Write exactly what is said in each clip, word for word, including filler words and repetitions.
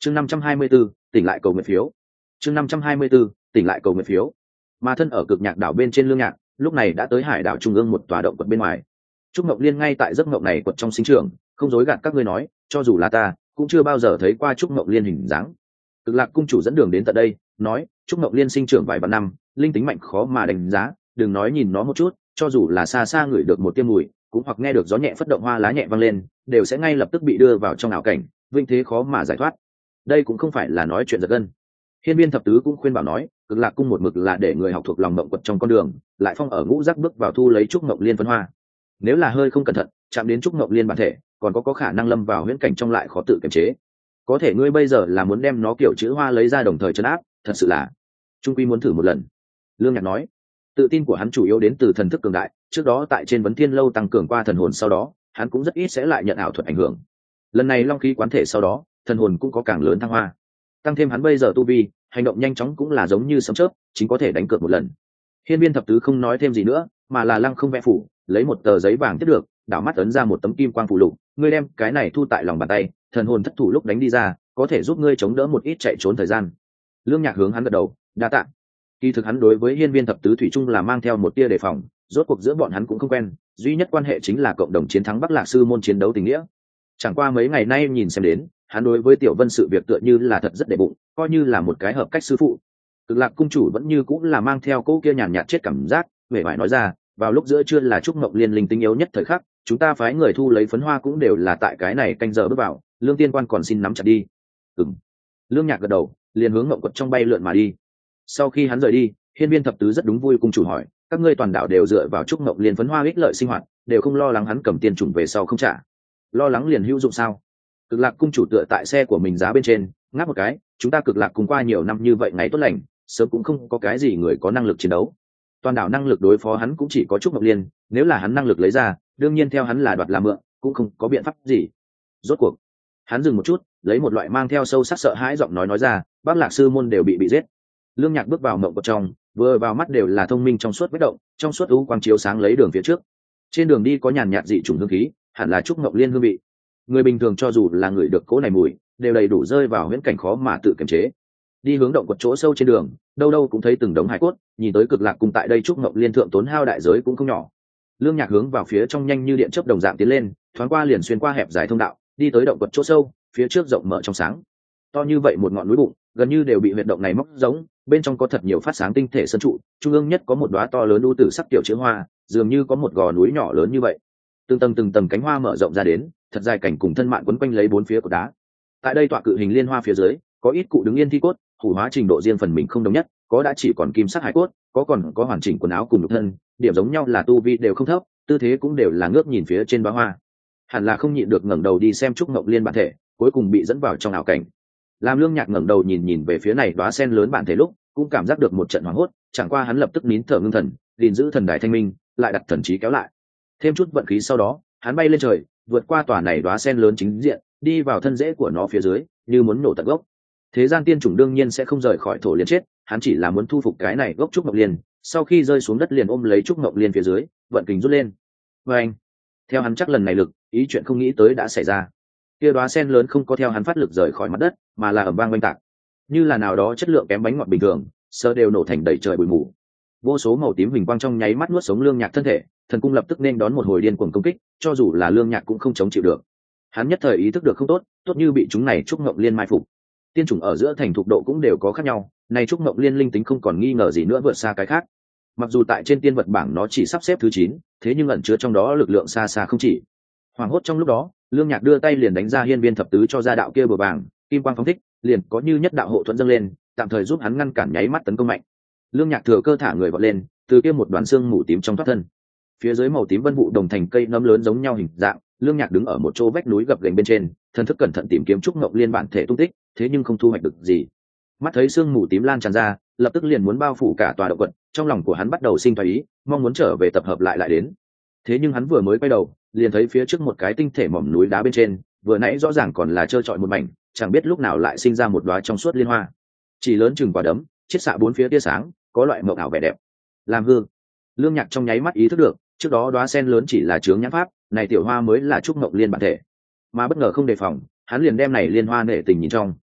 chương năm trăm hai mươi 524, tỉnh lại cầu nguyện phiếu. chương năm trăm hai mươi 524, tỉnh lại cầu nguyện phiếu. Mà thân ở cực nhạc đảo bên trên Lương Nhạc, lúc này đã tới hải đảo trung ương một tòa động quật bên ngoài. Trúc Ngọc Liên ngay tại giấc ngộng này quật trong sinh trường, không dối gạt các ngươi nói, cho dù là ta, cũng chưa bao giờ thấy qua Trúc Ngọc Liên hình dáng. Cực Lạc cung chủ dẫn đường đến tận đây, nói, Trúc Ngọc Liên sinh trưởng vài vạn năm, linh tính mạnh khó mà đánh giá, đừng nói nhìn nó một chút, cho dù là xa xa ngửi được một tiêm mùi, cũng hoặc nghe được gió nhẹ phất động hoa lá nhẹ vang lên, đều sẽ ngay lập tức bị đưa vào trong ảo cảnh, vinh thế khó mà giải thoát. Đây cũng không phải là nói chuyện giật gân. Hiên Viên thập tứ cũng khuyên bảo nói, Cực Lạc cung một mực là để người học thuộc lòng mộng quật trong con đường, lại phong ở ngũ giác bước vào thu lấy Trúc Ngọc Liên phấn hoa. Nếu là hơi không cẩn thận, chạm đến Trúc Ngọc Liên bản thể, còn có có khả năng lâm vào huyễn cảnh trong lại khó tự kiềm chế. Có thể ngươi bây giờ là muốn đem nó kiểu chữ hoa lấy ra đồng thời trấn áp, thật sự là trung quy muốn thử một lần. Lương Nhạc nói, tự tin của hắn chủ yếu đến từ thần thức cường đại, trước đó tại trên vấn thiên lâu tăng cường qua thần hồn, sau đó hắn cũng rất ít sẽ lại nhận ảo thuật ảnh hưởng. Lần này long khí quán thể sau đó, thần hồn cũng có càng lớn thăng hoa, tăng thêm hắn bây giờ tu vi, hành động nhanh chóng cũng là giống như sấm chớp, chính có thể đánh cược một lần. Hiên Viên thập tứ không nói thêm gì nữa, mà là lăng không vẽ phủ, lấy một tờ giấy vàng tiếp được, đảo mắt ấn ra một tấm kim quang phù lục, ngươi đem cái này thu tại lòng bàn tay, thần hồn thất thủ lúc đánh đi ra, có thể giúp ngươi chống đỡ một ít chạy trốn thời gian. Lương Nhạc hướng hắn gật đầu, đa tạ. Kỳ thực hắn đối với Hiên Viên thập tứ thủy chung là mang theo một tia đề phòng, rốt cuộc giữa bọn hắn cũng không quen, duy nhất quan hệ chính là cộng đồng chiến thắng Bắc Lạc sư môn chiến đấu tình nghĩa. Chẳng qua mấy ngày nay nhìn xem đến, hắn đối với Tiểu Vân sự việc tựa như là thật rất đệ bụng, coi như là một cái hợp cách sư phụ. Cực Lạc cung chủ vẫn như cũng là mang theo cỗ kia nhàn nhạt chết cảm giác, vẻ vải nói ra, vào lúc giữa trưa là Trúc Ngọc Liên linh tinh yếu nhất thời khắc, chúng ta phái người thu lấy phấn hoa cũng đều là tại cái này canh giờ bước vào, Lương tiên quan còn xin nắm chặt đi. Ừm. Lương Nhạc gật đầu, liền hướng ngộng quật trong bay lượn mà đi. Sau khi hắn rời đi, Hiên Viên thập tứ rất đúng vui cung chủ hỏi, các ngươi toàn đảo đều dựa vào Trúc Ngọc Liên phấn hoa ích lợi sinh hoạt, đều không lo lắng hắn cầm tiền trùng về sau không trả. Lo lắng liền hữu dụng sao? Cực Lạc cung chủ tựa tại xe của mình giá bên trên, ngáp một cái, chúng ta Cực Lạc cùng qua nhiều năm như vậy ngày tốt lành, sớm cũng không có cái gì người có năng lực chiến đấu. Toàn đảo năng lực đối phó hắn cũng chỉ có Trúc Ngọc Liên, nếu là hắn năng lực lấy ra, đương nhiên theo hắn là đoạt làm mượn, cũng không có biện pháp gì. Rốt cuộc, hắn dừng một chút, lấy một loại mang theo sâu sắc sợ hãi giọng nói nói ra, Bắc Lạc sư môn đều bị bị giết. Lương Nhạc bước vào mộng của trong, vừa vào mắt đều là thông minh trong suốt bất động, trong suốt u quang chiếu sáng lấy đường phía trước. Trên đường đi có nhàn nhạt dị trùng hương khí, hẳn là Trúc Ngọc Liên hương vị. Người bình thường cho dù là người được cỗ này mùi, đều đầy đủ rơi vào huyễn cảnh khó mà tự kiềm chế. Đi hướng động quật chỗ sâu trên đường, đâu đâu cũng thấy từng đống hải cốt, nhìn tới Cực Lạc cùng tại đây Trúc Ngọc Liên thượng tốn hao đại giới cũng không nhỏ. Lương Nhạc hướng vào phía trong nhanh như điện chớp đồng dạng tiến lên, thoáng qua liền xuyên qua hẹp dài thông đạo, đi tới động quật chỗ sâu, phía trước rộng mở trong sáng. To như vậy một ngọn núi bụng, gần như đều bị huyệt động này móc giống, bên trong có thật nhiều phát sáng tinh thể sơn trụ, trung ương nhất có một đóa to lớn u tử sắc tiểu chữ hoa, dường như có một gò núi nhỏ lớn như vậy. Từng tầng từng tầng cánh hoa mở rộng ra đến, thật dài cảnh cùng thân mạn quấn quanh lấy bốn phía của đá. Tại đây tọa cự hình liên hoa phía dưới, có ít cụ đứng yên thi cốt, hủ hóa trình độ riêng phần mình không đồng nhất, có đã chỉ còn kim sắc hải cốt, có còn có hoàn chỉnh quần áo cùng nhục thân, điểm giống nhau là tu vi đều không thấp, tư thế cũng đều là ngước nhìn phía trên bá hoa. Hẳn là không nhịn được ngẩng đầu đi xem Trúc Ngọc Liên bản thể, cuối cùng bị dẫn vào trong ảo cảnh. Làm Lương Nhạc ngẩng đầu nhìn nhìn về phía này đóa sen lớn bản thể lúc, cũng cảm giác được một trận hoảng hốt, chẳng qua hắn lập tức nín thở ngưng thần, gìn giữ thần đài thanh minh, lại đặt thần trí kéo lại. Thêm chút vận khí sau đó, hắn bay lên trời, vượt qua tòa này đóa sen lớn chính diện, đi vào thân rễ của nó phía dưới, như muốn nổ tận gốc. Thế gian tiên chủng đương nhiên sẽ không rời khỏi thổ liền chết, hắn chỉ là muốn thu phục cái này gốc Trúc Ngọc Liên, sau khi rơi xuống đất liền ôm lấy Trúc Ngọc Liên phía dưới, vận kình rút lên. Và anh, theo hắn chắc lần này lực, ý chuyện không nghĩ tới đã xảy ra. Kia đóa sen lớn không có theo hắn phát lực rời khỏi mặt đất, mà là ầm vang oanh tạc, như là nào đó chất lượng kém bánh ngọt bình thường, sơ đều nổ thành đầy trời bụi mù. Vô số màu tím huỳnh quang trong nháy mắt nuốt sống Lương Nhạc thân thể, thần cung lập tức nên đón một hồi điên cuồng công kích, cho dù là Lương Nhạc cũng không chống chịu được. Hắn nhất thời ý thức được không tốt, tốt như bị chúng này Trúc Ngọc Liên mai phục. Tiên chủng ở giữa thành thục độ cũng đều có khác nhau, này Trúc Ngọc Liên linh tính không còn nghi ngờ gì nữa vượt xa cái khác. Mặc dù tại trên tiên vật bảng nó chỉ sắp xếp thứ chín, thế nhưng ẩn chứa trong đó lực lượng xa xa không chỉ. Hoàng hốt trong lúc đó, Lương Nhạc đưa tay liền đánh ra Hiên Viên thập tứ cho ra đạo kia bờ bảng, kim quang phóng thích, liền có như nhất đạo hộ thuẫn dâng lên, tạm thời giúp hắn ngăn cản nháy mắt tấn công mạnh. Lương Nhạc thừa cơ thả người vọt lên, từ kia một đoàn xương mù tím trong thoát thân. Phía dưới màu tím vân vụ đồng thành cây nấm lớn giống nhau hình dạng, Lương Nhạc đứng ở một chỗ vách núi gập ghềnh bên trên, thần thức cẩn thận tìm kiếm Trúc Ngọc Liên bản thể tung tích, thế nhưng không thu hoạch được gì. Mắt thấy xương mù tím lan tràn ra, lập tức liền muốn bao phủ cả tòa động quật, trong lòng của hắn bắt đầu sinh ý, mong muốn trở về tập hợp lại lại đến. Thế nhưng hắn vừa mới quay đầu, liền thấy phía trước một cái tinh thể mỏm núi đá bên trên, vừa nãy rõ ràng còn là trơ trọi một mảnh, chẳng biết lúc nào lại sinh ra một đóa trong suốt liên hoa, chỉ lớn chừng quả đấm, chiết xạ bốn phía tia sáng, có loại mộng ảo vẻ đẹp. Làm hư, Lương Nhạc trong nháy mắt ý thức được, trước đó đóa sen lớn chỉ là chướng nhãn pháp, này tiểu hoa mới là Trúc Ngọc Liên bản thể. Mà bất ngờ không đề phòng, hắn liền đem này liên hoa nể tình nhìn trong.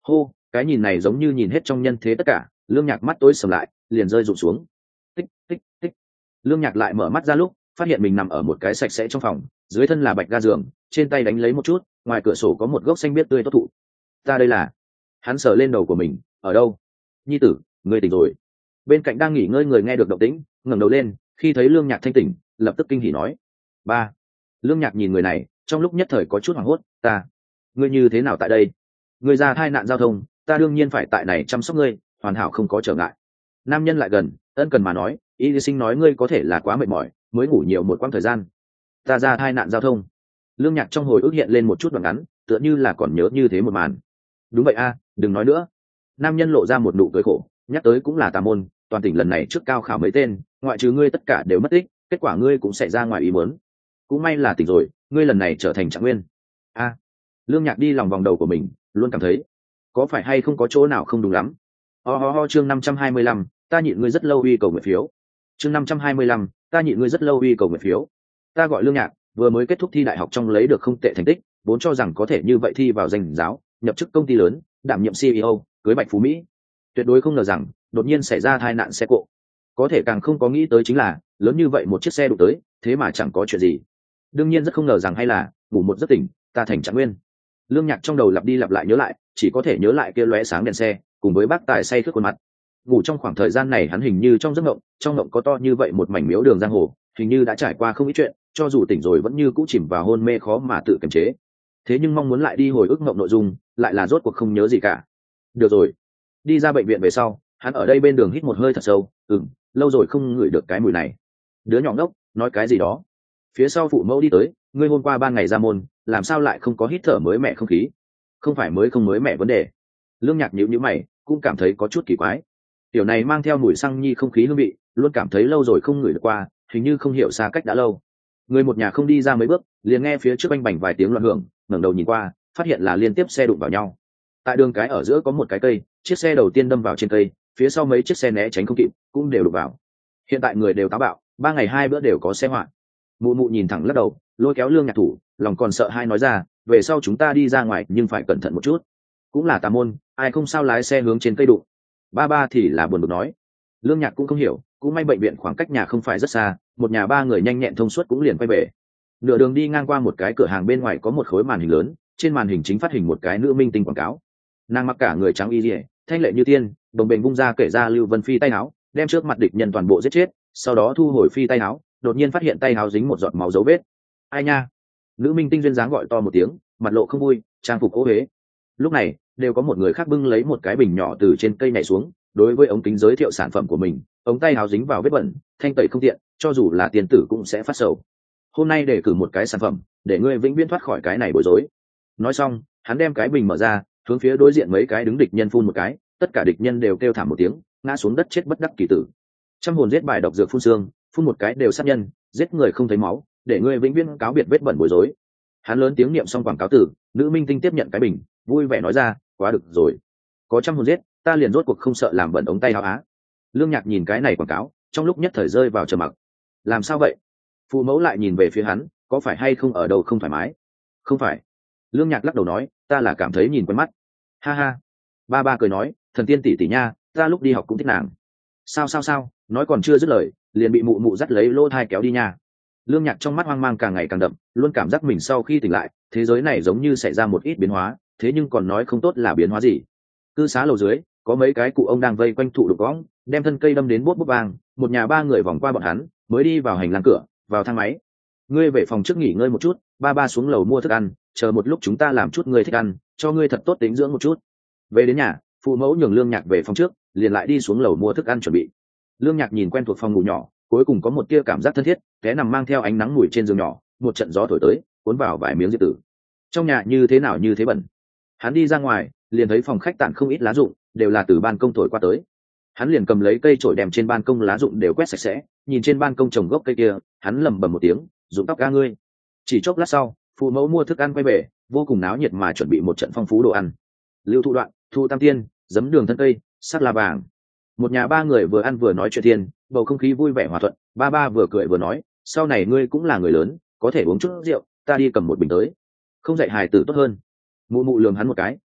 Hô, cái nhìn này giống như nhìn hết trong nhân thế tất cả. Lương Nhạc mắt tối sầm lại, liền rơi rụng xuống. Tích tích tích. Lương Nhạc lại mở mắt ra lúc phát hiện mình nằm ở một cái sạch sẽ trong phòng, dưới thân là bạch ga giường, trên tay đánh lấy một chút, ngoài cửa sổ có một gốc xanh biếc tươi tốt thụ. Ta đây là? Hắn sờ lên đầu của mình, ở đâu? Nhi tử, ngươi tỉnh rồi. Bên cạnh đang nghỉ ngơi người nghe được động tĩnh, ngẩng đầu lên, khi thấy Lương Nhạc thanh tỉnh, lập tức kinh hỉ nói: ba. Lương Nhạc nhìn người này, trong lúc nhất thời có chút hoảng hốt. Ta, ngươi như thế nào tại đây? Ngươi ra tai nạn giao thông, ta đương nhiên phải tại này chăm sóc ngươi, hoàn hảo không có trở ngại. Nam nhân lại gần, ân cần mà nói: y sinh nói ngươi có thể là quá mệt mỏi, mới ngủ nhiều một quãng thời gian. Ta ra tai nạn giao thông. Lương Nhạc trong hồi ức hiện lên một chút đoạn ngắn, tựa như là còn nhớ như thế một màn. Đúng vậy a, đừng nói nữa. Nam nhân lộ ra một nụ cười khổ, nhắc tới cũng là tà môn, toàn tỉnh lần này trước cao khảo mấy tên, ngoại trừ ngươi tất cả đều mất tích, kết quả ngươi cũng sẽ ra ngoài ý muốn. Cũng may là tỉnh rồi, ngươi lần này trở thành trạng nguyên. A. Lương Nhạc đi lòng vòng đầu của mình, luôn cảm thấy có phải hay không có chỗ nào không đúng lắm. Ho ho ho, chương năm trăm hai mươi lăm, ta nhịn ngươi rất lâu uy cầu nguyện phiếu. Chương năm trăm hai mươi lăm, ta nhịn ngươi rất lâu uy cầu nguyện phiếu. Ta gọi Lương Nhạc, vừa mới kết thúc thi đại học trong lấy được không tệ thành tích, vốn cho rằng có thể như vậy thi vào danh giáo, nhập chức công ty lớn, đảm nhiệm xê e ô, cưới bạch phú mỹ. Tuyệt đối không ngờ rằng đột nhiên xảy ra tai nạn xe cộ. Có thể càng không có nghĩ tới chính là lớn như vậy một chiếc xe đụng tới, thế mà chẳng có chuyện gì. Đương nhiên rất không ngờ rằng hay là ngủ một giấc tỉnh, ta thành trạng nguyên. Lương Nhạc trong đầu lặp đi lặp lại nhớ lại, chỉ có thể nhớ lại kia lóe sáng đèn xe cùng với bác tài say khướt khuôn mặt. Ngủ trong khoảng thời gian này hắn hình như trong giấc mộng, trong mộng có to như vậy một mảnh miếu đường giang hồ, hình như đã trải qua không ít chuyện, cho dù tỉnh rồi vẫn như cũ chìm vào hôn mê khó mà tự kiềm chế. Thế nhưng mong muốn lại đi hồi ức mộng nội dung, lại là rốt cuộc không nhớ gì cả. Được rồi, đi ra bệnh viện về sau, hắn ở đây bên đường hít một hơi thật sâu, ừm, lâu rồi không ngửi được cái mùi này. Đứa nhỏ ngốc, nói cái gì đó. Phía sau phụ mẫu đi tới, ngươi hôm qua ban ngày ra môn, làm sao lại không có hít thở mới mẻ không khí? Không phải mới không mới mẻ vấn đề. Lương Nhạc nhíu nhíu mày, cũng cảm thấy có chút kỳ quái. Tiểu này mang theo mùi xăng nhi không khí hương vị, luôn cảm thấy lâu rồi không ngửi được qua, hình như không hiểu xa cách đã lâu. Người một nhà không đi ra mấy bước, liền nghe phía trước anh bành vài tiếng loạn hưởng, ngẩng đầu nhìn qua, phát hiện là liên tiếp xe đụng vào nhau. Tại đường cái ở giữa có một cái cây, chiếc xe đầu tiên đâm vào trên cây, phía sau mấy chiếc xe né tránh không kịp, cũng đều đụng vào. Hiện tại người đều táo bạo, ba ngày hai bữa đều có xe hoạn. Mụ mụ nhìn thẳng lắc đầu, lôi kéo Lương Nhạc thủ, lòng còn sợ hai nói ra, về sau chúng ta đi ra ngoài nhưng phải cẩn thận một chút. Cũng là tà môn, ai không sao lái xe hướng trên cây đụng. Ba ba thì là buồn bực nói. Lương Nhạc cũng không hiểu, cũng may bệnh viện khoảng cách nhà không phải rất xa, một nhà ba người nhanh nhẹn thông suốt cũng liền quay về. Nửa đường đi ngang qua một cái cửa hàng bên ngoài có một khối màn hình lớn, trên màn hình chính phát hình một cái nữ minh tinh quảng cáo. Nàng mặc cả người trắng y liễu, thanh lệ như tiên, đồng bền bung ra kể ra Lưu Vân Phi tay áo, đem trước mặt địch nhân toàn bộ giết chết, sau đó thu hồi phi tay áo, đột nhiên phát hiện tay áo dính một giọt máu dấu vết. Ai nha? Nữ minh tinh duyên dáng gọi to một tiếng, mặt lộ không vui, trang phục ố huế. Lúc này đều có một người khác bưng lấy một cái bình nhỏ từ trên cây nhảy xuống, đối với ống kính giới thiệu sản phẩm của mình, ống tay áo dính vào vết bẩn, thanh tẩy không tiện, cho dù là tiền tử cũng sẽ phát sầu. Hôm nay để cử một cái sản phẩm, để ngươi vĩnh viễn thoát khỏi cái này bối rối. Nói xong, hắn đem cái bình mở ra, hướng phía đối diện mấy cái đứng địch nhân phun một cái, tất cả địch nhân đều kêu thảm một tiếng, ngã xuống đất chết bất đắc kỳ tử. Trăm hồn giết bài độc dược phun xương, phun một cái đều sát nhân, giết người không thấy máu, để ngươi vĩnh viễn cáo biệt vết bẩn bối rối. Hắn lớn tiếng niệm xong quảng cáo tử, nữ minh tinh tiếp nhận cái bình, vui vẻ nói ra, quá được rồi, có trăm hồn giết, ta liền rốt cuộc không sợ làm bẩn ống tay áo á. Lương Nhạc nhìn cái này quảng cáo, trong lúc nhất thời rơi vào trầm mặc. Làm sao vậy? Phụ mẫu lại nhìn về phía hắn, có phải hay không ở đâu không thoải mái? Không phải. Lương Nhạc lắc đầu nói, ta là cảm thấy nhìn quen mắt. Ha ha. Ba ba cười nói, thần tiên tỷ tỷ nha, ta lúc đi học cũng thích nàng. Sao sao sao? Nói còn chưa dứt lời, liền bị mụ mụ dắt lấy lỗ thai kéo đi nha. Lương Nhạc trong mắt hoang mang càng ngày càng đậm, luôn cảm giác mình sau khi tỉnh lại, thế giới này giống như xảy ra một ít biến hóa, thế nhưng còn nói không tốt là biến hóa gì. Cư xá lầu dưới, có mấy cái cụ ông đang vây quanh thụ đục võng, đem thân cây đâm đến bốt bốt vàng, một nhà ba người vòng qua bọn hắn, mới đi vào hành lang cửa, vào thang máy. Ngươi về phòng trước nghỉ ngơi một chút, ba ba xuống lầu mua thức ăn, chờ một lúc chúng ta làm chút ngươi thích ăn, cho ngươi thật tốt tính dưỡng một chút. Về đến nhà, phụ mẫu nhường Lương Nhạc về phòng trước, liền lại đi xuống lầu mua thức ăn chuẩn bị. Lương Nhạc nhìn quen thuộc phòng ngủ nhỏ, cuối cùng có một tia cảm giác thân thiết, té nằm mang theo ánh nắng mùi trên giường nhỏ, một trận gió thổi tới, cuốn vào vài miếng diệp tử. Trong nhà như thế nào như thế bẩn. Hắn đi ra ngoài, liền thấy phòng khách tản không ít lá rụng, đều là từ ban công thổi qua tới. Hắn liền cầm lấy cây chổi đem trên ban công lá rụng đều quét sạch sẽ, nhìn trên ban công trồng gốc cây kia, hắn lẩm bẩm một tiếng, rụng tóc ca ngươi. Chỉ chốc lát sau, phụ mẫu mua thức ăn quay về, vô cùng náo nhiệt mà chuẩn bị một trận phong phú đồ ăn. Lưu Thụ Đoạn, Thu Tam Tiên, giấm đường thân cây, sắc là vàng. Một nhà ba người vừa ăn vừa nói chuyện thiên, bầu không khí vui vẻ hòa thuận. Ba ba vừa cười vừa nói, sau này ngươi cũng là người lớn, có thể uống chút rượu, ta đi cầm một bình tới. Không dạy hài tử tốt hơn. Mụ mụ lườm hắn một cái,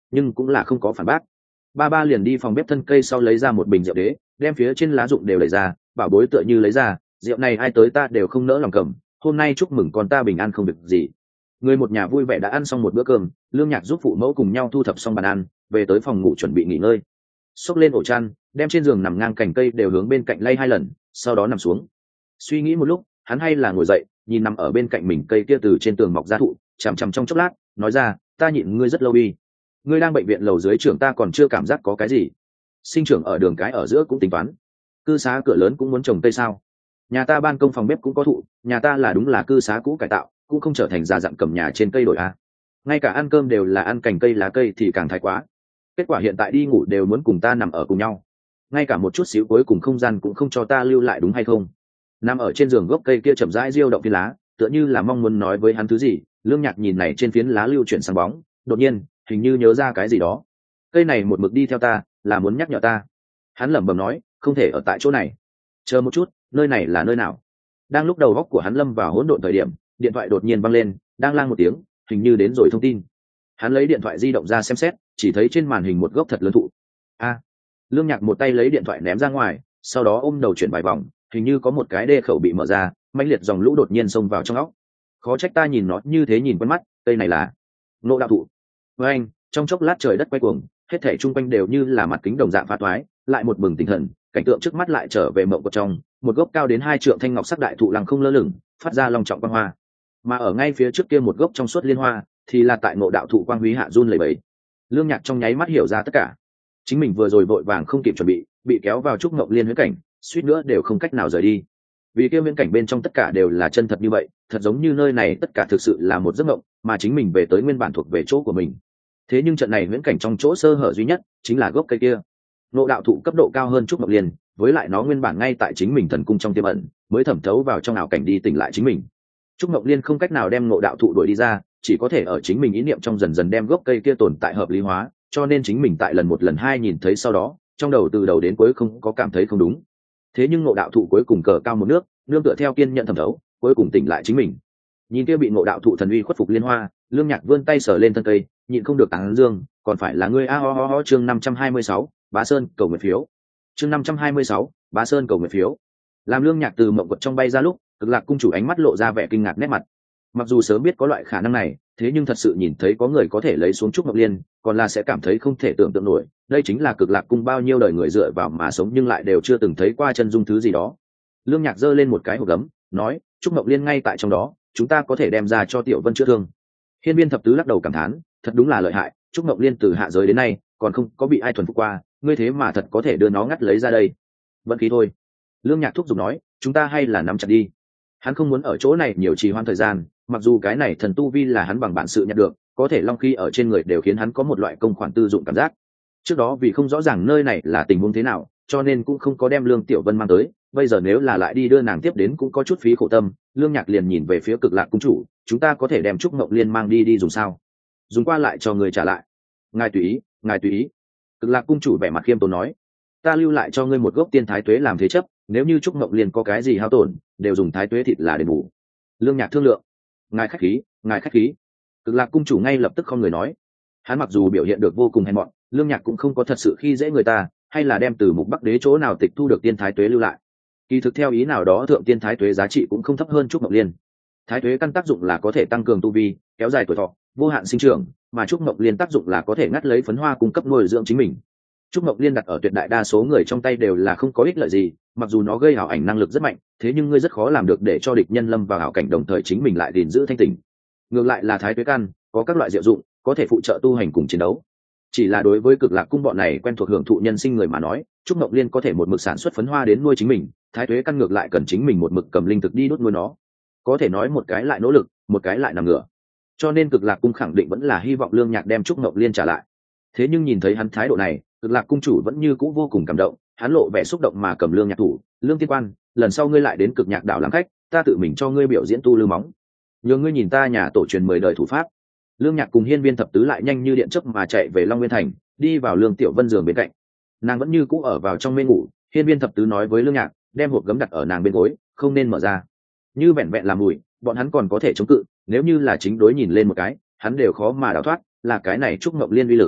nhưng cũng là không có phản bác. Ba ba liền đi phòng bếp thân cây sau lấy ra một bình rượu đế, đem phía trên lá dụng đều lấy ra, bảo bối tựa như lấy ra, rượu này ai tới ta đều không nỡ lòng cầm, hôm nay chúc mừng con ta bình an không việc gì. Người một nhà vui vẻ đã ăn xong một bữa cơm, Lương Nhạc giúp phụ mẫu cùng nhau thu thập xong bàn ăn, về tới phòng ngủ chuẩn bị nghỉ ngơi. Xốc lên ổ chăn, đem trên giường nằm ngang cành cây đều hướng bên cạnh lay hai lần, sau đó nằm xuống. Suy nghĩ một lúc, hắn hay là ngồi dậy, nhìn nằm ở bên cạnh mình cây kia từ trên tường mọc ra thụ, chằm chằm trong chốc lát, nói ra, ta nhịn ngươi rất lâu đi. Ngươi đang bệnh viện lầu dưới trưởng ta còn chưa cảm giác có cái gì. Sinh trưởng ở đường cái ở giữa cũng tính toán. Cư xá cửa lớn cũng muốn trồng cây sao? Nhà ta ban công phòng bếp cũng có thụ, nhà ta là đúng là cư xá cũ cải tạo, cũng không trở thành già dặn cầm nhà trên cây đổi a. Ngay cả ăn cơm đều là ăn cành cây lá cây thì càng thái quá. Kết quả hiện tại đi ngủ đều muốn cùng ta nằm ở cùng nhau. Ngay cả một chút xíu cuối cùng không gian cũng không cho ta lưu lại đúng hay không? Nằm ở trên giường gốc cây kia chậm rãi diêu động phiến lá, tựa như là mong muốn nói với hắn thứ gì. Lương Nhạc nhìn này trên phiến lá lưu chuyển sáng bóng, đột nhiên hình như nhớ ra cái gì đó. Cây này một mực đi theo ta, là muốn nhắc nhở ta. Hắn lẩm bẩm nói, không thể ở tại chỗ này. Chờ một chút, nơi này là nơi nào? Đang lúc đầu góc của hắn lâm vào hỗn độn thời điểm, điện thoại đột nhiên văng lên, đang lang một tiếng, hình như đến rồi thông tin. Hắn lấy điện thoại di động ra xem xét, chỉ thấy trên màn hình một gốc thật lớn thụ. A! Lương Nhạc một tay lấy điện thoại ném ra ngoài, sau đó ôm đầu chuyển vài vòng, hình như có một cái đê khẩu bị mở ra, mãnh liệt dòng lũ đột nhiên xông vào trong óc. Khó trách ta nhìn nó như thế nhìn quen mắt, cây này là Ngộ Đạo thụ. Với anh, trong chốc lát trời đất quay cuồng, hết thảy chung quanh đều như là mặt kính đồng dạng phá toái, lại một bừng tỉnh thần, cảnh tượng trước mắt lại trở về mộng của trong, một gốc cao đến hai trượng thanh ngọc sắc đại thụ lăng không lơ lửng, phát ra long trọng quang hoa. Mà ở ngay phía trước kia một gốc trong suốt liên hoa, thì là tại Ngộ Đạo thụ quang huy hạ run lẩy bẩy. Lương Nhạc trong nháy mắt hiểu ra tất cả. Chính mình vừa rồi vội vàng không kịp chuẩn bị, bị kéo vào trúc ngộng liên huyễn cảnh, suýt nữa đều không cách nào rời đi. Vì kia huyễn cảnh bên trong tất cả đều là chân thật như vậy, thật giống như nơi này tất cả thực sự là một giấc mộng, mà chính mình về tới nguyên bản thuộc về chỗ của mình. Thế nhưng trận này huyễn cảnh trong chỗ sơ hở duy nhất chính là gốc cây kia. Ngộ Đạo thụ cấp độ cao hơn trúc ngộng liên, với lại nó nguyên bản ngay tại chính mình thần cung trong tiềm ẩn, mới thẩm thấu vào trong ảo cảnh đi tỉnh lại chính mình. Trúc ngộng liên không cách nào đem Ngộ Đạo thụ đuổi đi ra, chỉ có thể ở chính mình ý niệm trong dần dần đem gốc cây kia tồn tại hợp lý hóa, cho nên chính mình tại lần một lần hai nhìn thấy sau đó, trong đầu từ đầu đến cuối không có cảm thấy không đúng. Thế nhưng Ngộ Đạo thụ cuối cùng cờ cao một nước, nương tựa theo kiên nhận thẩm thấu, cuối cùng tỉnh lại chính mình. Nhìn kia bị Ngộ Đạo thụ thần uy khuất phục liên hoa, Lương Nhạc vươn tay sờ lên thân cây, nhịn không được tán dương, còn phải là ngươi a ho ho ho. Chương năm trăm hai mươi sáu, Bá Sơn cầu nguyện phiếu. Chương năm trăm hai mươi sáu, Bá Sơn cầu nguyện phiếu. Làm Lương Nhạc từ mộng quật trong bay ra lúc, Cực Lạc cung chủ ánh mắt lộ ra vẻ kinh ngạc nét mặt. Mặc dù sớm biết có loại khả năng này, thế nhưng thật sự nhìn thấy có người có thể lấy xuống trúc ngọc liên, còn là sẽ cảm thấy không thể tưởng tượng nổi. Đây chính là Cực Lạc cung bao nhiêu đời người dựa vào mà sống nhưng lại đều chưa từng thấy qua chân dung thứ gì đó. Lương Nhạc giơ lên một cái hộp gấm, nói, trúc ngọc liên ngay tại trong đó, chúng ta có thể đem ra cho Tiểu Vân chữa thương. Hiên Viên thập tứ lắc đầu cảm thán, thật đúng là lợi hại, trúc ngọc liên từ hạ giới đến nay còn không có bị ai thuần phục qua, ngươi thế mà thật có thể đưa nó ngắt lấy ra đây. Vận khí thôi. Lương Nhạc thúc giục nói, chúng ta hay là nắm chặt đi. Hắn không muốn ở chỗ này nhiều trì hoãn thời gian, mặc dù cái này thần tu vi là hắn bằng bản sự nhận được, có thể long khí ở trên người đều khiến hắn có một loại công khoản tư dụng cảm giác. Trước đó vì không rõ ràng nơi này là tình huống thế nào, cho nên cũng không có đem Lương Tiểu Vân mang tới, bây giờ nếu là lại đi đưa nàng tiếp đến cũng có chút phí khổ tâm. Lương Nhạc liền nhìn về phía Cực Lạc cung chủ, chúng ta có thể đem trúc ngọc liên mang đi đi dùng sao? Dùng qua lại cho người trả lại. Ngài tùy ý, ngài tùy ý. Cực Lạc cung chủ vẻ mặt khiêm tốn nói, ta lưu lại cho ngươi một gốc tiên thái tuế làm thế chấp, nếu như trúc ngọc liên có cái gì hao tổn, đều dùng thái tuế thịt là đền bù. Lương Nhạc thương lượng, ngài khách khí, ngài khách khí. Cực Lạc cung chủ ngay lập tức không người nói. Hắn mặc dù biểu hiện được vô cùng hèn mọn, Lương Nhạc cũng không có thật sự khi dễ người ta, hay là đem từ mục bắc đế chỗ nào tịch thu được tiên thái tuế lưu lại. Kỳ thực theo ý nào đó thượng tiên thái tuế giá trị cũng không thấp hơn trúc ngọc liên. Thái tuế căn tác dụng là có thể tăng cường tu vi, kéo dài tuổi thọ, vô hạn sinh trưởng, mà trúc ngọc liên tác dụng là có thể ngắt lấy phấn hoa cung cấp nuôi dưỡng chính mình. Trúc ngọc liên đặt ở tuyệt đại đa số người trong tay đều là không có ích lợi gì, mặc dù nó gây ảo ảnh năng lực rất mạnh, thế nhưng ngươi rất khó làm được để cho địch nhân lâm vào ảo cảnh đồng thời chính mình lại gìn giữ thanh tỉnh. Ngược lại là thái tuế căn có các loại diệu dụng, có thể phụ trợ tu hành cùng chiến đấu. Chỉ là đối với Cực Lạc cung bọn này quen thuộc hưởng thụ nhân sinh người mà nói, trúc ngọc liên có thể một mực sản xuất phấn hoa đến nuôi chính mình, thái tuế căn ngược lại cần chính mình một mực cầm linh thực đi đốt nuôi nó. Có thể nói một cái lại nỗ lực, một cái lại nằm ngửa. Cho nên Cực Lạc cung khẳng định vẫn là hy vọng Lương Nhạc đem trúc ngọc liên trả lại. Thế nhưng nhìn thấy hắn thái độ này, Cực Lạc cung chủ vẫn như cũ vô cùng cảm động, hắn lộ vẻ xúc động mà cầm Lương Nhạc thủ, Lương tiên quan, lần sau ngươi lại đến Cực Nhạc đảo làm khách, ta tự mình cho ngươi biểu diễn tu lưu móng. Nhờ ngươi nhìn ta nhà tổ truyền mười đời thủ pháp. Lương Nhạc cùng Hiên Viên thập tứ lại nhanh như điện chớp mà chạy về Long Nguyên thành, đi vào Lương Tiểu Vân giường bên cạnh. Nàng vẫn như cũ ở vào trong mê ngủ, Hiên Viên thập tứ nói với Lương Nhạc, đem hộp gấm đặt ở nàng bên gối, không nên mở ra. Như vẹn vẹn làm mùi, bọn hắn còn có thể chống cự, nếu như là chính đối nhìn lên một cái, hắn đều khó mà đào thoát, là cái này trúc ngọc liên uy lực.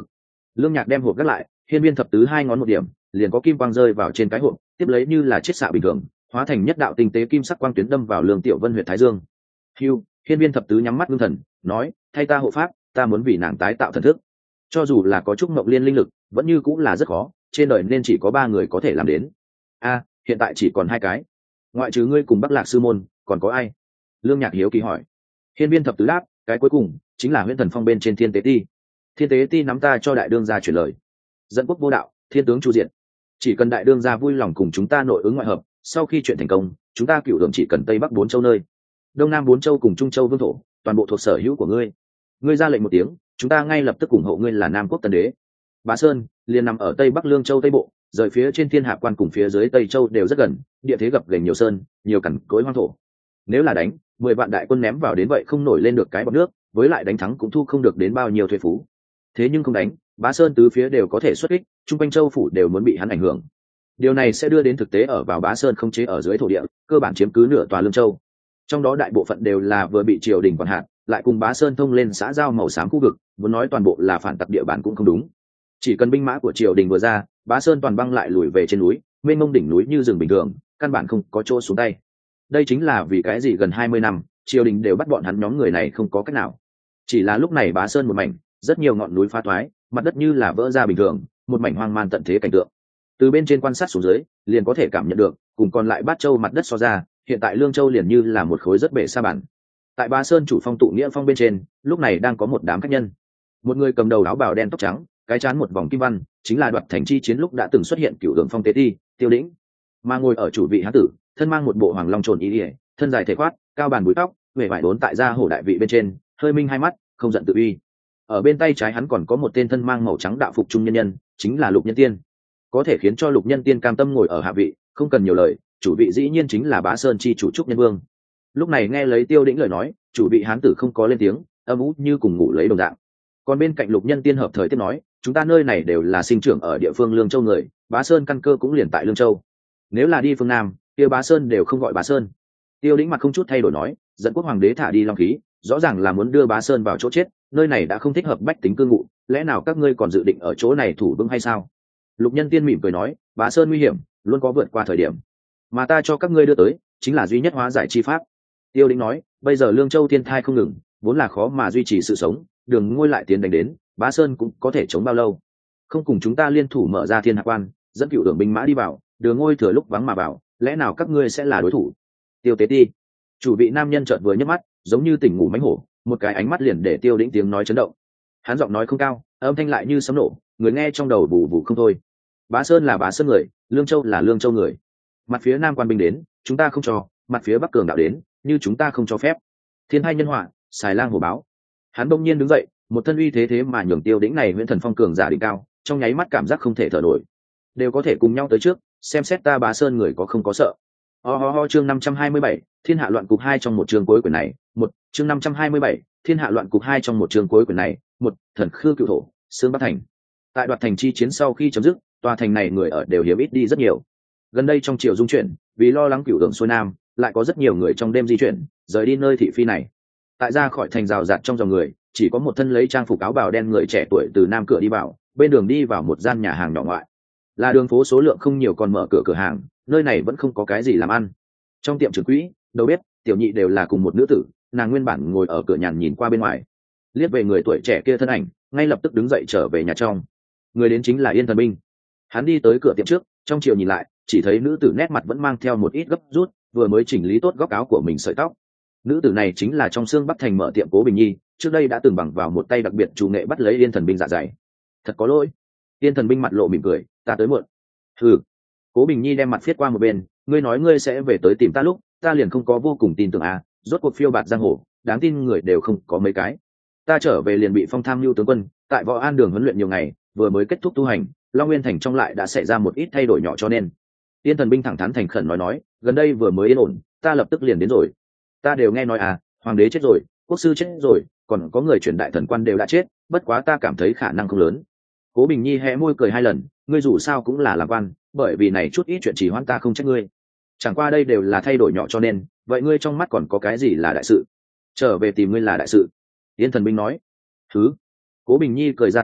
Lương Nhạc đem hộp gác lại, hiên viên thập tứ hai ngón một điểm, liền có kim quang rơi vào trên cái hộp, tiếp lấy như là chiết xạ bình thường, hóa thành nhất đạo tinh tế kim sắc quang tuyến đâm vào Lương Tiểu Vân huyệt thái dương. Hưu, hiên viên thập tứ nhắm mắt ngưng thần, nói, thay ta hộ pháp, ta muốn vì nàng tái tạo thần thức. Cho dù là có chút mộng liên linh lực, vẫn như cũng là rất khó, trên đời nên chỉ có ba người có thể làm đến. A, hiện tại chỉ còn hai cái. Ngoại trừ ngươi cùng Bắc Lạc sư môn, còn có ai? Lương Nhạc hiếu kỳ hỏi. Hiên viên thập tứ đáp, cái cuối cùng chính là Huyễn Thần Phong bên trên Thiên Tế Ti. Thiên Tế Ti nắm ta cho đại đương gia chuyển lời. Dẫn quốc vô đạo, thiên tướng chu diện. Chỉ cần đại đương gia vui lòng cùng chúng ta nội ứng ngoại hợp, sau khi chuyện thành công, chúng ta cựu đường chỉ cần tây bắc bốn châu nơi, đông nam bốn châu cùng trung châu vương thổ, toàn bộ thuộc sở hữu của ngươi. Ngươi ra lệnh một tiếng, chúng ta ngay lập tức ủng hộ ngươi là Nam Quốc Tân Đế. Bá Sơn liền nằm ở tây bắc Lương Châu tây bộ, rời phía trên Thiên Hạ Quan cùng phía dưới Tây Châu đều rất gần, địa thế gập ghềnh nhiều sơn, nhiều cằn cối hoang thổ. Nếu là đánh, mười vạn đại quân ném vào đến vậy không nổi lên được cái bọt nước, với lại đánh thắng cũng thu không được đến bao nhiêu thuế phú. Thế nhưng không đánh, Bá Sơn tứ phía đều có thể xuất kích, trung quanh châu phủ đều muốn bị hắn ảnh hưởng. Điều này sẽ đưa đến thực tế ở vào Bá Sơn không chế ở dưới thổ địa, cơ bản chiếm cứ nửa tòa Lương Châu. Trong đó đại bộ phận đều là vừa bị triều đình quản hạt, lại cùng Bá Sơn thông lên xã giao màu xám khu vực, muốn nói toàn bộ là phản tặc địa bàn cũng không đúng. Chỉ cần binh mã của triều đình vừa ra, Bá Sơn toàn băng lại lùi về trên núi, mênh mông đỉnh núi như rừng bình thường, căn bản không có chỗ xuống tay. Đây chính là vì cái gì gần hai mươi năm, triều đình đều bắt bọn hắn nhóm người này không có cách nào. Chỉ là lúc này Bá Sơn một mảnh, rất nhiều ngọn núi phá toái, mặt đất như là vỡ ra bình thường, một mảnh hoang man tận thế cảnh tượng. Từ bên trên quan sát xuống dưới, liền có thể cảm nhận được, cùng còn lại Bát Châu mặt đất so ra, hiện tại Lương Châu liền như là một khối rất bể sa bản. Tại Bá Sơn chủ phong tụ nghĩa phong bên trên, lúc này đang có một đám khách nhân. Một người cầm đầu áo bào đen tóc trắng, cái trán một vòng kim văn, chính là đoạt thành chi chiến lúc đã từng xuất hiện cựu đường phong tế ti, Tiêu Đĩnh. Mà ngồi ở chủ vị hán tử, thân mang một bộ hoàng long trồn y ỉa, thân dài thể khoát, cao bàn búi tóc, vẻ vải đốn tại gia hổ đại vị bên trên, hơi minh hai mắt, không giận tự uy. Ở bên tay trái hắn còn có một tên thân mang màu trắng đạo phục trung nhân nhân, chính là Lục Nhân Tiên. Có thể khiến cho Lục Nhân Tiên cam tâm ngồi ở hạ vị, không cần nhiều lời, chủ vị dĩ nhiên chính là Bá Sơn chi chủ Trúc Nhân Vương. Lúc này nghe lấy Tiêu Đĩnh lời nói, chủ vị hán tử không có lên tiếng, âm ú như cùng ngủ lấy đồng dạng. Còn bên cạnh Lục Nhân Tiên hợp thời tiếp nói, chúng ta nơi này đều là sinh trưởng ở địa phương Lương Châu người, Bá Sơn căn cơ cũng liền tại Lương Châu. Nếu là đi phương Nam, kia Bá Sơn đều không gọi Bá Sơn. Tiêu Đĩnh mặt không chút thay đổi nói, dẫn quốc hoàng đế thả đi long khí, rõ ràng là muốn đưa Bá Sơn vào chỗ chết, nơi này đã không thích hợp bách tính cư ngụ, lẽ nào các ngươi còn dự định ở chỗ này thủ vững hay sao? Lục Nhân Tiên mỉm cười nói, Bá Sơn nguy hiểm, luôn có vượt qua thời điểm, mà ta cho các ngươi đưa tới, chính là duy nhất hóa giải chi pháp. Tiêu Đĩnh nói, bây giờ Lương Châu thiên thai không ngừng, vốn là khó mà duy trì sự sống, đường ngôi lại tiến đánh đến, Bá Sơn cũng có thể chống bao lâu? Không cùng chúng ta liên thủ mở ra Thiên Hạ Quan, dẫn cựu đường binh mã đi vào, đường ngôi thừa lúc vắng mà vào, lẽ nào các ngươi sẽ là đối thủ? Tiêu Tế Ti, chủ vị nam nhân chợt vừa nhấc mắt, giống như tỉnh ngủ mánh hổ, một cái ánh mắt liền để Tiêu Đĩnh tiếng nói chấn động. Hắn giọng nói không cao, âm thanh lại như sấm nổ, người nghe trong đầu bù bù không thôi. Bá Sơn là Bá Sơn người, Lương Châu là Lương Châu người. Mặt phía nam quan binh đến, chúng ta không cho, mặt phía bắc cường đạo đến, như chúng ta không cho phép. Thiên hai nhân họa, xài lang hổ báo. Hắn bỗng nhiên đứng dậy, một thân uy thế thế mà nhường Tiêu Đĩnh này Huyễn Thần Phong cường giả đỉnh cao, trong nháy mắt cảm giác không thể thở nổi. Đều có thể cùng nhau tới trước, xem xét ta Bá Sơn người có không có sợ. Ho ho ho chương năm trăm hai mươi bảy, Thiên Hạ loạn cục hai trong một chương cuối quyển này, một chương năm trăm hai mươi bảy, Thiên Hạ loạn cục hai trong một chương cuối quyển này, một Thần Khư cựu thổ, Sương Bắc thành. Tại đoạt thành chi chiến sau khi chấm dứt, tòa thành này người ở đều hiếm ít đi rất nhiều. Gần đây trong triều dung chuyển, vì lo lắng cựu đường xuôi nam, lại có rất nhiều người trong đêm di chuyển, rời đi nơi thị phi này. Tại ra khỏi thành rào rạt trong dòng người, chỉ có một thân lấy trang phục áo bào đen người trẻ tuổi từ nam cửa đi vào, bên đường đi vào một gian nhà hàng nhỏ ngoại. Là đường phố số lượng không nhiều còn mở cửa cửa hàng, nơi này vẫn không có cái gì làm ăn. Trong tiệm trưởng quỹ, đầu bếp, tiểu nhị đều là cùng một nữ tử, nàng nguyên bản ngồi ở cửa nhàn nhìn qua bên ngoài, liếc về người tuổi trẻ kia thân ảnh, ngay lập tức đứng dậy trở về nhà trong. Người đến chính là Yên Thần Binh. Hắn đi tới cửa tiệm trước, trong chiều nhìn lại, chỉ thấy nữ tử nét mặt vẫn mang theo một ít gấp rút, vừa mới chỉnh lý tốt góc áo của mình sợi tóc. Nữ tử này chính là trong xương Bắc thành mở tiệm Cố Bình Nhi, trước đây đã từng bằng vào một tay đặc biệt chủ nghệ bắt lấy Yên Thần Binh dạ dày. Thật có lỗi. Yên Thần Binh mặt lộ mỉm cười, ta tới muộn. Hừ. Cố Bình Nhi đem mặt viết qua một bên, ngươi nói ngươi sẽ về tới tìm ta lúc, ta liền không có vô cùng tin tưởng à, rốt cuộc phiêu bạt giang hồ, đáng tin người đều không có mấy cái. Ta trở về liền bị phong tham lưu tướng quân, tại Võ An đường huấn luyện nhiều ngày, vừa mới kết thúc tu hành, Long Nguyên thành trong lại đã xảy ra một ít thay đổi nhỏ cho nên. Yên Thần Binh thẳng thắn thành khẩn nói nói, gần đây vừa mới yên ổn, ta lập tức liền đến rồi. Ta đều nghe nói à, hoàng đế chết rồi, quốc sư chết rồi, còn có người truyền đại thần quan đều đã chết, bất quá ta cảm thấy khả năng không lớn. Cố Bình Nhi hé môi cười hai lần, ngươi dù sao cũng là làm quan, bởi vì này chút ít chuyện chỉ hoãn ta không trách ngươi. Chẳng qua đây đều là thay đổi nhỏ cho nên, vậy ngươi trong mắt còn có cái gì là đại sự? Trở về tìm ngươi là đại sự. Yên Thần Binh nói. Thứ. Cố Bình Nhi cười ra tiếng,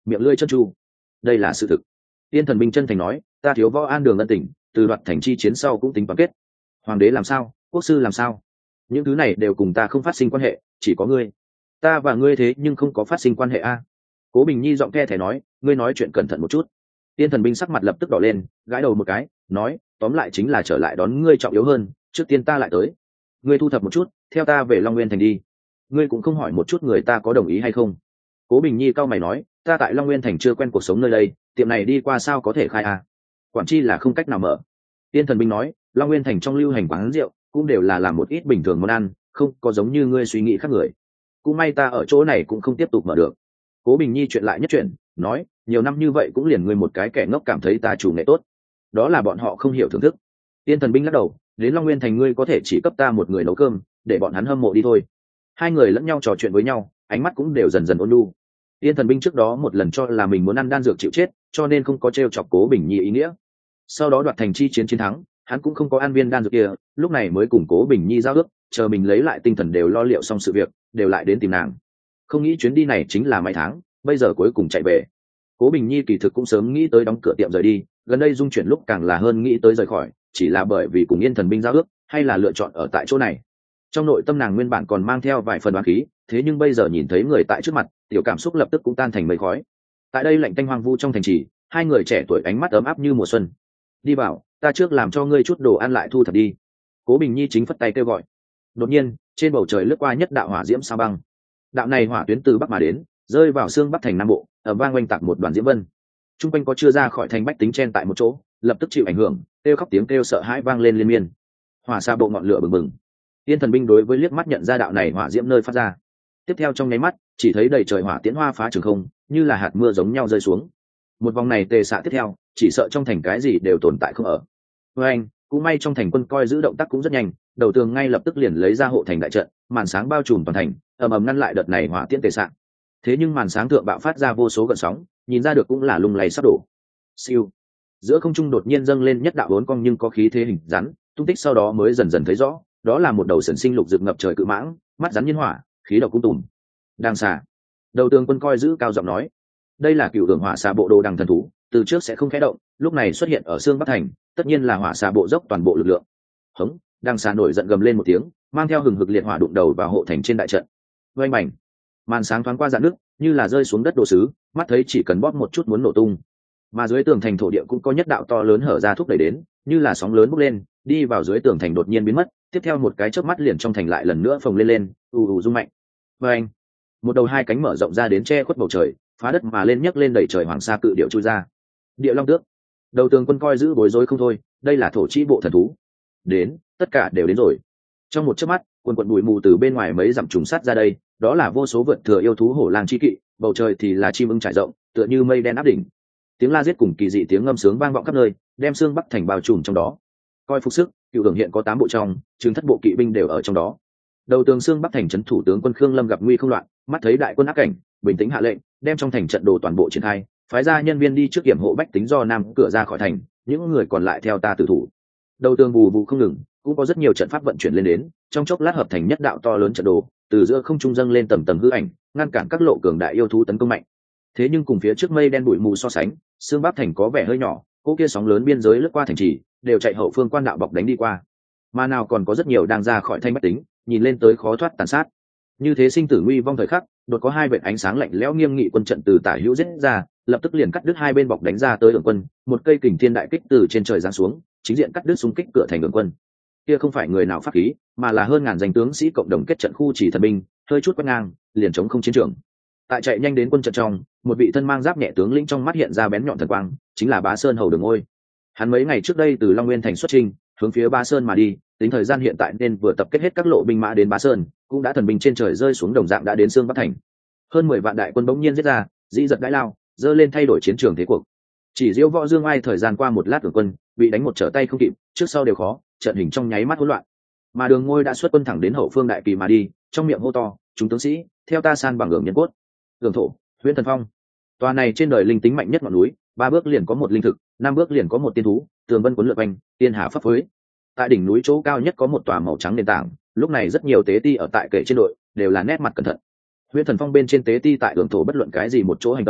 miệng lưỡi chân chu. Đây là sự thực. Tiên thần binh chân thành nói, ta thiếu võ an đường ân tình, từ đoạt thành chi chiến sau cũng tính toàn kết. Hoàng đế làm sao, quốc sư làm sao, những thứ này đều cùng ta không phát sinh quan hệ, chỉ có ngươi. Ta và ngươi thế nhưng không có phát sinh quan hệ a. Cố Bình Nhi giọng the thé nói, ngươi nói chuyện cẩn thận một chút. Tiên thần binh sắc mặt lập tức đỏ lên, gãi đầu một cái, nói, tóm lại chính là trở lại đón ngươi trọng yếu hơn, trước tiên ta lại tới. Ngươi thu thập một chút, theo ta về Long Nguyên thành đi. Ngươi cũng không hỏi một chút người ta có đồng ý hay không. Cố Bình Nhi cau mày nói, ta tại Long Nguyên thành chưa quen cuộc sống nơi đây, tiệm này đi qua sao có thể khai a? Quản chi là không cách nào mở. Tiên thần binh nói, Long Nguyên thành trong lưu hành quán rượu cũng đều là làm một ít bình thường món ăn, không có giống như ngươi suy nghĩ khác người. Cũng may ta ở chỗ này cũng không tiếp tục mở được. Cố Bình Nhi chuyện lại nhất chuyện, nói, nhiều năm như vậy cũng liền ngươi một cái kẻ ngốc cảm thấy ta chủ nghệ tốt, đó là bọn họ không hiểu thưởng thức. Tiên thần binh lắc đầu, đến Long Nguyên thành ngươi có thể chỉ cấp ta một người nấu cơm, để bọn hắn hâm mộ đi thôi. Hai người lẫn nhau trò chuyện với nhau, ánh mắt cũng đều dần dần ôn nhu. Tiên thần binh trước đó một lần cho là mình muốn ăn đan dược chịu chết, cho nên không có trêu chọc Cố Bình Nhi ý nghĩa. Sau đó đoạt thành chi chiến chiến thắng, hắn cũng không có ăn viên đan dược kia, lúc này mới cùng Cố Bình Nhi giao ước, chờ mình lấy lại tinh thần đều lo liệu xong sự việc, đều lại đến tìm nàng. Không nghĩ chuyến đi này chính là mấy tháng, bây giờ cuối cùng chạy về. Cố Bình Nhi kỳ thực cũng sớm nghĩ tới đóng cửa tiệm rời đi, gần đây dung chuyển lúc càng là hơn nghĩ tới rời khỏi, chỉ là bởi vì cùng Yên thần binh giao ước, hay là lựa chọn ở tại chỗ này. Trong nội tâm nàng nguyên bản còn mang theo vài phần oán khí, thế nhưng bây giờ nhìn thấy người tại trước mặt, tiểu cảm xúc lập tức cũng tan thành mây khói. Tại đây lạnh tanh hoang vu trong thành trì, hai người trẻ tuổi ánh mắt ấm áp như mùa xuân. Đi vào, ta trước làm cho ngươi chút đồ ăn lại thu thập đi. Cố Bình Nhi chính phất tay kêu gọi. Đột nhiên, trên bầu trời lướt qua nhất đạo hỏa diễm sao băng. Đạo này hỏa tuyến từ bắc mà đến, rơi vào xương bắc thành nam bộ, ở vang quanh tạc một đoàn diễm vân. Trung quanh có chưa ra khỏi thành bách tính chen tại một chỗ, lập tức chịu ảnh hưởng, kêu khóc tiếng kêu sợ hãi vang lên liên miên. Hỏa xa bộ ngọn lửa bừng bừng. Tiên thần binh đối với liếc mắt nhận ra đạo này hỏa diễm nơi phát ra. Tiếp theo trong nháy mắt, chỉ thấy đầy trời hỏa tiễn hoa phá trường không, như là hạt mưa giống nhau rơi xuống. Một vòng này tề xạ tiếp theo, chỉ sợ trong thành cái gì đều tồn tại không ở. Với anh, cũng may trong thành quân coi giữ động tác cũng rất nhanh, đầu tường ngay lập tức liền lấy ra hộ thành đại trận, màn sáng bao trùm toàn thành, ầm ầm ngăn lại đợt này hỏa tiễn tề xạ. Thế nhưng màn sáng thượng bạo phát ra vô số gợn sóng, nhìn ra được cũng là lung lay sắp đổ. Siêu. Giữa không trung đột nhiên dâng lên nhất đạo bốn cong nhưng có khí thế hình rắn, tung tích sau đó mới dần dần thấy rõ, đó là một đầu sần sinh lục rực ngập trời cự mãng, mắt rắn nhiên hỏa, khí độc cũng tùm. Đang xả. Đầu tường quân coi giữ cao giọng nói, đây là cựu đường hỏa xà bộ đồ đằng thần thú, từ trước sẽ không khẽ động, lúc này xuất hiện ở xương bắc thành, tất nhiên là hỏa xà bộ dốc toàn bộ lực lượng. Hống, đang xà nổi giận gầm lên một tiếng, mang theo hừng hực liệt hỏa đụng đầu vào hộ thành trên đại trận. Vang bành. Màn sáng thoáng qua dạn nước, như là rơi xuống đất đồ sứ, mắt thấy chỉ cần bóp một chút muốn nổ tung. Mà dưới tường thành thổ địa cũng có nhất đạo to lớn hở ra thúc đẩy đến, như là sóng lớn bốc lên, đi vào dưới tường thành đột nhiên biến mất, tiếp theo một cái chớp mắt liền trong thành lại lần nữa phồng lên lên, ù ù rung mạnh. Vang. Một đầu hai cánh mở rộng ra đến che khuất bầu trời, phá đất mà lên nhấc lên đẩy trời hoàng sa cự điệu chui ra. Địa long tước. Đầu tường quân coi giữ bối rối không thôi, đây là thổ chi bộ thần thú. Đến, tất cả đều đến rồi. Trong một chớp mắt, quân quận bụi mù từ bên ngoài mấy dặm trùng sát ra đây, đó là vô số vượt thừa yêu thú hổ lang chi kỵ, bầu trời thì là chim ưng trải rộng, tựa như mây đen áp đỉnh. Tiếng la giết cùng kỳ dị tiếng ngâm sướng vang vọng khắp nơi, đem xương bắc thành bao trùm trong đó. Coi phục sức, cựu hưởng hiện có tám bộ trong, chứng thất bộ kỵ binh đều ở trong đó. Đầu tường xương bắc thành trấn thủ tướng quân Khương Lâm gặp nguy không loạn, mắt thấy đại quân ác cảnh, bình tĩnh hạ lệnh, đem trong thành trận đồ toàn bộ triển khai, phái ra nhân viên đi trước kiểm hộ bách tính do nam cửa ra khỏi thành, những người còn lại theo ta tử thủ. Đầu tường bù bù không ngừng, cũng có rất nhiều trận pháp vận chuyển lên đến, trong chốc lát hợp thành nhất đạo to lớn trận đồ, từ giữa không trung dâng lên tầm tầm hư ảnh, ngăn cản các lộ cường đại yêu thú tấn công mạnh. Thế nhưng cùng phía trước mây đen bụi mù so sánh, xương bắc thành có vẻ hơi nhỏ, cỗ kia sóng lớn biên giới lướt qua thành trì, đều chạy hậu phương quan đạo bọc đánh đi qua. Mà nào còn có rất nhiều đang ra khỏi thanh bách tính, nhìn lên tới khó thoát tàn sát. Như thế sinh tử nguy vong thời khắc, đột có hai vệt ánh sáng lạnh lẽo nghiêm nghị quân trận từ tả hữu giết ra, lập tức liền cắt đứt hai bên bọc đánh ra tới đường quân, một cây kình thiên đại kích từ trên trời giáng xuống, chính diện cắt đứt xung kích cửa thành đường quân. Kia không phải người nào pháp khí, mà là hơn ngàn danh tướng sĩ cộng đồng kết trận khu chỉ thần binh, hơi chút quét ngang, liền chống không chiến trường. Tại chạy nhanh đến quân trận trong, một vị thân mang giáp nhẹ tướng lĩnh trong mắt hiện ra bén nhọn thần quang, chính là Bá Sơn hầu Đường Ngôi. Hắn mấy ngày trước đây từ Long Nguyên thành xuất chinh, hướng phía Bá Sơn mà đi, tính thời gian hiện tại nên vừa tập kết hết các lộ binh mã đến Bá Sơn, cũng đã thần binh trên trời rơi xuống đồng dạng đã đến xương bắc thành. Hơn mười vạn đại quân bỗng nhiên giết ra, dĩ giật đãi lao, dơ lên thay đổi chiến trường thế cuộc. Chỉ Diêu Võ Dương Ai thời gian qua một lát tưởng quân, bị đánh một trở tay không kịp, trước sau đều khó, trận hình trong nháy mắt hỗn loạn. Mà Đường Ngôi đã xuất quân thẳng đến hậu phương đại kỳ mà đi, trong miệng hô to, "Chúng tướng sĩ, theo ta san bằng hưởng nhân cốt." Hưởng thổ, Huyễn Thần Phong. Tòa này trên đời linh tính mạnh nhất ngọn núi, ba bước liền có một linh thực, năm bước liền có một tiên thú, tường vân cuốn lượn quanh, tiên hà pháp phối. Tại đỉnh núi chỗ cao nhất có một tòa màu trắng nền tảng, lúc này rất nhiều tế ti ở tại kệ trên đội, đều là nét mặt cẩn thận. Huyễn Thần Phong bên trên tế ti tại hưởng thổ bất luận cái gì một chỗ hành động,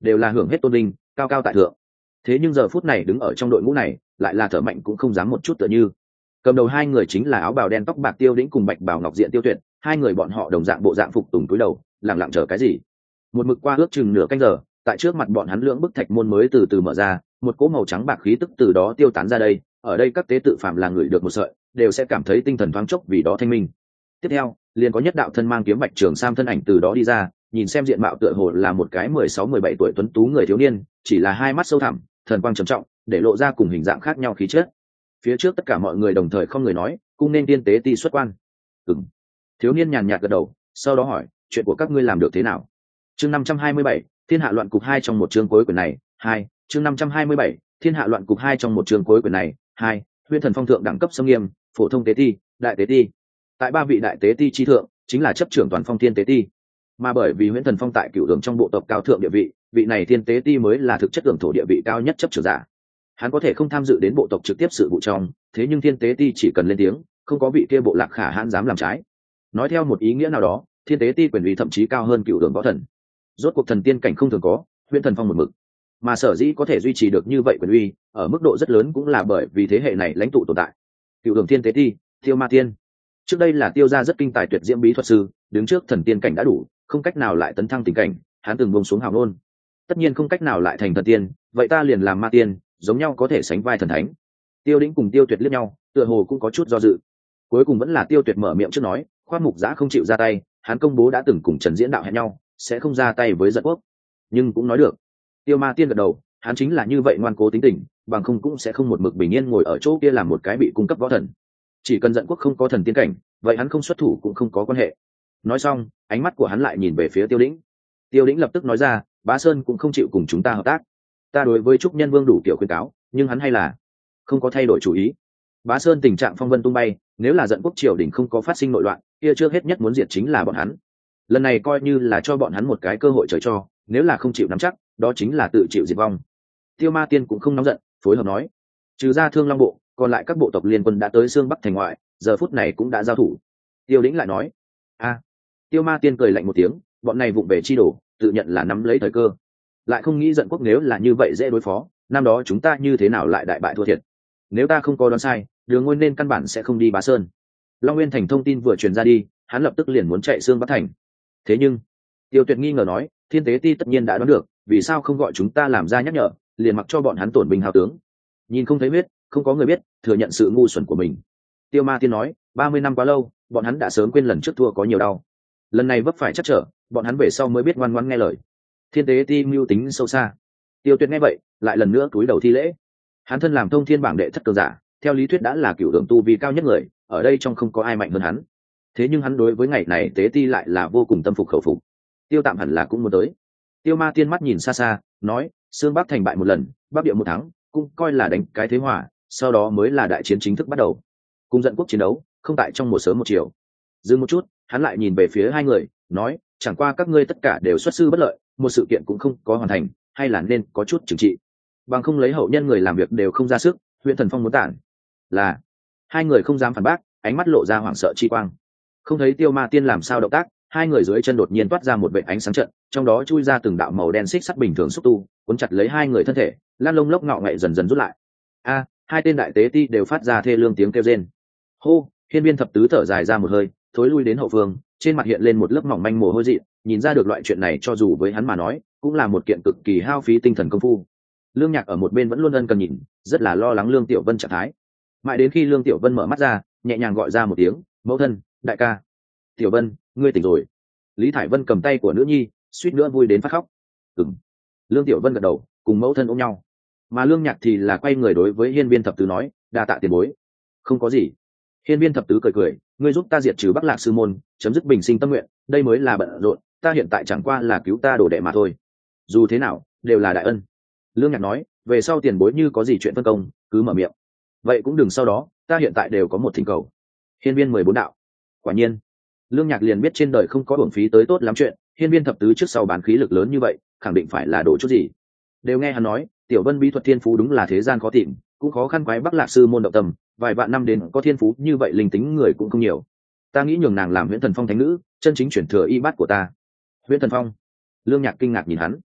đều là hưởng hết tôn linh, cao cao tại thượng. Thế nhưng giờ phút này đứng ở trong đội ngũ này lại là thở mạnh cũng không dám một chút tựa như. Cầm đầu hai người chính là áo bào đen tóc bạc Tiêu Đĩnh cùng bạch bào ngọc diện Tiêu Tuyệt, hai người bọn họ đồng dạng bộ dạng phục tùng cúi đầu, lặng lặng chờ cái gì. Một mực qua ước chừng nửa canh giờ, tại trước mặt bọn hắn lưỡng bức thạch môn mới từ từ mở ra, một cỗ màu trắng bạc khí tức từ đó tiêu tán ra đây. Ở đây các tế tự phạm là người được một sợi, đều sẽ cảm thấy tinh thần thoáng chốc vì đó thanh minh. Tiếp theo, liền có nhất đạo thân mang kiếm bạch trường sam thân ảnh từ đó đi ra, nhìn xem diện mạo tựa hồ là một cái mười sáu mười bảy tuổi tuấn tú người thiếu niên, chỉ là hai mắt sâu thẳm, thần quang trầm trọng, để lộ ra cùng hình dạng khác nhau khí chất. Phía trước tất cả mọi người đồng thời không người nói, cung nên tiên tế ti xuất quan. Ừm. Thiếu niên nhàn nhạt gật đầu, sau đó hỏi, chuyện của các ngươi làm được thế nào? Chương năm trăm hai mươi bảy, Thiên hạ loạn cục hai trong một chương cuối quyển này, hai, chương năm trăm hai mươi bảy, Thiên hạ loạn cục hai trong một chương cuối quyển này, hai, Huyễn Thần Phong thượng đẳng cấp xâm nghiêm, phổ thông tế ti, đại tế ti. Tại ba vị đại tế ti chi thượng, chính là chấp trưởng toàn phong thiên tế ti. Mà bởi vì Huyễn Thần Phong tại cửu đường trong bộ tộc cao thượng địa vị, vị này thiên tế ti mới là thực chất đường thổ địa vị cao nhất chấp trưởng giả. Hắn có thể không tham dự đến bộ tộc trực tiếp sự vụ trong, thế nhưng thiên tế ti chỉ cần lên tiếng, không có vị kia bộ lạc khả hãn dám làm trái. Nói theo một ý nghĩa nào đó, thiên tế ti quyền uy thậm chí cao hơn cửu đường võ thần. Rốt cuộc thần tiên cảnh không thường có, Huyễn Thần Phong một mực, mà sở dĩ có thể duy trì được như vậy quyền uy, ở mức độ rất lớn cũng là bởi vì thế hệ này lãnh tụ tồn tại. Cửu đường thiên tế ti, Tiêu Ma Tiên. Trước đây là Tiêu gia rất kinh tài tuyệt diễm bí thuật sư, đứng trước thần tiên cảnh đã đủ, không cách nào lại tấn thăng tình cảnh, hắn từng buông xuống hào nôn. Tất nhiên không cách nào lại thành thần tiên, vậy ta liền làm ma tiên, giống nhau có thể sánh vai thần thánh. Tiêu Đĩnh cùng Tiêu Tuyệt liếc nhau, tựa hồ cũng có chút do dự. Cuối cùng vẫn là Tiêu Tuyệt mở miệng trước nói, Khoan Mục Giã không chịu ra tay, hắn công bố đã từng cùng Trần Diễn đạo hẹn nhau, sẽ không ra tay với Giận Quốc. Nhưng cũng nói được. Tiêu Ma Tiên gật đầu, hắn chính là như vậy ngoan cố tính tình, bằng không cũng sẽ không một mực bình yên ngồi ở chỗ kia làm một cái bị cung cấp võ thần. Chỉ cần Giận Quốc không có thần tiên cảnh, vậy hắn không xuất thủ cũng không có quan hệ. Nói xong, ánh mắt của hắn lại nhìn về phía Tiêu Đĩnh. Tiêu Đĩnh lập tức nói ra, Bá Sơn cũng không chịu cùng chúng ta hợp tác. Ta đối với Trúc Nhân Vương đủ kiểu khuyên cáo, nhưng hắn hay là không có thay đổi chủ ý. Bá Sơn tình trạng phong vân tung bay, nếu là Giận Quốc triều đình không có phát sinh nội loạn, kia trước hết nhất muốn diệt chính là bọn hắn. Lần này coi như là cho bọn hắn một cái cơ hội trời cho, nếu là không chịu nắm chắc, đó chính là tự chịu diệt vong. Tiêu Ma Tiên cũng không nóng giận, phối hợp nói, trừ ra Thương Long bộ, còn lại các bộ tộc liên quân đã tới xương Bắc thành ngoại, giờ phút này cũng đã giao thủ. Tiêu Đĩnh lại nói, a. Tiêu Ma Tiên cười lạnh một tiếng, bọn này vụng về chi đổ, tự nhận là nắm lấy thời cơ, lại không nghĩ Giận Quốc nếu là như vậy dễ đối phó, năm đó chúng ta như thế nào lại đại bại thua thiệt. Nếu ta không có đoán sai, Đường Ngôn nên căn bản sẽ không đi Bá Sơn. Long Nguyên thành thông tin vừa truyền ra đi, hắn lập tức liền muốn chạy xương Bắc thành. Thế nhưng, Tiêu Tuyệt nghi ngờ nói, thiên tế ti tất nhiên đã đoán được, vì sao không gọi chúng ta làm ra nhắc nhở, liền mặc cho bọn hắn tổn binh hao tướng. Nhìn không thấy huyết, không có người biết, thừa nhận sự ngu xuẩn của mình. Tiêu Ma Tiên nói, ba mươi năm quá lâu, bọn hắn đã sớm quên lần trước thua có nhiều đau. Lần này vấp phải chắc trở, bọn hắn về sau mới biết ngoan ngoãn nghe lời. Thiên tế ti mưu tính sâu xa. Tiêu Tuyệt nghe vậy, lại lần nữa cúi đầu thi lễ. Hắn thân làm thông thiên bảng đệ thất cường giả, theo lý thuyết đã là cửu đường tu vi cao nhất người, ở đây trong không có ai mạnh hơn hắn. Thế nhưng hắn đối với ngày này tế ti lại là vô cùng tâm phục khẩu phục. Tiêu Tạm hẳn là cũng muốn tới. Tiêu Ma Tiên mắt nhìn xa xa, nói, xương Bắc thành bại một lần, Bắc địa một thắng, cũng coi là đánh cái thế hòa, sau đó mới là đại chiến chính thức bắt đầu. Cùng Giận Quốc chiến đấu, không tại trong một sớm một chiều. Dừng một chút, hắn lại nhìn về phía hai người, nói, chẳng qua các ngươi tất cả đều xuất sư bất lợi, một sự kiện cũng không có hoàn thành, hay là nên có chút trừng trị. Bằng không lấy hậu nhân người làm việc đều không ra sức, Huyễn Thần Phong muốn tản. Là. Hai người không dám phản bác, ánh mắt lộ ra hoảng sợ chi quang. Không thấy Tiêu Ma Tiên làm sao động tác, hai người dưới chân đột nhiên toát ra một vệt ánh sáng trận, trong đó chui ra từng đạo màu đen xích sắt bình thường xúc tu, cuốn chặt lấy hai người thân thể, lan lông lốc ngạo ngậy dần dần rút lại. A, hai tên đại tế ti đều phát ra thê lương tiếng kêu rên. Hô, Hiên Viên thập tứ thở dài ra một hơi, thối lui đến hậu phương, trên mặt hiện lên một lớp mỏng manh mồ hôi dị, nhìn ra được loại chuyện này cho dù với hắn mà nói, cũng là một kiện cực kỳ hao phí tinh thần công phu. Lương Nhạc ở một bên vẫn luôn ân cần nhìn, rất là lo lắng Lương Tiểu Vân trạng thái. Mãi đến khi Lương Tiểu Vân mở mắt ra, nhẹ nhàng gọi ra một tiếng, "Mẫu thân, đại ca." "Tiểu Vân, ngươi tỉnh rồi." Lý Thải Vân cầm tay của nữ nhi, suýt nữa vui đến phát khóc. "Ừm." Lương Tiểu Vân gật đầu, cùng mẫu thân ôm nhau. Mà Lương Nhạc thì là quay người đối với Hiên Viên thập tứ nói, "Đa tạ tiền bối." "Không có gì." Hiên Viên thập tứ cười cười, "Ngươi giúp ta diệt trừ Bắc Lạc sư môn, chấm dứt bình sinh tâm nguyện, đây mới là bận rộn, ta hiện tại chẳng qua là cứu ta đồ đệ mà thôi. Dù thế nào, đều là đại ân." Lương Nhạc nói, "Về sau tiền bối như có gì chuyện phân công, cứ mở miệng. Vậy cũng đừng sau đó, ta hiện tại đều có một thỉnh cầu." Hiên Viên mười bốn đạo. Quả nhiên, Lương Nhạc liền biết trên đời không có uổng phí tới tốt lắm chuyện, Hiên Viên thập tứ trước sau bán khí lực lớn như vậy, khẳng định phải là đồ chút gì. Đều nghe hắn nói, Tiểu Vân bí thuật thiên phú đúng là thế gian khó tìm, cũng khó khăn quái Bắc Lạc sư môn động tâm, vài vạn năm đến có thiên phú như vậy linh tính người cũng không nhiều. Ta nghĩ nhường nàng làm Huyễn Thần Phong thánh nữ, chân chính chuyển thừa y bát của ta. Huyễn Thần Phong? Lương Nhạc kinh ngạc nhìn hắn.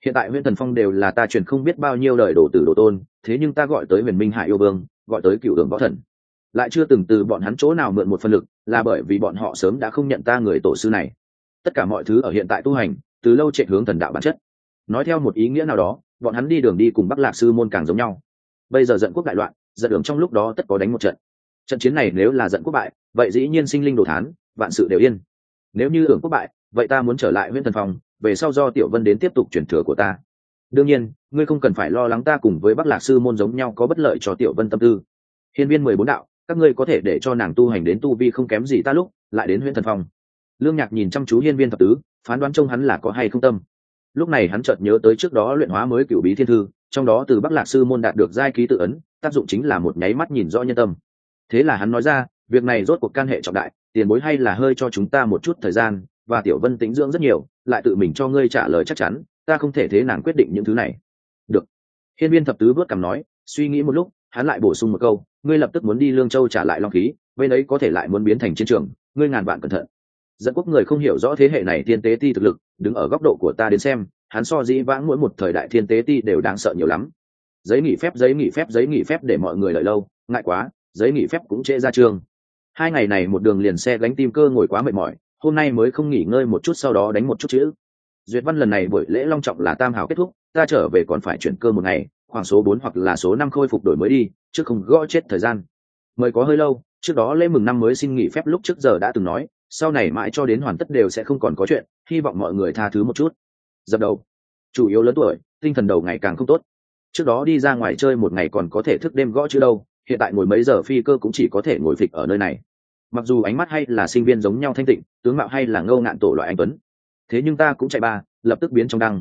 Hiện tại Huyền Thần Phong đều là ta truyền không biết bao nhiêu đời đồ tử đồ tôn, thế nhưng ta gọi tới Huyền Minh Hải yêu vương, gọi tới Cửu Đường Võ Thần, lại chưa từng từ bọn hắn chỗ nào mượn một phần lực, là bởi vì bọn họ sớm đã không nhận ta người tổ sư này. Tất cả mọi thứ ở hiện tại tu hành, từ lâu chạy hướng thần đạo bản chất. Nói theo một ý nghĩa nào đó, bọn hắn đi đường đi cùng Bắc Lạc sư môn càng giống nhau. Bây giờ giận quốc đại loạn, giận đường trong lúc đó tất có đánh một trận. Trận chiến này nếu là giận quốc bại, vậy dĩ nhiên sinh linh đồ thán, vạn sự đều yên. Nếu như Hưởng quốc bại, vậy ta muốn trở lại Huyền Thần Phong, về sau do Tiểu Vân đến tiếp tục truyền thừa của ta. Đương nhiên, ngươi không cần phải lo lắng ta cùng với Bắc Lạc sư môn giống nhau có bất lợi cho Tiểu Vân tâm tư. Hiên viên mười bốn đạo, các ngươi có thể để cho nàng tu hành đến tu vi không kém gì ta lúc lại đến Huyền Thần Phong. Lương Nhạc nhìn chăm chú hiên viên thập tứ, phán đoán trông hắn là có hay không tâm. Lúc này hắn chợt nhớ tới trước đó luyện hóa mới Cửu Bí Thiên Thư, trong đó từ Bắc Lạc sư môn đạt được giai ký tự ấn, tác dụng chính là một nháy mắt nhìn rõ nhân tâm. Thế là hắn nói ra, việc này rốt cuộc can hệ trọng đại, tiền bối hay là hơi cho chúng ta một chút thời gian, và Tiểu Vân tĩnh dưỡng rất nhiều, lại tự mình cho ngươi trả lời chắc chắn, ta không thể thế nàng quyết định những thứ này. Được. Hiên viên thập tứ vớt cằm nói, suy nghĩ một lúc, hắn lại bổ sung một câu, ngươi lập tức muốn đi Lương Châu trả lại long khí, bên ấy có thể lại muốn biến thành chiến trường, ngươi ngàn vạn cẩn thận. Dẫn quốc người không hiểu rõ thế hệ này thiên tế ti thực lực, đứng ở góc độ của ta đến xem, hắn so dĩ vãng mỗi một thời đại thiên tế ti đều đáng sợ nhiều lắm. Giấy nghỉ phép, giấy nghỉ phép, giấy nghỉ phép để mọi người đợi lâu, ngại quá, giấy nghỉ phép cũng trễ ra trường. Hai ngày này một đường liền xe gánh tim cơ ngồi quá mệt mỏi, hôm nay mới không nghỉ ngơi một chút sau đó đánh một chút chữ. Duyệt văn lần này buổi lễ long trọng là tam hào kết thúc, ta trở về còn phải chuyển cơ một ngày, khoảng số bốn hoặc là số năm khôi phục đổi mới đi, chứ không gõ chết thời gian. Mời có hơi lâu, trước đó lễ mừng năm mới xin nghỉ phép lúc trước giờ đã từng nói, sau này mãi cho đến hoàn tất đều sẽ không còn có chuyện, hy vọng mọi người tha thứ một chút. Dập đầu. Chủ yếu lớn tuổi, tinh thần đầu ngày càng không tốt. Trước đó đi ra ngoài chơi một ngày còn có thể thức đêm gõ chữ đâu, hiện tại ngồi mấy giờ phi cơ cũng chỉ có thể ngồi phịch ở nơi này. Mặc dù ánh mắt hay là sinh viên giống nhau thanh tịnh, tướng mạo hay là ngâu ngạn tổ loại anh tuấn, thế nhưng ta cũng chạy ba, lập tức biến trong đăng,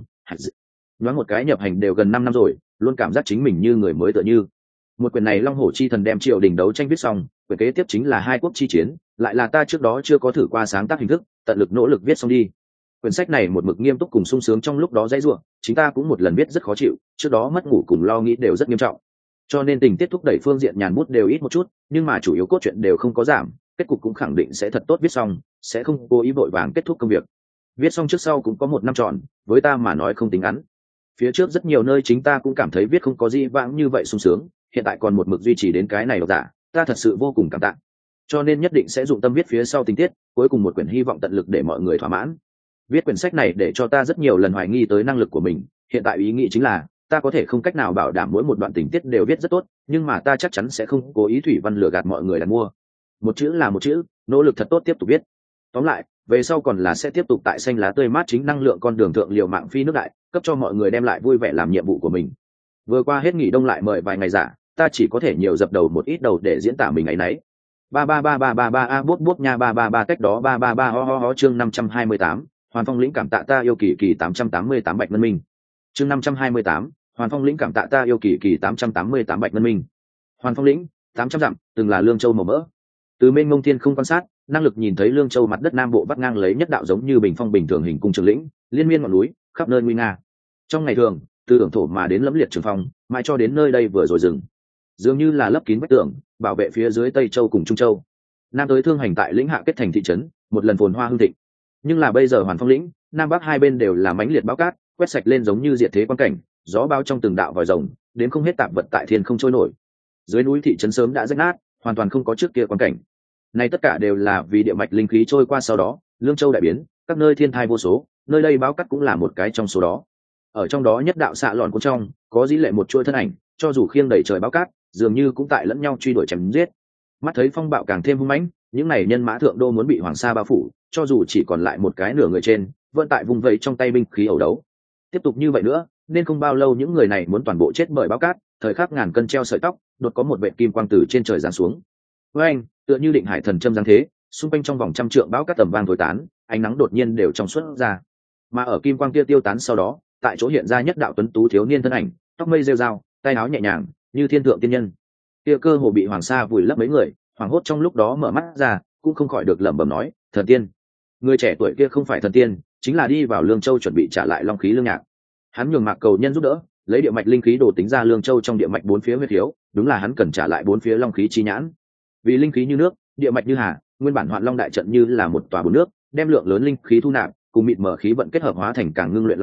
nói một cái nhập hành đều gần năm năm rồi, luôn cảm giác chính mình như người mới tựa như. Một quyển này Long Hổ chi thần đem triều đình đấu tranh viết xong, quyển kế tiếp chính là hai quốc chi chiến, lại là ta trước đó chưa có thử qua sáng tác hình thức, tận lực nỗ lực viết xong đi. Quyển sách này một mực nghiêm túc cùng sung sướng trong lúc đó dãy rủa, chính ta cũng một lần viết rất khó chịu, trước đó mất ngủ cùng lo nghĩ đều rất nghiêm trọng. Cho nên tình tiết thúc đẩy phương diện nhàn bút đều ít một chút, nhưng mà chủ yếu cốt truyện đều không có giảm, kết cục cũng khẳng định sẽ thật tốt viết xong, sẽ không cố ý vội vàng kết thúc công việc. Viết xong trước sau cũng có một năm tròn, với ta mà nói không tính ngắn. Phía trước rất nhiều nơi chính ta cũng cảm thấy viết không có gì vãng như vậy sung sướng, hiện tại còn một mực duy trì đến cái này độc giả, ta thật sự vô cùng cảm tạ. Cho nên nhất định sẽ dụng tâm viết phía sau tình tiết, cuối cùng một quyển hy vọng tận lực để mọi người thỏa mãn. Viết quyển sách này để cho ta rất nhiều lần hoài nghi tới năng lực của mình, hiện tại ý nghĩ chính là ta có thể không cách nào bảo đảm mỗi một đoạn tình tiết đều viết rất tốt, nhưng mà ta chắc chắn sẽ không cố ý thủy văn lừa gạt mọi người đặt mua. Một chữ là một chữ, nỗ lực thật tốt tiếp tục viết. Tóm lại, về sau còn là sẽ tiếp tục tại xanh lá tươi mát chính năng lượng con đường thượng liều mạng phi nước đại, cấp cho mọi người đem lại vui vẻ làm nhiệm vụ của mình. Vừa qua hết nghỉ đông lại mời vài ngày giả, ta chỉ có thể nhiều dập đầu một ít đầu để diễn tả mình ấy nấy. Ba ba ba ba ba ba a bút bút nha ba ba ba cách đó ba ba ba ho ho ho chương năm trăm hai mươi tám, Hoàn Phong lĩnh cảm tạ ta yêu kỳ kỳ tám trăm tám mươi tám Bạch Ngân Minh. Chương năm trăm hai mươi tám, Hoàn Phong lĩnh cảm tạ ta yêu kỳ kỳ tám trăm tám mươi tám Bạch Ngân Minh. Hoàn Phong lĩnh, tám trăm dặm, từng là Lương Châu màu mỡ. Từ mênh mông thiên không quan sát, năng lực nhìn thấy Lương Châu mặt đất nam bộ vắt ngang lấy nhất đạo giống như bình phong bình thường hình cung trường lĩnh, liên miên ngọn núi, khắp nơi nguy nga. Trong ngày thường, từ hưởng thổ mà đến lẫm liệt trường phong, mãi cho đến nơi đây vừa rồi dừng, dường như là lấp kín vách tường, bảo vệ phía dưới Tây Châu cùng Trung Châu. Nam tới thương hành tại lĩnh hạ kết thành thị trấn, một lần phồn hoa hưng thịnh. Nhưng là bây giờ Hoàn Phong lĩnh, nam bắc hai bên đều là mãnh liệt bão cát, quét sạch lên giống như diệt thế quan cảnh, gió bao trong từng đạo vòi rồng, đến không hết tạp vật tại thiên không trôi nổi. Dưới núi thị trấn sớm đã rách nát, hoàn toàn không có trước kia quan cảnh. Này tất cả đều là vì địa mạch linh khí trôi qua sau đó, Lương Châu đại biến, các nơi thiên thai vô số, nơi đây báo cát cũng là một cái trong số đó. Ở trong đó nhất đạo xạ lọn cũng trong, có dĩ lệ một chuỗi thân ảnh, cho dù khiêng đẩy trời báo cát, dường như cũng tại lẫn nhau truy đuổi chém giết. Mắt thấy phong bạo càng thêm hung mãnh, những này nhân mã thượng đô muốn bị hoàng sa bao phủ, cho dù chỉ còn lại một cái nửa người trên, vẫn tại vùng vây trong tay binh khí ẩu đấu. Tiếp tục như vậy nữa, nên không bao lâu những người này muốn toàn bộ chết bởi báo cát, thời khắc ngàn cân treo sợi tóc, đột có một vệt kim quang từ trên trời giáng xuống. Với anh, tựa như định hải thần châm giáng thế, xung quanh trong vòng trăm trượng báo cát tầm vang thổi tán, ánh nắng đột nhiên đều trong suốt ra. Mà ở kim quang kia tiêu tán sau đó, tại chỗ hiện ra nhất đạo tuấn tú thiếu niên thân ảnh, tóc mây rêu rao, tay áo nhẹ nhàng, như thiên thượng tiên nhân. Kia cơ hồ bị hoàng sa vùi lấp mấy người, hoàng hốt trong lúc đó mở mắt ra, cũng không khỏi được lẩm bẩm nói, thần tiên. Người trẻ tuổi kia không phải thần tiên, chính là đi vào Lương Châu chuẩn bị trả lại long khí Lương Nhạc. Hắn nhường Mạc Cầu Nhân giúp đỡ, lấy địa mạch linh khí đồ tính ra Lương Châu trong địa mạch bốn phía huyết thiếu, đúng là hắn cần trả lại bốn phía long khí chi nhãn. Vì linh khí như nước, địa mạch như hà, nguyên bản Hoạn Long đại trận như là một tòa bồn nước, đem lượng lớn linh khí thu nạp, cùng mịt mở khí vận kết hợp hóa thành càng ngưng luyện long khí,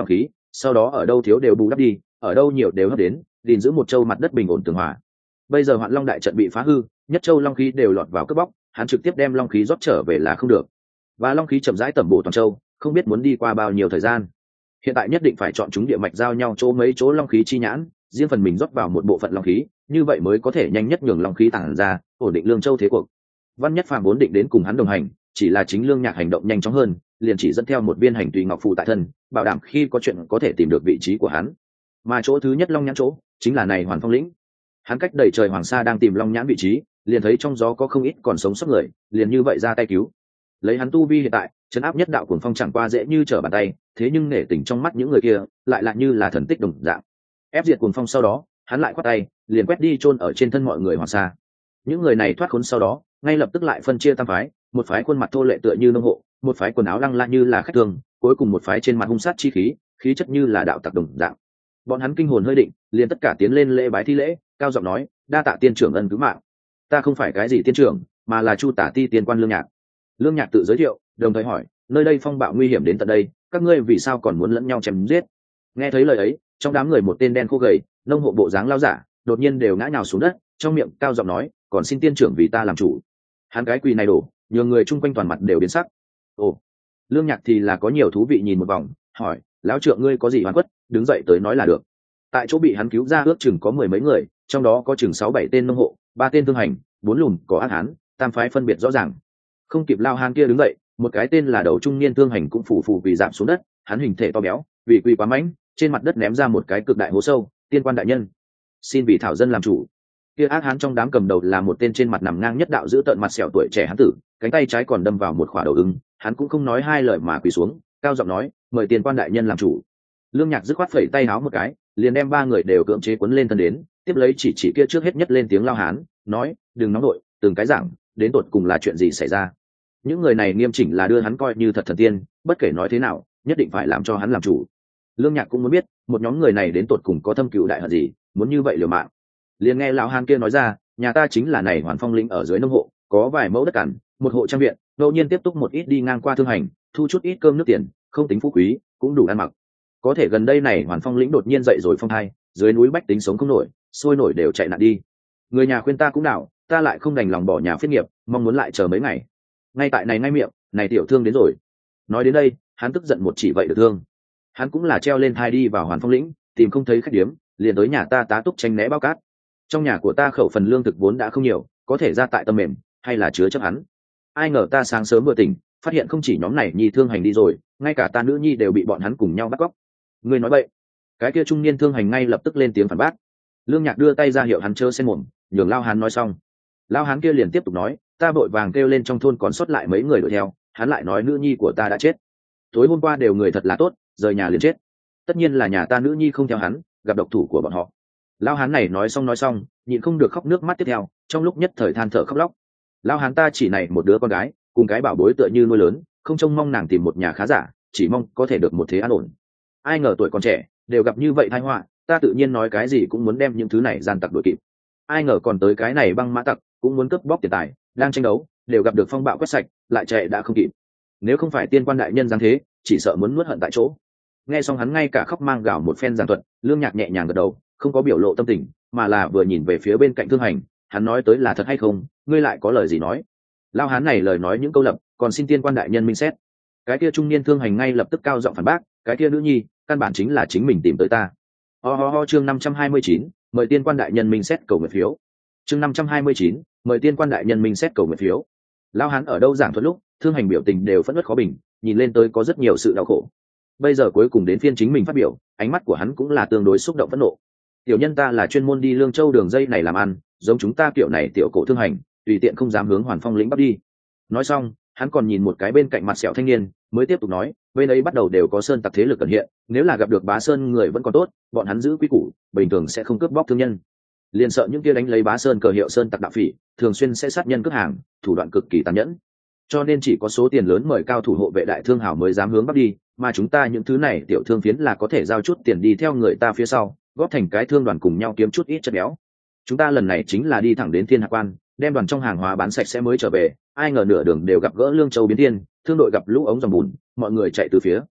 sau đó ở đâu thiếu đều bù đắp đi, ở đâu nhiều đều hấp đến, gìn giữ một châu mặt đất bình ổn tường hòa. Bây giờ Hoạn Long đại trận bị phá hư, nhất châu long khí đều lọt vào cướp bóc, hắn trực tiếp đem long khí rót trở về là không được. Và long khí chậm rãi tẩm bổ toàn châu, không biết muốn đi qua bao nhiêu thời gian. Hiện tại nhất định phải chọn chúng địa mạch giao nhau chỗ mấy chỗ long khí chi nhãn, riêng phần mình rót vào một bộ phận long khí, như vậy mới có thể nhanh nhất nhường long khí tản ra, ổn định lương châu thế cuộc. Văn Nhất Phàm vốn định đến cùng hắn đồng hành, chỉ là chính Lương Nhạc hành động nhanh chóng hơn, liền chỉ dẫn theo một viên hành tùy ngọc phù tại thân, bảo đảm khi có chuyện có thể tìm được vị trí của hắn. Mà chỗ thứ nhất long nhãn chỗ, chính là này Hoàn Phong lĩnh. Hắn cách đầy trời hoàng sa đang tìm long nhãn vị trí, liền thấy trong gió có không ít còn sống sót người, liền như vậy ra tay cứu. Lấy hắn tu vi hiện tại, trấn áp nhất đạo cuồng phong chẳng qua dễ như trở bàn tay, thế nhưng nể tình trong mắt những người kia, lại lại như là thần tích đồng dạng. Ép diệt cuồng phong sau đó, hắn lại quát tay, liền quét đi chôn ở trên thân mọi người hoàng sa. Những người này thoát khốn sau đó, ngay lập tức lại phân chia tam phái, một phái khuôn mặt thô lệ tựa như nông hộ, một phái quần áo lăng la như là khách thường, cuối cùng một phái trên mặt hung sát chi khí, khí chất như là đạo tặc đồng dạng. Bọn hắn kinh hồn hơi định, liền tất cả tiến lên lễ bái thi lễ, cao giọng nói, đa tạ tiên trưởng ân cứu mạng. Ta không phải cái gì tiên trưởng, mà là Chu Tả Ti tiên quan Lương Nhạc. Lương Nhạc tự giới thiệu, đồng thời hỏi, nơi đây phong bạo nguy hiểm đến tận đây, các ngươi vì sao còn muốn lẫn nhau chém giết? Nghe thấy lời ấy, trong đám người một tên đen khô gầy, nông hộ bộ dáng lao giả, đột nhiên đều ngã nhào xuống đất, trong miệng cao giọng nói, còn xin tiên trưởng vì ta làm chủ. Hắn cái quỳ này đổ, nhiều người chung quanh toàn mặt đều biến sắc. Ồ, Lương Nhạc thì là có nhiều thú vị nhìn một vòng, hỏi, lão trượng ngươi có gì oan khuất, đứng dậy tới nói là được. Tại chỗ bị hắn cứu ra ước chừng có mười mấy người, trong đó có chừng sáu bảy tên nông hộ, ba tên thương hành, bốn lùn có ác hán, tam phái phân biệt rõ ràng. Không kịp lao hán kia đứng dậy, một cái tên là đầu trung niên thương hành cũng phủ phủ vì giảm xuống đất, hắn hình thể to béo, vì quỳ quá mãnh, trên mặt đất ném ra một cái cực đại hố sâu, tiên quan đại nhân, xin vì thảo dân làm chủ. Kia ác hán trong đám cầm đầu là một tên trên mặt nằm ngang nhất đạo giữ tợn mặt sẹo tuổi trẻ hán tử, cánh tay trái còn đâm vào một khỏa đầu ứng, hắn cũng không nói hai lời mà quỳ xuống, cao giọng nói, mời tiên quan đại nhân làm chủ. Lương Nhạc dứt khoát phẩy tay háo một cái, liền đem ba người đều cưỡng chế cuốn lên thân đến, tiếp lấy chỉ chỉ kia trước hết nhất lên tiếng lao hán, nói, đừng nóng nội, từng cái giảng, đến tột cùng là chuyện gì xảy ra. Những người này nghiêm chỉnh là đưa hắn coi như thật thần tiên, bất kể nói thế nào, nhất định phải làm cho hắn làm chủ. Lương Nhạc cũng muốn biết, một nhóm người này đến tột cùng có thâm cựu đại hận gì, muốn như vậy liều mạng. Liền nghe lão hán kia nói ra, nhà ta chính là này Hoàn Phong lĩnh ở dưới nông hộ, có vài mẫu đất cằn, một hộ trang viện, ngẫu nhiên tiếp tục một ít đi ngang qua thương hành, thu chút ít cơm nước tiền, không tính phú quý, cũng đủ ăn mặc. Có thể gần đây này Hoàn Phong lĩnh đột nhiên dậy rồi phong thai, dưới núi bách tính sống không nổi, sôi nổi đều chạy nạn đi. Người nhà khuyên ta cũng đảo, ta lại không đành lòng bỏ nhà phiết nghiệp, mong muốn lại chờ mấy ngày. Ngay tại này ngay miệng, này tiểu thương đến rồi. Nói đến đây, hắn tức giận một chỉ vậy được thương. Hắn cũng là treo lên thai đi vào Hoàn Phong lĩnh, tìm không thấy khách điếm, liền tới nhà ta tá túc tranh né bao cát. Trong nhà của ta khẩu phần lương thực vốn đã không nhiều, có thể ra tại tâm mềm, hay là chứa chấp hắn. Ai ngờ ta sáng sớm vừa tỉnh, phát hiện không chỉ nhóm này nhi thương hành đi rồi, ngay cả ta nữ nhi đều bị bọn hắn cùng nhau bắt cóc. Ngươi nói vậy? Cái kia trung niên thương hành ngay lập tức lên tiếng phản bác. Lương Nhạc đưa tay ra hiệu hắn chớ xen mồm, nhường lao hán nói xong. Lao hán kia liền tiếp tục nói, ta vội vàng kêu lên trong thôn còn sót lại mấy người đuổi theo, hắn lại nói nữ nhi của ta đã chết. Tối hôm qua đều người thật là tốt, rời nhà liền chết. Tất nhiên là nhà ta nữ nhi không theo hắn, gặp độc thủ của bọn họ. Lao hán này nói xong nói xong, nhịn không được khóc nước mắt tiếp theo, trong lúc nhất thời than thở khóc lóc. Lao hán ta chỉ này một đứa con gái, cùng cái bảo bối tựa như nuôi lớn, không trông mong nàng tìm một nhà khá giả, chỉ mong có thể được một thế an ổn. Ai ngờ tuổi còn trẻ, đều gặp như vậy tai họa, ta tự nhiên nói cái gì cũng muốn đem những thứ này gian tặc đuổi kịp. Ai ngờ còn tới cái này băng mã tặc, cũng muốn cướp bóc tiền tài, đang tranh đấu, đều gặp được phong bạo quét sạch, lại chạy đã không kịp. Nếu không phải tiên quan đại nhân dáng thế, chỉ sợ muốn nuốt hận tại chỗ. Nghe xong hắn ngay cả khóc mang gào một phen giảng thuật, Lương Nhạc nhẹ nhàng gật đầu, không có biểu lộ tâm tình, mà là vừa nhìn về phía bên cạnh thương hành, hắn nói tới là thật hay không, ngươi lại có lời gì nói. Lao hán này lời nói những câu lập, còn xin tiên quan đại nhân minh xét. Cái kia trung niên thương hành ngay lập tức cao giọng phản bác, cái kia nữ nhi, căn bản chính là chính mình tìm tới ta. Ho ho ho chương năm trăm hai mươi chín, mời tiên quan đại nhân minh xét cầu nguyện phiếu. Chương năm trăm hai mươi chín, mời tiên quan đại nhân minh xét cầu nguyện phiếu. Lao hán ở đâu giảng thuật lúc, thương hành biểu tình đều phẫn uất khó bình, nhìn lên tới có rất nhiều sự đau khổ. Bây giờ cuối cùng đến phiên chính mình phát biểu, ánh mắt của hắn cũng là tương đối xúc động phẫn nộ. Tiểu nhân ta là chuyên môn đi Lương Châu đường dây này làm ăn, giống chúng ta kiểu này tiểu cổ thương hành, tùy tiện không dám hướng Hoàn Phong lĩnh bắt đi. Nói xong, hắn còn nhìn một cái bên cạnh mặt sẹo thanh niên, mới tiếp tục nói, bên ấy bắt đầu đều có sơn tặc thế lực ẩn hiện, nếu là gặp được bá sơn người vẫn còn tốt, bọn hắn giữ quý củ, bình thường sẽ không cướp bóc thương nhân. Liền sợ những kia đánh lấy bá sơn cờ hiệu sơn tặc đạo phỉ, thường xuyên sẽ sát nhân cướp hàng, thủ đoạn cực kỳ tàn nhẫn. Cho nên chỉ có số tiền lớn mời cao thủ hộ vệ đại thương hảo mới dám hướng bắt đi, mà chúng ta những thứ này tiểu thương phiến là có thể giao chút tiền đi theo người ta phía sau, góp thành cái thương đoàn cùng nhau kiếm chút ít chất béo. Chúng ta lần này chính là đi thẳng đến Thiên Hạc Quan, đem đoàn trong hàng hóa bán sạch sẽ mới trở về, ai ngờ nửa đường đều gặp gỡ Lương Châu biến thiên, thương đội gặp lũ ống dòng bùn, mọi người chạy từ phía.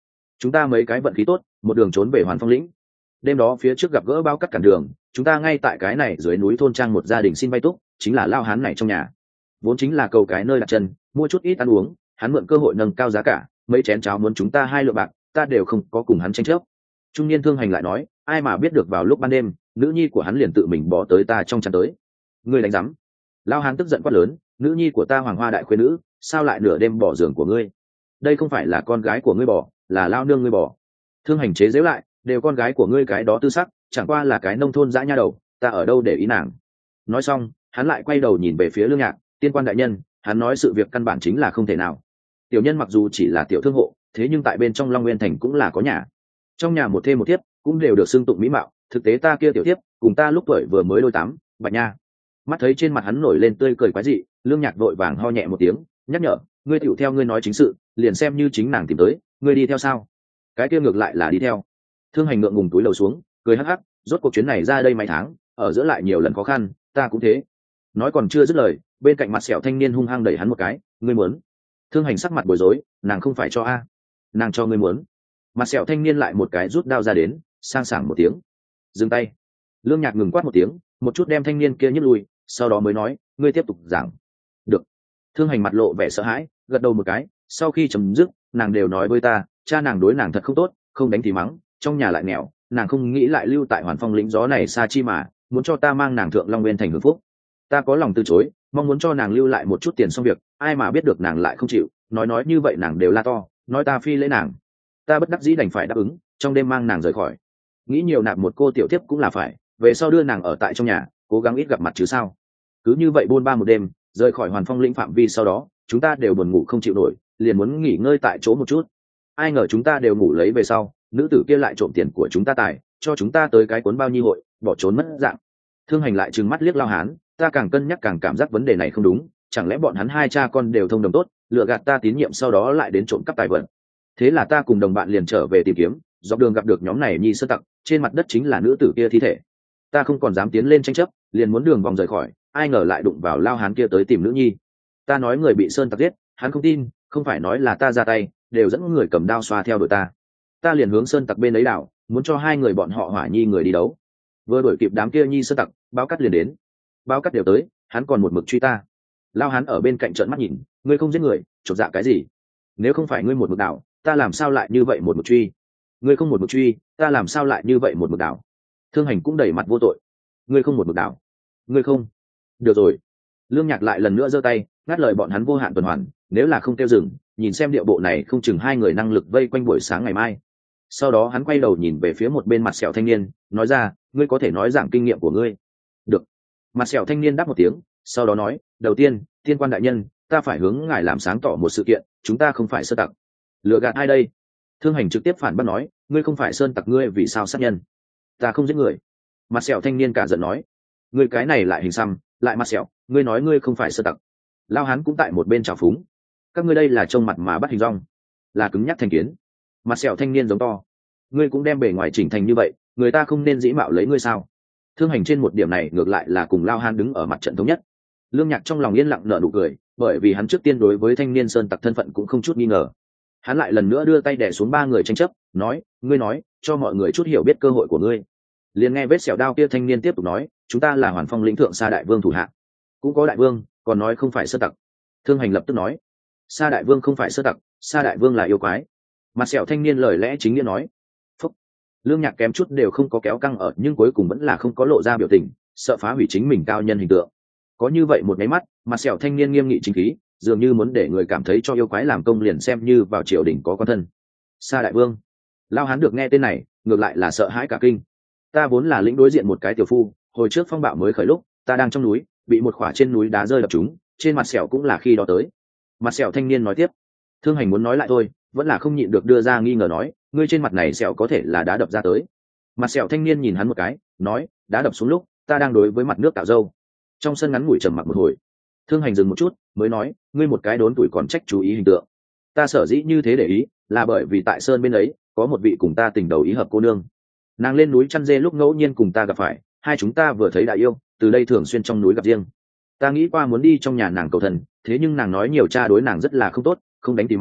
chúng ta mấy cái vận khí tốt một đường trốn về Hoàn Phong lĩnh. Đêm đó phía trước gặp gỡ bao cắt cản đường, chúng ta ngay tại cái này dưới núi thôn trang một gia đình xin vay túc, chính là lao hán này trong nhà, vốn chính là cầu cái nơi đặt chân mua chút ít ăn uống. Hắn mượn cơ hội nâng cao giá cả, mấy chén cháo muốn chúng ta hai lượng bạc, ta đều không có cùng hắn tranh chấp. Trung niên thương hành lại nói, ai mà biết được vào lúc ban đêm nữ nhi của hắn liền tự mình bỏ tới ta trong chăn tới. Ngươi đánh rắm. Lao hán tức giận quát lớn, nữ nhi của ta hoàng hoa đại khuyên nữ, sao lại nửa đêm bỏ giường của ngươi? Đây không phải là con gái của ngươi bỏ, là lao nương ngươi bỏ. Thương hành chế giễu lại, đều con gái của ngươi cái đó tư sắc, chẳng qua là cái nông thôn dã nha đầu, ta ở đâu để ý nàng. Nói xong hắn lại quay đầu nhìn về phía Lương Nhạc, tiên quan đại nhân, hắn nói sự việc căn bản chính là không thể nào. Tiểu nhân mặc dù chỉ là tiểu thương hộ, thế nhưng tại bên trong Long Nguyên thành cũng là có nhà, trong nhà một thêm một thiếp cũng đều được xưng tụng mỹ mạo. Thực tế ta kia tiểu thiếp cùng ta lúc tuổi vừa mới đôi tám, bạch nha. Mắt thấy trên mặt hắn nổi lên tươi cười quái dị, Lương Nhạc vội vàng ho nhẹ một tiếng, nhắc nhở, ngươi tựu theo ngươi nói chính sự, liền xem như chính nàng tìm tới, ngươi đi theo sao? Cái kia ngược lại là đi theo. Thương hành ngượng ngùng túi lầu xuống, cười hắc hắc, rốt cuộc chuyến này ra đây mấy tháng, ở giữa lại nhiều lần khó khăn, ta cũng thế. Nói còn chưa dứt lời, bên cạnh mặt sẹo thanh niên hung hăng đẩy hắn một cái, ngươi muốn? Thương hành sắc mặt bối rối, nàng không phải cho a, nàng cho ngươi muốn. Mặt sẹo thanh niên lại một cái rút đao ra đến, sang sảng một tiếng, dừng tay. Lương Nhạc ngừng quát một tiếng, một chút đem thanh niên kia nhấc lui, sau đó mới nói, ngươi tiếp tục giảng. Được. Thương hành mặt lộ vẻ sợ hãi, gật đầu một cái, sau khi chấm dứt, nàng đều nói với ta, cha nàng đối nàng thật không tốt, không đánh thì mắng, trong nhà lại nghèo, nàng không nghĩ lại lưu tại Hoàn Phong lĩnh gió này xa chi mà, muốn cho ta mang nàng thượng Long Nguyên thành hưởng phúc. Ta có lòng từ chối, mong muốn cho nàng lưu lại một chút tiền xong việc, ai mà biết được nàng lại không chịu, nói nói như vậy nàng đều la to, nói ta phi lễ nàng. Ta bất đắc dĩ đành phải đáp ứng, trong đêm mang nàng rời khỏi. Nghĩ nhiều nạp một cô tiểu tiếp cũng là phải, về sau đưa nàng ở tại trong nhà, cố gắng ít gặp mặt chứ sao. Cứ như vậy buôn ba một đêm, rời khỏi Hoàn Phong lĩnh phạm vi, sau đó chúng ta đều buồn ngủ không chịu nổi, liền muốn nghỉ ngơi tại chỗ một chút. Ai ngờ chúng ta đều ngủ lấy về sau, nữ tử kia lại trộm tiền của chúng ta tài, cho chúng ta tới cái cuốn bao nhiêu hội, bỏ trốn mất dạng. Thương hành lại trừng mắt liếc Lao Hán, ta càng cân nhắc càng cảm giác vấn đề này không đúng, chẳng lẽ bọn hắn hai cha con đều thông đồng tốt, lừa gạt ta tín nhiệm sau đó lại đến trộm cắp tài vật. Thế là ta cùng đồng bạn liền trở về tìm kiếm, dọc đường gặp được nhóm này nhi sơ tặc, trên mặt đất chính là nữ tử kia thi thể. Ta không còn dám tiến lên tranh chấp, liền muốn đường vòng rời khỏi, ai ngờ lại đụng vào Lao Hán kia tới tìm nữ nhi. Ta nói người bị sơn tặc giết, hắn không tin, không phải nói là ta ra tay, đều dẫn người cầm đao xoa theo đuổi ta. Ta liền hướng sơn tặc bên ấy đảo, muốn cho hai người bọn họ hỏa nhi người đi đấu. Vừa đuổi kịp đám kia nhi sơn tặc, báo cắt liền đến. Báo cắt đều tới, hắn còn một mực truy ta. Lao Hán ở bên cạnh trợn mắt nhìn, ngươi không giết người, chột dạ cái gì? Nếu không phải ngươi một mực đảo, ta làm sao lại như vậy một mực truy? Ngươi không một mực truy, ta làm sao lại như vậy một mực đảo? Thương hành cũng đẩy mặt vô tội. Ngươi không một mực đảo, ngươi không. Được rồi. Lương Nhạc lại lần nữa giơ tay, ngắt lời bọn hắn vô hạn tuần hoàn, nếu là không tiêu dừng, nhìn xem điệu bộ này không chừng hai người năng lực vây quanh buổi sáng ngày mai. Sau đó hắn quay đầu nhìn về phía một bên mặt sẹo thanh niên, nói ra, ngươi có thể nói giảng kinh nghiệm của ngươi. Được. Mặt sẹo thanh niên đáp một tiếng, sau đó nói, đầu tiên, tiên quan đại nhân, ta phải hướng ngài làm sáng tỏ một sự kiện, chúng ta không phải sơn tặc. Lừa gạt ai đây? Thương hành trực tiếp phản bác nói, ngươi không phải sơn tặc, ngươi vì sao sát nhân? Ta không giết người. Mặt sẹo thanh niên cả giận nói, ngươi cái này lại hình xăm, lại mặt sẹo, ngươi nói ngươi không phải sơn tặc. Lao Hán cũng tại một bên trào phúng, các ngươi đây là trông mặt mà bắt hình rong, là cứng nhắc thành kiến. Mặt sẹo thanh niên giống to, ngươi cũng đem bề ngoài chỉnh thành như vậy, người ta không nên dĩ mạo lấy ngươi sao? Thương hành trên một điểm này ngược lại là cùng Lao Hán đứng ở mặt trận thống nhất. Lương Nhạc trong lòng yên lặng nở nụ cười, bởi vì hắn trước tiên đối với thanh niên sơn tặc thân phận cũng không chút nghi ngờ. Hắn lại lần nữa đưa tay đè xuống ba người tranh chấp, nói, ngươi nói, cho mọi người chút hiểu biết cơ hội của ngươi. Liền nghe vết sẹo đao kia thanh niên tiếp tục nói, chúng ta là Hoàn Phong lĩnh thượng Sa đại vương thủ hạ, cũng có đại vương, còn nói không phải sơn tặc. Thương hành lập tức nói, Sa đại vương không phải sơn tặc, Sa đại vương là yêu quái. Mặt sẹo thanh niên lời lẽ chính nghĩa nói. Phúc. Lương Nhạc kém chút đều không có kéo căng ở, nhưng cuối cùng vẫn là không có lộ ra biểu tình, sợ phá hủy chính mình cao nhân hình tượng. Có như vậy một cái mắt, mặt sẹo thanh niên nghiêm nghị chính khí, dường như muốn để người cảm thấy cho yêu quái làm công liền xem như vào triều đình có con thân. Sa đại vương. Lao Hán được nghe tên này, ngược lại là sợ hãi cả kinh. Ta vốn là lĩnh đối diện một cái tiểu phu, hồi trước phong bạo mới khởi lúc, ta đang trong núi, bị một khỏa trên núi đá rơi đập chúng, trên mặt sẹo cũng là khi đó tới. Mặt sẹo thanh niên nói tiếp. Thương hành muốn nói lại thôi, vẫn là không nhịn được đưa ra nghi ngờ nói, ngươi trên mặt này sẹo có thể là đá đập ra tới. Mặt sẹo thanh niên nhìn hắn một cái, nói, đá đập xuống lúc, ta đang đối với mặt nước tạo dâu. Trong sân ngắn ngủi trầm mặc một hồi, Thương hành dừng một chút, mới nói, ngươi một cái đốn tuổi còn trách chú ý hình tượng. Ta sở dĩ như thế để ý, là bởi vì tại sơn bên ấy có một vị cùng ta tình đầu ý hợp cô nương. Nàng lên núi chăn dê lúc ngẫu nhiên cùng ta gặp phải, hai chúng ta vừa thấy đại yêu, từ đây thường xuyên trong núi gặp riêng. Ta nghĩ qua muốn đi trong nhà nàng cầu thần, thế nhưng nàng nói nhiều cha đối nàng rất là không tốt, không đánh thì mắng,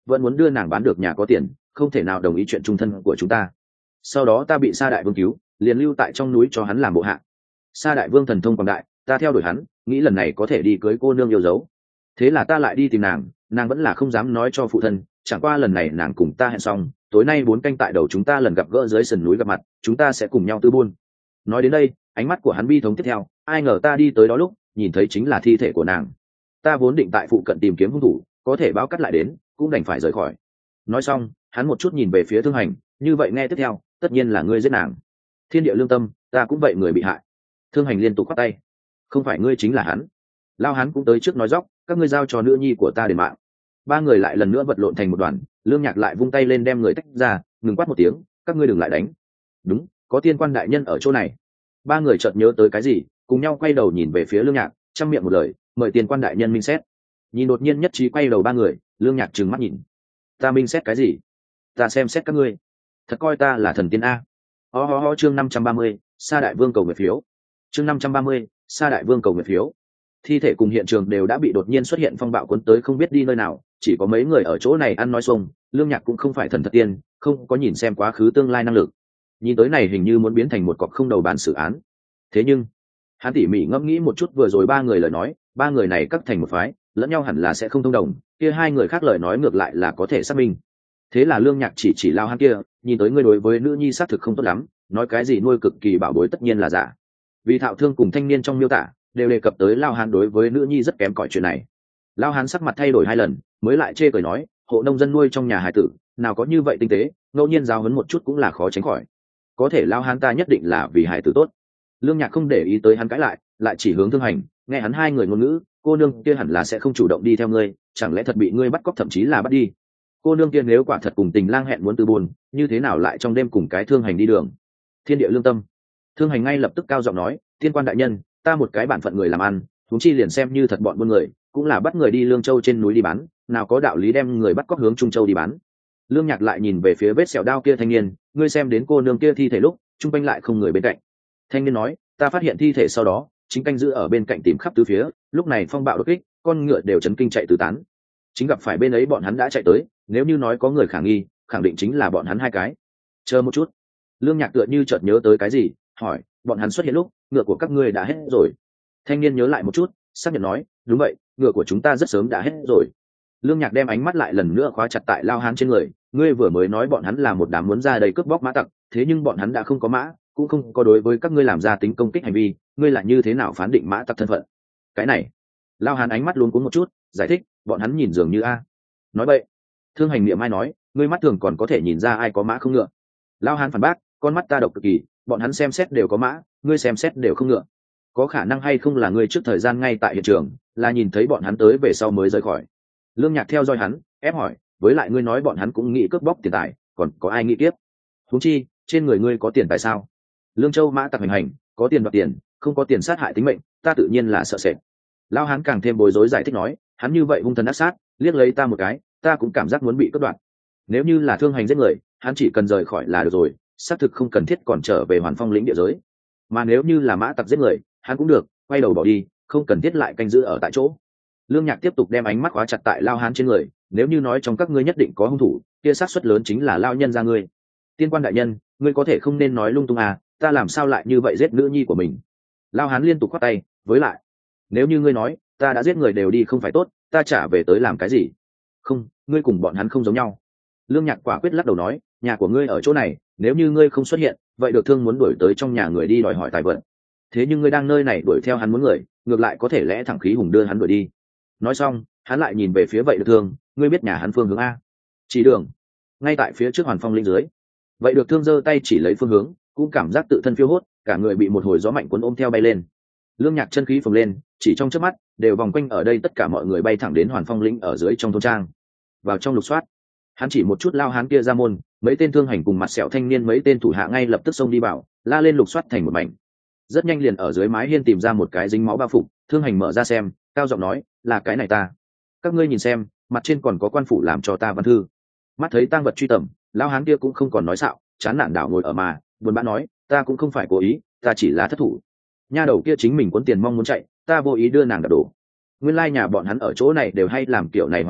vẫn muốn đưa nàng bán được nhà có tiền, không thể nào đồng ý chuyện chung thân của chúng ta. Sau đó ta bị Sa đại vương cứu, liền lưu tại trong núi cho hắn làm bộ hạ. Sa đại vương thần thông quảng đại, ta theo đuổi hắn, nghĩ lần này có thể đi cưới cô nương yêu dấu. Thế là ta lại đi tìm nàng, nàng vẫn là không dám nói cho phụ thân, chẳng qua lần này nàng cùng ta hẹn xong, tối nay bốn canh tại đầu chúng ta lần gặp gỡ dưới sườn núi gặp mặt, chúng ta sẽ cùng nhau tư buôn. Nói đến đây, ánh mắt của hắn bi thống tiếp theo, ai ngờ ta đi tới đó lúc, nhìn thấy chính là thi thể của nàng. Ta vốn định tại phụ cận tìm kiếm hung thủ, có thể báo cắt lại đến, cũng đành phải rời khỏi. Nói xong, hắn một chút nhìn về phía Thương Hành, như vậy nghe tiếp theo, tất nhiên là ngươi giết nàng. Thiên địa lương tâm, ta cũng vậy người bị hại. Thương Hành liên tục quát tay, không phải ngươi chính là hắn. Lao hắn cũng tới trước nói dóc, các ngươi giao cho nữ nhi của ta đền mạng. Ba người lại lần nữa vật lộn thành một đoàn, Lương Nhạc lại vung tay lên đem người tách ra, ngừng quát một tiếng, các ngươi đừng lại đánh. Đúng, có tiên quan đại nhân ở chỗ này. Ba người chợt nhớ tới cái gì, cùng nhau quay đầu nhìn về phía Lương Nhạc, trăm miệng một lời, mời tiên quan đại nhân minh xét. Nhìn đột nhiên nhất trí quay đầu ba người, Lương Nhạc trừng mắt nhìn, ta minh xét cái gì? Ta xem xét các ngươi, thật coi ta là thần tiên a? Ho ho ho. Chương năm trăm ba mươi, Sa đại vương cầu nguyện phiếu. Chương năm trăm ba mươi, Sa đại vương cầu nguyện phiếu. Thi thể cùng hiện trường đều đã bị đột nhiên xuất hiện phong bạo cuốn tới không biết đi nơi nào, chỉ có mấy người ở chỗ này ăn nói xuông. Lương Nhạc cũng không phải thần thật tiên, không có nhìn xem quá khứ tương lai năng lực, nhìn tới này hình như muốn biến thành một cọc không đầu bàn xử án. Thế nhưng hắn tỉ mỉ ngẫm nghĩ một chút vừa rồi ba người lời nói, ba người này cắt thành một phái, lẫn nhau hẳn là sẽ không thông đồng, kia hai người khác lời nói ngược lại là có thể xác minh. Thế là Lương Nhạc chỉ chỉ Lao hắn kia, nhìn tới ngươi đối với nữ nhi xác thực không tốt lắm, nói cái gì nuôi cực kỳ bảo bối tất nhiên là giả. Vì Thạo Thương cùng thanh niên trong miêu tả đều đề cập tới Lao Hán đối với nữ nhi rất kém cỏi chuyện này. Lao Hán sắc mặt thay đổi hai lần, mới lại chê cười nói, hộ nông dân nuôi trong nhà hài tử, nào có như vậy tinh tế, ngẫu nhiên giáo huấn một chút cũng là khó tránh khỏi. Có thể Lao Hán ta nhất định là vì hài tử tốt. Lương Nhạc không để ý tới hắn cãi lại, lại chỉ hướng Thương Hành, nghe hắn hai người ngôn ngữ, cô nương kia hẳn là sẽ không chủ động đi theo ngươi, chẳng lẽ thật bị ngươi bắt cóc thậm chí là bắt đi. Cô nương kia nếu quả thật cùng Tình Lang hẹn muốn từ buồn, như thế nào lại trong đêm cùng cái Thương Hành đi đường? Thiên địa lương tâm. Thương Hành ngay lập tức cao giọng nói, tiên quan đại nhân, ta một cái bản phận người làm ăn, huống chi liền xem như thật bọn buôn người, cũng là bắt người đi Lương Châu trên núi đi bán, nào có đạo lý đem người bắt cóc hướng Trung Châu đi bán. Lương Nhạc lại nhìn về phía vết sẹo đao kia thanh niên, ngươi xem đến cô nương kia thi thể lúc, trung quanh lại không người bên cạnh. Thanh niên nói, ta phát hiện thi thể sau đó, chính canh giữ ở bên cạnh tìm khắp tứ phía, lúc này phong bạo đột kích, con ngựa đều chấn kinh chạy tứ tán. Chính gặp phải bên ấy bọn hắn đã chạy tới, nếu như nói có người khả nghi, khẳng định chính là bọn hắn hai cái. Chờ một chút. Lương Nhạc tựa như chợt nhớ tới cái gì, hỏi, bọn hắn xuất hiện lúc, ngựa của các ngươi đã hết rồi. Thanh niên nhớ lại một chút, xác nhận nói, đúng vậy, ngựa của chúng ta rất sớm đã hết rồi. Lương Nhạc đem ánh mắt lại lần nữa khóa chặt tại Lao Hán trên người, ngươi vừa mới nói bọn hắn là một đám muốn ra đây cướp bóc mã tặc, thế nhưng bọn hắn đã không có mã, cũng không có đối với các ngươi làm ra tính công kích hành vi, ngươi là như thế nào phán định mã tặc thân phận? Cái này, Lao Hán ánh mắt luống cuống một chút, giải thích, bọn hắn nhìn dường như a. Nói vậy, Thương Hành niệm ai nói, ngươi mắt thường còn có thể nhìn ra ai có mã không ngựa. Lao Hán phản bác, con mắt ta độc cực kỳ, bọn hắn xem xét đều có mã, ngươi xem xét đều không ngựa. Có khả năng hay không là ngươi trước thời gian ngay tại hiện trường, là nhìn thấy bọn hắn tới về sau mới rời khỏi. Lương Nhạc theo dõi hắn, ép hỏi, với lại ngươi nói bọn hắn cũng nghĩ cướp bóc tiền tài, còn có ai nghĩ tiếp? Huống chi, trên người ngươi có tiền tài sao? Lương Châu mã tặc hành hành, có tiền đoạt tiền, không có tiền sát hại tính mệnh, ta tự nhiên là sợ sệt. Lao Hán càng thêm bối rối giải thích nói, hắn như vậy hung thần ác sát, liếc lấy ta một cái, ta cũng cảm giác muốn bị cướp đoạt. Nếu như là Thương Hành giết người, hắn chỉ cần rời khỏi là được rồi, xác thực không cần thiết còn trở về Hoàn Phong lĩnh địa giới. Mà nếu như là mã tặc giết người, hắn cũng được, quay đầu bỏ đi, không cần thiết lại canh giữ ở tại chỗ. Lương Nhạc tiếp tục đem ánh mắt khóa chặt tại Lao Hán trên người, nếu như nói trong các ngươi nhất định có hung thủ, kia xác suất lớn chính là Lao nhân ra ngươi. Tiên quan đại nhân, ngươi có thể không nên nói lung tung à, ta làm sao lại như vậy giết nữ nhi của mình? Lao Hán liên tục khoát tay, với lại, nếu như ngươi nói ta đã giết người đều đi không phải tốt, ta trả về tới làm cái gì? Không, ngươi cùng bọn hắn không giống nhau. Lương Nhạc quả quyết lắc đầu nói, nhà của ngươi ở chỗ này, nếu như ngươi không xuất hiện, vậy được Thương muốn đuổi tới trong nhà người đi đòi hỏi tài vật. Thế nhưng ngươi đang nơi này đuổi theo hắn muốn người, ngược lại có thể lẽ thẳng khí hùng đưa hắn đuổi đi. Nói xong, hắn lại nhìn về phía vậy được Thương, ngươi biết nhà hắn phương hướng a? Chỉ đường, ngay tại phía trước Hoàn Phong lĩnh dưới. Vậy được Thương giơ tay chỉ lấy phương hướng, cũng cảm giác tự thân phiêu hốt, cả người bị một hồi gió mạnh cuốn ôm theo bay lên. Lương Nhạc chân khí phồng lên, chỉ trong chớp mắt, đều vòng quanh ở đây tất cả mọi người bay thẳng đến Hoàn Phong lĩnh ở dưới trong thôn trang. Vào trong lục soát, hắn chỉ một chút Lao Hán kia ra môn, mấy tên Thương Hành cùng mặt sẹo thanh niên mấy tên thủ hạ ngay lập tức xông đi bảo, la lên lục soát thành một mảnh. Rất nhanh liền ở dưới mái hiên tìm ra một cái dính máu bao phục, Thương Hành mở ra xem, cao giọng nói, là cái này ta. Các ngươi nhìn xem, mặt trên còn có quan phủ làm cho ta văn thư. Mắt thấy tang vật truy tầm, Lao Hán kia cũng không còn nói xạo, chán nản đảo ngồi ở mà, buồn bã nói, ta cũng không phải cố ý, ta chỉ là thất thủ. Nha đầu kia chính mình cuốn tiền mong muốn chạy, ta vô ý đưa nàng đập đổ. Nguyên lai nhà bọn hắn ở chỗ này đều hay làm kiểu này hoạt động,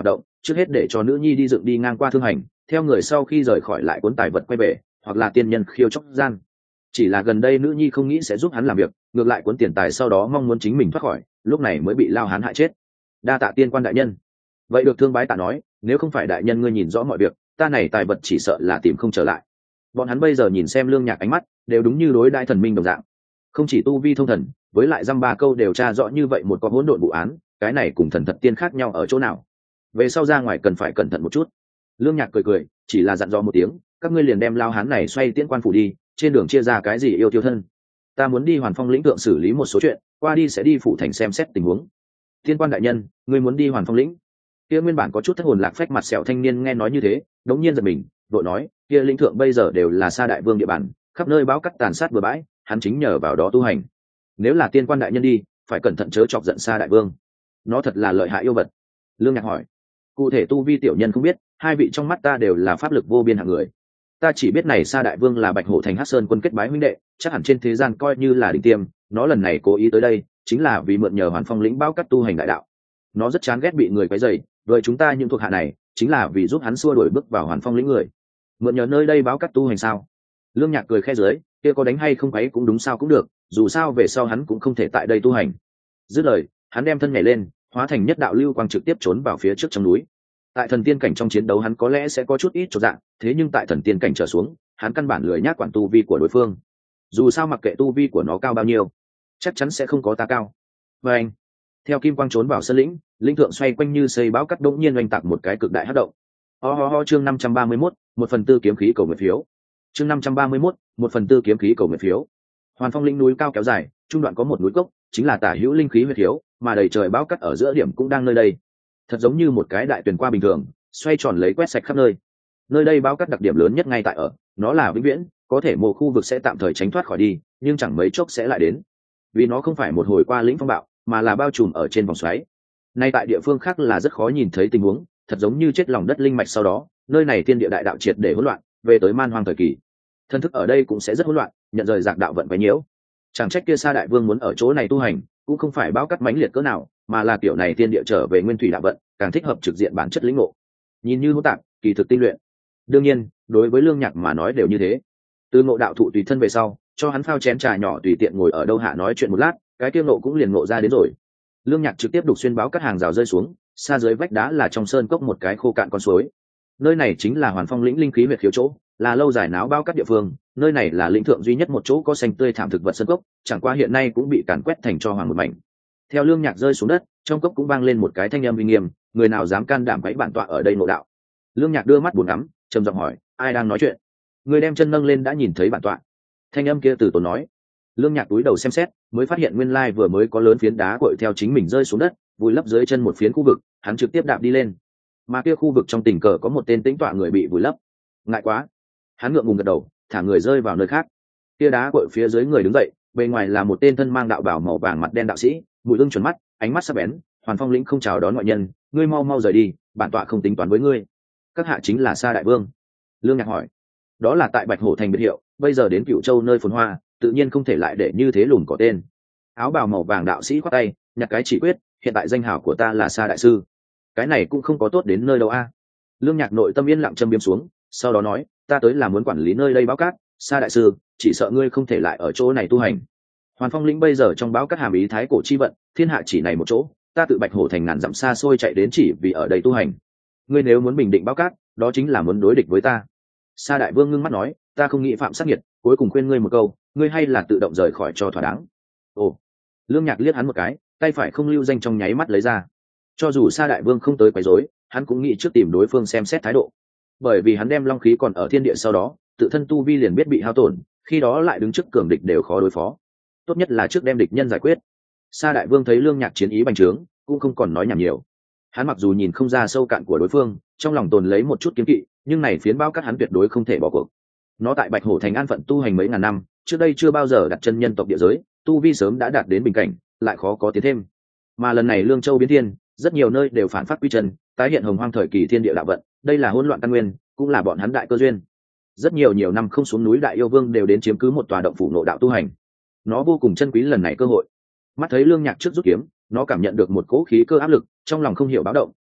trước hết để cho nữ nhi đi dựng đi ngang qua thương hành, theo người sau khi rời khỏi lại cuốn tài vật quay về, hoặc là tiên nhân khiêu chóc gian. Chỉ là gần đây nữ nhi không nghĩ sẽ giúp hắn làm việc, ngược lại cuốn tiền tài sau đó mong muốn chính mình thoát khỏi, lúc này mới bị lao hán hại chết. Đa tạ tiên quan đại nhân. Vậy được Thương Bái Tạ nói, nếu không phải đại nhân ngươi nhìn rõ mọi việc, ta này tài vật chỉ sợ là tìm không trở lại. Bọn hắn bây giờ nhìn xem Lương Nhạc ánh mắt đều đúng như đối đại thần minh đồng dạng, không chỉ tu vi thông thần, với lại dăm ba câu đều tra rõ như vậy một con hỗn độn vụ án, cái này cùng thần thật tiên khác nhau ở chỗ nào? Về sau ra ngoài cần phải cẩn thận một chút. Lương Nhạc cười cười, chỉ là dặn dò một tiếng, các ngươi liền đem lao hán này xoay tiễn quan phủ đi, trên đường chia ra cái gì yêu tiêu thân. Ta muốn đi Hoàn Phong lĩnh thượng xử lý một số chuyện, qua đi sẽ đi phủ thành xem xét tình huống. Tiên quan đại nhân, ngươi muốn đi Hoàn Phong lĩnh? Kia nguyên bản có chút thất hồn lạc phách mặt sẹo thanh niên nghe nói như thế, đống nhiên giật mình, đội nói, kia lĩnh thượng bây giờ đều là Sa đại vương địa bàn, khắp nơi báo cắt tàn sát bừa bãi, hắn chính nhờ vào đó tu hành. Nếu là tiên quan đại nhân đi, phải cẩn thận chớ chọc giận Sa đại vương. Nó thật là lợi hại yêu vật. Lương Nhạc hỏi, cụ thể tu vi tiểu nhân không biết, hai vị trong mắt ta đều là pháp lực vô biên hạng người. Ta chỉ biết này Sa đại vương là Bạch Hổ thành Hắc Sơn quân kết bái huynh đệ, chắc hẳn trên thế gian coi như là đỉnh tiêm, nó lần này cố ý tới đây, chính là vì mượn nhờ Hoàn Phong lĩnh báo cắt tu hành đại đạo. Nó rất chán ghét bị người quấy rầy, với chúng ta những thuộc hạ này, chính là vì giúp hắn xua đuổi bước vào Hoàn Phong lĩnh người. Mượn nhờ nơi đây báo cắt tu hành sao? Lương Nhạc cười khẽ dưới, kia có đánh hay không quấy cũng đúng sao cũng được, dù sao về sau hắn cũng không thể tại đây tu hành. Dứt lời, hắn đem thân nhảy lên, hóa thành nhất đạo lưu quang trực tiếp trốn vào phía trước trong núi. Tại thần tiên cảnh trong chiến đấu hắn có lẽ sẽ có chút ít chỗ dạng, thế nhưng tại thần tiên cảnh trở xuống, hắn căn bản lười nhác quản tu vi của đối phương. Dù sao mặc kệ tu vi của nó cao bao nhiêu, chắc chắn sẽ không có ta cao. Và anh, theo kim quang trốn vào sân lĩnh, linh thượng xoay quanh như xây báo cắt đống nhiên oanh tạc một cái cực đại hất động. Ho ho ho chương năm trăm ba mươi mốt, một phần tư kiếm khí cầu nguyện phiếu. Chương năm trăm ba mươi mốt, một phần tư kiếm khí cầu nguyện phiếu. Hoàn Phong lĩnh núi cao kéo dài, trung đoạn có một núi cốc, chính là tả hữu linh khí huyết thiếu, mà đầy trời báo cắt ở giữa điểm cũng đang nơi đây. Thật giống như một cái đại tuyển qua bình thường, xoay tròn lấy quét sạch khắp nơi. Nơi đây báo cắt đặc điểm lớn nhất ngay tại ở, nó là vĩnh viễn, có thể một khu vực sẽ tạm thời tránh thoát khỏi đi, nhưng chẳng mấy chốc sẽ lại đến. Vì nó không phải một hồi qua lĩnh phong bạo, mà là bao trùm ở trên vòng xoáy. Nay tại địa phương khác là rất khó nhìn thấy tình huống, thật giống như chết lòng đất linh mạch sau đó, nơi này thiên địa đại đạo triệt để hỗn loạn, về tới man hoang thời kỳ. Thân thức ở đây cũng sẽ rất hỗn loạn, nhận rời giặc đạo vận quấy nhiễu. Chẳng trách kia Sa đại vương muốn ở chỗ này tu hành, cũng không phải báo cắt mãnh liệt cỡ nào, mà là kiểu này thiên địa trở về nguyên thủy đạo vận, càng thích hợp trực diện bản chất lĩnh ngộ. Nhìn như hỗn tạp, kỳ thực tinh luyện. Đương nhiên, đối với Lương Nhạc mà nói đều như thế. Từ ngộ đạo thụ tùy thân về sau, cho hắn phao chén trà nhỏ tùy tiện ngồi ở đâu hạ nói chuyện một lát, cái tiêu ngộ cũng liền ngộ ra đến rồi. Lương Nhạc trực tiếp đục xuyên báo cắt hàng rào rơi xuống, xa dưới vách đá là trong sơn cốc một cái khô cạn con suối. Nơi này chính là Hoàn Phong lĩnh linh khí huyệt khiếu chỗ, là lâu dài náo báo cắt địa phương, nơi này là lĩnh thượng duy nhất một chỗ có xanh tươi thảm thực vật sơn cốc, chẳng qua hiện nay cũng bị càn quét thành cho hoàng một mảnh. Theo Lương Nhạc rơi xuống đất, trong cốc cũng vang lên một cái thanh âm uy nghiêm, người nào dám can đảm quấy bản tọa ở đây ngộ đạo. Lương Nhạc đưa mắt buồn ngắm, trầm giọng hỏi, ai đang nói chuyện? Người đem chân nâng lên đã nhìn thấy bản tọa. Thanh âm kia từ tốn nói. Lương Nhạc túi đầu xem xét, mới phát hiện nguyên lai vừa mới có lớn phiến đá cội theo chính mình rơi xuống đất, vùi lấp dưới chân một phiến khu vực, hắn trực tiếp đạp đi lên. Mà kia khu vực trong tình cờ có một tên tĩnh tọa người bị vùi lấp. Ngại quá, hắn ngượng ngùng gật đầu, thả người rơi vào nơi khác. Kia đá cội phía dưới người đứng dậy, bề ngoài là một tên thân mang đạo bào màu vàng mặt đen đạo sĩ, mũi lưng chuẩn mắt, ánh mắt sắc bén. Hoàn Phong lĩnh không chào đón ngoại nhân, ngươi mau mau rời đi, bản tọa không tính toán với ngươi. Các hạ chính là Sa đại vương? Lương Nhạc hỏi. Đó là tại Bạch Hổ thành biệt hiệu, bây giờ đến Cửu Châu nơi phồn hoa, tự nhiên không thể lại để như thế lùn có tên. Áo bào màu vàng đạo sĩ khoát tay, nhặt cái chỉ quyết, hiện tại danh hào của ta là Sa đại sư. Cái này cũng không có tốt đến nơi đâu a. Lương Nhạc nội tâm yên lặng châm biếm xuống, sau đó nói, ta tới là muốn quản lý nơi đây báo cát, Sa đại sư, chỉ sợ ngươi không thể lại ở chỗ này tu hành. Hoàn Phong lĩnh bây giờ trong báo cát hàm ý thái cổ chi vận, thiên hạ chỉ này một chỗ, ta tự Bạch Hổ thành ngàn dặm xa xôi chạy đến chỉ vì ở đây tu hành. Ngươi nếu muốn bình định báo cát, đó chính là muốn đối địch với ta. Sa đại vương ngưng mắt nói, ta không nghĩ phạm sát nghiệt, cuối cùng khuyên ngươi một câu, ngươi hay là tự động rời khỏi cho thỏa đáng. Ồ. Lương Nhạc liếc hắn một cái, tay phải không lưu danh trong nháy mắt lấy ra. Cho dù Sa đại vương không tới quấy rối, hắn cũng nghĩ trước tìm đối phương xem xét thái độ. Bởi vì hắn đem long khí còn ở thiên địa sau đó, tự thân tu vi liền biết bị hao tổn, khi đó lại đứng trước cường địch đều khó đối phó. Tốt nhất là trước đem địch nhân giải quyết. Sa đại vương thấy Lương Nhạc chiến ý bành trướng, cũng không còn nói nhảm nhiều. Hắn mặc dù nhìn không ra sâu cạn của đối phương, trong lòng tồn lấy một chút kiếm kỵ, nhưng này phiến bao cát hắn tuyệt đối không thể bỏ cuộc. Nó tại Bạch Hổ thành an phận tu hành mấy ngàn năm, trước đây chưa bao giờ đặt chân nhân tộc địa giới, tu vi sớm đã đạt đến bình cảnh, lại khó có tiến thêm. Mà lần này Lương Châu biến thiên, rất nhiều nơi đều phản phát quy chân, tái hiện hồng hoang thời kỳ thiên địa đạo vận, đây là hỗn loạn căn nguyên, cũng là bọn hắn đại cơ duyên. Rất nhiều nhiều năm không xuống núi đại yêu vương đều đến chiếm cứ một tòa động phủ nội đạo tu hành. Nó vô cùng chân quý lần này cơ hội. Mắt thấy Lương Nhạc trước rút kiếm, nó cảm nhận được một cỗ khí cơ áp lực, trong lòng không hiểu báo động,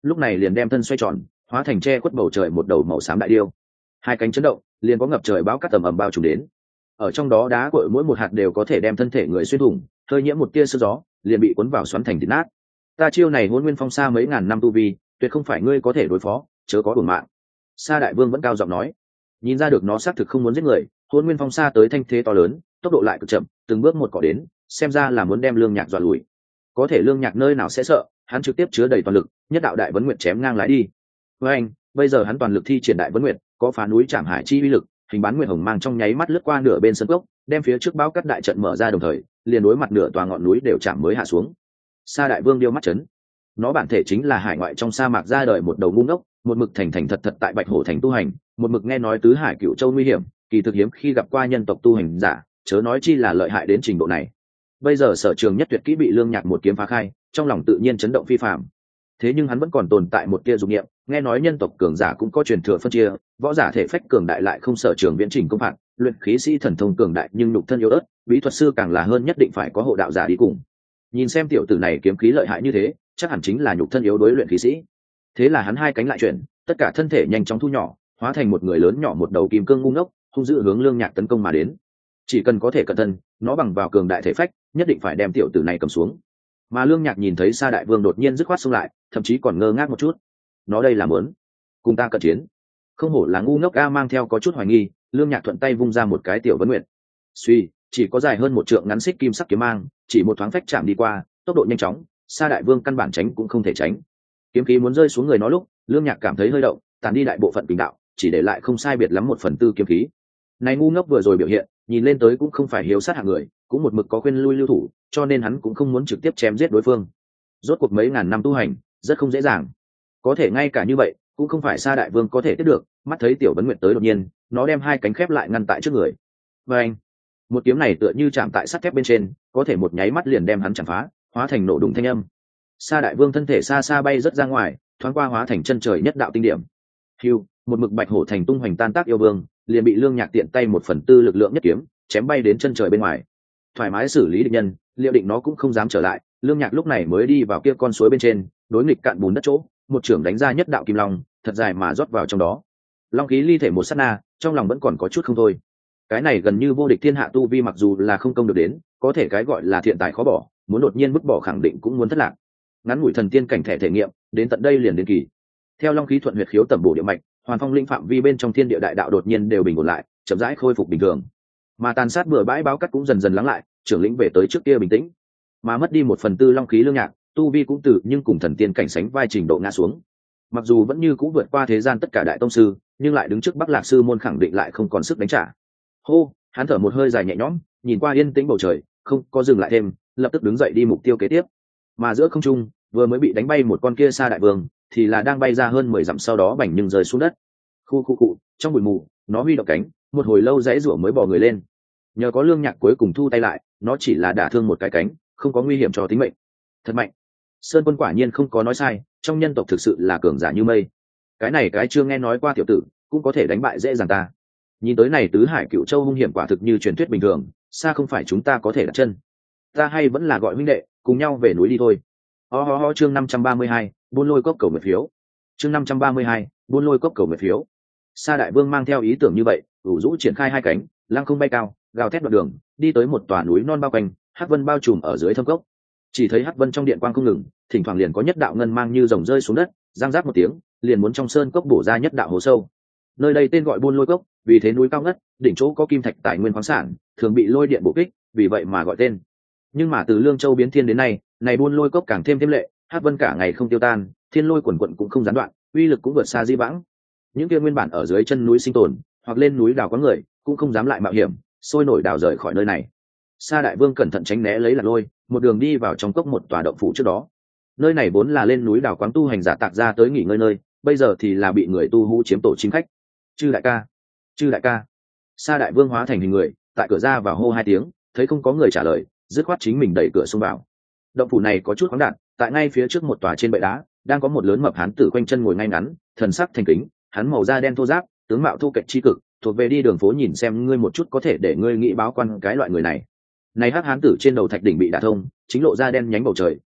lúc này liền đem thân xoay tròn, hóa thành che khuất bầu trời một đầu màu xám đại điêu. Hai cánh chấn động, liền có ngập trời bão cát tầm ầm bao trùm đến. Ở trong đó đá cội mỗi một hạt đều có thể đem thân thể người xuyên thủng, hơi nhiễm một tia sương gió, liền bị cuốn vào xoắn thành thịt nát. Ta chiêu này Hỗn Nguyên Phong Sa mấy ngàn năm tu vi, tuyệt không phải ngươi có thể đối phó, chớ có uổng mạng. Sa Đại Vương vẫn cao giọng nói, nhìn ra được nó xác thực không muốn giết người. Hỗn Nguyên Phong Sa tới thanh thế to lớn, tốc độ lại cực chậm, từng bước một cọ đến, xem ra là muốn đem Lương Nhạc dọa lùi. Có thể Lương Nhạc nơi nào sẽ sợ, hắn trực tiếp chứa đầy toàn lực, nhất đạo đại vấn nguyệt chém ngang lái đi. Với anh, bây giờ hắn toàn lực thi triển đại vấn nguyệt, có phá núi chạm hải chi uy lực, hình bán nguyệt hồng mang trong nháy mắt lướt qua nửa bên sân cốc, đem phía trước báo cắt đại trận mở ra đồng thời, liền đối mặt nửa tòa ngọn núi đều chạm mới hạ xuống. Sa Đại Vương điêu mắt chấn, nó bản thể chính là hải ngoại trong sa mạc ra đời một đầu ngu ngốc, một mực thành thành thật thật tại Bạch Hổ thành tu hành, một mực nghe nói tứ hải cựu châu nguy hiểm, kỳ thực hiếm khi gặp qua nhân tộc tu hành giả, chớ nói chi là lợi hại đến trình độ này. Bây giờ sở trường nhất tuyệt kỹ bị Lương Nhạc một kiếm phá khai, trong lòng tự nhiên chấn động phi phàm. Thế nhưng hắn vẫn còn tồn tại một tia dục niệm, nghe nói nhân tộc cường giả cũng có truyền thừa phân chia, võ giả thể phách cường đại lại không sở trường viễn trình công phạt, luyện khí sĩ thần thông cường đại nhưng nhục thân yếu ớt, bí thuật sư càng là hơn nhất định phải có hộ đạo giả đi cùng. Nhìn xem tiểu tử này kiếm khí lợi hại như thế, chắc hẳn chính là nhục thân yếu đối luyện khí sĩ. Thế là hắn hai cánh lại chuyển, tất cả thân thể nhanh chóng thu nhỏ, hóa thành một người lớn nhỏ một đầu kim cương ngu ngốc, hung dữ hướng Lương Nhạc tấn công mà đến. Chỉ cần có thể cẩn thân, nó bằng vào cường đại thể phách, nhất định phải đem tiểu tử này cầm xuống. Mà Lương Nhạc nhìn thấy Sa Đại Vương đột nhiên dứt khoát xông lại, thậm chí còn ngơ ngác một chút. Nó đây là muốn cùng ta cận chiến? Không hổ là ngu ngốc a, mang theo có chút hoài nghi, Lương Nhạc thuận tay vung ra một cái tiểu vấn nguyện. Suy, chỉ có dài hơn một trượng ngắn xích kim sắc kiếm mang, chỉ một thoáng phách chạm đi qua, tốc độ nhanh chóng, Sa Đại Vương căn bản tránh cũng không thể tránh. Kiếm khí muốn rơi xuống người nó lúc, Lương Nhạc cảm thấy hơi động, tàn đi đại bộ phận kình đạo, chỉ để lại không sai biệt lắm một phần tư kiếm khí. Này ngu ngốc vừa rồi biểu hiện, nhìn lên tới cũng không phải hiếu sát hạng người, cũng một mực có khuyên lui lưu thủ, cho nên hắn cũng không muốn trực tiếp chém giết đối phương. Rốt cuộc mấy ngàn năm tu hành, rất không dễ dàng. Có thể ngay cả như vậy, cũng không phải Sa Đại Vương có thể tiếp được. Mắt thấy tiểu vấn nguyện tới đột nhiên, nó đem hai cánh khép lại ngăn tại trước người. Và anh, một kiếm này tựa như chạm tại sắt thép bên trên, có thể một nháy mắt liền đem hắn chạm phá, hóa thành nổ đùng thanh âm. Sa Đại Vương thân thể xa xa bay rất ra ngoài, thoáng qua hóa thành chân trời nhất đạo tinh điểm. Hưu, một mực Bạch Hổ thành tung hoành tan tác yêu vương, liền bị Lương Nhạc tiện tay một phần tư lực lượng nhất kiếm chém bay đến chân trời bên ngoài. Thoải mái xử lý địch nhân, liệu định nó cũng không dám trở lại. Lương Nhạc lúc này mới đi vào kia con suối bên trên, đối nghịch cạn bùn đất chỗ, một trưởng đánh ra nhất đạo kim long, thật dài mà rót vào trong đó. Long khí ly thể một sát na, trong lòng vẫn còn có chút không thôi. Cái này gần như vô địch thiên hạ tu vi mặc dù là không công được đến, có thể cái gọi là thiện tài khó bỏ, muốn đột nhiên vứt bỏ khẳng định cũng muốn thất lạc. Ngắn ngủi thần tiên cảnh thể thể nghiệm, đến tận đây liền đến kỳ. Theo long khí thuận huyệt khiếu tẩm bổ địa mạch, Hoàn Phong linh phạm vi bên trong thiên địa đại đạo đột nhiên đều bình ổn lại, chậm rãi khôi phục bình thường. Mà tàn sát bừa bãi báo cắt cũng dần dần lắng lại, trưởng lĩnh về tới trước kia bình tĩnh. Mà mất đi một phần tư long khí Lương Nhạc, tu vi cũng từ nhưng cùng thần tiên cảnh sánh vai trình độ ngã xuống. Mặc dù vẫn như cũng vượt qua thế gian tất cả đại tông sư, nhưng lại đứng trước Bắc Lạc sư môn khẳng định lại không còn sức đánh trả. Hô, hắn thở một hơi dài nhẹ nhõm, nhìn qua yên tĩnh bầu trời, không có dừng lại thêm, lập tức đứng dậy đi mục tiêu kế tiếp. Mà giữa không trung, vừa mới bị đánh bay một con kia Sa Đại Vương, thì là đang bay ra hơn mười dặm sau đó bành nhưng rơi xuống đất. Khu khu cụ, trong bụi mù, nó huy động cánh, một hồi lâu dãy rủa mới bò người lên. Nhờ có Lương Nhạc cuối cùng thu tay lại, nó chỉ là đả thương một cái cánh, không có nguy hiểm cho tính mệnh. Thật mạnh. Sơn Quân quả nhiên không có nói sai, trong nhân tộc thực sự là cường giả như mây. Cái này cái chưa nghe nói qua tiểu tử, cũng có thể đánh bại dễ dàng ta. Nhìn tới này tứ hải cựu châu hung hiểm quả thực như truyền thuyết bình thường, xa không phải chúng ta có thể đặt chân. Ta hay vẫn là gọi huynh đệ, cùng nhau về núi đi thôi. Ho ho ho, chương năm trăm ba mươi hai, buôn lôi cốc cầu nguyện phiếu. Chương năm trăm ba mươi hai, buôn lôi cốc cầu nguyện phiếu. Sa Đại Vương mang theo ý tưởng như vậy, ủ rũ triển khai hai cánh, lăng không bay cao, gào thét đoạn đường, đi tới một tòa núi non bao quanh, hắc vân bao trùm ở dưới thâm cốc. Chỉ thấy hắc vân trong điện quang không ngừng, thỉnh thoảng liền có nhất đạo ngân mang như rồng rơi xuống đất, giang rác một tiếng, liền muốn trong sơn cốc bổ ra nhất đạo hố sâu. Nơi đây tên gọi buôn lôi cốc, vì thế núi cao ngất, đỉnh chỗ có kim thạch tài nguyên khoáng sản, thường bị lôi điện bổ kích, vì vậy mà gọi tên. Nhưng mà từ Lương Châu biến thiên đến nay, này buôn lôi cốc càng thêm thêm lệ, hắc vân cả ngày không tiêu tan, thiên lôi quần quận cũng không gián đoạn, uy lực cũng vượt xa di vãng. Những kia nguyên bản ở dưới chân núi sinh tồn, hoặc lên núi đào có người, cũng không dám lại mạo hiểm, sôi nổi đào rời khỏi nơi này. Sa Đại Vương cẩn thận tránh né lấy lạc lôi, một đường đi vào trong cốc một tòa động phủ trước đó. Nơi này vốn là lên núi đào quán tu hành giả tạc ra tới nghỉ ngơi nơi, bây giờ thì là bị người tu hú chiếm tổ chính khách. Chư đại ca, chư đại ca. Sa Đại Vương hóa thành hình người, tại cửa ra vào hô hai tiếng, thấy không có người trả lời, dứt khoát chính mình đẩy cửa xông vào. Động phủ này có chút khoáng đạt, tại ngay phía trước một tòa trên bệ đá, đang có một lớn mập hán tử quanh chân ngồi ngay ngắn, thần sắc thành kính, hắn màu da đen thô ráp, tướng mạo thu kệch chi cực, thuộc về đi đường phố nhìn xem ngươi một chút có thể để ngươi nghĩ báo quan cái loại người này. Này hắc hán tử trên đầu thạch đỉnh bị đả thông, chính lộ ra đen nhánh bầu trời,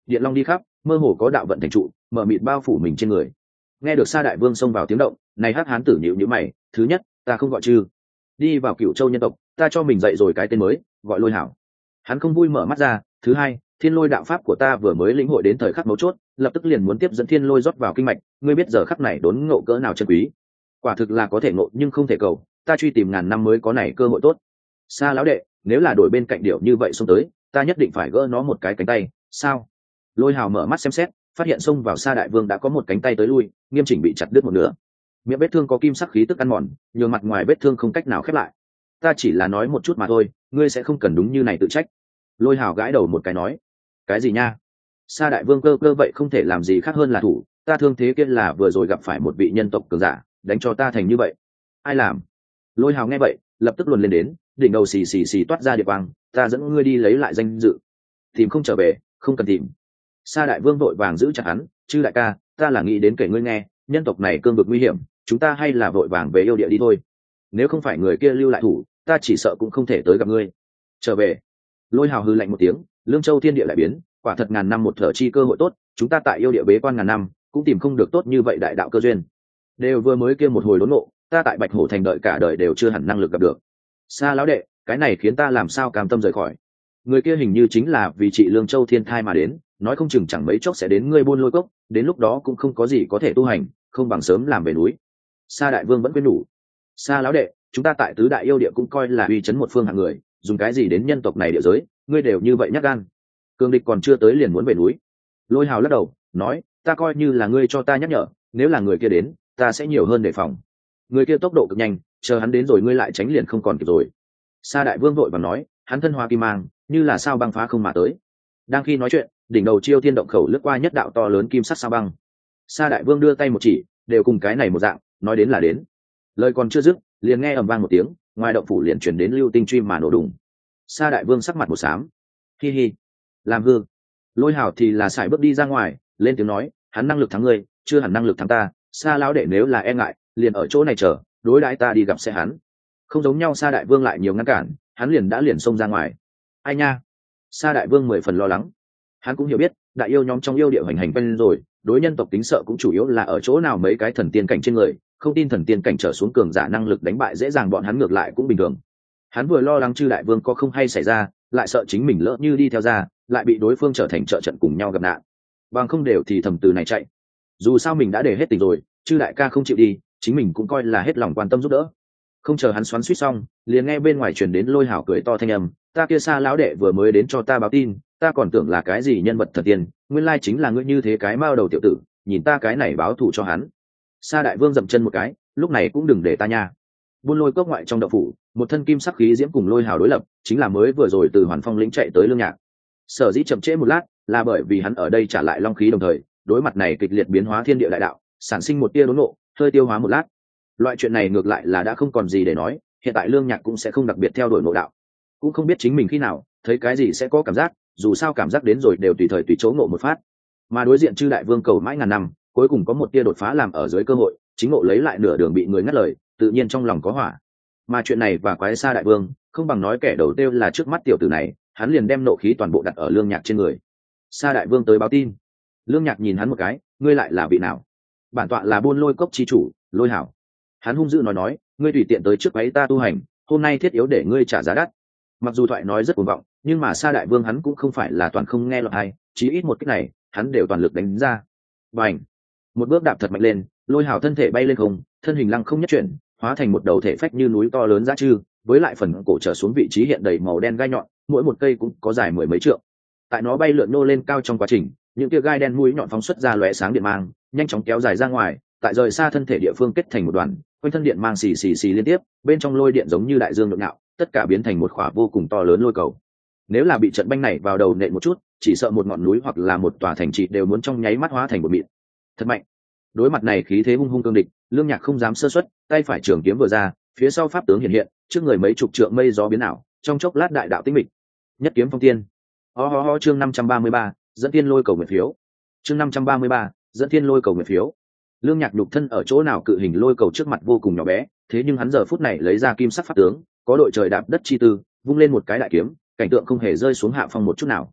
điện long đi khắp, mơ hồ có đạo vận thành trụ mở mịt bao phủ mình trên người. Nghe được Sa Đại Vương xông vào tiếng động, này hắc hán tử nhíu nhíu mày, thứ nhất, ta không gọi Trư, đi vào Cửu Châu nhân tộc, ta cho mình dạy rồi cái tên mới, gọi Lôi Hảo. Hắn không vui mở mắt ra, thứ hai, Thiên Lôi đạo pháp của ta vừa mới lĩnh hội đến thời khắc mấu chốt, lập tức liền muốn tiếp dẫn Thiên Lôi rót vào kinh mạch, ngươi biết giờ khắc này đốn ngộ cỡ nào chân quý. Quả thực là có thể ngộ nhưng không thể cầu, ta truy tìm ngàn năm mới có này cơ hội tốt. Sa lão đệ, nếu là đổi bên cạnh điệu như vậy xông tới, ta nhất định phải gỡ nó một cái cánh tay, sao? Lôi Hào mở mắt xem xét, phát hiện xông vào Sa Đại Vương đã có một cánh tay tới lui, nghiêm chỉnh bị chặt đứt một nửa. Miệng vết thương có kim sắc khí tức ăn mòn, nhường mặt ngoài vết thương không cách nào khép lại. Ta chỉ là nói một chút mà thôi, ngươi sẽ không cần đúng như này tự trách. Lôi Hào gãi đầu một cái nói, cái gì nha? Sa Đại Vương cơ cơ vậy không thể làm gì khác hơn là thủ, ta thương thế kia là vừa rồi gặp phải một vị nhân tộc cường giả, đánh cho ta thành như vậy. Ai làm? Lôi Hào nghe vậy, lập tức luồn lên đến, đỉnh đầu xì xì xì toát ra địa quang, ta dẫn ngươi đi lấy lại danh dự. Tìm không trở về, không cần tìm. Sa Đại Vương vội vàng giữ chặt hắn, chư đại ca, ta là nghĩ đến kể ngươi nghe, nhân tộc này cương vực nguy hiểm, chúng ta hay là vội vàng về yêu địa đi thôi. Nếu không phải người kia lưu lại thủ, ta chỉ sợ cũng không thể tới gặp ngươi. Trở về. Lôi Hào hừ lạnh một tiếng, Lương Châu thiên địa lại biến, quả thật ngàn năm một thở chi cơ hội tốt, chúng ta tại yêu địa bế quan ngàn năm, cũng tìm không được tốt như vậy đại đạo cơ duyên. Đều vừa mới kia một hồi đốn ngộ, ta tại Bạch Hổ thành đợi cả đời đều chưa hẳn năng lực gặp được. Sa lão đệ, cái này khiến ta làm sao cam tâm rời khỏi. Người kia hình như chính là vì trị Lương Châu thiên thai mà đến, nói không chừng chẳng mấy chốc sẽ đến ngươi Buôn Lôi Cốc, đến lúc đó cũng không có gì có thể tu hành, không bằng sớm làm về núi. Sa Đại Vương vẫn quên nhủ, Sa lão đệ, chúng ta tại tứ đại yêu địa cũng coi là uy chấn một phương hạng người, dùng cái gì đến nhân tộc này địa giới, ngươi đều như vậy nhát gan. Cường địch còn chưa tới liền muốn về núi. Lôi Hào lắc đầu nói, ta coi như là ngươi cho ta nhắc nhở, nếu là người kia đến, ta sẽ nhiều hơn đề phòng. Người kia tốc độ cực nhanh, chờ hắn đến rồi ngươi lại tránh liền không còn kịp rồi. Sa Đại Vương vội vàng nói, hắn thân hóa kim mang, như là sao băng phá không mà tới. Đang khi nói chuyện, đỉnh đầu Chiêu Thiên động khẩu lướt qua nhất đạo to lớn kim sắc sao băng. Sa Đại Vương đưa tay một chỉ, đều cùng cái này một dạng, nói đến là đến. Lời còn chưa dứt, liền nghe ầm vang một tiếng, ngoài động phủ liền truyền đến lưu tinh truy mà nổ đùng. Sa Đại Vương sắc mặt một xám, hi hi, làm hư. Lôi Hào thì là sải bước đi ra ngoài, lên tiếng nói, hắn năng lực thắng ngươi, chưa hẳn năng lực thắng ta. Sa lão đệ nếu là e ngại, liền ở chỗ này chờ, đối đãi ta đi gặp sẽ hắn. Không giống nhau, Sa Đại Vương lại nhiều ngăn cản, hắn liền đã liền xông ra ngoài. Ai nha? Sa Đại Vương mười phần lo lắng. Hắn cũng hiểu biết, đại yêu nhóm trong yêu địa hành hành quen rồi, đối nhân tộc tính sợ cũng chủ yếu là ở chỗ nào mấy cái thần tiên cảnh trên người, không tin thần tiên cảnh trở xuống cường giả năng lực đánh bại dễ dàng bọn hắn ngược lại cũng bình thường. Hắn vừa lo lắng chư đại vương có không hay xảy ra, lại sợ chính mình lỡ như đi theo ra, lại bị đối phương trở thành trợ trận cùng nhau gặp nạn. Bằng không đều thì thầm từ này chạy. Dù sao mình đã để hết tình rồi, chư đại ca không chịu đi, chính mình cũng coi là hết lòng quan tâm giúp đỡ. Không chờ hắn xoắn suýt xong, liền nghe bên ngoài truyền đến Lôi Hảo cười to thanh âm, ta kia Sa lão đệ vừa mới đến cho ta báo tin, ta còn tưởng là cái gì nhân vật thần tiên, nguyên lai chính là ngươi như thế cái mao đầu tiểu tử, nhìn ta cái này báo thù cho hắn. Sa Đại Vương dậm chân một cái, lúc này cũng đừng để ta nha. Buôn Lôi Cốc ngoại trong động phủ, một thân kim sắc khí diễm cùng Lôi Hảo đối lập, chính là mới vừa rồi từ Hoàn Phong lĩnh chạy tới Lương Nhạc. Sở dĩ chậm trễ một lát, là bởi vì hắn ở đây trả lại long khí đồng thời, đối mặt này kịch liệt biến hóa thiên địa đại đạo, sản sinh một tia đốn ngộ, hơi tiêu hóa một lát. Loại chuyện này ngược lại là đã không còn gì để nói, hiện tại Lương Nhạc cũng sẽ không đặc biệt theo đuổi nội đạo, cũng không biết chính mình khi nào thấy cái gì sẽ có cảm giác, dù sao cảm giác đến rồi đều tùy thời tùy chỗ ngộ một phát. Mà đối diện chư đại vương cầu mãi ngàn năm, cuối cùng có một tia đột phá làm ở dưới cơ hội, chính ngộ lấy lại nửa đường bị người ngắt lời, tự nhiên trong lòng có hỏa. Mà chuyện này và quái Sa đại vương, không bằng nói kẻ đầu tiêu là trước mắt tiểu tử này, hắn liền đem nộ khí toàn bộ đặt ở Lương Nhạc trên người. Sa đại vương tới báo tin. Lương Nhạc nhìn hắn một cái, ngươi lại là vị nào? Bản tọa là Buôn Lôi Cốc chi chủ, Lôi Hảo. Hắn hung dữ nói nói, ngươi tùy tiện tới trước ấy ta tu hành, hôm nay thiết yếu để ngươi trả giá đắt. Mặc dù thoại nói rất cuồng vọng, nhưng mà Sa đại vương hắn cũng không phải là toàn không nghe lọt hay, chí ít một cách này, hắn đều toàn lực đánh ra. Bành! Một bước đạp thật mạnh lên, Lôi Hảo thân thể bay lên không, thân hình lăng không nhất chuyển, hóa thành một đầu thể phách như núi to lớn dã trư, với lại phần cổ trở xuống vị trí hiện đầy màu đen gai nhọn, mỗi một cây cũng có dài mười mấy trượng. Tại nó bay lượn nô lên cao trong quá trình, những tia gai đen mũi nhọn phóng xuất ra lóe sáng điện mang, nhanh chóng kéo dài ra ngoài, tại rời xa thân thể địa phương kết thành một đoàn, quanh thân điện mang xì xì xì liên tiếp, bên trong lôi điện giống như đại dương nhộn nhạo, tất cả biến thành một khỏa vô cùng to lớn lôi cầu. Nếu là bị trận banh này vào đầu nện một chút, chỉ sợ một ngọn núi hoặc là một tòa thành trì đều muốn trong nháy mắt hóa thành một mịn. Thật mạnh. Đối mặt này khí thế hung hung cương địch, Lương Nhạc không dám sơ suất, tay phải trường kiếm vừa ra, phía sau pháp tướng hiện hiện, trước người mấy chục trượng mây gió biến ảo, trong chốc lát đại đạo tĩnh mịch. Nhất kiếm phong tiên. Ho ho ho chương năm trăm ba mươi ba, dẫn tiên lôi cầu nguyện phiếu. Chương năm trăm ba mươi ba, dẫn tiên lôi cầu nguyện phiếu. Lương Nhạc nhục thân ở chỗ nào cự hình lôi cầu trước mặt vô cùng nhỏ bé, thế nhưng hắn giờ phút này lấy ra kim sắc pháp tướng, có đội trời đạp đất chi tư, vung lên một cái đại kiếm, cảnh tượng không hề rơi xuống hạ phong một chút nào.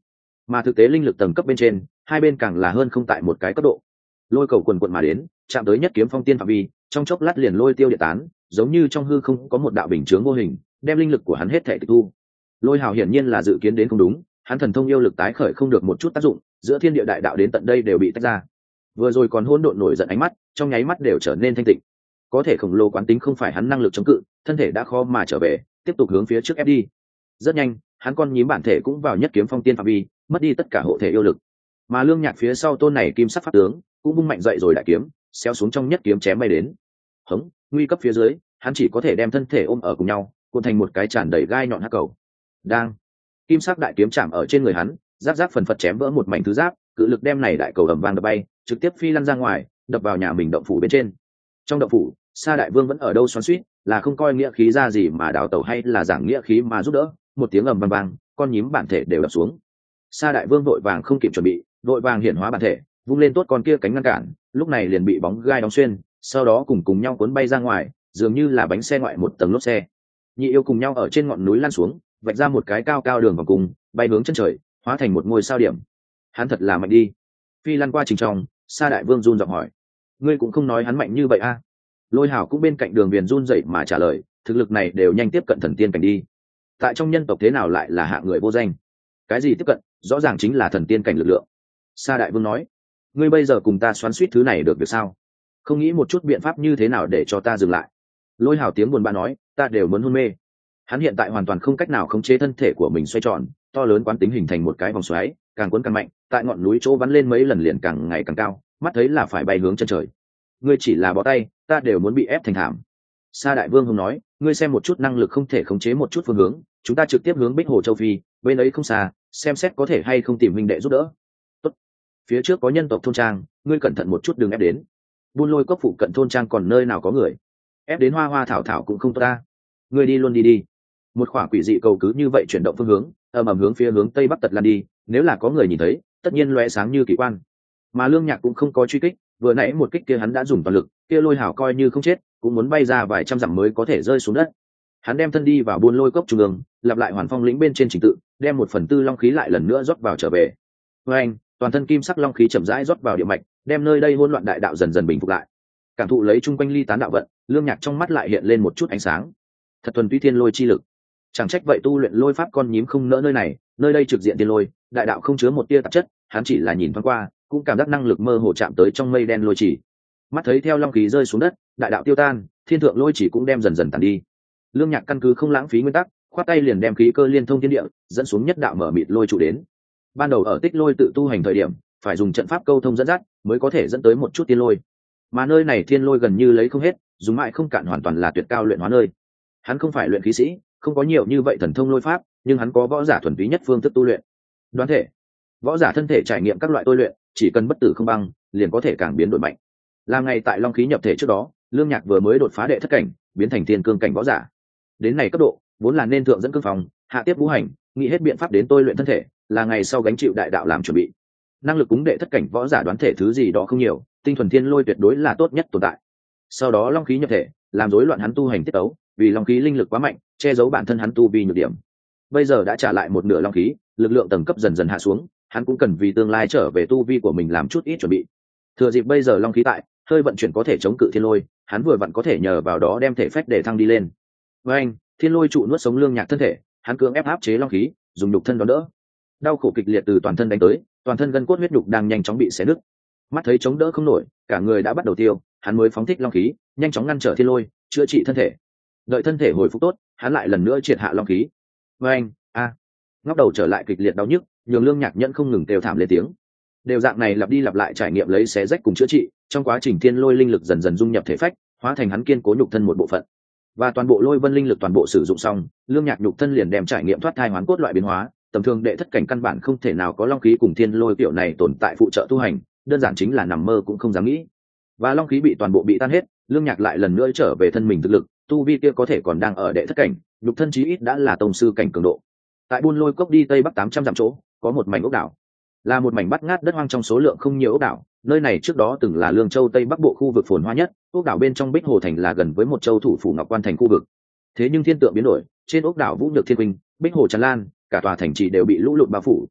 mà thực tế linh lực tầng cấp bên trên hai bên càng là hơn không tại một cái cấp độ. Lôi cầu quần quận mà đến, chạm tới nhất kiếm phong tiên phạm vi, trong chốc lát liền lôi tiêu địa tán, giống như trong hư không có một đạo bình chướng vô hình, đem linh lực của hắn hết thể tịch thu. Lôi hào hiển nhiên là dự kiến đến không đúng, hắn thần thông yêu lực tái khởi không được một chút tác dụng, giữa thiên địa đại đạo đến tận đây đều bị tách ra. Vừa rồi còn hỗn độn nổi giận ánh mắt, trong nháy mắt đều trở nên thanh tịnh. Có thể khổng lồ quán tính không phải hắn năng lực chống cự, thân thể đã khó mà trở về, tiếp tục hướng phía trước ép đi. Rất nhanh, hắn con nhím bản thể cũng vào nhất kiếm phong tiên phạm vi, mất đi tất cả hộ thể yêu lực. Mà Lương Nhạc phía sau tôn này kim sắc pháp tướng cũng bung mạnh dậy rồi đại kiếm, xéo xuống trong nhất kiếm chém bay đến. Hống, nguy cấp phía dưới, hắn chỉ có thể đem thân thể ôm ở cùng nhau, cuộn thành một cái tràn đầy gai nhọn hắc cầu. Đang, kim sắc đại kiếm chạm ở trên người hắn, giáp giáp phần phật chém vỡ một mảnh thứ giáp, cự lực đem này đại cầu ầm vang đập bay, trực tiếp phi lăn ra ngoài, đập vào nhà mình động phủ bên trên. Trong động phủ, Sa Đại Vương vẫn ở đâu xoắn xuýt, là không coi nghĩa khí ra gì mà đào tẩu hay là giảng nghĩa khí mà giúp đỡ, một tiếng ầm vang vang, con nhím bản thể đều đập xuống. Sa Đại Vương vội vàng không kịp chuẩn bị, vội vàng hiển hóa bản thể, vung lên tốt con kia cánh ngăn cản, lúc này liền bị bóng gai đóng xuyên, sau đó cùng cùng nhau cuốn bay ra ngoài, dường như là bánh xe ngoại một tầng lốp xe. Nhị yêu cùng nhau ở trên ngọn núi lăn xuống, vạch ra một cái cao cao đường vòng cung, bay hướng chân trời, hóa thành một ngôi sao điểm. Hắn thật là mạnh đi. Phi lăn qua trình trong, Sa Đại Vương run giọng hỏi: ngươi cũng không nói hắn mạnh như vậy a? À? Lôi Hào cũng bên cạnh đường viền run dậy mà trả lời: thực lực này đều nhanh tiếp cận thần tiên cảnh đi. Tại trong nhân tộc thế nào lại là hạng người vô danh? Cái gì tiếp cận, rõ ràng chính là thần tiên cảnh lực lượng. Sa Đại Vương nói: ngươi bây giờ cùng ta xoắn suýt thứ này được việc sao? Không nghĩ một chút biện pháp như thế nào để cho ta dừng lại? Lôi Hào tiếng buồn bã nói: ta đều muốn hôn mê. Hắn hiện tại hoàn toàn không cách nào khống chế thân thể của mình xoay tròn, to lớn quán tính hình thành một cái vòng xoáy, càng cuốn càng mạnh, tại ngọn núi chỗ bắn lên mấy lần liền càng ngày càng cao, mắt thấy là phải bay hướng chân trời. Ngươi chỉ là bỏ tay, ta đều muốn bị ép thành thảm. Sa Đại Vương hùng nói: ngươi xem một chút năng lực không thể khống chế một chút phương hướng, chúng ta trực tiếp hướng Bích Hồ Châu Phi, bên ấy không xa, xem xét có thể hay không tìm huynh đệ giúp đỡ. Tốt. Phía trước có nhân tộc thôn trang, ngươi cẩn thận một chút đừng ép đến. Buôn Lôi Cốc phụ cận thôn trang còn nơi nào có người, ép đến hoa hoa thảo thảo cũng không tốt ta. Ngươi đi luôn đi đi. Một khỏa quỷ dị cầu cứ như vậy chuyển động phương hướng, ầm ầm hướng phía hướng tây bắc tật lan đi, nếu là có người nhìn thấy, tất nhiên lóe sáng như kỳ quan. Mà Lương Nhạc cũng không có truy kích, vừa nãy một kích kia hắn đã dùng toàn lực, kia Lôi Hào coi như không chết, cũng muốn bay ra vài trăm dặm mới có thể rơi xuống đất. Hắn đem thân đi vào Buôn Lôi Cốc trung ương, lặp lại Hoàn Phong lĩnh bên trên trình tự, đem một phần tư long khí lại lần nữa rót vào trở về. Với anh, toàn thân kim sắc long khí chậm rãi rót vào địa mạch, đem nơi đây hỗn loạn đại đạo dần dần bình phục lại. Cảm thụ lấy chung quanh ly tán đạo vận, Lương Nhạc trong mắt lại hiện lên một chút ánh sáng. Thật thuần túy thiên lôi chi lực. Chẳng trách vậy tu luyện lôi pháp con nhím không nỡ nơi này, nơi đây trực diện thiên lôi, đại đạo không chứa một tia tạp chất, hắn chỉ là nhìn thoáng qua, cũng cảm giác năng lực mơ hồ chạm tới trong mây đen lôi chỉ. Mắt thấy theo long khí rơi xuống đất, đại đạo tiêu tan, thiên thượng lôi chỉ cũng đem dần dần tàn đi. Lương Nhạc căn cứ không lãng phí nguyên tắc, khoát tay liền đem khí cơ liên thông thiên địa, dẫn xuống nhất đạo mở mịt lôi trụ đến. Ban đầu ở Tích Lôi tự tu hành thời điểm, phải dùng trận pháp câu thông dẫn dắt, mới có thể dẫn tới một chút thiên lôi. Mà nơi này thiên lôi gần như lấy không hết, dùng mãi không cạn hoàn toàn là tuyệt cao luyện hóa nơi. Hắn không phải luyện khí sĩ, không có nhiều như vậy thần thông lôi pháp, nhưng hắn có võ giả thuần túy nhất phương thức tu luyện. Đoán thể, võ giả thân thể trải nghiệm các loại tôi luyện, chỉ cần bất tử không băng, liền có thể càng biến đổi mạnh. Là ngày tại long khí nhập thể trước đó, Lương Nhạc vừa mới đột phá đệ thất cảnh, biến thành thiên cương cảnh võ giả. Đến này cấp độ, vốn là nên thượng dẫn cương phòng, hạ tiếp vũ hành, nghĩ hết biện pháp đến tôi luyện thân thể, là ngày sau gánh chịu đại đạo làm chuẩn bị. Năng lực cúng đệ thất cảnh võ giả đoán thể thứ gì đó không nhiều, tinh thuần thiên lôi tuyệt đối là tốt nhất tồn tại. Sau đó long khí nhập thể, làm rối loạn hắn tu hành tiết tấu, vì long khí linh lực quá mạnh, che giấu bản thân hắn tu vi nhược điểm. Bây giờ đã trả lại một nửa long khí, lực lượng tầng cấp dần dần hạ xuống, hắn cũng cần vì tương lai trở về tu vi của mình làm chút ít chuẩn bị. Thừa dịp bây giờ long khí tại, hơi vận chuyển có thể chống cự thiên lôi, hắn vừa vặn có thể nhờ vào đó đem thể phách để thăng đi lên. Với anh, thiên lôi trụ nuốt sống Lương Nhạc thân thể, hắn cưỡng ép áp chế long khí, dùng nhục thân đón đỡ. Đau khổ kịch liệt từ toàn thân đánh tới, toàn thân gân cốt huyết nhục đang nhanh chóng bị xé nứt. Mắt thấy chống đỡ không nổi, cả người đã bắt đầu tiêu, hắn mới phóng thích long khí, nhanh chóng ngăn trở thiên lôi, chữa trị thân thể. Đợi thân thể hồi phục tốt, hắn lại lần nữa triệt hạ long khí. Với anh, a, ngóc đầu trở lại kịch liệt đau nhức, nhường Lương Nhạc nhẫn không ngừng kêu thảm lên tiếng. Đều dạng này lặp đi lặp lại trải nghiệm lấy xé rách cùng chữa trị, trong quá trình thiên lôi linh lực dần dần dung nhập thể phách, hóa thành hắn kiên cố nhục thân một bộ phận. Và toàn bộ lôi vân linh lực toàn bộ sử dụng xong, Lương Nhạc nhục thân liền đem trải nghiệm thoát thai hoán cốt loại biến hóa, tầm thường đệ thất cảnh căn bản không thể nào có long khí cùng thiên lôi kiểu này tồn tại phụ trợ tu hành, đơn giản chính là nằm mơ cũng không dám nghĩ. Và long khí bị toàn bộ bị tan hết, Lương Nhạc lại lần nữa trở về thân mình thực lực, tu vi kia có thể còn đang ở đệ thất cảnh, nhục thân chí ít đã là tông sư cảnh cường độ. Tại Buôn Lôi Cốc đi tây bắc tám trăm dặm chỗ, có một mảnh ốc đảo, là một mảnh bắt ngát đất hoang trong số lượng không nhiều ốc đảo. Nơi này trước đó từng là Lương Châu tây bắc bộ khu vực phồn hoa nhất, ốc đảo bên trong Bích Hồ thành là gần với một châu thủ phủ Ngọc Quan thành khu vực. Thế nhưng thiên tượng biến đổi, trên ốc đảo Vũ Nhược Thiên Quỳnh, Bích Hồ tràn lan, cả tòa thành trì đều bị lũ lụt bao phủ.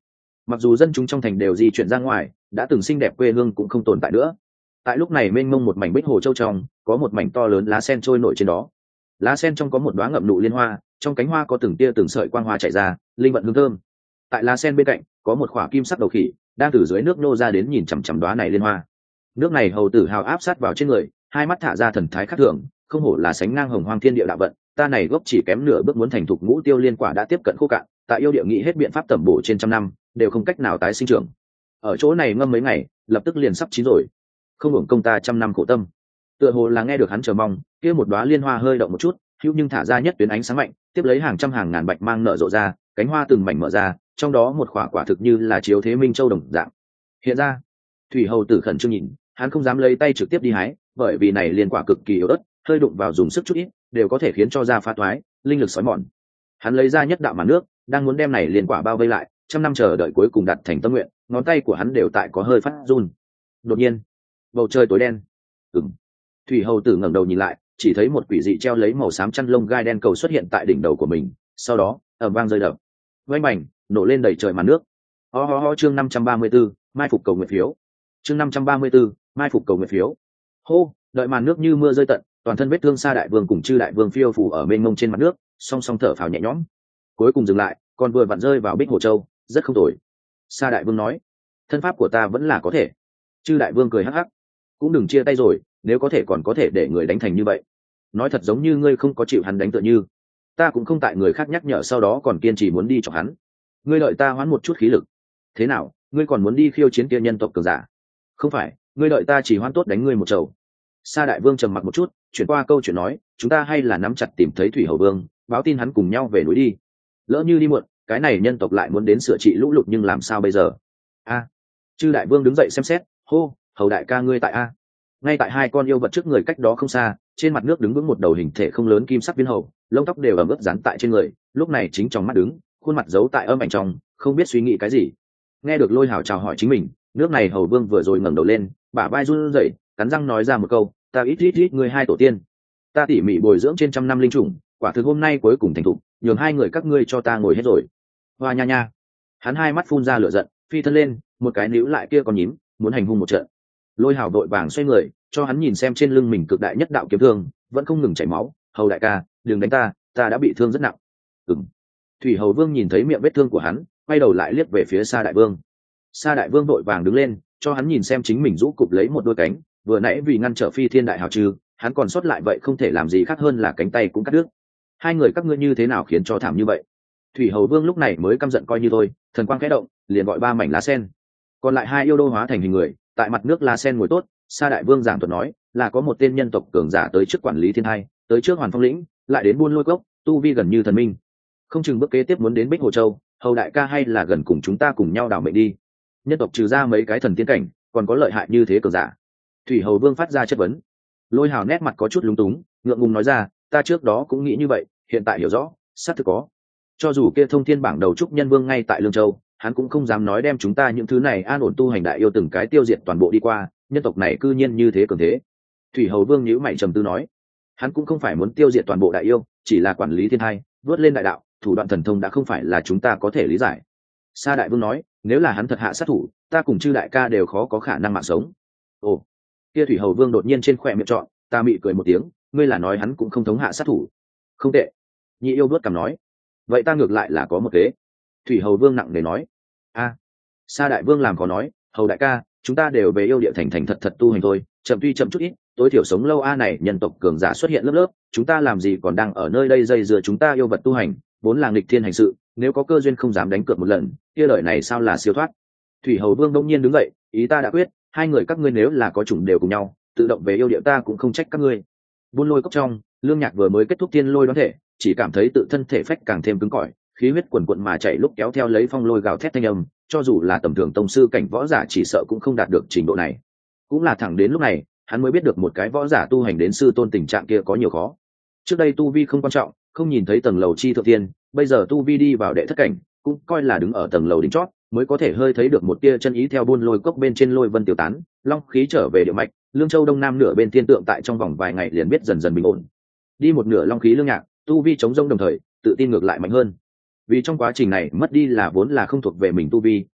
mặc dù dân chúng trong thành đều di chuyển ra ngoài, đã từng xinh đẹp quê hương cũng không tồn tại nữa. Tại lúc này mênh mông một mảnh bích hồ châu trong, có một mảnh to lớn lá sen trôi nổi trên đó. Lá sen trong có một đóa ngậm nụ liên hoa, trong cánh hoa có từng tia từng sợi quang hoa chảy ra, linh vận hương thơm. Tại lá sen bên cạnh có một khỏa kim sắc đầu khỉ đang từ dưới nước nô ra đến nhìn chằm chằm đóa này liên hoa. Nước này hầu tử hào áp sát vào trên người, hai mắt thả ra thần thái khác thường, không hổ là sánh ngang hồng hoang thiên địa đạo vận, ta này gốc chỉ kém nửa bước muốn thành thục ngũ tiêu liên quả đã tiếp cận khô cạn, tại yêu địa nghị hết biện pháp tẩm bổ trên trăm năm đều không cách nào tái sinh trưởng. Ở chỗ này ngâm mấy ngày lập tức liền sắp chín rồi, không hưởng công ta trăm năm khổ tâm. Tựa hồ là nghe được hắn chờ mong, kia một đóa liên hoa hơi động một chút, hữu nhưng thả ra nhất tuyến ánh sáng mạnh, tiếp lấy hàng trăm hàng ngàn bạch mang nở rộ ra, cánh hoa từng mảnh mở ra, trong đó một quả quả thực như là chiếu thế minh châu đồng dạng hiện ra. Thủy hầu tử khẩn trương nhìn, hắn không dám lấy tay trực tiếp đi hái, bởi vì này liên quả cực kỳ yếu ớt, hơi đụng vào dùng sức chút ít đều có thể khiến cho da phá toái, linh lực sói mòn. Hắn lấy ra nhất đạo màn nước, đang muốn đem này liên quả bao vây lại, trăm năm chờ đợi cuối cùng đạt thành tâm nguyện, ngón tay của hắn đều tại có hơi phát run. Đột nhiên, bầu trời tối đen. Ừm. Thủy hầu tử ngẩng đầu nhìn lại, chỉ thấy một quỷ dị treo lấy màu xám chăn lông gai đen cầu xuất hiện tại đỉnh đầu của mình, sau đó ầm vang rơi đập, vang bành, nổ lên đầy trời màn nước. Ho ho ho, chương năm trăm ba mươi tư, mai phục cầu nguyện phiếu. Chương năm trăm ba mươi tư, mai phục cầu nguyện phiếu. Hô, đợi màn nước như mưa rơi tận, toàn thân vết thương Sa đại vương cùng Chư đại vương phiêu phù ở mênh mông trên mặt nước, song song thở phào nhẹ nhõm. Cuối cùng dừng lại, còn vừa vặn rơi vào Bích Hồ Châu, rất không tồi. Sa đại vương nói, thân pháp của ta vẫn là có thể. Chư đại vương cười hắc hắc, cũng đừng chia tay rồi, nếu có thể còn có thể để người đánh thành như vậy. Nói thật giống như ngươi không có chịu hắn đánh tựa như. Ta cũng không tại người khác nhắc nhở sau đó còn kiên trì muốn đi chọc hắn. Ngươi đợi ta hoán một chút khí lực. Thế nào, ngươi còn muốn đi khiêu chiến kia nhân tộc cường giả? Không phải, ngươi đợi ta chỉ hoán tốt đánh ngươi một trầu. Sa đại vương trầm mặc một chút, chuyển qua câu chuyện nói, chúng ta hay là nắm chặt tìm thấy Thủy hầu vương, báo tin hắn cùng nhau về núi đi. Lỡ như đi muộn, cái này nhân tộc lại muốn đến sửa trị lũ lụt nhưng làm sao bây giờ? A. Chư đại vương đứng dậy xem xét, hô, hầu đại ca ngươi tại a. Ngay tại hai con yêu vật trước người cách đó không xa, trên mặt nước đứng vững một đầu hình thể không lớn kim sắc viên hầu, lông tóc đều ẩm ướt dán tại trên người, lúc này chính trong mắt đứng, khuôn mặt giấu tại âm ảnh trong, không biết suy nghĩ cái gì. Nghe được Lôi Hào chào hỏi chính mình, nước này hầu vương vừa rồi ngẩng đầu lên, bả vai run rẩy, cắn răng nói ra một câu, ta ít ít ít ngươi hai tổ tiên, ta tỉ mỉ bồi dưỡng trên trăm năm linh trùng, quả thực hôm nay cuối cùng thành thục, nhường hai người các ngươi cho ta ngồi hết rồi. Hoa nha nha. Hắn hai mắt phun ra lửa giận, phi thân lên, một cái níu lại kia con nhím, muốn hành hung một trận. Lôi Hào đội vàng xoay người, cho hắn nhìn xem trên lưng mình cực đại nhất đạo kiếm thương, vẫn không ngừng chảy máu. Hầu đại ca, đừng đánh ta, ta đã bị thương rất nặng. Ừm. Thủy hầu vương nhìn thấy miệng vết thương của hắn, quay đầu lại liếc về phía Sa đại vương. Sa đại vương đội vàng đứng lên, cho hắn nhìn xem chính mình rũ cụp lấy một đôi cánh, vừa nãy vì ngăn trở phi thiên đại hào trừ, hắn còn sót lại vậy không thể làm gì khác hơn là cánh tay cũng cắt đứt. Hai người các ngươi như thế nào khiến cho thảm như vậy? Thủy hầu vương lúc này mới căm giận coi như thôi, thần quang khẽ động, liền gọi ba mảnh lá sen. Còn lại hai yêu đô hóa thành hình người, tại mặt nước lá sen ngồi tốt. Sa đại vương giảng thuật nói, là có một tên nhân tộc cường giả tới trước quản lý thiên hai, tới trước hoàn phong lĩnh, lại đến buôn lôi cốc, tu vi gần như thần minh. Không chừng bước kế tiếp muốn đến Bích Hồ Châu, hầu đại ca hay là gần cùng chúng ta cùng nhau đảo mệnh đi. Nhân tộc trừ ra mấy cái thần tiên cảnh, còn có lợi hại như thế cường giả. Thủy hầu vương phát ra chất vấn. Lôi Hào nét mặt có chút lúng túng, ngượng ngùng nói ra, ta trước đó cũng nghĩ như vậy, hiện tại hiểu rõ, xác thực có. Cho dù kia thông thiên bảng đầu trúc nhân vương ngay tại Lương Châu, hắn cũng không dám nói đem chúng ta những thứ này an ổn tu hành đại yêu từng cái tiêu diệt toàn bộ đi qua, nhân tộc này cư nhiên như thế cường thế. Thủy hầu vương nhíu mày trầm tư nói, hắn cũng không phải muốn tiêu diệt toàn bộ đại yêu, chỉ là quản lý thiên hai, vớt lên đại đạo, thủ đoạn thần thông đã không phải là chúng ta có thể lý giải. Sa đại vương nói, nếu là hắn thật hạ sát thủ, ta cùng Chư đại ca đều khó có khả năng mạng sống. Ồ. Kia Thủy hầu vương đột nhiên trên khỏe miệng trọn, ta mị cười một tiếng, ngươi là nói hắn cũng không thống hạ sát thủ? Không tệ. Nhị yêu đuốt cằm nói, vậy ta ngược lại là có một kế. Thủy hầu vương nặng nề nói, a. Sa đại vương làm khó nói, hầu đại ca, chúng ta đều về yêu địa thành thành thật thật tu hành thôi, chậm tuy chậm chút ít, tối thiểu sống lâu a này nhân tộc cường giả xuất hiện lớp lớp, chúng ta làm gì còn đang ở nơi đây dây dưa chúng ta yêu vật tu hành, vốn là nghịch thiên hành sự, nếu có cơ duyên không dám đánh cược một lần, kia đời này sao là siêu thoát. Thủy hầu vương đông nhiên đứng dậy, ý ta đã quyết, hai người các ngươi nếu là có chủng đều cùng nhau, tự động về yêu địa ta cũng không trách các ngươi. Buôn lôi cốc trong, Lương Nhạc vừa mới kết thúc tiên lôi đoán thể, chỉ cảm thấy tự thân thể phách càng thêm cứng cỏi, khí huyết quần quận mà chạy lúc kéo theo lấy phong lôi gào thét thanh âm, cho dù là tầm thường tông sư cảnh võ giả chỉ sợ cũng không đạt được trình độ này. Cũng là thẳng đến lúc này, hắn mới biết được một cái võ giả tu hành đến sư tôn tình trạng kia có nhiều khó. Trước đây tu vi không quan trọng, không nhìn thấy tầng lầu chi thượng tiên, bây giờ tu vi đi vào đệ thất cảnh, cũng coi là đứng ở tầng lầu đỉnh chót, mới có thể hơi thấy được một tia chân ý theo buôn lôi cốc bên trên lôi vân tiêu tán, long khí trở về địa mạch, Lương Châu đông nam nửa bên thiên tượng tại trong vòng vài ngày liền biết dần dần bình ổn. Đi một nửa long khí Lương Nhạc, tu vi chống rông đồng thời, tự tin ngược lại mạnh hơn. Vì trong quá trình này mất đi là vốn là không thuộc về mình tu vi,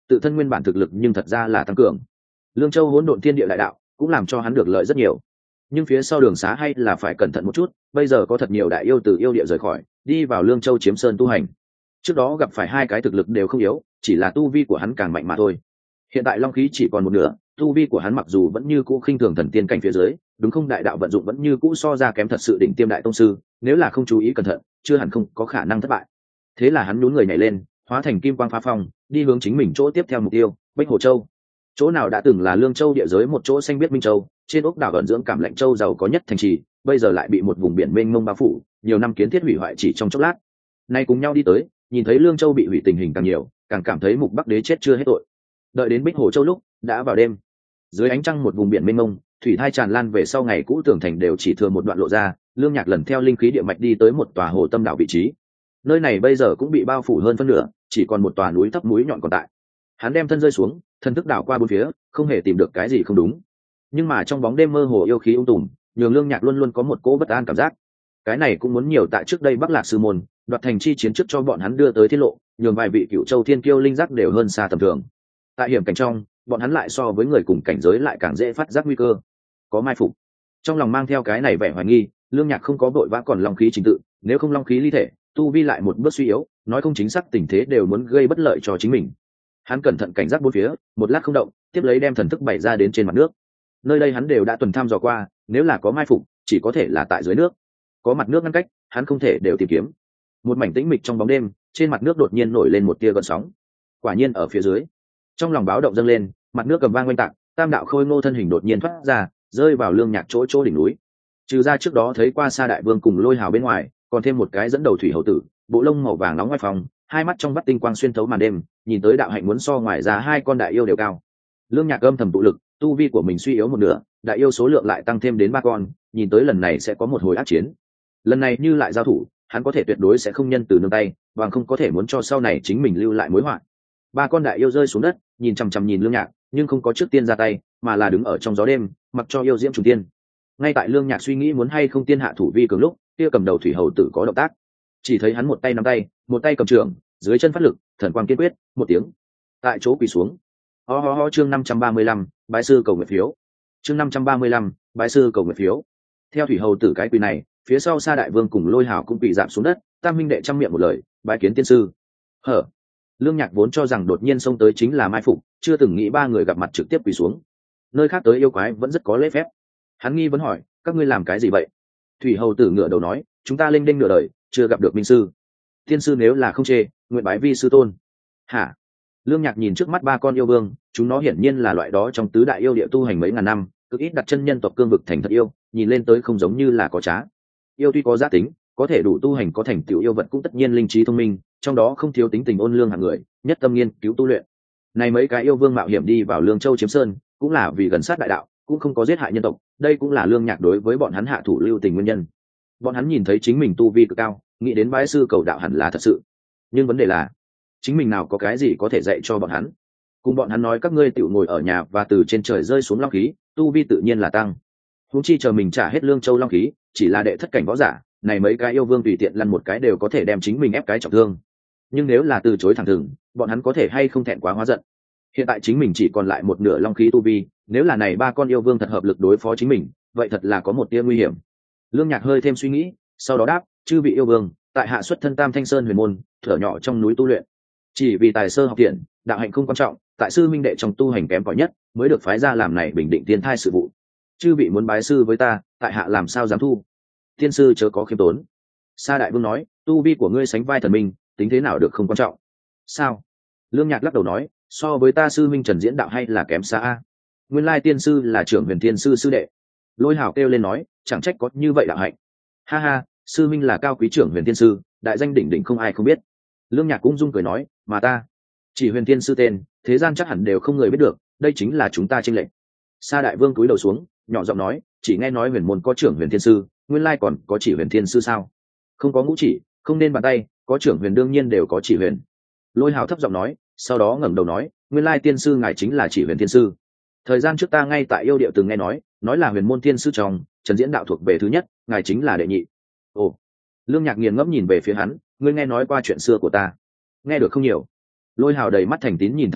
tự thân nguyên bản thực lực nhưng thật ra là tăng cường. Lương Châu hỗn độn thiên địa đại đạo cũng làm cho hắn được lợi rất nhiều, nhưng phía sau đường xá hay là phải cẩn thận một chút. Bây giờ có thật nhiều đại yêu từ yêu địa rời khỏi, đi vào Lương Châu chiếm sơn tu hành. Trước đó gặp phải hai cái thực lực đều không yếu, chỉ là tu vi của hắn càng mạnh mà thôi. Hiện tại long khí chỉ còn một nửa, tu vi của hắn mặc dù vẫn như cũ khinh thường thần tiên cảnh phía dưới, đúng không, đại đạo vận dụng vẫn như cũ so ra kém thật sự đỉnh tiêm đại tông sư, nếu là không chú ý cẩn thận chưa hẳn không có khả năng thất bại. Thế là hắn nhún người nhảy lên, hóa thành kim quang phá phong, đi hướng chính mình chỗ tiếp theo mục tiêu, Bích Hồ Châu. Chỗ nào đã từng là Lương Châu địa giới một chỗ xanh biết minh châu, trên ốc đảo ẩn dưỡng cảm lạnh châu giàu có nhất thành trì, bây giờ lại bị một vùng biển mênh mông bao phủ, nhiều năm kiến thiết hủy hoại chỉ trong chốc lát. Nay cùng nhau đi tới, nhìn thấy Lương Châu bị hủy tình hình càng nhiều, càng cảm thấy Mục Bắc Đế chết chưa hết tội. Đợi đến Bích Hồ Châu lúc đã vào đêm, dưới ánh trăng một vùng biển mênh mông, thủy thai tràn lan về sau ngày cũ tường thành đều chỉ thừa một đoạn lộ ra. Lương Nhạc lần theo linh khí địa mạch đi tới một tòa hồ tâm đảo vị trí, nơi này bây giờ cũng bị bao phủ hơn phân nửa, chỉ còn một tòa núi thấp núi nhọn còn tại. Hắn đem thân rơi xuống, thân thức đảo qua bốn phía, không hề tìm được cái gì không đúng. Nhưng mà trong bóng đêm mơ hồ yêu khí ung tùm, nhường Lương Nhạc luôn luôn có một cỗ bất an cảm giác. Cái này cũng muốn nhiều tại trước đây Bắc Lạc sư môn đoạt thành chi chiến trước cho bọn hắn đưa tới tiết lộ, nhường vài vị Cựu Châu thiên kiêu linh giác đều hơn xa tầm thường. Tại hiểm cảnh trong, bọn hắn lại so với người cùng cảnh giới lại càng dễ phát giác nguy cơ, có mai phục. Trong lòng mang theo cái này vẻ hoài nghi, Lương Nhạc không có vội vã còn long khí trình tự, nếu không long khí ly thể, tu vi lại một bước suy yếu, nói không chính xác tình thế đều muốn gây bất lợi cho chính mình. Hắn cẩn thận cảnh giác bốn phía, một lát không động, tiếp lấy đem thần thức bày ra đến trên mặt nước. Nơi đây hắn đều đã tuần thăm dò qua, nếu là có mai phục, chỉ có thể là tại dưới nước. Có mặt nước ngăn cách, hắn không thể đều tìm kiếm. Một mảnh tĩnh mịch trong bóng đêm, trên mặt nước đột nhiên nổi lên một tia gợn sóng. Quả nhiên ở phía dưới. Trong lòng báo động dâng lên, mặt nước cầm vang quanh tạc, tam đạo khôi ngô thân hình đột nhiên thoát ra, rơi vào Lương Nhạc chỗ chỗ đỉnh núi. Trừ ra trước đó thấy qua Sa Đại Vương cùng Lôi Hào bên ngoài, còn thêm một cái dẫn đầu thủy hầu tử, bộ lông màu vàng nóng ngoài phòng, hai mắt trong vắt tinh quang xuyên thấu màn đêm, nhìn tới đạo hạnh muốn so ngoài ra hai con đại yêu đều cao. Lương Nhạc âm thầm tụ lực, tu vi của mình suy yếu một nửa, đại yêu số lượng lại tăng thêm đến ba con, nhìn tới lần này sẽ có một hồi ác chiến. Lần này như lại giao thủ, hắn có thể tuyệt đối sẽ không nhân từ nương tay, bằng không có thể muốn cho sau này chính mình lưu lại mối họa. Ba con đại yêu rơi xuống đất, nhìn chằm chằm nhìn Lương Nhạc, nhưng không có trước tiên ra tay, mà là đứng ở trong gió đêm, mặc cho yêu diễm trùng tiên. Ngay tại Lương Nhạc suy nghĩ muốn hay không tiên hạ thủ vi cường lúc, kia cầm đầu thủy hầu tử có động tác. Chỉ thấy hắn một tay nắm tay, một tay cầm trường, dưới chân phát lực, thần quang kiên quyết, một tiếng, tại chỗ quỳ xuống. Ho ho ho, chương năm trăm ba mươi lăm, bái sư cầu nguyện phiếu. Chương năm trăm ba mươi lăm, bái sư cầu nguyện phiếu. Theo thủy hầu tử cái quỳ này, phía sau Sa Đại Vương cùng Lôi Hào cũng quỳ giảm xuống đất, tam minh đệ trăm miệng một lời, bái kiến tiên sư. Hở. Lương Nhạc vốn cho rằng đột nhiên xông tới chính là mai phục, chưa từng nghĩ ba người gặp mặt trực tiếp quỳ xuống. Nơi khác tới yêu quái vẫn rất có lễ phép. Hắn nghi vấn hỏi, các ngươi làm cái gì vậy? Thủy hầu tử ngửa đầu nói, chúng ta lênh đênh nửa đời, chưa gặp được minh sư. Tiên sư nếu là không chê, nguyện bái vi sư tôn. Hả? Lương Nhạc nhìn trước mắt ba con yêu vương, chúng nó hiển nhiên là loại đó trong tứ đại yêu địa tu hành mấy ngàn năm, cực ít đặt chân nhân tộc cương vực thành thật yêu, nhìn lên tới không giống như là có trá. Yêu tuy có giá tính, có thể đủ tu hành có thành tựu yêu vật cũng tất nhiên linh trí thông minh, trong đó không thiếu tính tình ôn lương hạng người, nhất tâm nghiên cứu tu luyện. Này mấy cái yêu vương mạo hiểm đi vào Lương Châu chiếm sơn, cũng là vì gần sát đại đạo, cũng không có giết hại nhân tộc, đây cũng là Lương Nhạc đối với bọn hắn hạ thủ lưu tình nguyên nhân. Bọn hắn nhìn thấy chính mình tu vi cực cao, nghĩ đến bái sư cầu đạo hẳn là thật sự, nhưng vấn đề là chính mình nào có cái gì có thể dạy cho bọn hắn. Cùng bọn hắn nói các ngươi tự ngồi ở nhà và từ trên trời rơi xuống long khí, tu vi tự nhiên là tăng. Huống chi chờ mình trả hết Lương Châu long khí, chỉ là đệ thất cảnh võ giả, này mấy cái yêu vương tùy tiện lăn một cái đều có thể đem chính mình ép cái trọng thương. Nhưng nếu là từ chối thẳng thừng, bọn hắn có thể hay không thẹn quá hóa giận. Hiện tại chính mình chỉ còn lại một nửa long khí tu vi, nếu là này ba con yêu vương thật hợp lực đối phó chính mình, vậy thật là có một tia nguy hiểm. Lương Nhạc hơi thêm suy nghĩ, sau đó đáp, chư vị yêu vương, tại hạ xuất thân Tam Thanh Sơn huyền môn, thở nhỏ trong núi tu luyện, chỉ vì tài sơ học thiện, đạo hạnh không quan trọng, tại sư minh đệ trong tu hành kém cỏi nhất, mới được phái ra làm này bình định tiên thai sự vụ. Chư vị muốn bái sư với ta, tại hạ làm sao dám thu. Tiên sư chớ có khiêm tốn. Sa Đại Vương nói, tu vi của ngươi sánh vai thần minh, tính thế nào được không quan trọng. Sao? Lương Nhạc lắc đầu nói, so với ta sư minh Trần Diễn đạo hay là kém xa a. Nguyên lai tiên sư là trưởng huyền tiên sư sư đệ. Lôi Hào kêu lên nói, chẳng trách có như vậy đạo hạnh. Ha ha, sư minh là cao quý trưởng huyền tiên sư, đại danh đỉnh đỉnh không ai không biết. Lương Nhạc cũng dung cười nói, mà ta chỉ huyền tiên sư tên, thế gian chắc hẳn đều không người biết được, đây chính là chúng ta chênh lệch. Sa Đại Vương cúi đầu xuống, nhỏ giọng nói, chỉ nghe nói huyền môn có trưởng huyền tiên sư, nguyên lai còn có chỉ huyền tiên sư sao? Không có ngũ chỉ, không nên bàn tay, có trưởng huyền đương nhiên đều có chỉ huyền. Lôi Hào thấp giọng nói, sau đó ngẩng đầu nói, nguyên lai tiên sư ngài chính là chỉ huyền tiên sư. Thời gian trước ta ngay tại yêu điệu từng nghe nói, nói là huyền môn tiên sư trong, Trần Diễn đạo thuộc về thứ nhất, ngài chính là đệ nhị. Ồ. Lương Nhạc nghiền ngẫm nhìn về phía hắn, ngươi nghe nói qua chuyện xưa của ta? Nghe được không nhiều. Lôi Hào đầy mắt thành tín nhìn thẳng hắn,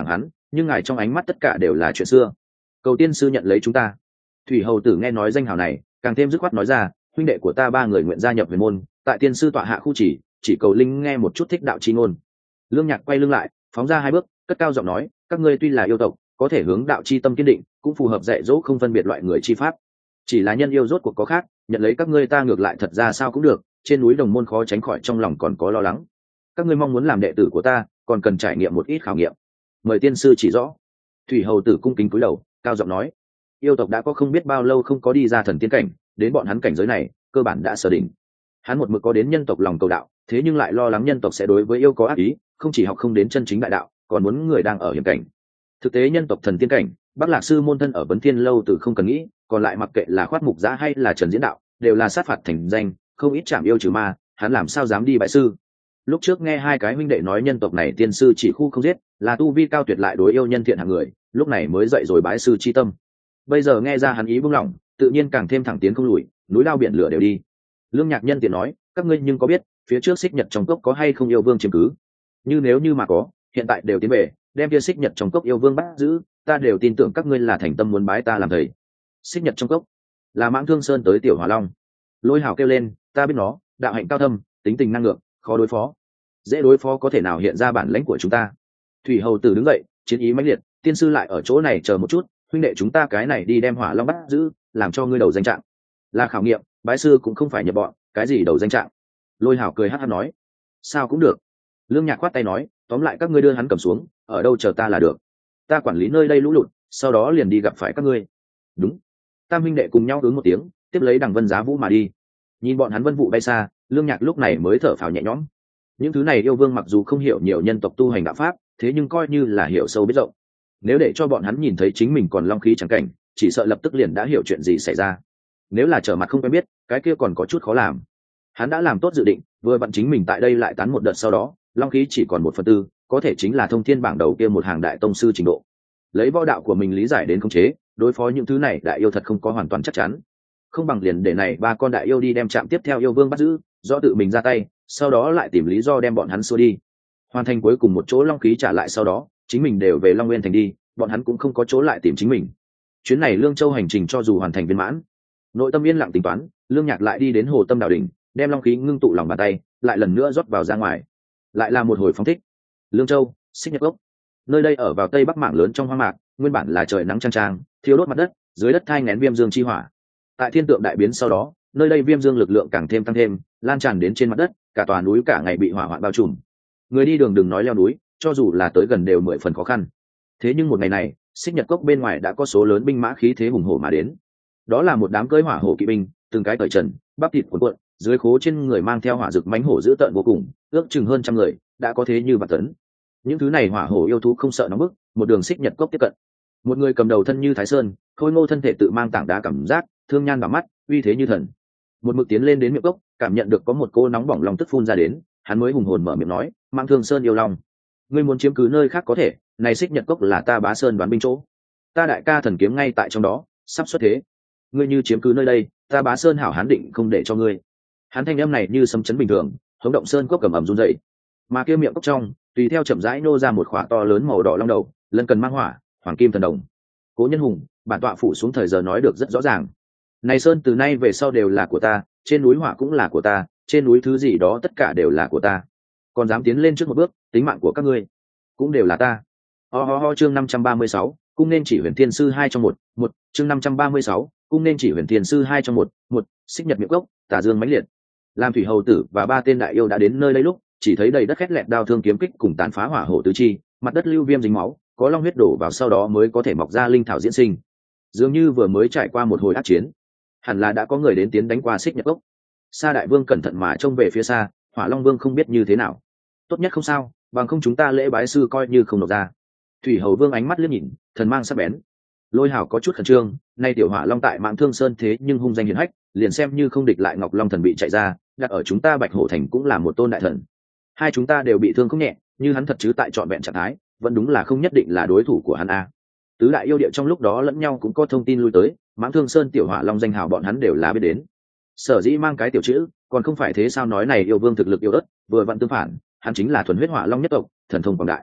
nhưng ngài trong ánh mắt tất cả đều là chuyện xưa. Cầu tiên sư nhận lấy chúng ta. Thủy hầu tử nghe nói danh hào này càng thêm dứt khoát nói ra, huynh đệ của ta ba người nguyện gia nhập huyền môn, tại tiên sư tọa hạ khu chỉ chỉ cầu linh nghe một chút thích đạo chi ngôn. Lương Nhạc quay lưng lại, phóng ra hai bước, cất cao giọng nói, các ngươi tuy là yêu tộc, có thể hướng đạo chi tâm kiên định, cũng phù hợp dạy dỗ không phân biệt loại người chi pháp. Chỉ là nhân yêu rốt cuộc có khác, nhận lấy các ngươi ta ngược lại thật ra sao cũng được, trên núi đồng môn khó tránh khỏi trong lòng còn có lo lắng. Các ngươi mong muốn làm đệ tử của ta, còn cần trải nghiệm một ít khảo nghiệm. Mời tiên sư chỉ rõ. Thủy hầu tử cung kính cúi đầu, cao giọng nói, yêu tộc đã có không biết bao lâu không có đi ra thần tiên cảnh, đến bọn hắn cảnh giới này cơ bản đã sở đỉnh. Hắn một mực có đến nhân tộc lòng cầu đạo, thế nhưng lại lo lắng nhân tộc sẽ đối với yêu có ác ý, không chỉ học không đến chân chính đại đạo, còn muốn người đang ở hiểm cảnh. Thực tế nhân tộc thần tiên cảnh, Bắc Lạc sư môn thân ở Vấn Thiên lâu từ không cần nghĩ, còn lại mặc kệ là Khoát Mục Giã hay là Trần Diễn Đạo, đều là sát phạt thành danh, không ít chạm yêu trừ ma, hắn làm sao dám đi bại sư. Lúc trước nghe hai cái huynh đệ nói nhân tộc này tiên sư chỉ khu không giết, là tu vi cao tuyệt lại đối yêu nhân thiện hạng người, lúc này mới dậy rồi bái sư chi tâm. Bây giờ nghe ra hắn ý buông lỏng, tự nhiên càng thêm thẳng tiến không lùi, núi lao biển lửa đều đi. Lương Nhạc nhân tiện nói, các ngươi nhưng có biết phía trước Xích Nhật trong cốc có hay không yêu vương chiếm cứ? Như nếu như mà có, hiện tại đều tiến về, đem kia Xích Nhật trong cốc yêu vương bắt giữ, ta đều tin tưởng các ngươi là thành tâm muốn bái ta làm thầy. Xích Nhật trong cốc là Mãng Thương Sơn tới Tiểu Hỏa Long. Lôi Hào kêu lên, ta biết nó, đạo hạnh cao thâm, tính tình năng lượng, khó đối phó. Dễ đối phó có thể nào hiện ra bản lãnh của chúng ta. Thủy hầu tử đứng dậy, chiến ý mãnh liệt, tiên sư lại ở chỗ này chờ một chút, huynh đệ chúng ta cái này đi đem Hỏa Long bắt giữ, làm cho ngươi đầu danh trạng. Là khảo nghiệm, bái sư cũng không phải nhập bọn, cái gì đầu danh trạng. Lôi Hào cười hắt hắt nói, sao cũng được. Lương Nhạc khoát tay nói, tóm lại các ngươi đưa hắn cầm xuống, ở đâu chờ ta là được. Ta quản lý nơi đây lũ lụt, sau đó liền đi gặp phải các ngươi. Đúng. Tam huynh đệ cùng nhau ứng một tiếng, tiếp lấy Đằng Vân Giá Vũ mà đi. Nhìn bọn hắn vân vụ bay xa, Lương Nhạc lúc này mới thở phào nhẹ nhõm. Những thứ này yêu vương mặc dù không hiểu nhiều nhân tộc tu hành đạo pháp, thế nhưng coi như là hiểu sâu biết rộng. Nếu để cho bọn hắn nhìn thấy chính mình còn long khí chẳng cảnh, chỉ sợ lập tức liền đã hiểu chuyện gì xảy ra. Nếu là trở mặt không quen biết, cái kia còn có chút khó làm. Hắn đã làm tốt dự định, vừa vặn chính mình tại đây lại tán một đợt, sau đó long khí chỉ còn một phần tư, có thể chính là thông thiên bảng đầu kia một hàng đại tông sư trình độ. Lấy võ đạo của mình lý giải đến khống chế, đối phó những thứ này đại yêu thật không có hoàn toàn chắc chắn. Không bằng liền để này ba con đại yêu đi đem chạm tiếp theo yêu vương bắt giữ, do tự mình ra tay, sau đó lại tìm lý do đem bọn hắn xua đi. Hoàn thành cuối cùng một chỗ long khí trả lại, sau đó chính mình đều về Long Nguyên thành đi, bọn hắn cũng không có chỗ lại tìm chính mình. Chuyến này Lương Châu hành trình cho dù hoàn thành viên mãn, nội tâm yên lặng tính toán, Lương Nhạc lại đi đến Hồ Tâm Đạo đỉnh, đem long khí ngưng tụ lòng bàn tay, lại lần nữa rót vào ra ngoài, lại là một hồi phóng thích. Lương Châu, Xích Nhật Cốc, nơi đây ở vào tây bắc mảng lớn trong hoang mạc, nguyên bản là trời nắng chang chang, thiêu đốt mặt đất, dưới đất thai nghén viêm dương chi hỏa. Tại thiên tượng đại biến sau đó, nơi đây viêm dương lực lượng càng thêm tăng thêm, lan tràn đến trên mặt đất, cả tòa núi cả ngày bị hỏa hoạn bao trùm. Người đi đường đừng nói leo núi, cho dù là tới gần đều mười phần khó khăn. Thế nhưng một ngày này, Xích Nhật Cốc bên ngoài đã có số lớn binh mã khí thế hùng hổ mà đến. Đó là một đám cưỡi hỏa hổ kỵ binh, từng cái cởi trần, bắp thịt cuộn cuộn, dưới khố trên người mang theo hỏa dược mãnh hổ dữ tợn vô cùng, ước chừng hơn trăm người, đã có thế như vạn tấn. Những thứ này hỏa hổ yêu thú không sợ nóng bức, một đường Xích Nhật Cốc tiếp cận. Một người cầm đầu thân như Thái Sơn, khôi ngô thân thể tự mang tảng đá cảm giác, thương nhan vào mắt, uy thế như thần. Một mực tiến lên đến miệng cốc, cảm nhận được có một cô nóng bỏng lòng tức phun ra đến, hắn mới hùng hồn mở miệng nói, Mang Thương Sơn yêu long, ngươi muốn chiếm cứ nơi khác có thể, này Xích Nhật Cốc là ta Bá Sơn đoán binh chỗ, ta đại ca thần kiếm ngay tại trong đó, sắp xuất thế. Ngươi như chiếm cứ nơi đây, ta Bá Sơn hảo hán định không để cho ngươi. Hắn thanh âm này như sấm chấn bình thường, hống động sơn cốc cầm ẩm run dậy, mà kia miệng cốc trong tùy theo chậm rãi nô ra một khỏa to lớn màu đỏ long đầu, lân cần mang hỏa, hoàng kim thần đồng. Cố Nhân Hùng, bản tọa phủ xuống thời giờ nói được rất rõ ràng, này sơn từ nay về sau đều là của ta, trên núi hỏa cũng là của ta, trên núi thứ gì đó tất cả đều là của ta, còn dám tiến lên trước một bước, tính mạng của các ngươi cũng đều là ta. Ho ho ho. Chương năm trăm ba mươi sáu, cung nên chỉ huyền thiên sư hai trong một. Một. Chương năm trăm ba mươi sáu, cung nên chỉ huyền thiên sư hai trong một. Một. Xích Nhật miệng cốc, tà dương mãnh liệt. Làm Thủy hầu tử và ba tên đại yêu đã đến nơi đây lúc, chỉ thấy đầy đất khét lẹt đao thương kiếm kích cùng tàn phá hỏa hổ tứ chi, mặt đất lưu viêm dính máu, có long huyết đổ vào sau đó mới có thể mọc ra linh thảo diễn sinh. Dường như vừa mới trải qua một hồi ác chiến, hẳn là đã có người đến tiến đánh qua Xích Nhật Cốc. Sa Đại Vương cẩn thận mà trông về phía xa, Hỏa Long Vương không biết như thế nào. Tốt nhất không sao, bằng không chúng ta lễ bái sư coi như không nộp ra. Thủy Hầu Vương ánh mắt liếc nhìn, thần mang sắc bén. Lôi Hào có chút khẩn trương, nay tiểu Hỏa Long tại Mãng Thương Sơn thế nhưng hung danh hiển hách, liền xem như không địch lại Ngọc Long thần bị chạy ra, đặt ở chúng ta Bạch Hổ thành cũng là một tôn đại thần. Hai chúng ta đều bị thương không nhẹ, như hắn thật chứ tại trọn vẹn trạng thái, vẫn đúng là không nhất định là đối thủ của hắn a. Tứ đại yêu địa trong lúc đó lẫn nhau cũng có thông tin lui tới, Mãng Thương Sơn tiểu Hỏa Long danh hào bọn hắn đều là biết đến. Sở dĩ mang cái tiểu chữ, còn không phải thế sao nói này yêu vương thực lực yêu đất, vừa vặn tương phản, hắn chính là thuần huyết Hỏa Long nhất tộc, thần thông quảng đại.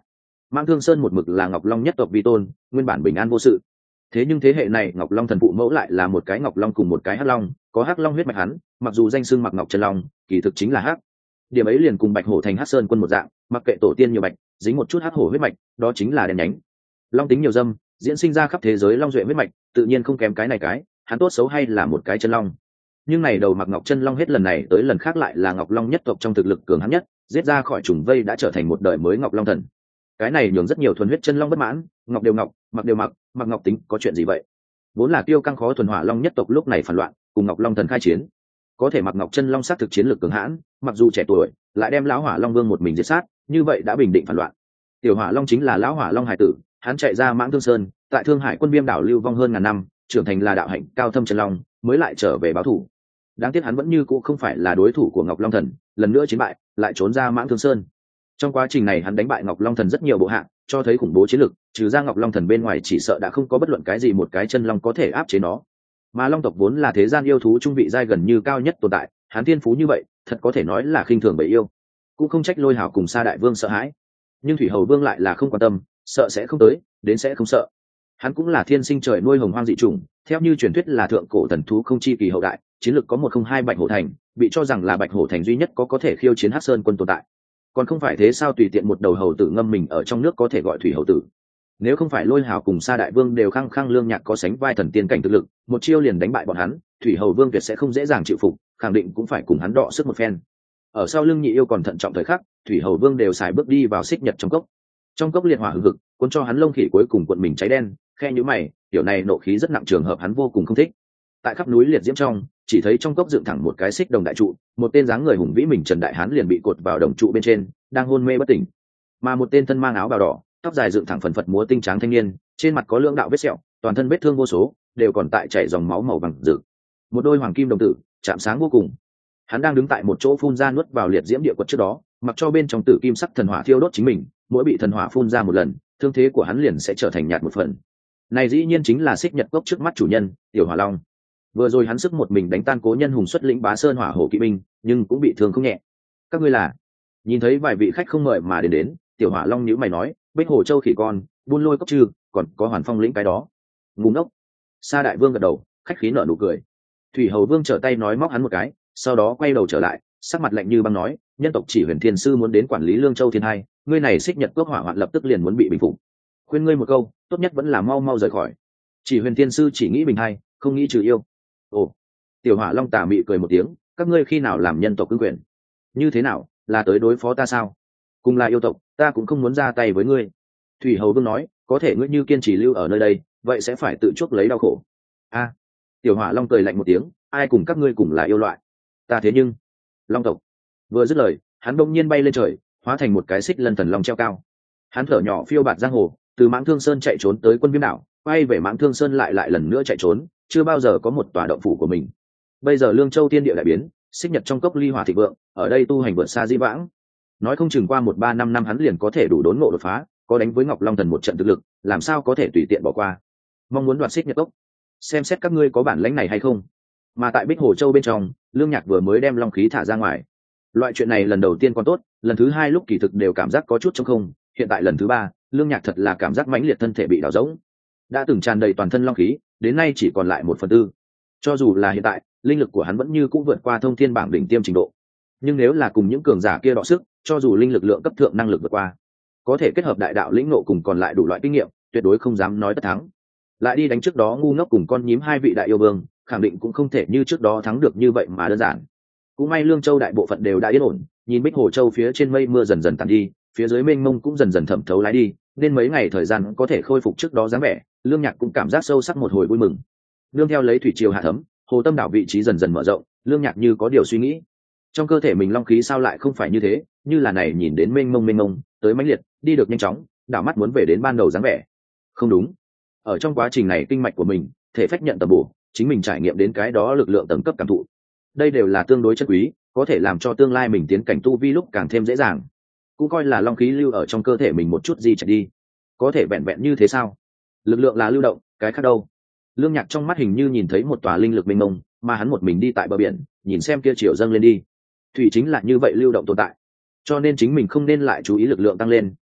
Mãng Thương Sơn một mực là Ngọc Long nhất tộc vi tôn, nguyên bản bình an vô sự. Thế nhưng thế hệ này Ngọc Long thần phụ mẫu lại là một cái Ngọc Long cùng một cái Hắc Long, có Hắc Long huyết mạch hắn, mặc dù danh xưng Mặc Ngọc Chân Long, kỳ thực chính là hắc. Điểm ấy liền cùng Bạch Hổ thành Hắc Sơn quân một dạng, mặc kệ tổ tiên nhiều bạch, dính một chút hắc hổ huyết mạch, đó chính là đen nhánh. Long tính nhiều dâm, diễn sinh ra khắp thế giới long duệ huyết mạch, tự nhiên không kém cái này cái, hắn tốt xấu hay là một cái chân long. Nhưng này đầu Mặc Ngọc Chân Long hết lần này tới lần khác lại là Ngọc Long nhất tộc trong thực lực cường hãn nhất, giết ra khỏi trùng vây đã trở thành một đời mới Ngọc Long thần. Cái này nhường rất nhiều thuần huyết chân long bất mãn, ngọc đều ngọc, mặc đều mặc, mặc ngọc tính có chuyện gì vậy? Vốn là kiêu căng khó thuần hỏa long nhất tộc lúc này phản loạn, cùng Ngọc Long thần khai chiến. Có thể Mặc Ngọc Chân Long sát thực chiến lược cường hãn, mặc dù trẻ tuổi, lại đem lão Hỏa Long Vương một mình giết sát, như vậy đã bình định phản loạn. Tiểu Hỏa Long chính là lão Hỏa Long hải tử, hắn chạy ra Mãng Thương Sơn, tại Thương Hải quân Viêm đảo lưu vong hơn ngàn năm, trưởng thành là đạo hạnh cao thâm chân long, mới lại trở về báo thù. Đáng tiếc hắn vẫn như cũ không phải là đối thủ của Ngọc Long thần, lần nữa chiến bại, lại trốn ra Mãng Thương Sơn. Trong quá trình này hắn đánh bại Ngọc Long thần rất nhiều bộ hạ, cho thấy khủng bố chiến lực, trừ ra Ngọc Long thần bên ngoài chỉ sợ đã không có bất luận cái gì một cái chân long có thể áp chế nó. Mà long tộc vốn là thế gian yêu thú trung vị giai gần như cao nhất tồn tại, hắn thiên phú như vậy, thật có thể nói là khinh thường bầy yêu. Cũng không trách Lôi Hào cùng Sa Đại Vương sợ hãi, nhưng Thủy Hầu Vương lại là không quan tâm, sợ sẽ không tới, đến sẽ không sợ. Hắn cũng là thiên sinh trời nuôi hồng hoang dị chủng, theo như truyền thuyết là thượng cổ thần thú không chi kỳ hậu đại, chiến lực có một không hai Bạch Hổ thành, bị cho rằng là Bạch Hổ thành duy nhất có có thể khiêu chiến Hắc Sơn quân tồn tại. Còn không phải thế sao tùy tiện một đầu hầu tử ngâm mình ở trong nước có thể gọi thủy hầu tử. Nếu không phải Lôi Hào cùng Sa Đại Vương đều khăng khăng lương nhạc có sánh vai thần tiên cảnh thực lực, một chiêu liền đánh bại bọn hắn, Thủy Hầu Vương tuyệt sẽ không dễ dàng chịu phục, khẳng định cũng phải cùng hắn đọ sức một phen. Ở sau lưng Nhị Yêu còn thận trọng thời khắc, Thủy Hầu Vương đều xài bước đi vào xích nhật trong cốc. Trong cốc liệt hỏa hừng hực, cuốn cho hắn lông khỉ cuối cùng cuộn mình cháy đen, khe nhíu mày, tiểu này nộ khí rất nặng, trường hợp hắn vô cùng không thích. Tại khắp núi liệt diễm trong, chỉ thấy trong cốc dựng thẳng một cái xích đồng đại trụ, một tên dáng người hùng vĩ mình Trần Đại Hán liền bị cột vào đồng trụ bên trên, đang hôn mê bất tỉnh. Mà một tên thân mang áo bào đỏ, tóc dài dựng thẳng phần phật múa tinh tráng thanh niên, trên mặt có lưỡng đạo vết sẹo, toàn thân vết thương vô số, đều còn tại chảy dòng máu màu vàng rực. Một đôi hoàng kim đồng tử, chạm sáng vô cùng. Hắn đang đứng tại một chỗ phun ra nuốt vào liệt diễm địa quật trước đó, mặc cho bên trong tử kim sắc thần hỏa thiêu đốt chính mình, mỗi bị thần hỏa phun ra một lần, thương thế của hắn liền sẽ trở thành nhạt một phần. Này dĩ nhiên chính là xích nhật cốc trước mắt chủ nhân, Tiểu Hỏa Long. Vừa rồi hắn sức một mình đánh tan Cố Nhân Hùng xuất lĩnh Bá Sơn Hỏa Hổ kỵ binh, nhưng cũng bị thương không nhẹ. Các ngươi là? Nhìn thấy vài vị khách không mời mà đến đến, Tiểu Hỏa Long nhíu mày nói, Bích Hồ Châu khỉ con, Buôn Lôi Cốc Trư, còn có Hoàn Phong lĩnh cái đó. Ngu ngốc. Sa Đại Vương gật đầu, khách khí nở nụ cười. Thủy Hầu Vương trở tay nói móc hắn một cái, sau đó quay đầu trở lại, sắc mặt lạnh như băng nói, nhân tộc chỉ Huyền Thiên sư muốn đến quản lý Lương Châu Thiên Hai, ngươi này xích nhật cốc hỏa hoạn lập tức liền muốn bị bình phục. Khuyên ngươi một câu, tốt nhất vẫn là mau mau rời khỏi. Chỉ Huyền Thiên sư chỉ nghĩ bình hai, không nghĩ trừ yêu. Ồ. Tiểu Hỏa Long tà mị cười một tiếng, các ngươi khi nào làm nhân tộc cương quyền? Như thế nào, là tới đối phó ta sao? Cùng là yêu tộc, ta cũng không muốn ra tay với ngươi. Thủy Hầu Vương nói, có thể ngươi như kiên trì lưu ở nơi đây, vậy sẽ phải tự chuốc lấy đau khổ. A. Tiểu Hỏa Long cười lạnh một tiếng, ai cùng các ngươi cùng là yêu loại? Ta thế nhưng, Long tộc. Vừa dứt lời, hắn bỗng nhiên bay lên trời, hóa thành một cái xích lân thần long treo cao. Hắn thở nhỏ phiêu bạt giang hồ, từ Mãng Thương Sơn chạy trốn tới Quân Viêm đảo, quay về Mãng Thương Sơn lại lại lần nữa chạy trốn, chưa bao giờ có một tòa động phủ của mình. Bây giờ Lương Châu thiên địa đại biến, xích nhật trong cốc ly hỏa thịnh vượng, ở đây tu hành vượt xa di vãng. Nói không chừng qua một ba năm năm hắn liền có thể đủ đốn ngộ đột phá, có đánh với Ngọc Long thần một trận thực lực, làm sao có thể tùy tiện bỏ qua. Mong muốn đoạt xích nhật cốc, xem xét các ngươi có bản lãnh này hay không. Mà tại Bích Hồ Châu bên trong, Lương Nhạc vừa mới đem long khí thả ra ngoài. Loại chuyện này lần đầu tiên còn tốt, lần thứ hai lúc kỳ thực đều cảm giác có chút trống không, hiện tại lần thứ ba, Lương Nhạc thật là cảm giác mãnh liệt thân thể bị đảo rỗng. Đã từng tràn đầy toàn thân long khí, đến nay chỉ còn lại một phần tư. Cho dù là hiện tại, linh lực của hắn vẫn như cũng vượt qua thông thiên bảng đỉnh tiêm trình độ. Nhưng nếu là cùng những cường giả kia đọ sức, cho dù linh lực lượng cấp thượng năng lực vượt qua, có thể kết hợp đại đạo lĩnh ngộ cùng còn lại đủ loại kinh nghiệm, tuyệt đối không dám nói tất thắng. Lại đi đánh trước đó ngu ngốc cùng con nhím hai vị đại yêu vương, khẳng định cũng không thể như trước đó thắng được như vậy mà đơn giản. Cũng may Lương Châu đại bộ phận đều đã yên ổn, nhìn Bích Hồ Châu phía trên mây mưa dần dần tàn đi, phía dưới mênh mông cũng dần dần thẩm thấu lái đi, nên mấy ngày thời gian có thể khôi phục trước đó dáng vẻ, Lương Nhạc cũng cảm giác sâu sắc một hồi vui mừng. Nương theo lấy thủy triều hạ thấm, hồ tâm đảo vị trí dần dần mở rộng, Lương Nhạc như có điều suy nghĩ. Trong cơ thể mình long khí sao lại không phải như thế, như là này nhìn đến mênh mông mênh mông, tới mãnh liệt, đi được nhanh chóng, đảo mắt muốn về đến ban đầu dáng vẻ. Không đúng. Ở trong quá trình này kinh mạch của mình, thể phách nhận tầm bổ, chính mình trải nghiệm đến cái đó lực lượng tầng cấp cảm thụ. Đây đều là tương đối chất quý, có thể làm cho tương lai mình tiến cảnh tu vi lúc càng thêm dễ dàng. Cũng coi là long khí lưu ở trong cơ thể mình một chút gì chạy đi. Có thể vẹn vẹn như thế sao? Lực lượng là lưu động, cái khác đâu? Lương Nhạc trong mắt hình như nhìn thấy một tòa linh lực mênh mông, mà hắn một mình đi tại bờ biển, nhìn xem kia chiều dâng lên đi. Thủy chính là như vậy lưu động tồn tại. Cho nên chính mình không nên lại chú ý lực lượng tăng lên,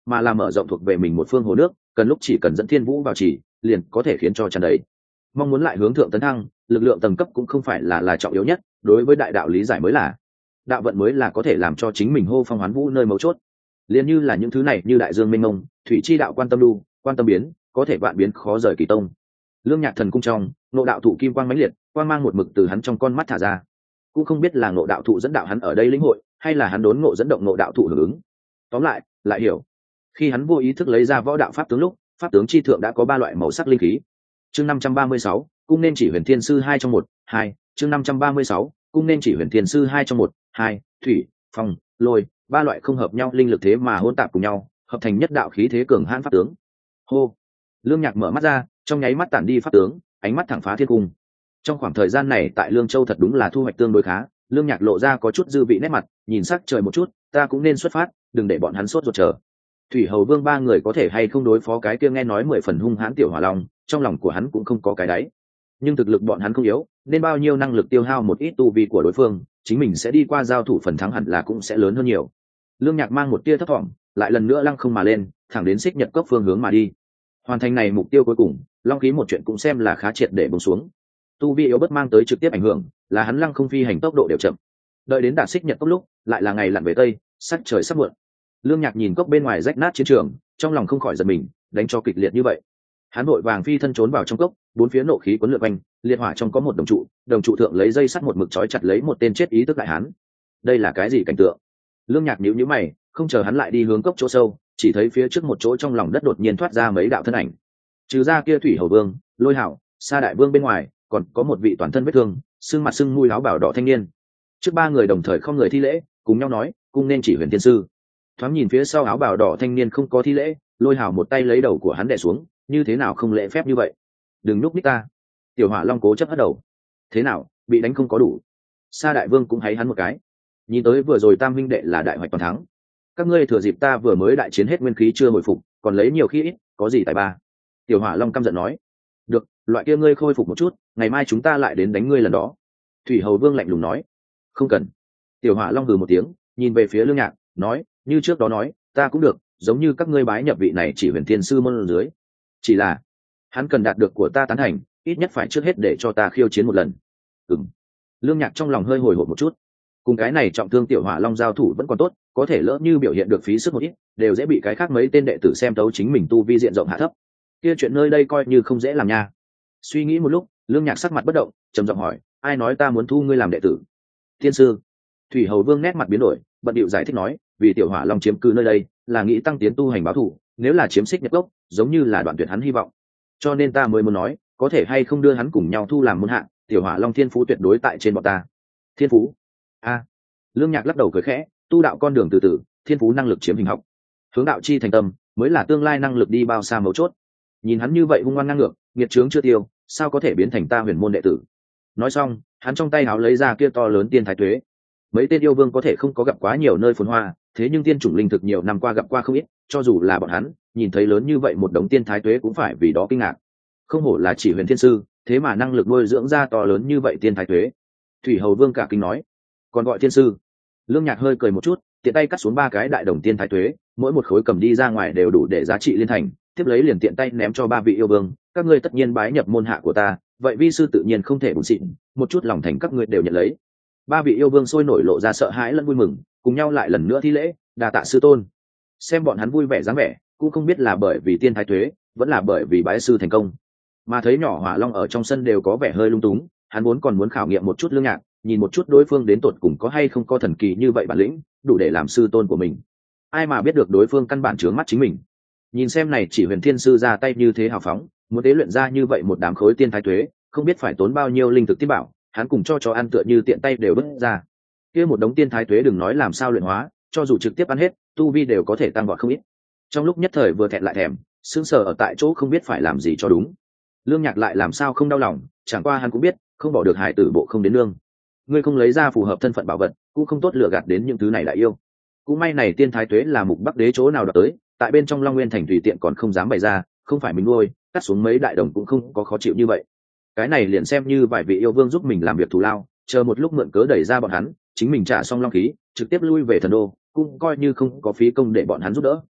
mà là mở rộng thuộc về mình một phương hồ nước, cần lúc chỉ cần dẫn thiên vũ vào chỉ liền có thể khiến cho tràn đầy. Mong muốn lại hướng thượng tấn thăng, lực lượng tầng cấp cũng không phải là là trọng yếu nhất, đối với đại đạo lý giải mới là đạo vận, mới là có thể làm cho chính mình hô phong hoán vũ nơi mấu chốt. Liên như là những thứ này như đại dương mênh mông, thủy chi đạo quan tâm lưu, quan tâm biến, có thể vạn biến khó rời kỳ tông. Lương Nhạc thần cung trong, Ngộ đạo thụ kim quang mãnh liệt, quang mang một mực từ hắn trong con mắt thả ra. Cũng không biết là Ngộ đạo thụ dẫn đạo hắn ở đây lĩnh hội, hay là hắn đốn ngộ dẫn động Ngộ đạo thụ hưởng ứng. Tóm lại, lại hiểu. Khi hắn vô ý thức lấy ra võ đạo pháp tướng lúc, pháp tướng chi thượng đã có ba loại màu sắc linh khí. Chương năm trăm ba mươi sáu, cung nên chỉ huyền thiên sư hai trong một, hai. Chương năm trăm ba mươi sáu, cung nên chỉ huyền thiên sư hai trong một, hai. Thủy, phong, lôi, ba loại không hợp nhau linh lực thế mà hỗn tạp cùng nhau, hợp thành nhất đạo khí thế cường hãn pháp tướng. Hô. Lương Nhạc mở mắt ra, trong nháy mắt tản đi pháp tướng, ánh mắt thẳng phá thiên cung. Trong khoảng thời gian này tại Lương Châu thật đúng là thu hoạch tương đối khá, Lương Nhạc lộ ra có chút dư vị nét mặt, nhìn sắc trời một chút, ta cũng nên xuất phát, đừng để bọn hắn sốt ruột chờ. Thủy Hầu Vương ba người có thể hay không đối phó cái kia nghe nói mười phần hung hãn tiểu hỏa long, trong lòng của hắn cũng không có cái đáy. Nhưng thực lực bọn hắn không yếu, nên bao nhiêu năng lực tiêu hao một ít tu vi của đối phương, chính mình sẽ đi qua giao thủ phần thắng hẳn là cũng sẽ lớn hơn nhiều. Lương Nhạc mang một tia thấp thỏm, lại lần nữa lăng không mà lên, thẳng đến Xích Nhật Cốc phương hướng mà đi. Hoàn thành này mục tiêu cuối cùng, long khí một chuyện cũng xem là khá triệt để buông xuống. Tu vi yếu bất mang tới trực tiếp ảnh hưởng, là hắn lăng không phi hành tốc độ đều chậm. Đợi đến đạt Xích Nhật Cốc lúc, lại là ngày lặn về tây, sắc trời sắp muộn. Lương Nhạc nhìn cốc bên ngoài rách nát chiến trường, trong lòng không khỏi giật mình, đánh cho kịch liệt như vậy. Hắn vội vàng phi thân trốn vào trong cốc, bốn phía nộ khí cuốn lượn quanh, liệt hỏa trong có một đồng trụ, đồng trụ thượng lấy dây sắt một mực trói chặt lấy một tên chết ý tức đại hán. Đây là cái gì cảnh tượng? Lương Nhạc nhíu nhíu mày, không chờ hắn lại đi hướng cốc chỗ sâu, chỉ thấy phía trước một chỗ trong lòng đất đột nhiên thoát ra mấy đạo thân ảnh. Trừ ra kia Thủy Hầu Vương, Lôi Hạo, Sa Đại Vương bên ngoài, còn có một vị toàn thân vết thương, sưng mặt sưng mũi áo bào đỏ thanh niên. Trước ba người đồng thời không người thi lễ, cùng nhau nói, cung nên chỉ huyền thiên sư. Thoáng nhìn phía sau áo bào đỏ thanh niên không có thi lễ, Lôi Hạo một tay lấy đầu của hắn đè xuống, như thế nào không lễ phép như vậy? Đừng núp ních ta. Tiểu Hỏa Long cố chấp hất đầu. Thế nào, bị đánh không có đủ? Sa Đại Vương cũng háy hắn một cái. Nhìn tới vừa rồi Tam huynh đệ là đại hoạch toàn thắng. Các ngươi thừa dịp ta vừa mới đại chiến hết nguyên khí chưa hồi phục, còn lấy nhiều khí ít, có gì tài ba? Tiểu Hỏa Long căm giận nói. Được, loại kia ngươi khôi phục một chút, ngày mai chúng ta lại đến đánh ngươi lần đó. Thủy Hầu Vương lạnh lùng nói. Không cần. Tiểu Hỏa Long hừ một tiếng, nhìn về phía Lương Nhạc, nói, như trước đó nói, ta cũng được, giống như các ngươi bái nhập vị này chỉ huyền thiên sư môn dưới. Chỉ là, hắn cần đạt được của ta tán thành, ít nhất phải trước hết để cho ta khiêu chiến một lần. Ừm. Lương Nhạc trong lòng hơi hồi hộp một chút. Cùng cái này trọng thương Tiểu Hỏa Long giao thủ vẫn còn tốt, có thể lỡ như biểu hiện được phí sức một ít, đều dễ bị cái khác mấy tên đệ tử xem tấu chính mình tu vi diện rộng hạ thấp. Kia chuyện nơi đây coi như không dễ làm nha. Suy nghĩ một lúc, Lương Nhạc sắc mặt bất động, trầm giọng hỏi, ai nói ta muốn thu ngươi làm đệ tử? Thiên sư. Thủy Hầu Vương nét mặt biến đổi, bận điệu giải thích nói, vì Tiểu Hỏa Long chiếm cư nơi đây, là nghĩ tăng tiến tu hành báo thù, nếu là chiếm Xích Nhật Cốc, giống như là đoạn tuyệt hắn hy vọng. Cho nên ta mới muốn nói, có thể hay không đưa hắn cùng nhau thu làm môn hạ, Tiểu Hỏa Long thiên phú tuyệt đối tại trên bọn ta. Thiên phú? A. Lương Nhạc lắc đầu cười khẽ, tu đạo con đường từ từ, thiên phú năng lực chiếm hình học. Hướng đạo chi thành tâm, mới là tương lai năng lực đi bao xa mấu chốt. Nhìn hắn như vậy hung ngoan ngang ngược, nghiệt chướng chưa tiêu, sao có thể biến thành ta huyền môn đệ tử? Nói xong, hắn trong tay áo lấy ra kia to lớn tiên thái tuế. Mấy tên yêu vương có thể không có gặp quá nhiều nơi phồn hoa, thế nhưng tiên chủng linh thực nhiều năm qua gặp qua không ít, cho dù là bọn hắn nhìn thấy lớn như vậy một đống tiên thái tuế cũng phải vì đó kinh ngạc. Không hổ là chỉ huyền thiên sư, thế mà năng lực nuôi dưỡng ra to lớn như vậy tiên thái tuế. Thủy Hầu Vương cả kinh nói, còn gọi thiên sư? Lương Nhạc hơi cười một chút, tiện tay cắt xuống ba cái đại đồng tiên thái tuế, mỗi một khối cầm đi ra ngoài đều đủ để giá trị liên thành, tiếp lấy liền tiện tay ném cho ba vị yêu vương, các ngươi tất nhiên bái nhập môn hạ của ta, vậy vi sư tự nhiên không thể bùn xịn, một chút lòng thành các ngươi đều nhận lấy. Ba vị yêu vương sôi nổi lộ ra sợ hãi lẫn vui mừng, cùng nhau lại lần nữa thi lễ, đà tạ sư tôn. Xem bọn hắn vui vẻ dáng vẻ, cũng không biết là bởi vì tiên thái tuế, vẫn là bởi vì bái sư thành công. Mà thấy nhỏ Hỏa Long ở trong sân đều có vẻ hơi lung túng, hắn vốn còn muốn khảo nghiệm một chút Lương Nhạc, nhìn một chút đối phương đến tột cùng có hay không có thần kỳ như vậy bản lĩnh, đủ để làm sư tôn của mình. Ai mà biết được đối phương căn bản chướng mắt chính mình. Nhìn xem này chỉ huyền thiên sư ra tay như thế hào phóng, muốn tế luyện ra như vậy một đám khối tiên thái tuế, không biết phải tốn bao nhiêu linh thực tiên bảo, hắn cùng cho cho ăn tựa như tiện tay đều bứt ra. Kia một đống tiên thái tuế đừng nói làm sao luyện hóa, cho dù trực tiếp ăn hết, tu vi đều có thể tăng vọt không ít. Trong lúc nhất thời vừa thẹn lại thèm, sững sờ ở tại chỗ không biết phải làm gì cho đúng. Lương Nhạc lại làm sao không đau lòng, chẳng qua hắn cũng biết, không bỏ được hải tử bộ không đến lương. Ngươi không lấy ra phù hợp thân phận bảo vật, cũng không tốt lừa gạt đến những thứ này lại yêu. Cũng may này tiên thái tuế là mục bắc đế chỗ nào đọc tới, tại bên trong Long Nguyên thành tùy tiện còn không dám bày ra, không phải mình nuôi, cắt xuống mấy đại đồng cũng không có khó chịu như vậy. Cái này liền xem như vài vị yêu vương giúp mình làm việc thù lao, chờ một lúc mượn cớ đẩy ra bọn hắn, chính mình trả xong long khí, trực tiếp lui về thần đô, cũng coi như không có phí công để bọn hắn giúp đỡ.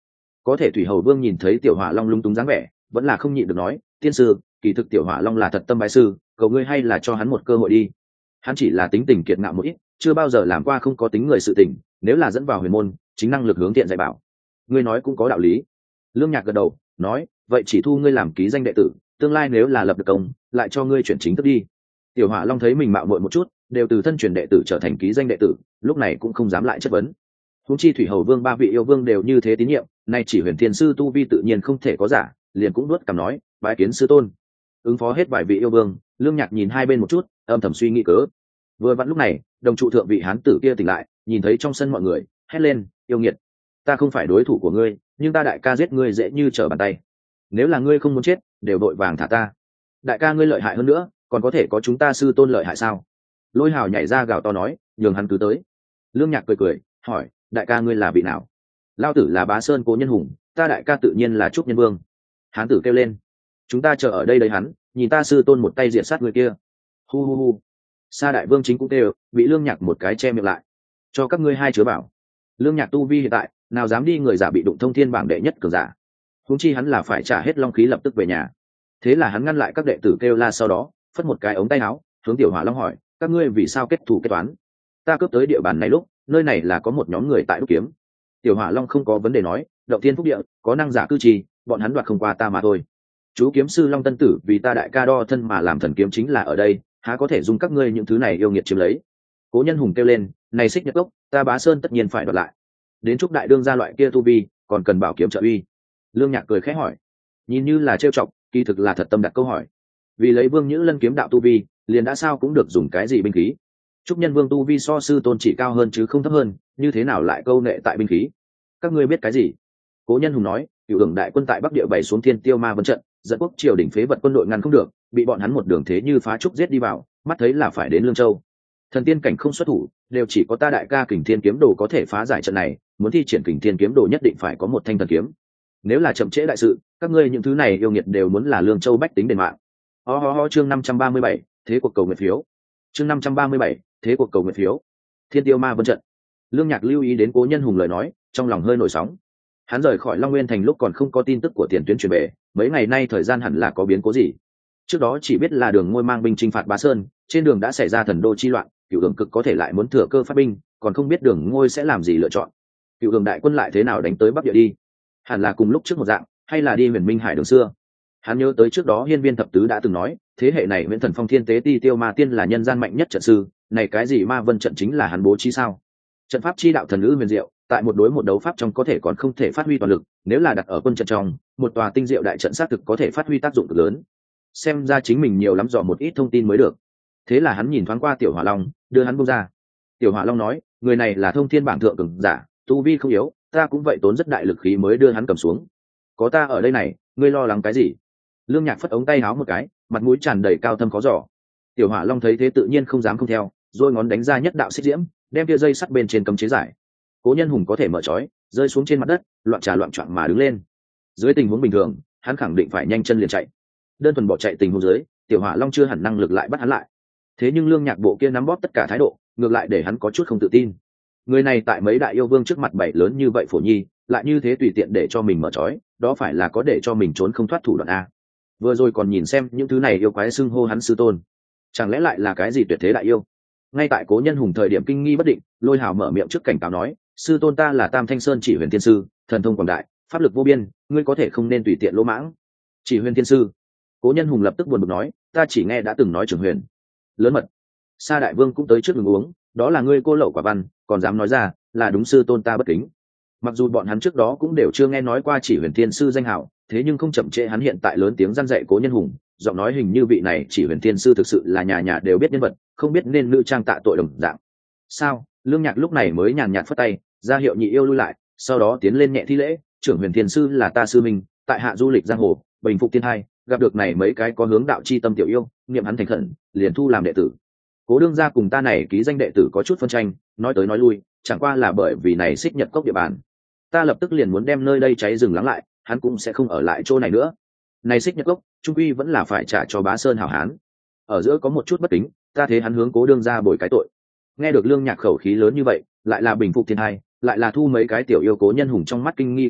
Có thể thủy hầu vương nhìn thấy tiểu hỏa long lung túng dáng vẻ, vẫn là không nhịn được nói, tiên sư, kỳ thực tiểu hỏa long là thật tâm bái sư, cầu ngươi hay là cho hắn một cơ hội đi. Hắn chỉ là tính tình kiệt ngạo một ít, chưa bao giờ làm qua không có tính người sự tình, nếu là dẫn vào huyền môn, chính năng lực hướng thiện dạy bảo. Ngươi nói cũng có đạo lý. Lương Nhạc gật đầu nói, vậy chỉ thu ngươi làm ký danh đệ tử, tương lai nếu là lập được công, lại cho ngươi chuyển chính thức đi. Tiểu hỏa long thấy mình mạo muội một chút, đều từ thân truyền đệ tử trở thành ký danh đệ tử, lúc này cũng không dám lại chất vấn. Huống chi thủy hầu vương ba vị yêu vương đều như thế tín nhiệm, nay chỉ huyền thiên sư tu vi tự nhiên không thể có giả, liền cũng đuốt cằm nói, bái kiến sư tôn. Ứng phó hết vài vị yêu vương, Lương Nhạc nhìn hai bên một chút, âm thầm suy nghĩ cớ. Vừa vặn lúc này, đồng trụ thượng vị hán tử kia tỉnh lại, nhìn thấy trong sân mọi người, hét lên, yêu nghiệt, ta không phải đối thủ của ngươi, nhưng ta đại ca giết ngươi dễ như trở bàn tay. Nếu là ngươi không muốn chết, đều đội vàng thả ta. Đại ca ngươi lợi hại hơn nữa, còn có thể có chúng ta sư tôn lợi hại sao? Lôi Hào nhảy ra gào to nói, nhường hắn cứ tới. Lương Nhạc cười cười, hỏi, đại ca ngươi là vị nào? Lao tử là Bá Sơn Cố Nhân Hùng, ta đại ca tự nhiên là Trúc Nhân Vương. Hán tử kêu lên, chúng ta chờ ở đây đấy hắn, nhìn ta sư tôn một tay diệt sát người kia. Hu hu hu. Sa đại vương chính cũng kêu, bị Lương Nhạc một cái che miệng lại. Cho các ngươi hai chứa bảo. Lương Nhạc tu vi hiện tại, nào dám đi người giả bị đụng thông thiên bảng đệ nhất cường giả. Huống chi hắn là phải trả hết long khí lập tức về nhà. Thế là hắn ngăn lại các đệ tử kêu la, sau đó phất một cái ống tay áo, hướng tiểu hỏa long hỏi, các ngươi vì sao kết thù kết toán? Ta cướp tới địa bàn này lúc, nơi này là có một nhóm người tại đúc kiếm. Tiểu hỏa long không có vấn đề nói, động thiên phúc địa, có năng giả cư trì, bọn hắn đoạt không qua ta mà thôi. Chú kiếm sư Long Tân Tử vì ta đại ca đo thân mà làm thần kiếm chính là ở đây, há có thể dùng các ngươi những thứ này yêu nghiệt chiếm lấy. Cố Nhân Hùng kêu lên, này xích nhật gốc, ta Bá Sơn tất nhiên phải đoạt lại. Đến chúc đại đương gia loại kia tu vi, còn cần bảo kiếm trợ uy. Lương Nhạc cười khẽ hỏi, nhìn như là trêu chọc, kỳ thực là thật tâm đặt câu hỏi. Vì lấy Vương Nhữ Lân kiếm đạo tu vi, liền đã sao cũng được dùng cái gì binh khí. Trúc Nhân Vương tu vi so sư tôn chỉ cao hơn chứ không thấp hơn, như thế nào lại câu nệ tại binh khí? Các ngươi biết cái gì? Cố Nhân Hùng nói, cựu hưởng đại quân tại Bắc Địa bày xuống Thiên Tiêu Ma Vân trận, dẫn quốc triều đỉnh phế vật quân đội ngăn không được, bị bọn hắn một đường thế như phá trúc giết đi vào, mắt thấy là phải đến Lương Châu. Thần tiên cảnh không xuất thủ, đều chỉ có ta đại ca Kình Thiên kiếm đồ có thể phá giải trận này, muốn thi triển Kình Thiên kiếm đồ nhất định phải có một thanh thần kiếm. Nếu là chậm trễ đại sự, các ngươi những thứ này yêu nghiệt đều muốn là Lương Châu bách tính đền mạng. Ho ho ho, chương năm trăm ba mươi bảy, thế cuộc cầu nguyện phiếu. Chương năm trăm ba mươi bảy, thế cuộc cầu nguyện phiếu. Thiên Tiêu Ma Vân trận. Lương Nhạc lưu ý đến Cố Nhân Hùng lời nói, trong lòng hơi nổi sóng. Hắn rời khỏi Long Nguyên thành lúc còn không có tin tức của tiền tuyến truyền về, mấy ngày nay thời gian hẳn là có biến cố gì. Trước đó chỉ biết là Đường Ngôi mang binh chinh phạt Bá Sơn, trên đường đã xảy ra thần đô chi loạn, Cửu Đường cực có thể lại muốn thừa cơ phát binh, còn không biết Đường Ngôi sẽ làm gì lựa chọn. Cửu Đường đại quân lại thế nào đánh tới Bắc Địa đi? Hẳn là cùng lúc trước một dạng, hay là đi Huyền Minh Hải đường xưa? Hắn nhớ tới trước đó Hiên Viên thập tứ đã từng nói, thế hệ này Viễn Thần Phong Thiên Tế Ti Tiêu Ma Tiên là nhân gian mạnh nhất trận sư, này cái gì Ma Vân trận chính là hắn bố trí sao? Trận pháp chi đạo thần ngữ huyền diệu, tại một đối một đấu pháp trong có thể còn không thể phát huy toàn lực, nếu là đặt ở quân trận trong, một tòa tinh diệu đại trận xác thực có thể phát huy tác dụng cực lớn. Xem ra chính mình nhiều lắm dò một ít thông tin mới được. Thế là hắn nhìn thoáng qua Tiểu Hỏa Long, đưa hắn buông ra. Tiểu Hỏa Long nói, người này là thông thiên bảng thượng cường giả, tu vi không yếu, ta cũng vậy tốn rất đại lực khí mới đưa hắn cầm xuống. Có ta ở đây này, ngươi lo lắng cái gì? Lương Nhạc phất ống tay áo một cái, mặt mũi tràn đầy cao thâm khó dò. Tiểu Hỏa Long thấy thế tự nhiên không dám không theo, rồi ngón đánh ra nhất đạo xích diễm, đem kia dây sắt bên trên cấm chế giải. Cố Nhân Hùng có thể mở trói, rơi xuống trên mặt đất, loạn trà loạn choạng mà đứng lên. Dưới tình huống bình thường, hắn khẳng định phải nhanh chân liền chạy. Đơn thuần bỏ chạy tình huống dưới, Tiểu Hỏa Long chưa hẳn năng lực lại bắt hắn lại. Thế nhưng Lương Nhạc bộ kia nắm bóp tất cả thái độ, ngược lại để hắn có chút không tự tin. Người này tại mấy đại yêu vương trước mặt bảy lớn như vậy phổ nhi, lại như thế tùy tiện để cho mình mở trói, đó phải là có để cho mình trốn không thoát thủ đoạn a. Vừa rồi còn nhìn xem những thứ này yêu quái xưng hô hắn sư tôn, chẳng lẽ lại là cái gì tuyệt thế đại yêu? Ngay tại Cố Nhân Hùng thời điểm kinh nghi bất định, Lôi Hào mở miệng trước cảnh cáo nói, sư tôn ta là Tam Thanh Sơn Chỉ Huyền Thiên sư, thần thông quảng đại, pháp lực vô biên, ngươi có thể không nên tùy tiện lỗ mãng. Chỉ Huyền Thiên sư. Cố Nhân Hùng lập tức buồn bực nói, ta chỉ nghe đã từng nói Trường Huyền lớn mật. Sa đại vương cũng tới trước ngừng uống, đó là ngươi cô lậu quả văn, còn dám nói ra là đúng sư tôn ta bất kính. Mặc dù bọn hắn trước đó cũng đều chưa nghe nói qua Chỉ Huyền Thiên sư danh hào, thế nhưng không chậm trễ hắn hiện tại lớn tiếng răn dạy Cố Nhân Hùng, giọng nói hình như vị này Chỉ Huyền Thiên sư thực sự là nhà nhà đều biết nhân vật, không biết nên nữ trang tạ tội đồng dạng. Sao? Lương Nhạc lúc này mới nhàn nhạt phất tay, ra hiệu nhị yêu lui lại, sau đó tiến lên nhẹ thi lễ, trưởng Huyền Thiên sư là ta sư mình, tại hạ du lịch giang hồ, bình phục thiên hai, gặp được này mấy cái có hướng đạo chi tâm tiểu yêu, niệm hắn thành khẩn, liền thu làm đệ tử. Cố đương gia cùng ta này ký danh đệ tử có chút phân tranh, nói tới nói lui, chẳng qua là bởi vì này xích nhật cốc địa bàn. Ta lập tức liền muốn đem nơi đây cháy rừng lắng lại, hắn cũng sẽ không ở lại chỗ này nữa. Này xích nhật cốc, trung quy vẫn là phải trả cho Bá Sơn hảo hán. Ở giữa có một chút bất kính, ta thế hắn hướng Cố đương gia bồi cái tội. Nghe được Lương Nhạc khẩu khí lớn như vậy, lại là bình phục thiên hai, lại là thu mấy cái tiểu yêu, Cố Nhân Hùng trong mắt kinh nghi càng đậm,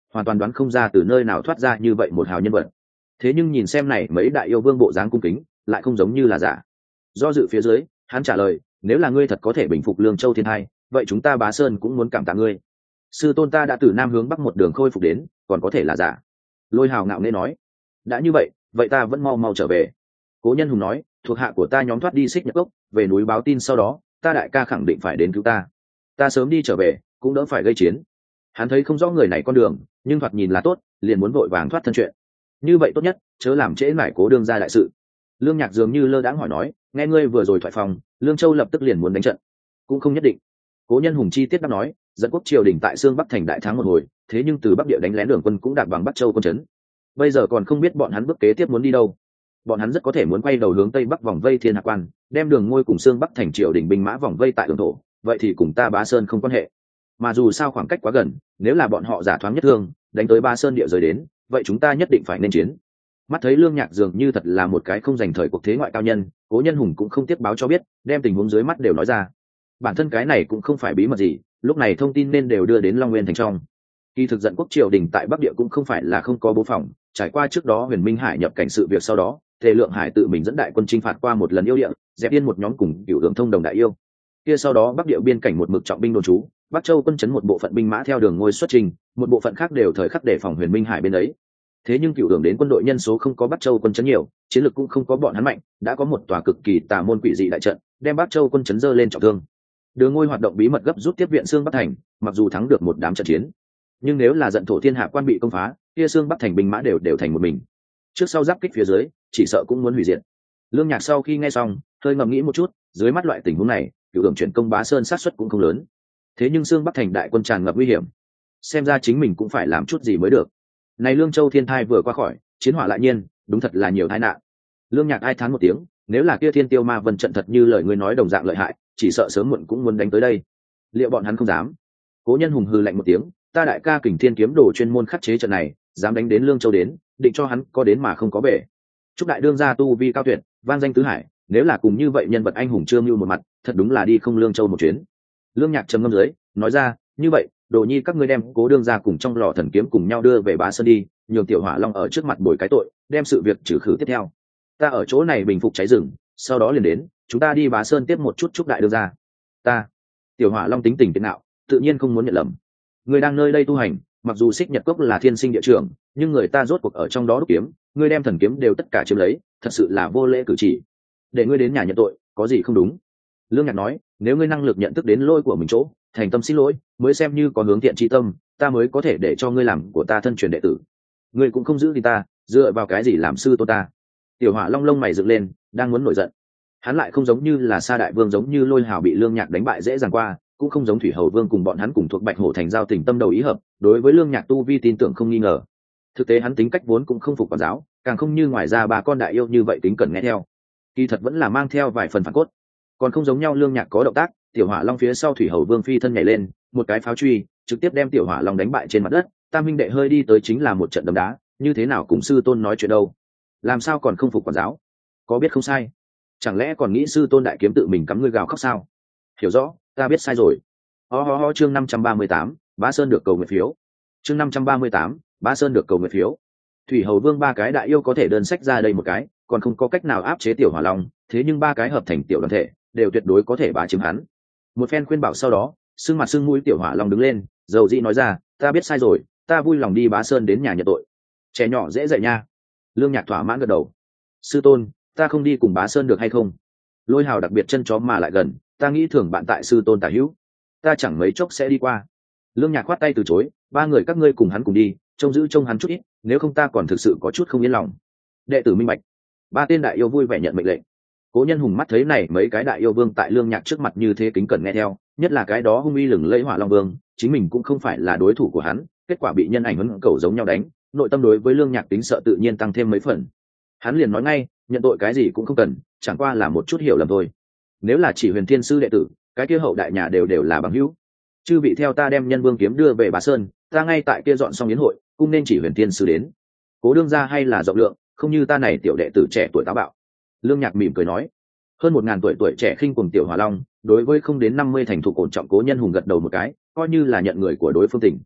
hoàn toàn đoán không ra từ nơi nào thoát ra như vậy một hào nhân vật. Thế nhưng nhìn xem này mấy đại yêu vương bộ dáng cung kính lại không giống như là giả. Do dự phía dưới, hắn trả lời, nếu là ngươi thật có thể bình phục Lương Châu thiên hai, vậy chúng ta Bá Sơn cũng muốn cảm tạ ngươi. Sư tôn ta đã từ nam hướng bắc một đường khôi phục đến, còn có thể là giả. Lôi Hào ngạo nghễ nói, đã như vậy, vậy ta vẫn mau mau trở về. Cố Nhân Hùng nói, thuộc hạ của ta nhóm thoát đi Xích Nhật Cốc, về núi báo tin sau đó, ta đại ca khẳng định phải đến cứu ta. Ta sớm đi trở về, cũng đỡ phải gây chiến. Hắn thấy không rõ người này con đường, nhưng thoạt nhìn là tốt, liền muốn vội vàng thoát thân chuyện. Như vậy tốt nhất, chớ làm trễ nải Cố đương gia đại sự. Lương Nhạc dường như lơ đãng hỏi nói, nghe ngươi vừa rồi thoại phòng, Lương Châu lập tức liền muốn đánh trận. Cũng không nhất định. Cố Nhân Hùng chi tiết đáp nói, dẫn quốc triều đình tại Sương Bắc thành đại thắng một hồi, thế nhưng từ Bắc địa đánh lén đường quân cũng đạt bằng Bắc Châu quân trấn. Bây giờ còn không biết bọn hắn bước kế tiếp muốn đi đâu. Bọn hắn rất có thể muốn quay đầu hướng tây bắc vòng vây Thiên Hạc Quan, đem đường ngôi cùng Sương Bắc thành triều đình binh mã vòng vây tại đường thổ, vậy thì cùng ta Bá Sơn không quan hệ. Mà dù sao khoảng cách quá gần, nếu là bọn họ giả thoáng nhất thương, đánh tới Bá Sơn địa giới đến, vậy chúng ta nhất định phải nên chiến. Mắt thấy Lương Nhạc dường như thật là một cái không dành thời cuộc thế ngoại cao nhân, Cố Nhân Hùng cũng không tiếp báo cho biết, đem tình huống dưới mắt đều nói ra. Bản thân cái này cũng không phải bí mật gì, lúc này thông tin nên đều đưa đến Long Nguyên thành trong. Kỳ thực Dẫn quốc triều đình tại Bắc địa cũng không phải là không có bố phòng, trải qua trước đó Huyền Minh Hải nhập cảnh sự việc sau đó, Tề Lượng Hải tự mình dẫn đại quân chinh phạt qua một lần yêu địa, dẹp yên một nhóm cùng Cửu Đường thông đồng đại yêu. Kia sau đó Bắc địa biên cảnh một mực trọng binh đồn trú, Bắc Châu quân chấn một bộ phận binh mã theo đường ngôi xuất trình, một bộ phận khác đều thời khắc đề phòng Huyền Minh Hải bên ấy. Thế nhưng Cửu Đường đến quân đội nhân số không có Bắc Châu quân chấn nhiều, chiến lược cũng không có bọn hắn mạnh, đã có một tòa cực kỳ tà môn quỷ dị đại trận, đem Bắc Châu quân chấn dơ lên trọng thương. Đường ngôi hoạt động bí mật gấp rút tiếp viện Sương Bắc thành, mặc dù thắng được một đám trận chiến, nhưng nếu là Dận thổ Thiên Hạ quan bị công phá, kia Sương Bắc thành binh mã đều đều thành một mình. Trước sau giáp kích phía dưới, chỉ sợ cũng muốn hủy diệt. Lương Nhạc sau khi nghe xong, hơi ngẫm nghĩ một chút, dưới mắt loại tình huống này, Cửu Đường chuyển công Bá Sơn sát suất cũng không lớn. Thế nhưng Sương Bắc thành đại quân tràn ngập nguy hiểm, xem ra chính mình cũng phải làm chút gì mới được. Này Lương Châu thiên thai vừa qua khỏi, chiến hỏa lại nhiên, đúng thật là nhiều tai nạn. Lương Nhạc ai thán một tiếng, nếu là kia Thiên Tiêu Ma Vân trận thật như lời ngươi nói đồng dạng lợi hại, chỉ sợ sớm muộn cũng muốn đánh tới đây. Liệu bọn hắn không dám? Cố Nhân Hùng hừ lạnh một tiếng, ta đại ca Kình Thiên kiếm đồ chuyên môn khắc chế trận này, dám đánh đến Lương Châu đến, định cho hắn có đến mà không có bể. Chúc đại đương gia tu vi cao tuyệt, vang danh tứ hải, nếu là cùng như vậy nhân vật anh hùng chưa mưu một mặt, thật đúng là đi không Lương Châu một chuyến. Lương Nhạc trầm ngâm dưới, nói ra, như vậy, Đồ Nhi các ngươi đem Cố đương gia cùng trong lò thần kiếm cùng nhau đưa về Bá Sơn đi, nhường Tiểu Hỏa Long ở trước mặt bồi cái tội, đem sự việc trừ khử tiếp theo. Ta ở chỗ này bình phục cháy rừng, sau đó liền đến, chúng ta đi Bá Sơn tiếp một chút chúc đại đương gia. Ta, Tiểu Hỏa Long tính tình kiên nạo, tự nhiên không muốn nhận lầm. Người đang nơi đây tu hành, mặc dù Xích Nhật Cốc là thiên sinh địa trường, nhưng người ta rốt cuộc ở trong đó đúc kiếm, ngươi đem thần kiếm đều tất cả chiếm lấy, thật sự là vô lễ cử chỉ. Để ngươi đến nhà nhận tội, có gì không đúng? Lương Nhạc nói, nếu ngươi năng lực nhận thức đến lỗi của mình chỗ, thành tâm xin lỗi, mới xem như có hướng thiện chi tâm, ta mới có thể để cho ngươi làm của ta thân truyền đệ tử. Ngươi cũng không giữ thì ta, dựa vào cái gì làm sư tôn ta? Tiểu Hỏa Long lông mày dựng lên, đang muốn nổi giận. Hắn lại không giống như là Sa Đại Vương giống như Lôi Hào bị Lương Nhạc đánh bại dễ dàng qua, cũng không giống Thủy Hầu Vương cùng bọn hắn cùng thuộc Bạch Hổ thành giao tình tâm đầu ý hợp, đối với Lương Nhạc tu vi tin tưởng không nghi ngờ. Thực tế hắn tính cách vốn cũng không phục quản giáo, càng không như ngoài ra bà con đại yêu như vậy tính cần nghe theo. Kỳ thật vẫn là mang theo vài phần phản cốt. Còn không giống nhau, Lương Nhạc có động tác, Tiểu Hỏa Long phía sau Thủy Hầu Vương phi thân nhảy lên, một cái pháo truy, trực tiếp đem Tiểu Hỏa Long đánh bại trên mặt đất. Tam huynh đệ hơi đi tới chính là một trận đấm đá, như thế nào cùng sư tôn nói chuyện đâu? Làm sao còn không phục quản giáo? Có biết không sai? Chẳng lẽ còn nghĩ sư tôn đại kiếm tự mình cắm ngươi gào khóc sao? Hiểu rõ, ta biết sai rồi. Ho ho ho, chương năm trăm ba mươi tám, Bá Sơn được cầu nguyện phiếu. Chương năm trăm ba mươi tám, Bá Sơn được cầu nguyện phiếu. Thủy Hầu Vương ba cái đại yêu có thể đơn sách ra đây một cái, còn không có cách nào áp chế Tiểu Hỏa Long, thế nhưng ba cái hợp thành tiểu đoàn thể, đều tuyệt đối có thể bá chiếm hắn. Một phen khuyên bảo sau đó, sưng mặt sưng mũi Tiểu Hỏa Long đứng lên, dầu dĩ nói ra, ta biết sai rồi, ta vui lòng đi Bá Sơn đến nhà nhận tội. Trẻ nhỏ dễ dạy nha. Lương Nhạc thỏa mãn gật đầu. Sư tôn, ta không đi cùng Bá Sơn được hay không? Lôi Hào đặc biệt chân chó mà lại gần, ta nghĩ thường bạn tại sư tôn tả hữu, ta chẳng mấy chốc sẽ đi qua. Lương Nhạc khoát tay từ chối, ba người các ngươi cùng hắn cùng đi, trông giữ trông hắn chút ít, nếu không ta còn thực sự có chút không yên lòng. Đệ tử minh bạch. Ba tên đại yêu vui vẻ nhận mệnh lệnh. Cố Nhân Hùng mắt thấy này mấy cái đại yêu vương tại Lương Nhạc trước mặt như thế kính cẩn nghe theo, nhất là cái đó hung uy lừng lẫy Hỏa Long Vương, chính mình cũng không phải là đối thủ của hắn, kết quả bị nhân ảnh huấn cầu giống nhau đánh, nội tâm đối với Lương Nhạc tính sợ tự nhiên tăng thêm mấy phần. Hắn liền nói ngay, nhận tội cái gì cũng không cần, chẳng qua là một chút hiểu lầm thôi. Nếu là chỉ Huyền Thiên sư đệ tử, cái kia hậu đại nhà đều đều là bằng hữu. Chư vị theo ta đem Nhân Vương kiếm đưa về Bá Sơn, ta ngay tại kia dọn xong yến hội, cũng nên chỉ Huyền Thiên sư đến. Cố đương gia hay là rộng lượng, không như ta này tiểu đệ tử trẻ tuổi táo bạo. Lương Nhạc mỉm cười nói. Hơn một ngàn tuổi tuổi trẻ khinh cuồng Tiểu Hỏa Long, đối với không đến năm mươi thành thục ổn trọng Cố Nhân Hùng gật đầu một cái, coi như là nhận người của đối phương tình.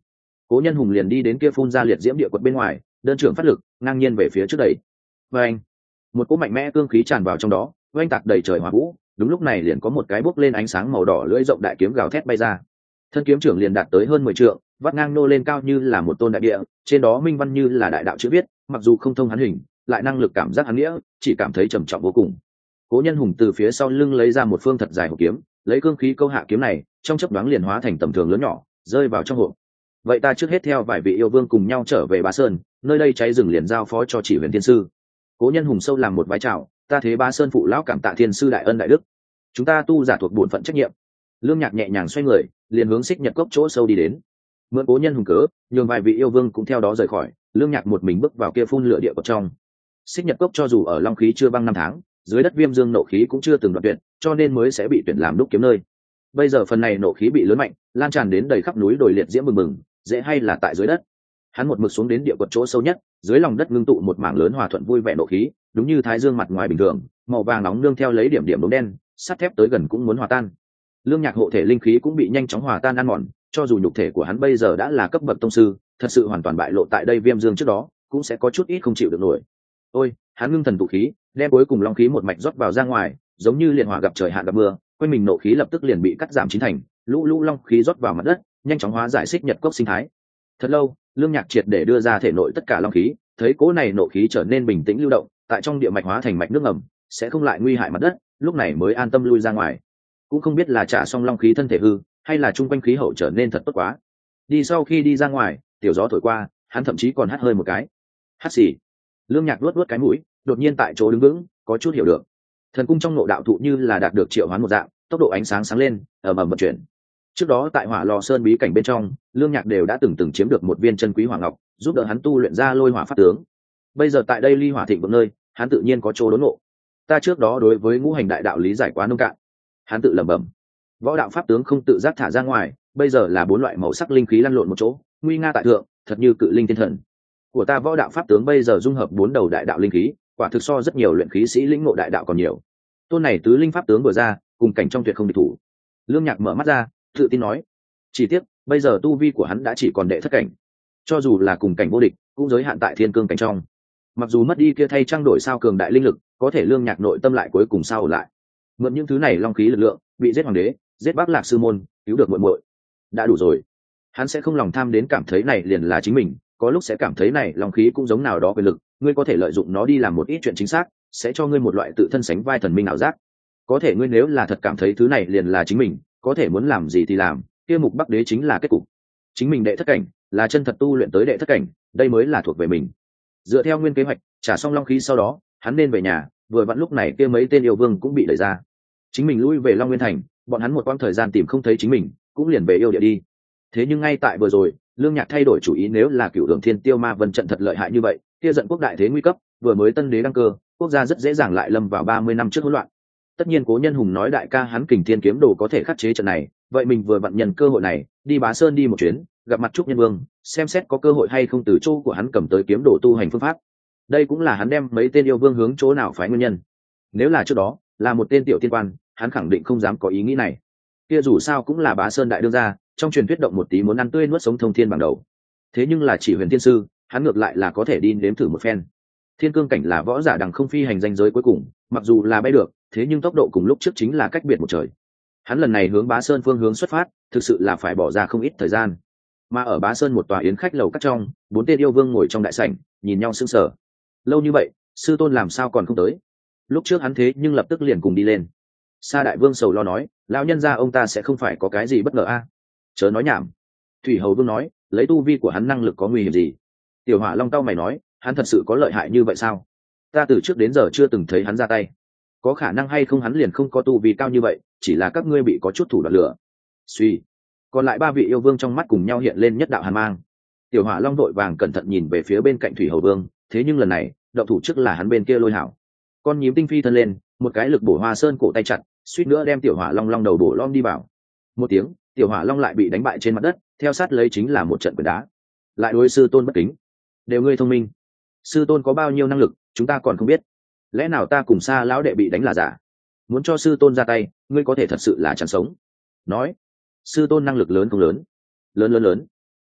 Cố Nhân Hùng liền đi đến kia phun ra liệt diễm địa quật bên ngoài, đơn trưởng phát lực ngang nhiên về phía trước đẩy. Và anh, một cỗ mạnh mẽ cương khí tràn vào trong đó, oanh tạc đầy trời hỏa vũ. Đúng lúc này liền có một cái bốc lên ánh sáng màu đỏ lưỡi rộng đại kiếm gào thét bay ra. Thân kiếm trưởng liền đạt tới hơn mười trượng, vắt ngang nô lên cao như là một tôn đại địa, trên đó minh văn như là đại đạo chữ viết, mặc dù không thông hắn hình, lại năng lực cảm giác hắn nghĩa, chỉ cảm thấy trầm trọng vô cùng. Cố Nhân Hùng từ phía sau lưng lấy ra một phương thật dài hộp kiếm, lấy cương khí câu hạ kiếm này, trong chớp nhoáng liền hóa thành tầm thường lớn nhỏ, rơi vào trong hộp. Vậy ta trước hết theo vài vị yêu vương cùng nhau trở về Bá Sơn, nơi đây cháy rừng liền giao phó cho Chỉ Huyền Thiên sư. Cố Nhân Hùng sâu làm một vái chào, ta thế Bá Sơn phụ lão cảm tạ thiên sư đại ân đại đức. Chúng ta tu giả thuộc bổn phận trách nhiệm. Lương Nhạc nhẹ nhàng xoay người, liền hướng Xích Nhật Cốc chỗ sâu đi đến. Mượn Cố Nhân Hùng cớ, nhường vài vị yêu vương cũng theo đó rời khỏi, Lương Nhạc một mình bước vào kia phun lửa địa cốc trong. Xích Nhật Cốc cho dù ở long khí chưa băng năm tháng, dưới đất viêm dương nộ khí cũng chưa từng đoạn tuyệt, cho nên mới sẽ bị tuyển làm đúc kiếm nơi. Bây giờ phần này nộ khí bị lớn mạnh, lan tràn đến đầy khắp núi đồi liệt diễm bừng bừng, dễ hay là tại dưới đất. Hắn một mực xuống đến địa quật chỗ sâu nhất, dưới lòng đất ngưng tụ một mảng lớn hòa thuận vui vẻ nộ khí, đúng như thái dương mặt ngoài bình thường, màu vàng nóng nương theo lấy điểm điểm đốm đen, sắt thép tới gần cũng muốn hòa tan. Lương Nhạc hộ thể linh khí cũng bị nhanh chóng hòa tan ăn mòn, cho dù nhục thể của hắn bây giờ đã là cấp bậc tông sư, thật sự hoàn toàn bại lộ tại đây viêm dương trước đó, cũng sẽ có chút ít không chịu được nổi. Ôi, hắn ngưng thần tụ khí, đem cuối cùng long khí một mạch rót vào ra ngoài, giống như liệt hỏa gặp trời hạn gặp mưa, quanh mình nộ khí lập tức liền bị cắt giảm chín thành, lũ lũ long khí rót vào mặt đất, nhanh chóng hóa giải Xích Nhật Cốc sinh thái. Thật lâu, Lương Nhạc triệt để đưa ra thể nội tất cả long khí, thấy cỗ này nộ khí trở nên bình tĩnh lưu động, tại trong địa mạch hóa thành mạch nước ngầm, sẽ không lại nguy hại mặt đất, lúc này mới an tâm lui ra ngoài. Cũng không biết là trả xong long khí thân thể hư, hay là trung quanh khí hậu trở nên thật tốt quá. Đi sau khi đi ra ngoài, tiểu gió thổi qua, hắn thậm chí còn hắt hơi một cái. Hắt xì. Lương Nhạc luốt luốt cái mũi, đột nhiên tại chỗ đứng vững, có chút hiểu được. Thần cung trong nội đạo thụ như là đạt được triệu hoán một dạng, tốc độ ánh sáng sáng lên, ầm ầm vận chuyển. Trước đó tại Hỏa Lò Sơn bí cảnh bên trong, Lương Nhạc đều đã từng từng chiếm được một viên chân quý hỏa ngọc, giúp đỡ hắn tu luyện ra lôi hỏa pháp tướng. Bây giờ tại đây ly hỏa thịnh vượng nơi, hắn tự nhiên có chỗ đốn ngộ. Ta trước đó đối với ngũ hành đại đạo lý giải quá nông cạn. Hắn tự lẩm bẩm. Võ đạo pháp tướng không tự giác thả ra ngoài, bây giờ là bốn loại màu sắc linh khí lăn lộn một chỗ, nguy nga tại thượng, thật như cự linh thiên thần. Của ta võ đạo pháp tướng bây giờ dung hợp bốn đầu đại đạo linh khí, quả thực so rất nhiều luyện khí sĩ lĩnh ngộ đại đạo còn nhiều. Tôn này tứ linh pháp tướng vừa ra, cùng cảnh trong tuyệt không địch thủ. Lương Nhạc mở mắt ra, tự tin nói. Chỉ tiếc, bây giờ tu vi của hắn đã chỉ còn đệ thất cảnh. Cho dù là cùng cảnh vô địch, cũng giới hạn tại thiên cương cảnh trong. Mặc dù mất đi kia thay trang đổi sao cường đại linh lực, có thể Lương Nhạc nội tâm lại cuối cùng sao lại. Mượn những thứ này long khí lực lượng, bị giết hoàng đế, giết Bác Lạc sư môn, cứu được muội muội, đã đủ rồi. Hắn sẽ không lòng tham đến cảm thấy này liền là chính mình, có lúc sẽ cảm thấy này long khí cũng giống nào đó quyền lực, ngươi có thể lợi dụng nó đi làm một ít chuyện chính xác, sẽ cho ngươi một loại tự thân sánh vai thần minh ảo giác. Có thể ngươi nếu là thật cảm thấy thứ này liền là chính mình, có thể muốn làm gì thì làm, kia Mục Bắc Đế chính là kết cục. Chính mình đệ thất cảnh, là chân thật tu luyện tới đệ thất cảnh, đây mới là thuộc về mình. Dựa theo nguyên kế hoạch, trả xong long khí sau đó, hắn nên về nhà, vừa vặn lúc này kia mấy tên yêu vương cũng bị đẩy ra. Chính mình lui về Long Nguyên thành, bọn hắn một quãng thời gian tìm không thấy chính mình, cũng liền về yêu địa đi. Thế nhưng ngay tại vừa rồi, Lương Nhạc thay đổi chủ ý, nếu là Cửu Đường Thiên Tiêu Ma Vân trận thật lợi hại như vậy, kia giận quốc đại thế nguy cấp, vừa mới tân đế đăng cơ, quốc gia rất dễ dàng lại lâm vào ba mươi năm trước hỗn loạn. Tất nhiên Cố Nhân Hùng nói đại ca hắn Kình Thiên kiếm đồ có thể khắc chế trận này, vậy mình vừa vặn nhận cơ hội này, đi Bá Sơn đi một chuyến, gặp mặt Trúc Nhân Vương, xem xét có cơ hội hay không từ chỗ của hắn cầm tới kiếm đồ tu hành phương pháp. Đây cũng là hắn đem mấy tên yêu vương hướng chỗ nào phái nguyên nhân. Nếu là trước đó, là một tên tiểu tiên quan, hắn khẳng định không dám có ý nghĩ này. Kia dù sao cũng là Bá Sơn đại đương gia, trong truyền thuyết động một tí muốn ăn tươi nuốt sống thông thiên bằng đầu. Thế nhưng là Chỉ Huyền Thiên sư, hắn ngược lại là có thể đi nếm thử một phen. Thiên cương cảnh là võ giả đằng không phi hành danh giới cuối cùng, mặc dù là bay được, thế nhưng tốc độ cùng lúc trước chính là cách biệt một trời. Hắn lần này hướng Bá Sơn phương hướng xuất phát, thực sự là phải bỏ ra không ít thời gian. Mà ở Bá Sơn một tòa yến khách lầu cắt trong, bốn tên yêu vương ngồi trong đại sảnh, nhìn nhau sững sờ. Lâu như vậy, sư tôn làm sao còn không tới? Lúc trước hắn thế nhưng lập tức liền cùng đi lên. Sa đại vương sầu lo nói, lão nhân gia ông ta sẽ không phải có cái gì bất ngờ a? À? Chớ nói nhảm. Thủy hầu vương nói, lấy tu vi của hắn năng lực có nguy hiểm gì? Tiểu Hỏa Long tao mày nói, hắn thật sự có lợi hại như vậy sao? Ta từ trước đến giờ chưa từng thấy hắn ra tay. Có khả năng hay không hắn liền không có tu vi cao như vậy, chỉ là các ngươi bị có chút thủ đoạn lửa. Suy. Còn lại ba vị yêu vương trong mắt cùng nhau hiện lên nhất đạo hàn mang. Tiểu Hỏa Long vội vàng cẩn thận nhìn về phía bên cạnh Thủy hầu vương, thế nhưng lần này, động thủ trước là hắn bên kia Lôi Hảo. Con nhím tinh phi thân lên, một cái lực bổ Hoa Sơn cổ tay chặt, suýt nữa đem Tiểu Hỏa Long long đầu bổ lom đi vào. Một tiếng, Tiểu Hỏa Long lại bị đánh bại trên mặt đất, theo sát lấy chính là một trận quyền đá. Lại đối sư tôn bất kính. Đều ngươi thông minh. Sư tôn có bao nhiêu năng lực, chúng ta còn không biết. Lẽ nào ta cùng Sa lão đệ bị đánh là giả? Muốn cho sư tôn ra tay, ngươi có thể thật sự là chẳng sống. Nói, sư tôn năng lực lớn không lớn? Lớn lớn lớn.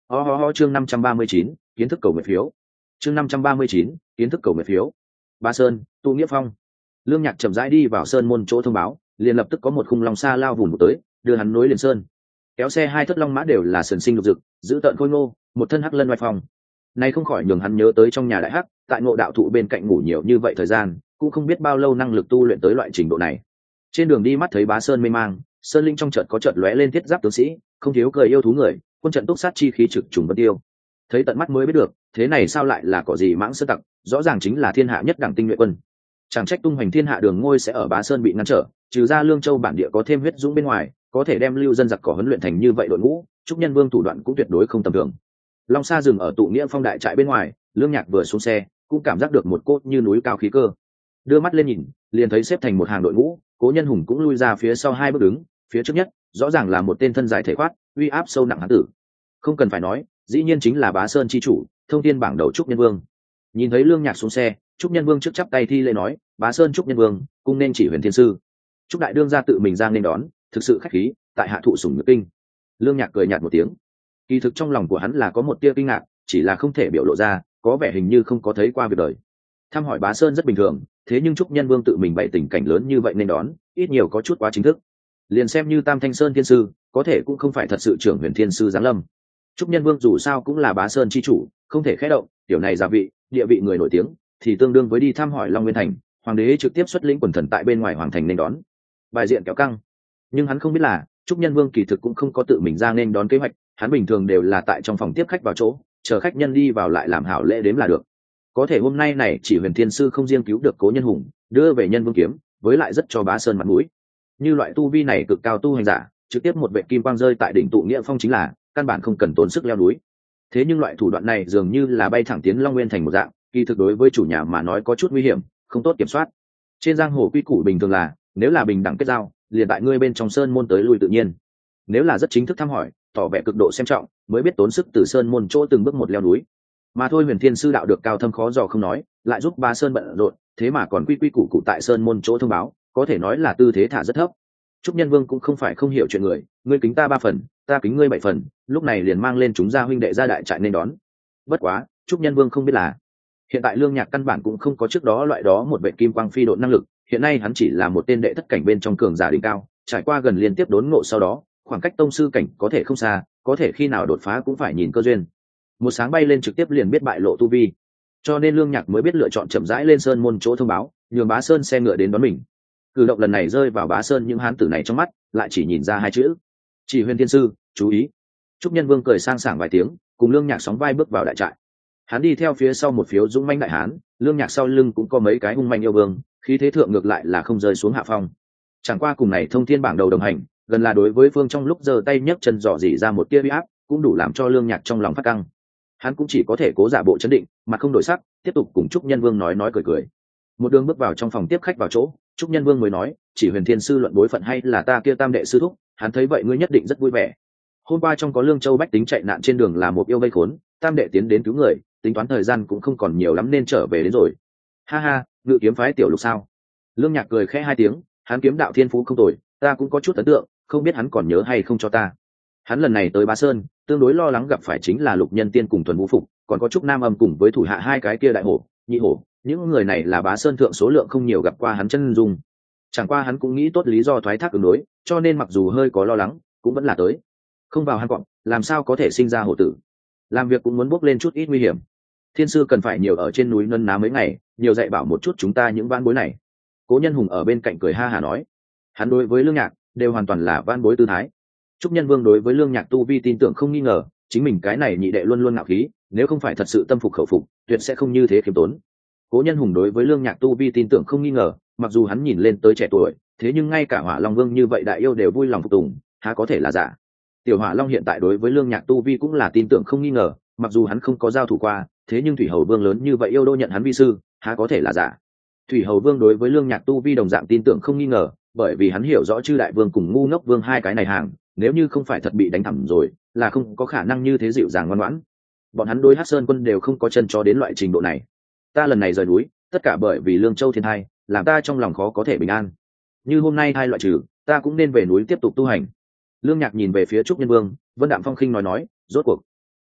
ho ho ho chương năm trăm ba mươi chín, kiến thức cầu nguyện phiếu. Chương năm trăm ba mươi chín, kiến thức cầu nguyện phiếu. Ba Sơn, tụ nghĩa phong. Lương Nhạc chậm rãi đi vào sơn môn chỗ thông báo, liền lập tức có một khung long xa lao vùn vụt tới, đưa hắn nối liền sơn. Kéo xe hai thất long mã đều là sườn sinh lục dực, giữ tợn khôi ngô, một thân hắc lân oai phong. Nay không khỏi nhường hắn nhớ tới trong nhà đại hắc, tại Ngộ Đạo thụ bên cạnh ngủ nhiều như vậy thời gian, cũng không biết bao lâu năng lực tu luyện tới loại trình độ này. Trên đường đi mắt thấy Bá Sơn mê mang, sơn linh trong chợt có chợt lóe lên thiết giáp tướng sĩ, không thiếu cười yêu thú người, quân trận túc sát chi khí trực trùng vân tiêu. Thấy tận mắt mới biết được, thế này sao lại là có gì mãng sơn tặc, rõ ràng chính là thiên hạ nhất đẳng tinh nhuệ quân. Chẳng trách tung hoành thiên hạ đường ngôi sẽ ở Bá Sơn bị ngăn trở, trừ ra Lương Châu bản địa có thêm huyết dũng bên ngoài, có thể đem lưu dân giặc cỏ huấn luyện thành như vậy đội ngũ, Trúc Nhân Vương thủ đoạn cũng tuyệt đối không tầm thường. Long Sa dừng ở tụ nghĩa phong đại trại bên ngoài, Lương Nhạc vừa xuống xe, cũng cảm giác được một cốt như núi cao khí cơ. Đưa mắt lên nhìn, liền thấy xếp thành một hàng đội ngũ, Cố Nhân Hùng cũng lui ra phía sau hai bước đứng, phía trước nhất, rõ ràng là một tên thân dài thể khoát, uy áp sâu nặng hán tử. Không cần phải nói, dĩ nhiên chính là Bá Sơn chi chủ, Thông Thiên bảng đầu Trúc Nhân Vương. Nhìn thấy Lương Nhạc xuống xe, Trúc Nhân Vương trước chắp tay thi lễ nói, Bá Sơn Trúc Nhân Vương, cung nên chỉ Huyền Thiên sư. Trúc đại đương ra tự mình ra nên đón, thực sự khách khí, tại hạ thụ sủng nhược kinh. Lương Nhạc cười nhạt một tiếng, kỳ thực trong lòng của hắn là có một tia kinh ngạc, chỉ là không thể biểu lộ ra, có vẻ hình như không có thấy qua việc đời. Thăm hỏi Bá Sơn rất bình thường, thế nhưng Trúc Nhân Vương tự mình bày tình cảnh lớn như vậy nên đón, ít nhiều có chút quá chính thức. Liền xem như Tam Thanh Sơn Thiên sư, có thể cũng không phải thật sự trưởng Huyền Thiên sư giáng lâm. Trúc Nhân Vương dù sao cũng là Bá Sơn chi chủ, không thể khẽ động, tiểu này gia vị, địa vị người nổi tiếng, thì tương đương với đi thăm hỏi Long Nguyên Thành, hoàng đế trực tiếp xuất lĩnh quần thần tại bên ngoài hoàng thành nên đón. Bài diện kéo căng. Nhưng hắn không biết là, Trúc Nhân Vương kỳ thực cũng không có tự mình ra nên đón kế hoạch, hắn bình thường đều là tại trong phòng tiếp khách vào chỗ, chờ khách nhân đi vào lại làm hảo lễ đếm là được. Có thể hôm nay này chỉ Huyền Thiên sư không riêng cứu được Cố Nhân Hùng, đưa về Nhân Vương kiếm, với lại rất cho Bá Sơn mặt mũi. Như loại tu vi này cực cao tu hành giả, trực tiếp một vệ kim quang rơi tại đỉnh tụ nghĩa phong chính là, căn bản không cần tốn sức leo núi. Thế nhưng loại thủ đoạn này dường như là bay thẳng tiến Long Nguyên thành một dạng, kỳ thực đối với chủ nhà mà nói có chút nguy hiểm, không tốt kiểm soát. Trên giang hồ quy củ bình thường là, nếu là bình đẳng kết giao, liền tại ngươi bên trong sơn môn tới lui tự nhiên. Nếu là rất chính thức thăm hỏi, tỏ vẻ cực độ xem trọng, mới biết tốn sức từ sơn môn chỗ từng bước một leo núi. Mà thôi Huyền Thiên sư đạo được cao thâm khó dò không nói, lại giúp Bá Sơn bận rộn, thế mà còn quy quy củ cụ tại sơn môn chỗ thông báo, có thể nói là tư thế thả rất thấp. Trúc Nhân Vương cũng không phải không hiểu chuyện người, ngươi kính ta ba phần, ta kính ngươi bảy phần, lúc này liền mang lên chúng gia huynh đệ ra đại trại nên đón. Bất quá, Trúc Nhân Vương không biết là, hiện tại Lương Nhạc căn bản cũng không có trước đó loại đó một vệ kim quang phi độn năng lực, hiện nay hắn chỉ là một tên đệ thất cảnh bên trong cường giả đỉnh cao, trải qua gần liên tiếp đốn ngộ sau đó, khoảng cách tông sư cảnh có thể không xa, có thể khi nào đột phá cũng phải nhìn cơ duyên. Một sáng bay lên trực tiếp liền biết bại lộ tu vi, cho nên Lương Nhạc mới biết lựa chọn chậm rãi lên sơn môn chỗ thông báo, nhường Bá Sơn xe ngựa đến đón mình. Cử động lần này rơi vào Bá Sơn những hán tử này trong mắt, lại chỉ nhìn ra hai chữ: chỉ Huyền Thiên sư, chú ý. Trúc Nhân Vương cười sang sảng vài tiếng, cùng Lương Nhạc sóng vai bước vào đại trại. Hắn đi theo phía sau một phiếu dũng mãnh đại hán, Lương Nhạc sau lưng cũng có mấy cái hung manh yêu vương, khí thế thượng ngược lại là không rơi xuống hạ phong. Chẳng qua cùng này Thông Thiên bảng đầu đồng hành, gần là đối với phương trong lúc giơ tay nhấc chân dò dỉ ra một tia uy áp, cũng đủ làm cho Lương Nhạc trong lòng phát căng. Hắn cũng chỉ có thể cố giả bộ chấn định, mặt không đổi sắc, tiếp tục cùng Trúc Nhân Vương nói nói cười cười. Một đường bước vào trong phòng tiếp khách vào chỗ, Trúc Nhân Vương mới nói, chỉ Huyền Thiên sư luận bối phận hay là ta kia tam đệ sư thúc, hắn thấy vậy ngươi nhất định rất vui vẻ. Hôm qua trong có Lương Châu bách tính chạy nạn trên đường là một yêu vây khốn, tam đệ tiến đến cứu người, tính toán thời gian cũng không còn nhiều lắm nên trở về đến rồi. Ha ha, ngự kiếm phái tiểu lục sao? Lương Nhạc cười khẽ hai tiếng, hắn kiếm đạo thiên phú không tồi, ta cũng có chút ấn tượng, không biết hắn còn nhớ hay không cho ta. Hắn lần này tới Bá Sơn, tương đối lo lắng gặp phải chính là Lục Nhân Tiên cùng Thuần Vũ Phục, còn có Trúc Nam Âm cùng với thủ hạ hai cái kia đại hổ, nhị hổ, những người này là Bá Sơn thượng số lượng không nhiều gặp qua hắn chân dung. Chẳng qua hắn cũng nghĩ tốt lý do thoái thác ứng đối, cho nên mặc dù hơi có lo lắng, cũng vẫn là tới. Không vào hang cọp, làm sao có thể sinh ra hổ tử? Làm việc cũng muốn bước lên chút ít nguy hiểm. Thiên sư cần phải nhiều ở trên núi nân ná mấy ngày, nhiều dạy bảo một chút chúng ta những van bối này. Cố Nhân Hùng ở bên cạnh cười ha hà nói, hắn đối với Lương Nhạc đều hoàn toàn là van bối tư thái. Trúc Nhân Vương đối với Lương Nhạc tu vi tin tưởng không nghi ngờ, chính mình cái này nhị đệ luôn luôn ngạo khí, nếu không phải thật sự tâm phục khẩu phục, tuyệt sẽ không như thế khiêm tốn. Cố Nhân Hùng đối với Lương Nhạc tu vi tin tưởng không nghi ngờ, mặc dù hắn nhìn lên tới trẻ tuổi, thế nhưng ngay cả Hỏa Long Vương như vậy đại yêu đều vui lòng phục tùng, há có thể là giả. Tiểu Hỏa Long hiện tại đối với Lương Nhạc tu vi cũng là tin tưởng không nghi ngờ, mặc dù hắn không có giao thủ qua, thế nhưng Thủy Hầu Vương lớn như vậy yêu đô nhận hắn vi sư, há có thể là giả. Thủy Hầu Vương đối với Lương Nhạc tu vi đồng dạng tin tưởng không nghi ngờ, bởi vì hắn hiểu rõ Chư Đại Vương cùng Ngu Ngốc Vương hai cái này hàng, nếu như không phải thật bị đánh thẳng rồi, là không có khả năng như thế dịu dàng ngoan ngoãn. Bọn hắn đối Hắc Sơn Quân đều không có chân cho đến loại trình độ này. Ta lần này rời núi, tất cả bởi vì Lương Châu thiên thai, làm ta trong lòng khó có thể bình an. Như hôm nay thai loại trừ, ta cũng nên về núi tiếp tục tu hành. Lương Nhạc nhìn về phía Trúc Nhân Vương, Vân Đạm Phong khinh nói nói, rốt cuộc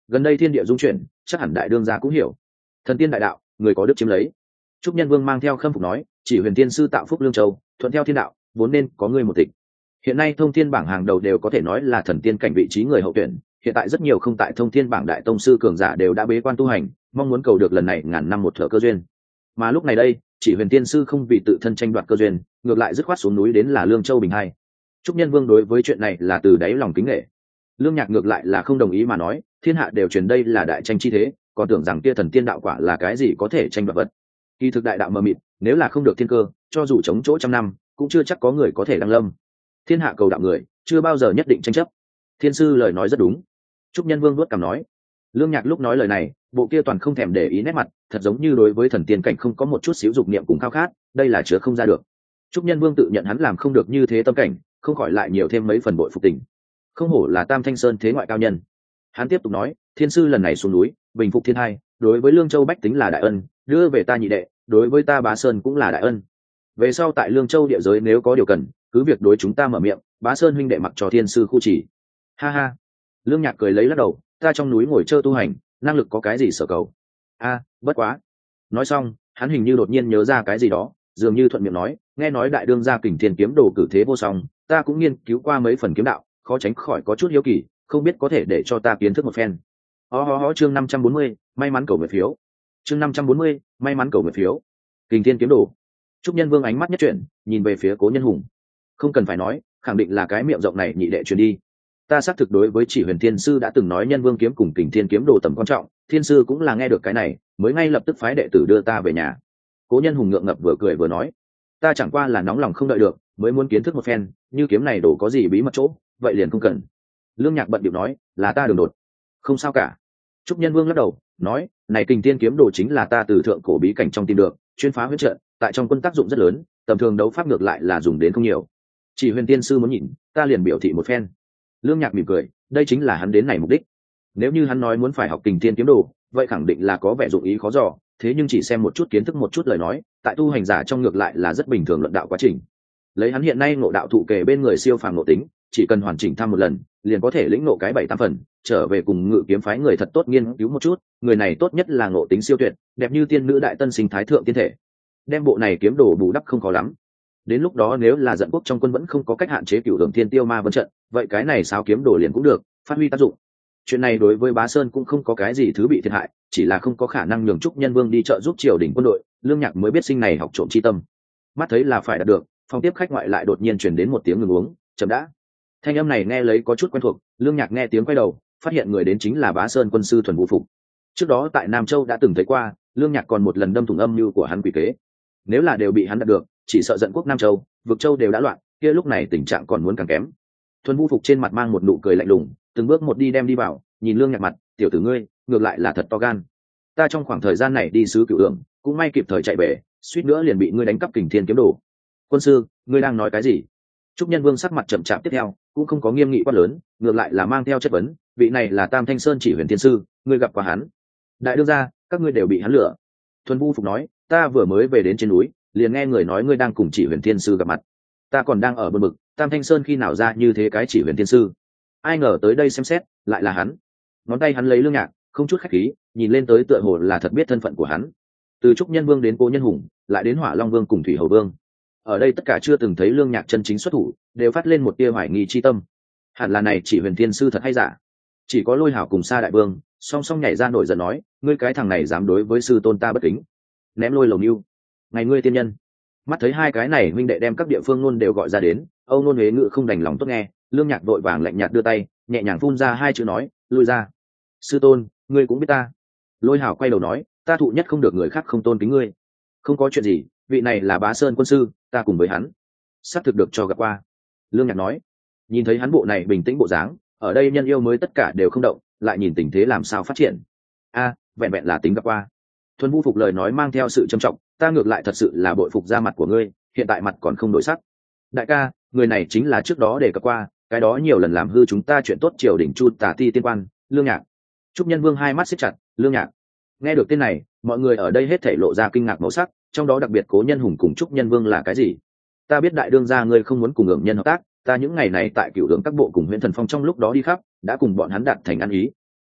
gần đây thiên địa dung chuyển, chắc hẳn đại đương gia cũng hiểu. Thần tiên đại đạo, người có đức chiếm lấy. Trúc Nhân Vương mang theo khâm phục nói, chỉ huyền tiên sư tạo phúc lương châu, thuận theo thiên đạo, vốn nên có ngươi một tịch. Hiện nay thông thiên bảng hàng đầu đều có thể nói là thần tiên cảnh vị trí người hậu tuyển, hiện tại rất nhiều không tại thông thiên bảng đại tông sư cường giả đều đã bế quan tu hành, mong muốn cầu được lần này ngàn năm một thở cơ duyên. Mà lúc này đây, chỉ huyền tiên sư không vì tự thân tranh đoạt cơ duyên, ngược lại dứt khoát xuống núi đến là lương châu bình hai. Trúc Nhân Vương đối với chuyện này là từ đáy lòng kính nể. Lương Nhạc ngược lại là không đồng ý mà nói, thiên hạ đều truyền đây là đại tranh chi thế, còn tưởng rằng kia thần tiên đạo quả là cái gì có thể tranh đoạt vật. Kỳ thực đại đạo mờ mịt, nếu là không được thiên cơ, cho dù chống chỗ trăm năm, cũng chưa chắc có người có thể đăng lâm. Thiên hạ cầu đạo người, chưa bao giờ nhất định tranh chấp. Thiên sư lời nói rất đúng. Trúc Nhân Vương vuốt cằm nói. Lương Nhạc lúc nói lời này, bộ kia toàn không thèm để ý nét mặt, thật giống như đối với thần tiên cảnh không có một chút xíu dục niệm cùng khao khát, đây là chứa không ra được. Trúc Nhân Vương tự nhận hắn làm không được như thế tâm cảnh, không khỏi lại nhiều thêm mấy phần bội phục tình. Không hổ là Tam Thanh Sơn thế ngoại cao nhân. Hắn tiếp tục nói, thiên sư lần này xuống núi, bình phục thiên hai, đối với Lương Châu bách tính là đại ân, đưa về ta nhị đệ, đối với ta Bá Sơn cũng là đại ân. Về sau tại Lương Châu địa giới nếu có điều cần, cứ việc đối chúng ta mở miệng, Bá Sơn huynh đệ mặc cho thiên sư khu chỉ. Ha ha. Lương Nhạc cười lấy lắc đầu, ta trong núi ngồi chơi tu hành, năng lực có cái gì sở cầu. A, bất quá. Nói xong, hắn hình như đột nhiên nhớ ra cái gì đó, dường như thuận miệng nói, nghe nói đại đương gia Kình Thiên kiếm đồ cử thế vô song, ta cũng nghiên cứu qua mấy phần kiếm đạo, khó tránh khỏi có chút hiếu kỳ, không biết có thể để cho ta kiến thức một phen. Ho ho ho chương năm trăm bốn mươi, may mắn cầu nguyện phiếu. Chương năm trăm bốn mươi, may mắn cầu nguyện phiếu. Kình Thiên kiếm đồ. Trúc Nhân Vương ánh mắt nhất chuyển, nhìn về phía Cố Nhân Hùng. Không cần phải nói, khẳng định là cái miệng rộng này nhị đệ truyền đi. Ta xác thực đối với chỉ huyền thiên sư đã từng nói Nhân Vương kiếm cùng Kình Thiên kiếm đồ tầm quan trọng, thiên sư cũng là nghe được cái này, mới ngay lập tức phái đệ tử đưa ta về nhà. Cố Nhân Hùng ngượng ngập vừa cười vừa nói, ta chẳng qua là nóng lòng không đợi được, mới muốn kiến thức một phen, như kiếm này đồ có gì bí mật chỗ, vậy liền không cần. Lương Nhạc bận điệu nói, là ta đường đột. Không sao cả. Trúc Nhân Vương lắc đầu, nói, này Kình Thiên kiếm đồ chính là ta từ thượng cổ bí cảnh trong tìm được, chuyên phá huyết trận, tại trong quân tác dụng rất lớn, tầm thường đấu pháp ngược lại là dùng đến không nhiều. Chỉ huyền tiên sư muốn nhìn, ta liền biểu thị một phen. Lương Nhạc mỉm cười, đây chính là hắn đến này mục đích. Nếu như hắn nói muốn phải học Kình Thiên kiếm đồ, vậy khẳng định là có vẻ dụng ý khó dò, thế nhưng chỉ xem một chút kiến thức một chút lời nói, tại tu hành giả trong ngược lại là rất bình thường luận đạo quá trình. Lấy hắn hiện nay ngộ đạo thụ kề bên người siêu phàm ngộ tính, chỉ cần hoàn chỉnh thăm một lần, liền có thể lĩnh ngộ cái bảy tám phần, trở về cùng Ngự Kiếm phái người thật tốt nghiên cứu một chút, người này tốt nhất là ngộ tính siêu tuyệt, đẹp như tiên nữ đại tân sinh thái thượng tiên thể. Đem bộ này kiếm đồ bù đắp không khó lắm. Đến lúc đó nếu là Dận Quốc trong quân vẫn không có cách hạn chế Cửu Đường Thiên Tiêu Ma Vân trận, vậy cái này sao kiếm đồ liền cũng được, phát huy tác dụng. Chuyện này đối với Bá Sơn cũng không có cái gì thứ bị thiệt hại, chỉ là không có khả năng nhường Trúc Nhân Vương đi trợ giúp triều đình quân đội, Lương Nhạc mới biết sinh này học trộm chi tâm. Mắt thấy là phải đạt được, phòng tiếp khách ngoại lại đột nhiên truyền đến một tiếng ngừng uống, chậm đã. Thanh âm này nghe lấy có chút quen thuộc, Lương Nhạc nghe tiếng quay đầu, phát hiện người đến chính là Bá Sơn quân sư Thuần Vũ Phục. Trước đó tại Nam Châu đã từng thấy qua, Lương Nhạc còn một lần đâm thủng âm mưu của hắn quỷ kế. Nếu là đều bị hắn đạt được, chỉ sợ Dận Quốc Nam Châu, vực châu đều đã loạn, kia lúc này tình trạng còn muốn càng kém. Thuần Vũ Phục trên mặt mang một nụ cười lạnh lùng, từng bước một đi đem đi vào, nhìn Lương Nhạc mặt, tiểu tử ngươi, ngược lại là thật to gan. Ta trong khoảng thời gian này đi sứ Cửu Đường, cũng may kịp thời chạy về, suýt nữa liền bị ngươi đánh cắp Kình Thiên kiếm đồ. Quân sư, ngươi đang nói cái gì? Trúc Nhân Vương sắc mặt chậm chạp tiếp theo, cũng không có nghiêm nghị quát lớn, ngược lại là mang theo chất vấn, vị này là Tam Thanh Sơn chỉ huyền thiên sư, ngươi gặp qua hắn? Đại đương gia, các ngươi đều bị hắn lừa. Thuần Vũ Phục nói, ta vừa mới về đến trên núi, liền nghe người nói ngươi đang cùng chỉ huyền thiên sư gặp mặt. Ta còn đang ở bờ bực, Tam Thanh Sơn khi nào ra như thế cái chỉ huyền thiên sư? Ai ngờ tới đây xem xét, lại là hắn. Ngón tay hắn lấy Lương Nhạc, không chút khách khí, nhìn lên tới tựa hồ là thật biết thân phận của hắn. Từ Trúc Nhân Vương đến Cố Nhân Hùng, lại đến Hỏa Long Vương cùng Thủy Hầu Vương, ở đây tất cả chưa từng thấy Lương Nhạc chân chính xuất thủ, đều phát lên một tia hoài nghi chi tâm. Hẳn là này chỉ huyền thiên sư thật hay giả? Chỉ có Lôi Hảo cùng Sa Đại Vương song song nhảy ra nổi giận nói, ngươi cái thằng này dám đối với sư tôn ta bất kính, ném lôi lầu nưu, ngày ngươi tiên nhân. Mắt thấy hai cái này huynh đệ đem các địa phương luôn đều gọi ra đến, Âu Nôn Huế Ngự không đành lòng tốt nghe, Lương Nhạc vội vàng lạnh nhạt đưa tay, nhẹ nhàng phun ra hai chữ nói, lui ra. Sư tôn, ngươi cũng biết ta. Lôi Hảo quay đầu nói, ta thụ nhất không được người khác không tôn kính ngươi. Không có chuyện gì, vị này là Bá Sơn quân sư, ta cùng với hắn xác thực được cho gặp qua. Lương Nhạc nói, nhìn thấy hắn bộ này bình tĩnh bộ dáng, ở đây nhân yêu mới tất cả đều không động, lại nhìn tình thế làm sao phát triển. A, vẹn vẹn là tính gặp qua. Thuần Vũ Phục lời nói mang theo sự trầm trọng, ta ngược lại thật sự là bội phục ra mặt của ngươi, hiện tại mặt còn không đổi sắc. Đại ca, người này chính là trước đó để cập qua, cái đó nhiều lần làm hư chúng ta chuyện tốt triều đình Chu Tả Ti tiên quan, Lương Nhạc. Trúc Nhân Vương hai mắt siết chặt, Lương Nhạc. Nghe được tên này, mọi người ở đây hết thảy lộ ra kinh ngạc màu sắc, trong đó đặc biệt Cố Nhân Hùng cùng Trúc Nhân Vương là cái gì? Ta biết đại đương gia ngươi không muốn cùng ưởng nhân hợp tác, ta những ngày này tại Cửu Đường các bộ cùng Huyền Thần Phong trong lúc đó đi khắp, đã cùng bọn hắn đạt thành ăn ý.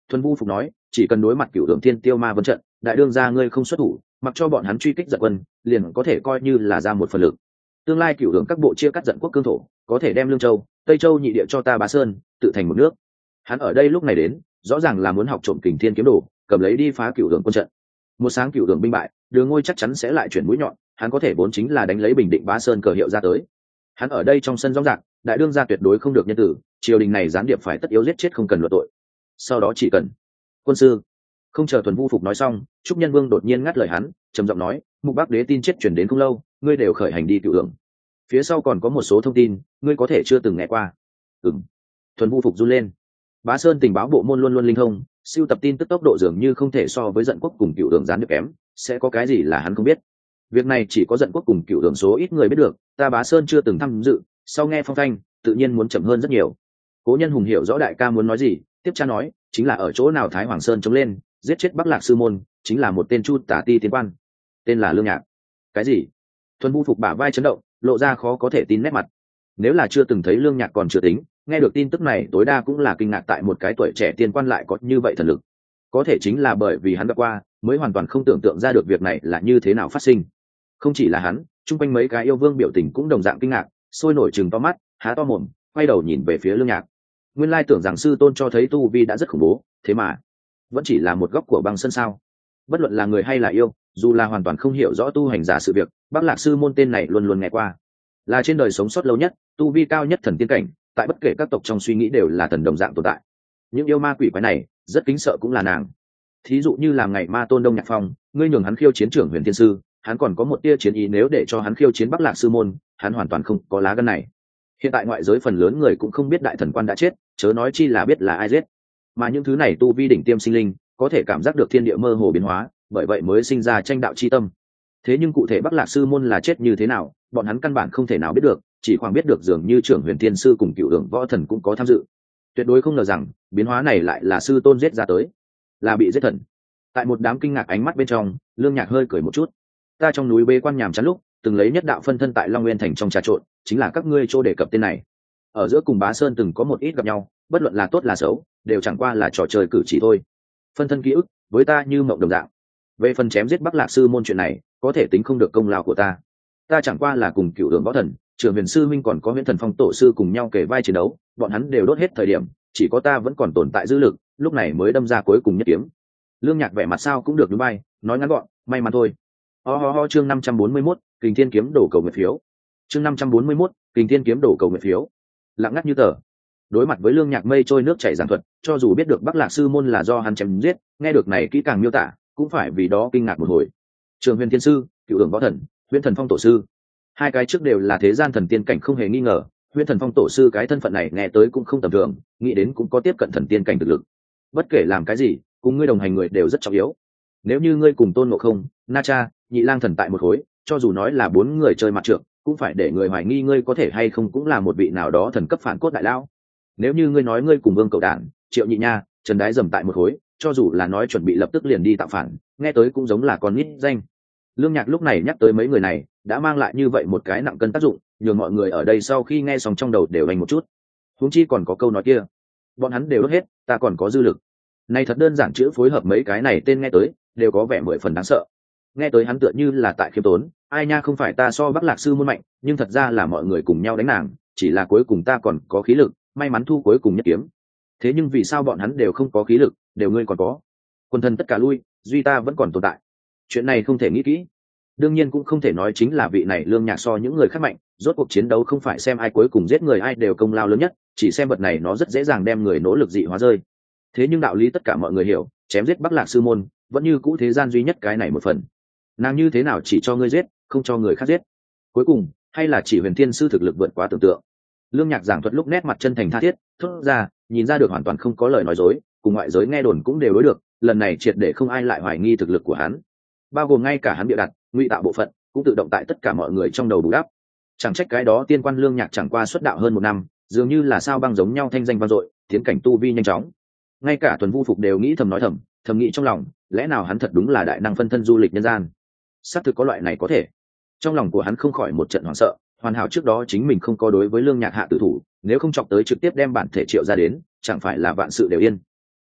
Thuần Vu Phục nói, chỉ cần đối mặt cửu hưởng thiên tiêu ma vân trận, đại đương gia ngươi không xuất thủ, mặc cho bọn hắn truy kích giận quân, liền có thể coi như là ra một phần lực. Tương lai cửu hưởng các bộ chia cắt giận quốc cương thổ, có thể đem lương châu, tây châu nhị địa cho ta Bá Sơn, tự thành một nước. Hắn ở đây lúc này đến, rõ ràng là muốn học trộm kình thiên kiếm đồ, cầm lấy đi phá cửu hưởng quân trận. Một sáng cửu hưởng binh bại, Đường Ngôi chắc chắn sẽ lại chuyển mũi nhọn, hắn có thể vốn chính là đánh lấy bình định Bá Sơn cờ hiệu ra tới. Hắn ở đây trong sân rõ ràng, đại đương gia tuyệt đối không được nhân tử, triều đình này gián điệp phải tất yếu giết chết không cần luận tội. Sau đó chỉ cần quân sư. Không chờ Thuần Vu Phục nói xong, Trúc Nhân Vương đột nhiên ngắt lời hắn, trầm giọng nói, Mục Bắc Đế tin chết chuyển đến không lâu, ngươi đều khởi hành đi cửu hưởng. Phía sau còn có một số thông tin, ngươi có thể chưa từng nghe qua. Ừm. Thuần Vu Phục run lên. Bá Sơn tình báo bộ môn luôn luôn linh thông, siêu tập tin tức tốc độ dường như không thể so với Dận Quốc cùng Cửu Đường gián điệp kém, sẽ có cái gì là hắn không biết. Việc này chỉ có Dận Quốc cùng Cửu Đường số ít người biết được, ta Bá Sơn chưa từng tham dự, sau nghe phong thanh, tự nhiên muốn chậm hơn rất nhiều. Cố Nhân Hùng hiểu rõ đại ca muốn nói gì, tiếp cha nói, chính là ở chỗ nào Thái Hoàng Sơn chống lên, giết chết Bắc Lạc sư môn, chính là một tên Chu Tả Ti tiến quan, tên là Lương Nhạc. Cái gì? Thuần Vu Phục bả vai chấn động, lộ ra khó có thể tin nét mặt. Nếu là chưa từng thấy Lương Nhạc còn chưa tính, nghe được tin tức này tối đa cũng là kinh ngạc tại một cái tuổi trẻ tiên quan lại có như vậy thần lực. Có thể chính là bởi vì hắn đã qua, mới hoàn toàn không tưởng tượng ra được việc này là như thế nào phát sinh. Không chỉ là hắn, chung quanh mấy cái yêu vương biểu tình cũng đồng dạng kinh ngạc, sôi nổi trừng to mắt, há to mồm, quay đầu nhìn về phía Lương Nhạc. Nguyên lai tưởng rằng sư tôn cho thấy tu vi đã rất khủng bố, thế mà vẫn chỉ là một góc của băng sơn sao? Bất luận là người hay là yêu, dù là hoàn toàn không hiểu rõ tu hành giả sự việc, Bắc Lạc sư môn tên này luôn luôn nghe qua, là trên đời sống sót lâu nhất, tu vi cao nhất thần tiên cảnh, tại bất kể các tộc trong suy nghĩ đều là thần đồng dạng tồn tại. Những yêu ma quỷ quái này rất kính sợ cũng là nàng. Thí dụ như làm ngày ma tôn Đông Nhạc Phong, ngươi nhường hắn khiêu chiến trưởng Huyền Thiên Sư, hắn còn có một tia chiến ý, nếu để cho hắn khiêu chiến Bắc Lạc sư môn, hắn hoàn toàn không có lá gan này. Hiện tại ngoại giới phần lớn người cũng không biết đại thần quan đã chết, chớ nói chi là biết là ai giết. Mà những thứ này tu vi đỉnh tiêm sinh linh, có thể cảm giác được thiên địa mơ hồ biến hóa, bởi vậy mới sinh ra tranh đạo chi tâm. Thế nhưng cụ thể Bắc Lạc sư môn là chết như thế nào, bọn hắn căn bản không thể nào biết được, chỉ khoảng biết được dường như trưởng Huyền Thiên Sư cùng Cựu Đường Võ Thần cũng có tham dự. Tuyệt đối không ngờ rằng biến hóa này lại là sư tôn giết ra tới, là bị giết thần. Tại một đám kinh ngạc ánh mắt bên trong, Lương Nhạc hơi cười một chút. Ta trong núi bế quan nhàm chán lúc, từng lấy nhất đạo phân thân tại Long Nguyên thành trong trà trộn, chính là các ngươi chỗ đề cập tên này. Ở giữa cùng Bá Sơn từng có một ít gặp nhau, bất luận là tốt là xấu, đều chẳng qua là trò chơi cử chỉ thôi. Phân thân ký ức, với ta như mộng đồng dạng. Về phần chém giết Bắc Lạc sư môn chuyện này, có thể tính không được công lao của ta. Ta chẳng qua là cùng Cựu Đường Võ Thần, Trường Huyền sư minh còn có Huyễn Thần Phong tổ sư cùng nhau kể vai chiến đấu, bọn hắn đều đốt hết thời điểm, chỉ có ta vẫn còn tồn tại dư lực, lúc này mới đâm ra cuối cùng nhất kiếm. Lương Nhạc vẻ mặt sao cũng được, núi bay, nói ngắn gọn, may mắn thôi. Ho ho ho, chương năm trăm bốn mươi mốt, Kình Thiên kiếm đổ cầu nguyện phiếu. Chương năm trăm bốn mươi mốt, Kình Thiên kiếm đổ cầu nguyện phiếu. Lặng ngắt như tờ. Đối mặt với Lương Nhạc mây trôi nước chảy giảng thuật, cho dù biết được Bắc Lạc sư môn là do hắn chém giết, nghe được này kỹ càng miêu tả, cũng phải vì đó kinh ngạc một hồi. Trường Huyền Thiên sư, Cựu Đường Võ Thần, Huyễn Thần Phong tổ sư, hai cái trước đều là thế gian thần tiên cảnh không hề nghi ngờ. Huyễn Thần Phong tổ sư cái thân phận này nghe tới cũng không tầm thường, nghĩ đến cũng có tiếp cận thần tiên cảnh thực lực. Bất kể làm cái gì, cùng ngươi đồng hành người đều rất trọng yếu. Nếu như ngươi cùng Tôn Ngộ Không, Na Cha, Nhị Lang Thần tại một khối, cho dù nói là bốn người chơi mặt trượng, cũng phải để người hoài nghi ngươi có thể hay không cũng là một vị nào đó thần cấp phản cốt đại lão. Nếu như ngươi nói ngươi cùng Vương Cẩu Đản, Triệu Nhị Nha, Trần Đái Dầm tại một khối, cho dù là nói chuẩn bị lập tức liền đi tạo phản, nghe tới cũng giống là con nít danh. Lương Nhạc lúc này nhắc tới mấy người này, đã mang lại như vậy một cái nặng cân tác dụng, nhường mọi người ở đây sau khi nghe xong trong đầu đều hành một chút. Huống chi còn có câu nói kia, bọn hắn đều đốt hết, ta còn có dư lực. Này thật đơn giản, chữ phối hợp mấy cái này tên nghe tới đều có vẻ mười phần đáng sợ. Nghe tới hắn tựa như là tại khiêm tốn, ai nha, không phải ta so Bắc Lạc sư môn mạnh, nhưng thật ra là mọi người cùng nhau đánh nàng, chỉ là cuối cùng ta còn có khí lực, may mắn thu cuối cùng nhất kiếm. Thế nhưng vì sao bọn hắn đều không có khí lực, đều ngươi còn có? Quân thân tất cả lui, duy ta vẫn còn tồn tại. Chuyện này không thể nghĩ kỹ. Đương nhiên cũng không thể nói chính là vị này Lương Nhạc so những người khác mạnh, rốt cuộc chiến đấu không phải xem ai cuối cùng giết người ai đều công lao lớn nhất, chỉ xem vật này nó rất dễ dàng đem người nỗ lực dị hóa rơi. Thế nhưng đạo lý tất cả mọi người hiểu, chém giết Bắc Lạc sư môn vẫn như cũ thế gian duy nhất cái này một phần. Nàng như thế nào chỉ cho ngươi giết, không cho người khác giết? Cuối cùng hay là chỉ Huyền Thiên sư thực lực vượt quá tưởng tượng. Lương Nhạc giảng thuật lúc nét mặt chân thành tha thiết, thốt ra, nhìn ra được hoàn toàn không có lời nói dối, cùng ngoại giới nghe đồn cũng đều đối được, lần này triệt để không ai lại hoài nghi thực lực của hắn, bao gồm ngay cả hắn bịa đặt, ngụy tạo bộ phận, cũng tự động tại tất cả mọi người trong đầu bù đắp. Chẳng trách cái đó tiên quan Lương Nhạc chẳng qua xuất đạo hơn một năm, dường như là sao băng giống nhau thanh danh vang dội, tiến cảnh tu vi nhanh chóng. Ngay cả Thuần Vu Phục đều nghĩ thầm nói thầm, thầm nghĩ trong lòng, lẽ nào hắn thật đúng là đại năng phân thân du lịch nhân gian? Xác thực có loại này có thể. Trong lòng của hắn không khỏi một trận hoảng sợ, hoàn hảo trước đó chính mình không có đối với Lương Nhạc hạ tử thủ, nếu không chọc tới trực tiếp đem bản thể Triệu ra đến, chẳng phải là vạn sự đều yên.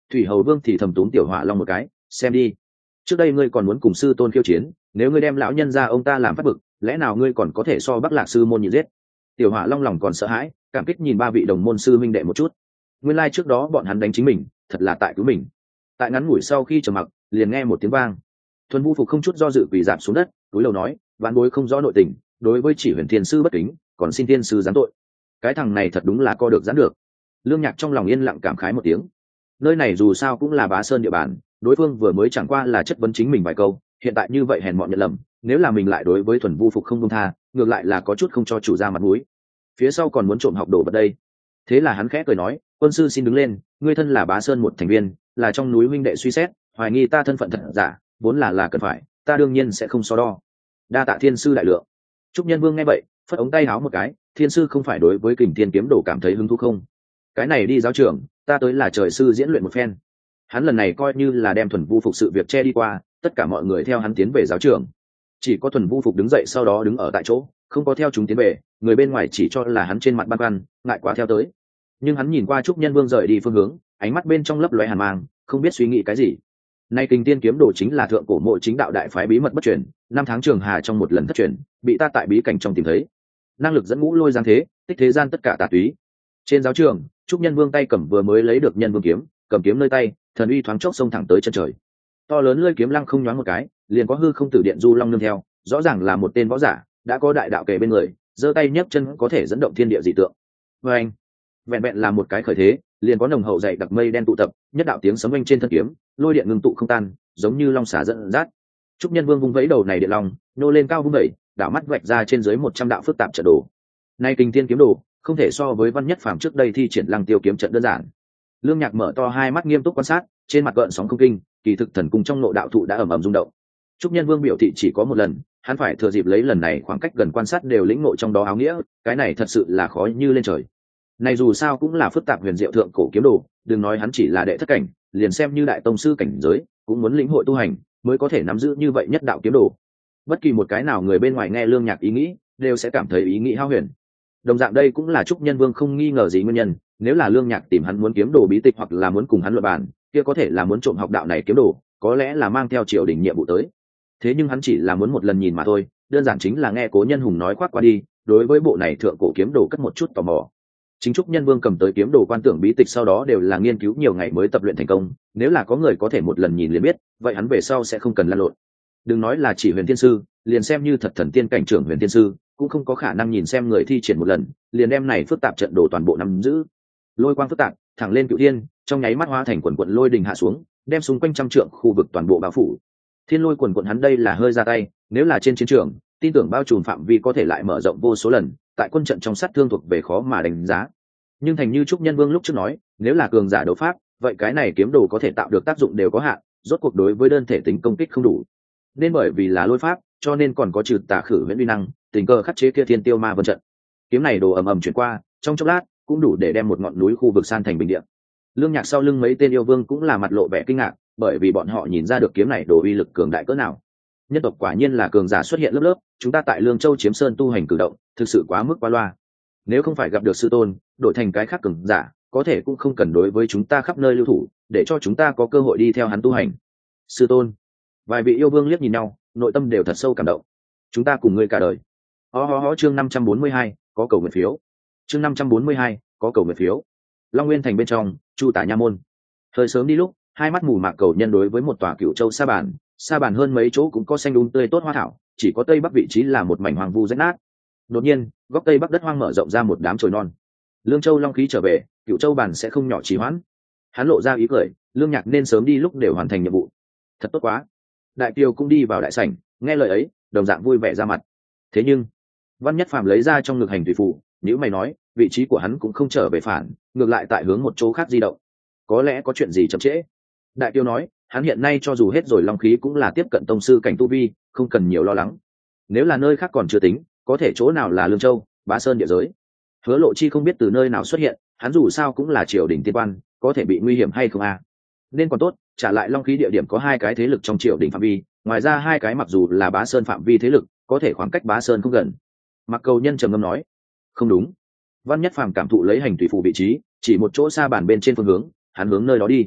Thủy Hầu Vương thì thầm túm Tiểu Hỏa Long một cái, xem đi, trước đây ngươi còn muốn cùng sư tôn khiêu chiến, nếu ngươi đem lão nhân ra ông ta làm phát bực, lẽ nào ngươi còn có thể so Bắc Lạc sư môn nhị giết? Tiểu Hỏa Long lòng còn sợ hãi, cảm kích nhìn ba vị đồng môn sư minh đệ một chút. Nguyên lai like trước đó bọn hắn đánh chính mình, thật là tại cứu mình. Tại ngắn ngủi sau khi trầm mặc, liền nghe một tiếng vang. Thuần Vu Phục không chút do dự quỳ rạp xuống đất, túi lầu nói, vạn bối không rõ nội tình, đối với Chỉ Huyền Thiên sư bất kính, còn xin thiên sư giáng tội. Cái thằng này thật đúng là co được giãn được. Lương Nhạc trong lòng yên lặng cảm khái một tiếng. Nơi này dù sao cũng là Bá Sơn địa bàn, đối phương vừa mới chẳng qua là chất vấn chính mình vài câu, hiện tại như vậy hèn mọn nhận lầm, nếu là mình lại đối với Thuần Vu Phục không công tha, ngược lại là có chút không cho chủ ra mặt mũi. Phía sau còn muốn trộm học đồ vật đây. Thế là hắn khẽ cười nói, quân sư xin đứng lên, ngươi thân là Bá Sơn một thành viên, là trong núi huynh đệ suy xét, hoài nghi ta thân phận thật giả, vốn là là cần phải, ta đương nhiên sẽ không so đo. Đa tạ thiên sư đại lượng. Trúc Nhân Vương nghe vậy, phất ống tay háo một cái, thiên sư không phải đối với Kình Thiên kiếm đồ cảm thấy hứng thú không? Cái này đi giáo trưởng, ta tới là trời sư diễn luyện một phen. Hắn lần này coi như là đem Thuần Vu Phục sự việc che đi qua, tất cả mọi người theo hắn tiến về giáo trưởng. Chỉ có Thuần Vu Phục đứng dậy sau đó đứng ở tại chỗ, không có theo chúng tiến về, người bên ngoài chỉ cho là hắn trên mặt băn khoăn, ngại quá theo tới. Nhưng hắn nhìn qua Trúc Nhân Vương rời đi phương hướng, ánh mắt bên trong lấp lóe hàn mang, không biết suy nghĩ cái gì. Nay Kình Thiên kiếm đồ chính là thượng cổ mộ chính đạo đại phái bí mật bất truyền, năm tháng trường hà trong một lần thất truyền, bị ta tại bí cảnh trong tìm thấy. Năng lực dẫn ngũ lôi giáng thế, tích thế gian tất cả tà túy. Trên giáo trường, Trúc Nhân Vương tay cầm vừa mới lấy được Nhân Vương kiếm, cầm kiếm nơi tay, thần uy thoáng chốc xông thẳng tới chân trời. To lớn lưỡi kiếm lăng không nhoáng một cái, liền có hư không tử điện du long nương theo, rõ ràng là một tên võ giả, đã có đại đạo kề bên người, giơ tay nhấc chân có thể dẫn động thiên địa dị tượng. Và anh, vẹn vẹn là một cái khởi thế, liền có nồng hậu dày đặc mây đen tụ tập, nhất đạo tiếng sấm vang trên thân kiếm, lôi điện ngưng tụ không tan, giống như long xà dẫn dắt. Trúc Nhân Vương vung vẫy đầu này điện long, nô lên cao vung đẩy, đảo mắt vạch ra trên dưới một trăm đạo phức tạp trận đồ. Nay Kình Thiên kiếm đồ, không thể so với Văn Nhất Phàm trước đây thi triển Lăng Tiêu kiếm trận đơn giản. Lương Nhạc mở to hai mắt nghiêm túc quan sát, trên mặt gợn sóng không kinh, kỳ thực thần cung trong nội đạo thụ đã ầm ầm rung động. Trúc Nhân Vương biểu thị chỉ có một lần, hắn phải thừa dịp lấy lần này khoảng cách gần quan sát đều lĩnh ngộ trong đó áo nghĩa, cái này thật sự là khó như lên trời. Này dù sao cũng là phức tạp huyền diệu thượng cổ kiếm đồ, đừng nói hắn chỉ là đệ thất cảnh, liền xem như đại tông sư cảnh giới, cũng muốn lĩnh hội tu hành, mới có thể nắm giữ như vậy nhất đạo kiếm đồ. Bất kỳ một cái nào người bên ngoài nghe Lương Nhạc ý nghĩ, đều sẽ cảm thấy ý nghĩ hao huyền. Đồng dạng đây cũng là Trúc Nhân Vương không nghi ngờ gì nguyên nhân, nếu là Lương Nhạc tìm hắn muốn kiếm đồ bí tịch hoặc là muốn cùng hắn luận bàn, kia có thể là muốn trộm học đạo này kiếm đồ, có lẽ là mang theo triều đình nhiệm vụ tới. Thế nhưng hắn chỉ là muốn một lần nhìn mà thôi, đơn giản chính là nghe Cố Nhân Hùng nói khoác qua đi, đối với bộ này thượng cổ kiếm đồ cất một chút tò mò. Chính Trúc Nhân Vương cầm tới kiếm đồ quan tưởng bí tịch sau đó đều là nghiên cứu nhiều ngày mới tập luyện thành công, nếu là có người có thể một lần nhìn liền biết, vậy hắn về sau sẽ không cần lăn lộn. Đừng nói là chỉ Huyền Thiên sư, liền xem như thật thần tiên cảnh trưởng Huyền Thiên sư, cũng không có khả năng nhìn xem người thi triển một lần, liền đem này phức tạp trận đồ toàn bộ nắm giữ. Lôi quang phức tạp, thẳng lên cửu thiên, trong nháy mắt hóa thành quần quần lôi đình hạ xuống, đem xung quanh trăm trượng khu vực toàn bộ bao phủ. Thiên lôi quần quần hắn đây là hơi ra tay, nếu là trên chiến trường, tin tưởng bao trùm phạm vi có thể lại mở rộng vô số lần, tại quân trận trong sát thương thuộc về khó mà đánh giá. Nhưng thành như Trúc Nhân Vương lúc trước nói, nếu là cường giả đấu pháp, vậy cái này kiếm đồ có thể tạo được tác dụng đều có hạn, rốt cuộc đối với đơn thể tính công kích không đủ. Nên bởi vì là lôi pháp, cho nên còn có trừ tà khử huyễn uy năng, tình cờ khắc chế kia thiên tiêu ma vân trận. Kiếm này đồ ầm ầm chuyển qua, trong chốc lát cũng đủ để đem một ngọn núi khu vực san thành bình địa. Lương Nhạc sau lưng mấy tên yêu vương cũng là mặt lộ vẻ kinh ngạc, bởi vì bọn họ nhìn ra được kiếm này đồ uy lực cường đại cỡ nào. Nhân tộc quả nhiên là cường giả xuất hiện lớp lớp, chúng ta tại Lương Châu chiếm sơn tu hành cử động, thực sự quá mức quá loa. Nếu không phải gặp được sư tôn, đổi thành cái khác cường giả, có thể cũng không cần đối với chúng ta khắp nơi lưu thủ, để cho chúng ta có cơ hội đi theo hắn tu hành. Sư tôn. Vài vị yêu vương liếc nhìn nhau, nội tâm đều thật sâu cảm động. Chúng ta cùng ngươi cả đời. Ho ho ho chương năm trăm bốn mươi hai, có cầu nguyện phiếu. Chương năm trăm bốn mươi hai, có cầu nguyện phiếu. Long Nguyên thành bên trong, Chu Tả Nha môn. Hơi sớm đi lúc, hai mắt mù mạc cầu nhân đối với một tòa Cửu Châu sa bàn, sa bàn hơn mấy chỗ cũng có xanh um tươi tốt hoa thảo, chỉ có tây bắc vị trí là một mảnh hoang vu rách nát. Đột nhiên, góc tây bắc đất hoang mở rộng ra một đám chồi non. Lương Châu long khí trở về, Cửu Châu bản sẽ không nhỏ trì hoãn. Hắn lộ ra ý cười, Lương Nhạc nên sớm đi lúc đều hoàn thành nhiệm vụ. Thật tốt quá. Đại Kiều cũng đi vào đại sảnh, nghe lời ấy, đồng dạng vui vẻ ra mặt. Thế nhưng, Văn Nhất Phàm lấy ra trong ngực hành thủy phù, nếu mày nói, vị trí của hắn cũng không trở về phản, ngược lại tại hướng một chỗ khác di động. Có lẽ có chuyện gì chậm trễ. Đại Kiều nói, hắn hiện nay cho dù hết rồi long khí cũng là tiếp cận tông sư cảnh tu vi, không cần nhiều lo lắng. Nếu là nơi khác còn chưa tính, có thể chỗ nào là Lương Châu, Bá Sơn địa giới. Hứa Lộ Chi không biết từ nơi nào xuất hiện, hắn dù sao cũng là triều đình tiên quan, có thể bị nguy hiểm hay không à? Nên còn tốt, trả lại long khí địa điểm có hai cái thế lực trong triều đình phạm vi, ngoài ra hai cái mặc dù là Bá Sơn phạm vi thế lực, có thể khoảng cách Bá Sơn không gần. Mặc Cầu Nhân trầm ngâm nói, không đúng. Văn Nhất Phàm cảm thụ lấy hành thủy phù vị trí, chỉ một chỗ xa bàn bên trên phương hướng, hắn hướng nơi đó đi.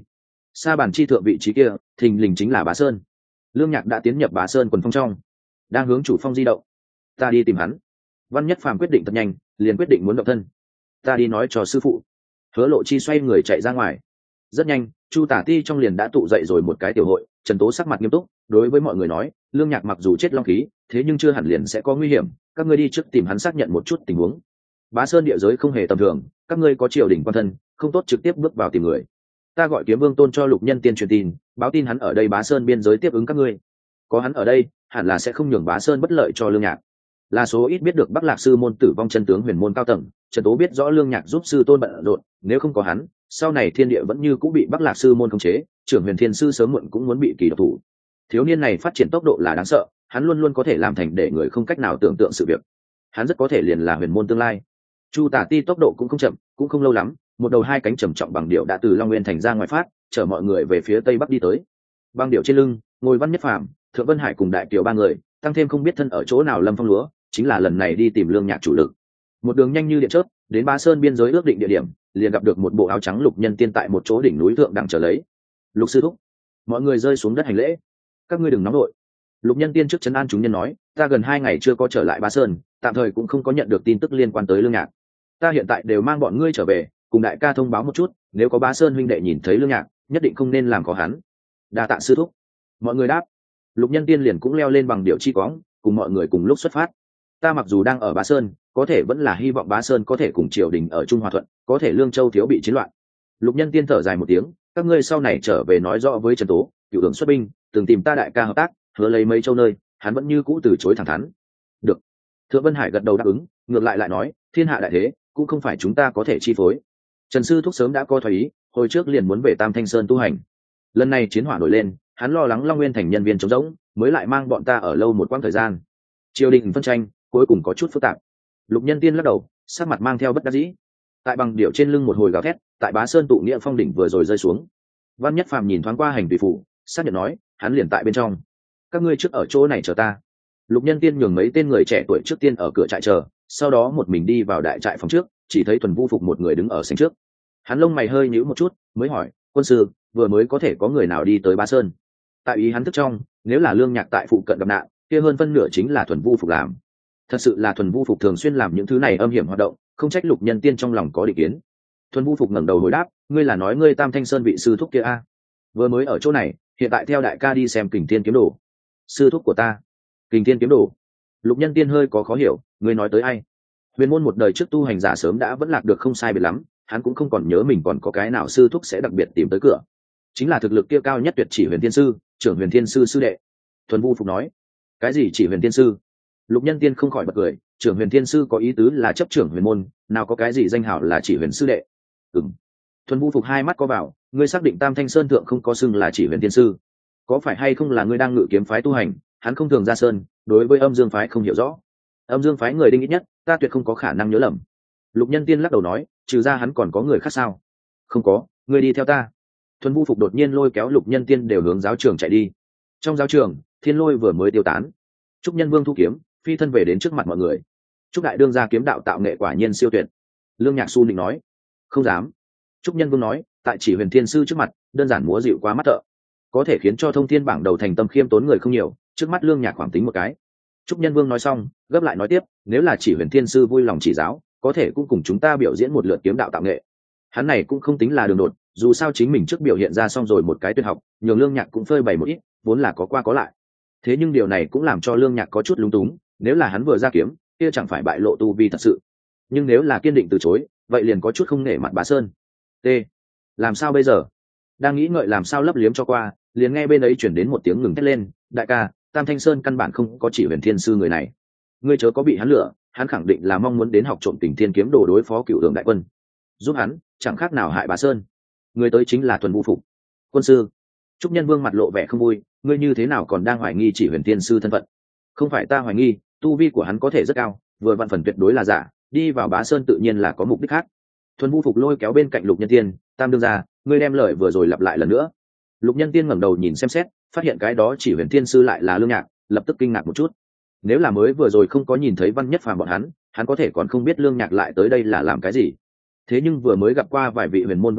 sa bàn chi thượng vị trí kia thình lình chính là Bá Sơn. Lương Nhạc đã tiến nhập Bá Sơn quần phong trong, đang hướng chủ phong di động. Ta đi tìm hắn. Văn Nhất Phàm quyết định thật nhanh, liền quyết định muốn động thân. Ta đi nói cho sư phụ. Hứa Lộ Chi xoay người chạy ra ngoài. Rất nhanh, Chu Tả Ti trong liền đã tụ dậy rồi một cái tiểu hội. Trần Tố sắc mặt nghiêm túc, đối với mọi người nói, Lương Nhạc mặc dù chết long khí, thế nhưng chưa hẳn liền sẽ có nguy hiểm, các ngươi đi trước tìm hắn xác nhận một chút tình huống. Bá Sơn địa giới không hề tầm thường, các ngươi có triều đình quan thân, không tốt trực tiếp bước vào tìm người. Ta gọi Kiếm Vương Tôn cho Lục Nhân Tiên truyền tin, báo tin hắn ở đây Bá Sơn biên giới tiếp ứng các ngươi. Có hắn ở đây, hẳn là sẽ không nhường Bá Sơn bất lợi cho Lương Nhạc. Là số ít biết được Bắc Lạc sư môn tử vong chân tướng huyền môn cao tầng, Trần Tố biết rõ Lương Nhạc giúp sư tôn bận rộn, nếu không có hắn, sau này thiên địa vẫn như cũng bị Bắc Lạc sư môn khống chế, trưởng Huyền Thiên sư sớm muộn cũng muốn bị kỳ độc thủ. Thiếu niên này phát triển tốc độ là đáng sợ, hắn luôn luôn có thể làm thành để người không cách nào tưởng tượng sự việc. Hắn rất có thể liền là huyền môn tương lai. Chu Tả Ti tốc độ cũng không chậm, cũng không lâu lắm, một đầu hai cánh trầm trọng bằng điệu đã từ Long Nguyên thành ra ngoài phát, chở mọi người về phía tây bắc đi tới. Bằng điệu trên lưng, ngồi Văn Nhất Phàm, Thượng Vân Hải cùng Đại Kiều ba người, tăng thêm không biết thân ở chỗ nào Lâm Phong Lúa, chính là lần này đi tìm Lương Nhạc chủ lực. Một đường nhanh như điện chớp, đến Bá Sơn biên giới ước định địa điểm, liền gặp được một bộ áo trắng Lục Nhân Tiên tại một chỗ đỉnh núi thượng đang chờ lấy. Lục sư thúc. Mọi người rơi xuống đất hành lễ. Các ngươi đừng nóng nội. Lục Nhân Tiên trước trấn an chúng nhân nói, ta gần hai ngày chưa có trở lại Bá Sơn, tạm thời cũng không có nhận được tin tức liên quan tới Lương Nhạc. Ta hiện tại đều mang bọn ngươi trở về, cùng đại ca thông báo một chút, nếu có Bá Sơn huynh đệ nhìn thấy Lương Nhạc, nhất định không nên làm khó hắn. Đa tạ sư thúc. Mọi người đáp. Lục Nhân Tiên liền cũng leo lên bằng điệu chi cóng, cùng mọi người cùng lúc xuất phát. Ta mặc dù đang ở Bá Sơn, có thể vẫn là hy vọng Bá Sơn có thể cùng triều đình ở Trung Hòa thuận, có thể Lương Châu thiếu bị chiến loạn. Lục Nhân Tiên thở dài một tiếng, các ngươi sau này trở về nói rõ với Trần Tố, cựu đường xuất binh, từng tìm ta đại ca hợp tác, hứa lấy mấy châu nơi, hắn vẫn như cũ từ chối thẳng thắn. Được. Thượng Vân Hải gật đầu đáp ứng, ngược lại lại nói, thiên hạ đại thế, cũng không phải chúng ta có thể chi phối. Trần sư thúc sớm đã có thoái ý, hồi trước liền muốn về Tam Thanh Sơn tu hành. Lần này chiến hỏa nổi lên, hắn lo lắng Long Nguyên thành nhân viên trống rỗng, mới lại mang bọn ta ở lâu một quãng thời gian. Triều đình phân tranh, cuối cùng có chút phức tạp. Lục Nhân Tiên lắc đầu, sắc mặt mang theo bất đắc dĩ. Tại bằng điệu trên lưng một hồi gào thét, tại Bá Sơn tụ nghĩa phong đỉnh vừa rồi rơi xuống. Văn Nhất Phàm nhìn thoáng qua hành tùy phủ, xác nhận nói, hắn liền tại bên trong. Các ngươi trước ở chỗ này chờ ta. Lục Nhân Tiên nhường mấy tên người trẻ tuổi trước tiên ở cửa trại chờ, sau đó một mình đi vào đại trại phòng trước, chỉ thấy Thuần Vu Phục một người đứng ở sảnh trước. Hắn lông mày hơi nhíu một chút, mới hỏi, quân sư, vừa mới có thể có người nào đi tới Bá Sơn? Tại ý hắn thức trong, nếu là Lương Nhạc tại phụ cận gặp nạn, kia hơn phân nửa chính là Thuần Vu Phục làm. Thật sự là Thuần Vu Phục thường xuyên làm những thứ này âm hiểm hoạt động, không trách Lục Nhân Tiên trong lòng có định kiến. Thuần Vu Phục ngẩng đầu hồi đáp, ngươi là nói ngươi Tam Thanh Sơn vị sư thúc kia a? Vừa mới ở chỗ này, hiện tại theo đại ca đi xem Kình Thiên kiếm đồ. Sư thúc của ta? Kình Thiên kiếm đồ? Lục Nhân Tiên hơi có khó hiểu, ngươi nói tới ai? Huyền môn một đời trước tu hành giả sớm đã vẫn lạc được không sai biệt lắm, hắn cũng không còn nhớ mình còn có cái nào sư thúc sẽ đặc biệt tìm tới cửa. Chính là thực lực kia cao nhất tuyệt chỉ Huyền Thiên sư, trưởng Huyền Thiên sư sư đệ. Thuần Vu Phục nói. Cái gì chỉ Huyền Thiên sư? Lục Nhân Tiên không khỏi bật cười, trưởng Huyền Thiên sư có ý tứ là chấp trưởng huyền môn, nào có cái gì danh hảo là chỉ Huyền sư đệ. Ừm. Thuần Vu Phục hai mắt có vào, ngươi xác định Tam Thanh Sơn thượng không có xưng là chỉ Huyền Thiên sư? Có phải hay không là ngươi đang ngự kiếm phái tu hành, hắn không thường ra sơn, đối với Âm Dương phái không hiểu rõ. Âm Dương phái người đinh ít nhất, ta tuyệt không có khả năng nhớ lầm. Lục Nhân Tiên lắc đầu nói, trừ ra hắn còn có người khác sao? Không có, ngươi đi theo ta. Thuần Vu Phục đột nhiên lôi kéo Lục Nhân Tiên đều hướng giáo trường chạy đi. Trong giáo trường, Thiên Lôi vừa mới tiêu tán. Trúc Nhân Vương thu kiếm, phi thân về đến trước mặt mọi người. Trúc đại đương gia kiếm đạo tạo nghệ quả nhiên siêu tuyệt. Lương Nhạc Su định nói, không dám. Trúc Nhân Vương nói, tại chỉ Huyền Thiên sư trước mặt, đơn giản múa dịu quá mắt thợ, có thể khiến cho thông thiên bảng đầu thành tâm khiêm tốn người không nhiều, trước mắt Lương Nhạc khoảng tính một cái. Trúc Nhân Vương nói xong, gấp lại nói tiếp, nếu là chỉ Huyền Thiên sư vui lòng chỉ giáo, có thể cũng cùng chúng ta biểu diễn một lượt kiếm đạo tạo nghệ. Hắn này cũng không tính là đường đột, dù sao chính mình trước biểu hiện ra xong rồi một cái tuyệt học, nhường Lương Nhạc cũng phơi bày một ít, vốn là có qua có lại. Thế nhưng điều này cũng làm cho Lương Nhạc có chút lúng túng, nếu là hắn vừa ra kiếm, kia chẳng phải bại lộ tu vi thật sự. Nhưng nếu là kiên định từ chối, vậy liền có chút không nể mặt Bá Sơn. T. Làm sao bây giờ? Đang nghĩ ngợi làm sao lấp liếm cho qua, liền nghe bên ấy chuyển đến một tiếng ngừng thét lên, đại ca, Tam Thanh Sơn căn bản không có chỉ Huyền Thiên sư người này. Ngươi chớ có bị hắn lừa, hắn khẳng định là mong muốn đến học trộm Kình Thiên kiếm đồ đối phó Cửu Đường đại quân. Giúp hắn, chẳng khác nào hại Bá Sơn. Người tới chính là Thuần Vu Phục. Quân sư. Trúc Nhân Vương mặt lộ vẻ không vui, ngươi như thế nào còn đang hoài nghi chỉ Huyền Thiên sư thân phận? Không phải ta hoài nghi, tu vi của hắn có thể rất cao, vừa vạn phần tuyệt đối là giả, đi vào Bá Sơn tự nhiên là có mục đích khác. Thuần Vu Phục lôi kéo bên cạnh Lục Nhân Tiên, tam đương ra, ngươi đem lời vừa rồi lặp lại lần nữa. Lục Nhân Tiên ngẩng đầu nhìn xem xét, phát hiện cái đó chỉ Huyền Thiên sư lại là Lương Nhạc, lập tức kinh ngạc một chút. Nếu là mới vừa rồi không có nhìn thấy Văn Nhất Phàm bọn hắn, hắn có thể còn không biết Lương Nhạc lại tới đây là làm cái gì. Thế nhưng vừa mới gặp qua vài vị huyền môn văn bối,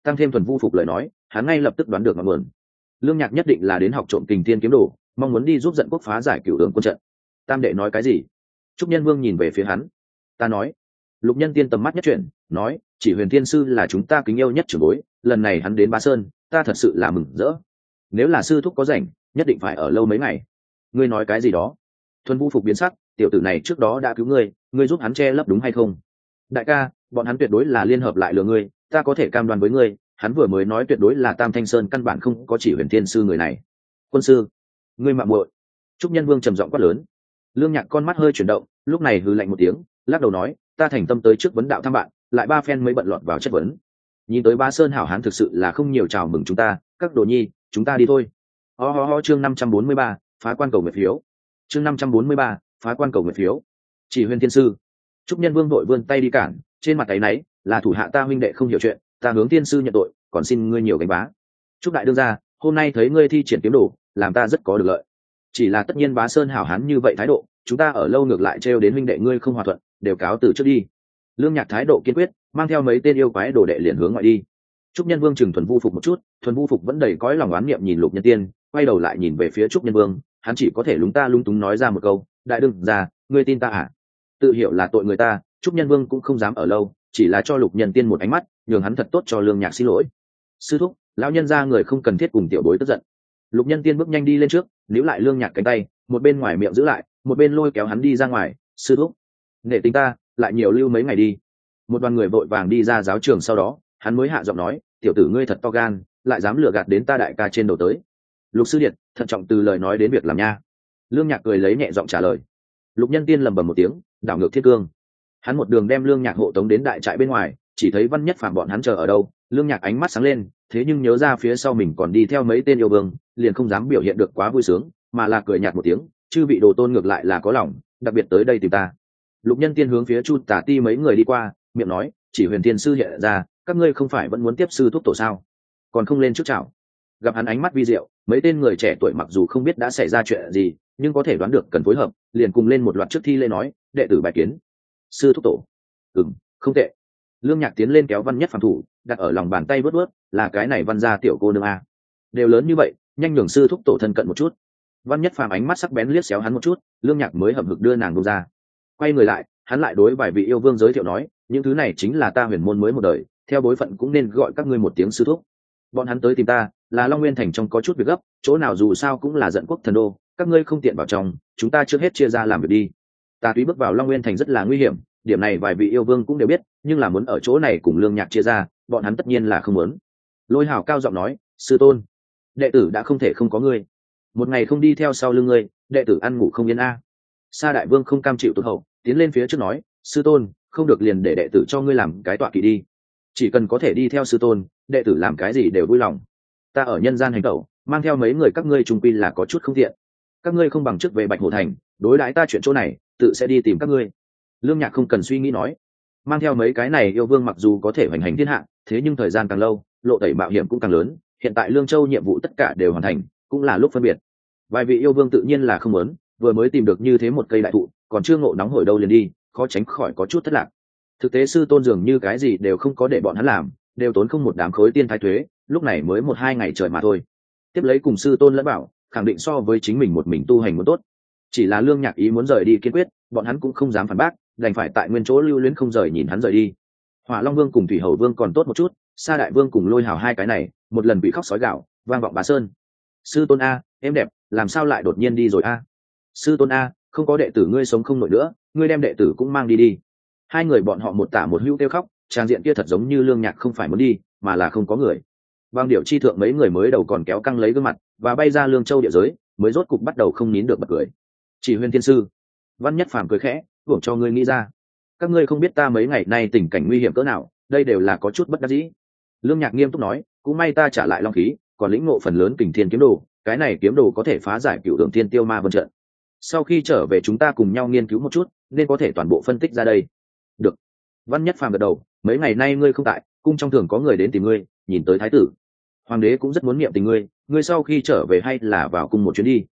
tăng thêm thuần vu phục lời nói hắn ngay lập tức đoán được ngọn nguồn. Lương Nhạc nhất định là đến học trộm kình thiên kiếm đồ, mong muốn đi giúp Dận Quốc phá giải cửu đường quân trận. Tam đệ nói cái gì? Trúc Nhân Vương nhìn về phía hắn. Ta nói. Lục Nhân Tiên tầm mắt nhất chuyển, nói, chỉ Huyền Thiên sư là chúng ta kính yêu nhất trưởng bối, lần này hắn đến Bá Sơn, ta thật sự là mừng rỡ. Nếu là sư thúc có rảnh, nhất định phải ở lâu mấy ngày. Ngươi nói cái gì đó? Thuần Vũ phục biến sắc, tiểu tử này trước đó đã cứu ngươi, ngươi giúp hắn che lấp đúng hay không? Đại ca, bọn hắn tuyệt đối là liên hợp lại lừa ngươi, ta có thể cam đoan với ngươi, hắn vừa mới nói tuyệt đối là Tam Thanh Sơn căn bản không có chỉ Huyền Thiên sư người này. Quân sư, ngươi mạo muội. Trúc Nhân Vương trầm giọng quát lớn. Lương Nhạc con mắt hơi chuyển động, lúc này hừ lạnh một tiếng, lắc đầu nói, ta thành tâm tới trước vấn đạo thăm bạn, lại ba phen mới bận lọt vào chất vấn. Nhìn tới Bá Sơn hảo hán thực sự là không nhiều chào mừng chúng ta, các đồ nhi, chúng ta đi thôi. Ho ho ho chương năm trăm bốn mươi ba, phá quan cầu nguyện phiếu. Chương năm trăm bốn mươi ba, phá quan cầu nguyện phiếu. Chỉ Huyền Thiên sư. Trúc Nhân Vương vội vươn tay đi cản, trên mặt tay náy, là thủ hạ ta huynh đệ không hiểu chuyện, ta hướng tiên sư nhận tội, còn xin ngươi nhiều gánh bá. Trúc đại đương gia, hôm nay thấy ngươi thi triển kiếm đồ, làm ta rất có được lợi. Chỉ là tất nhiên Bá Sơn hảo hán như vậy thái độ, chúng ta ở lâu ngược lại trêu đến huynh đệ ngươi không hòa thuận, đều cáo từ trước đi. Lương Nhạc thái độ kiên quyết, mang theo mấy tên yêu quái đồ đệ liền hướng ngoại đi. Trúc Nhân Vương chừng Thuần Vu phục một chút, Thuần Vu phục vẫn đầy cõi lòng oán niệm nhìn Lục Nhân Tiên, quay đầu lại nhìn về phía Trúc Nhân Vương, hắn chỉ có thể lúng ta lung túng nói ra một câu, đại đương gia, ngươi tin ta à? Tự hiểu là tội người ta, Trúc Nhân Vương cũng không dám ở lâu, chỉ là cho Lục Nhân Tiên một ánh mắt, nhường hắn thật tốt cho Lương Nhạc xin lỗi. Sư thúc, lão nhân gia người không cần thiết cùng tiểu bối tức giận. Lục Nhân Tiên bước nhanh đi lên trước, níu lại Lương Nhạc cánh tay, một bên ngoài miệng giữ lại, một bên lôi kéo hắn đi ra ngoài. Sư thúc, nể tình ta, lại nhiều lưu mấy ngày đi. Một đoàn người vội vàng đi ra giáo trường, sau đó hắn mới hạ giọng nói, tiểu tử ngươi thật to gan, lại dám lừa gạt đến ta đại ca trên đầu tới. Lục sư điện, thận trọng từ lời nói đến việc làm nha. Lương Nhạc cười lấy nhẹ giọng trả lời. Lục Nhân Tiên lầm bầm một tiếng, đảo ngược thiết cương. Hắn một đường đem Lương Nhạc hộ tống đến đại trại bên ngoài, chỉ thấy Văn Nhất Phàm bọn hắn chờ ở đâu. Lương Nhạc ánh mắt sáng lên, thế nhưng nhớ ra phía sau mình còn đi theo mấy tên yêu vương, liền không dám biểu hiện được quá vui sướng, mà là cười nhạt một tiếng, chư vị đồ tôn ngược lại là có lòng, đặc biệt tới đây tìm ta. Lục Nhân Tiên hướng phía Chu Tả Ti mấy người đi qua, miệng nói, chỉ Huyền Thiên sư hiện ra, các ngươi không phải vẫn muốn tiếp sư thúc tổ sao, còn không lên trước chào. Gặp hắn ánh mắt vi diệu, mấy tên người trẻ tuổi mặc dù không biết đã xảy ra chuyện gì, nhưng có thể đoán được cần phối hợp, liền cùng lên một loạt trước thi lễ nói, đệ tử bài kiến sư thúc tổ. Ừm, không tệ. Lương Nhạc tiến lên kéo Văn Nhất Phàm thủ, đặt ở lòng bàn tay vớt vớt, là cái này Văn gia tiểu cô nương a, đều lớn như vậy, nhanh nhường sư thúc tổ thân cận một chút. Văn Nhất Phàm ánh mắt sắc bén liếc xéo hắn một chút, Lương Nhạc mới hậm hực đưa nàng buông ra. Quay người lại, hắn lại đối vài vị yêu vương giới thiệu nói, những thứ này chính là ta huyền môn mới một đời, theo bối phận cũng nên gọi các ngươi một tiếng sư thúc. Bọn hắn tới tìm ta, là Long Nguyên thành trong có chút việc gấp, chỗ nào dù sao cũng là Dận Quốc thần đô, các ngươi không tiện vào trong, chúng ta trước hết chia ra làm việc đi. Ta túy bước vào Long Nguyên thành rất là nguy hiểm, điểm này vài vị yêu vương cũng đều biết, nhưng là muốn ở chỗ này cùng Lương Nhạc chia ra, bọn hắn tất nhiên là không muốn. Lôi Hào cao giọng nói, sư tôn, đệ tử đã không thể không có ngươi, một ngày không đi theo sau lưng ngươi, đệ tử ăn ngủ không yên a. Sa Đại Vương không cam chịu tụt hậu, tiến lên phía trước nói, sư tôn, không được liền để đệ tử cho ngươi làm cái tọa kỵ đi, chỉ cần có thể đi theo sư tôn, đệ tử làm cái gì đều vui lòng. Ta ở nhân gian hành tẩu, mang theo mấy người các ngươi trung quy là có chút không tiện, các ngươi không bằng trước về Bạch Hổ thành, đối đãi ta chuyện chỗ này, tự sẽ đi tìm các ngươi. Lương Nhạc không cần suy nghĩ nói, mang theo mấy cái này yêu vương mặc dù có thể hoành hành thiên hạ, thế nhưng thời gian càng lâu, lộ tẩy mạo hiểm cũng càng lớn. Hiện tại Lương Châu nhiệm vụ tất cả đều hoàn thành, cũng là lúc phân biệt. Vài vị yêu vương tự nhiên là không muốn, vừa mới tìm được như thế một cây đại thụ, còn chưa ngộ nóng hổi đâu liền đi, khó tránh khỏi có chút thất lạc. Thực tế sư tôn dường như cái gì đều không có để bọn hắn làm, đều tốn không một đám khối tiên thái thuế, lúc này mới một hai ngày trời mà thôi. Tiếp lấy cùng sư tôn lẫn bảo, khẳng định so với chính mình một mình tu hành muốn tốt. Chỉ là Lương Nhạc ý muốn rời đi kiên quyết, bọn hắn cũng không dám phản bác, đành phải tại nguyên chỗ lưu luyến không rời nhìn hắn rời đi. Hỏa Long Vương cùng Thủy Hầu Vương còn tốt một chút, Sa Đại Vương cùng Lôi Hào hai cái này, một lần bị khóc sói gạo, vang vọng Bá Sơn. Sư tôn a, em đẹp, làm sao lại đột nhiên đi rồi a? Sư tôn a, không có đệ tử ngươi sống không nổi nữa, ngươi đem đệ tử cũng mang đi đi. Hai người bọn họ một tả một hữu kêu khóc, trang diện kia thật giống như Lương Nhạc không phải muốn đi, mà là không có người. Bang điệu chi thượng mấy người mới đầu còn kéo căng lấy gương mặt và bay ra Lương Châu địa giới, mới rốt cục bắt đầu không nín được bật cười. Chỉ Huyền Thiên sư, Văn Nhất Phàm cười khẽ, hưởng cho ngươi nghĩ ra. Các ngươi không biết ta mấy ngày nay tình cảnh nguy hiểm cỡ nào, đây đều là có chút bất đắc dĩ. Lương Nhạc nghiêm túc nói, cũng may ta trả lại long khí, còn lĩnh ngộ phần lớn kình thiên kiếm đồ, cái này kiếm đồ có thể phá giải cựu đường thiên tiêu ma vân trận. Sau khi trở về chúng ta cùng nhau nghiên cứu một chút, nên có thể toàn bộ phân tích ra đây. Được. Văn Nhất Phàm gật đầu, mấy ngày nay ngươi không tại, cung trong thường có người đến tìm ngươi, nhìn tới thái tử, hoàng đế cũng rất muốn niệm tình ngươi, ngươi sau khi trở về hay là vào cung một chuyến đi.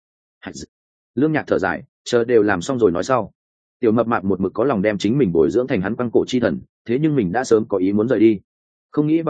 Lương Nhạc thở dài, chờ đều làm xong rồi nói sau. Tiểu mập mạp một mực có lòng đem chính mình bồi dưỡng thành hắn quăng cổ chi thần, thế nhưng mình đã sớm có ý muốn rời đi, không nghĩ vào cung,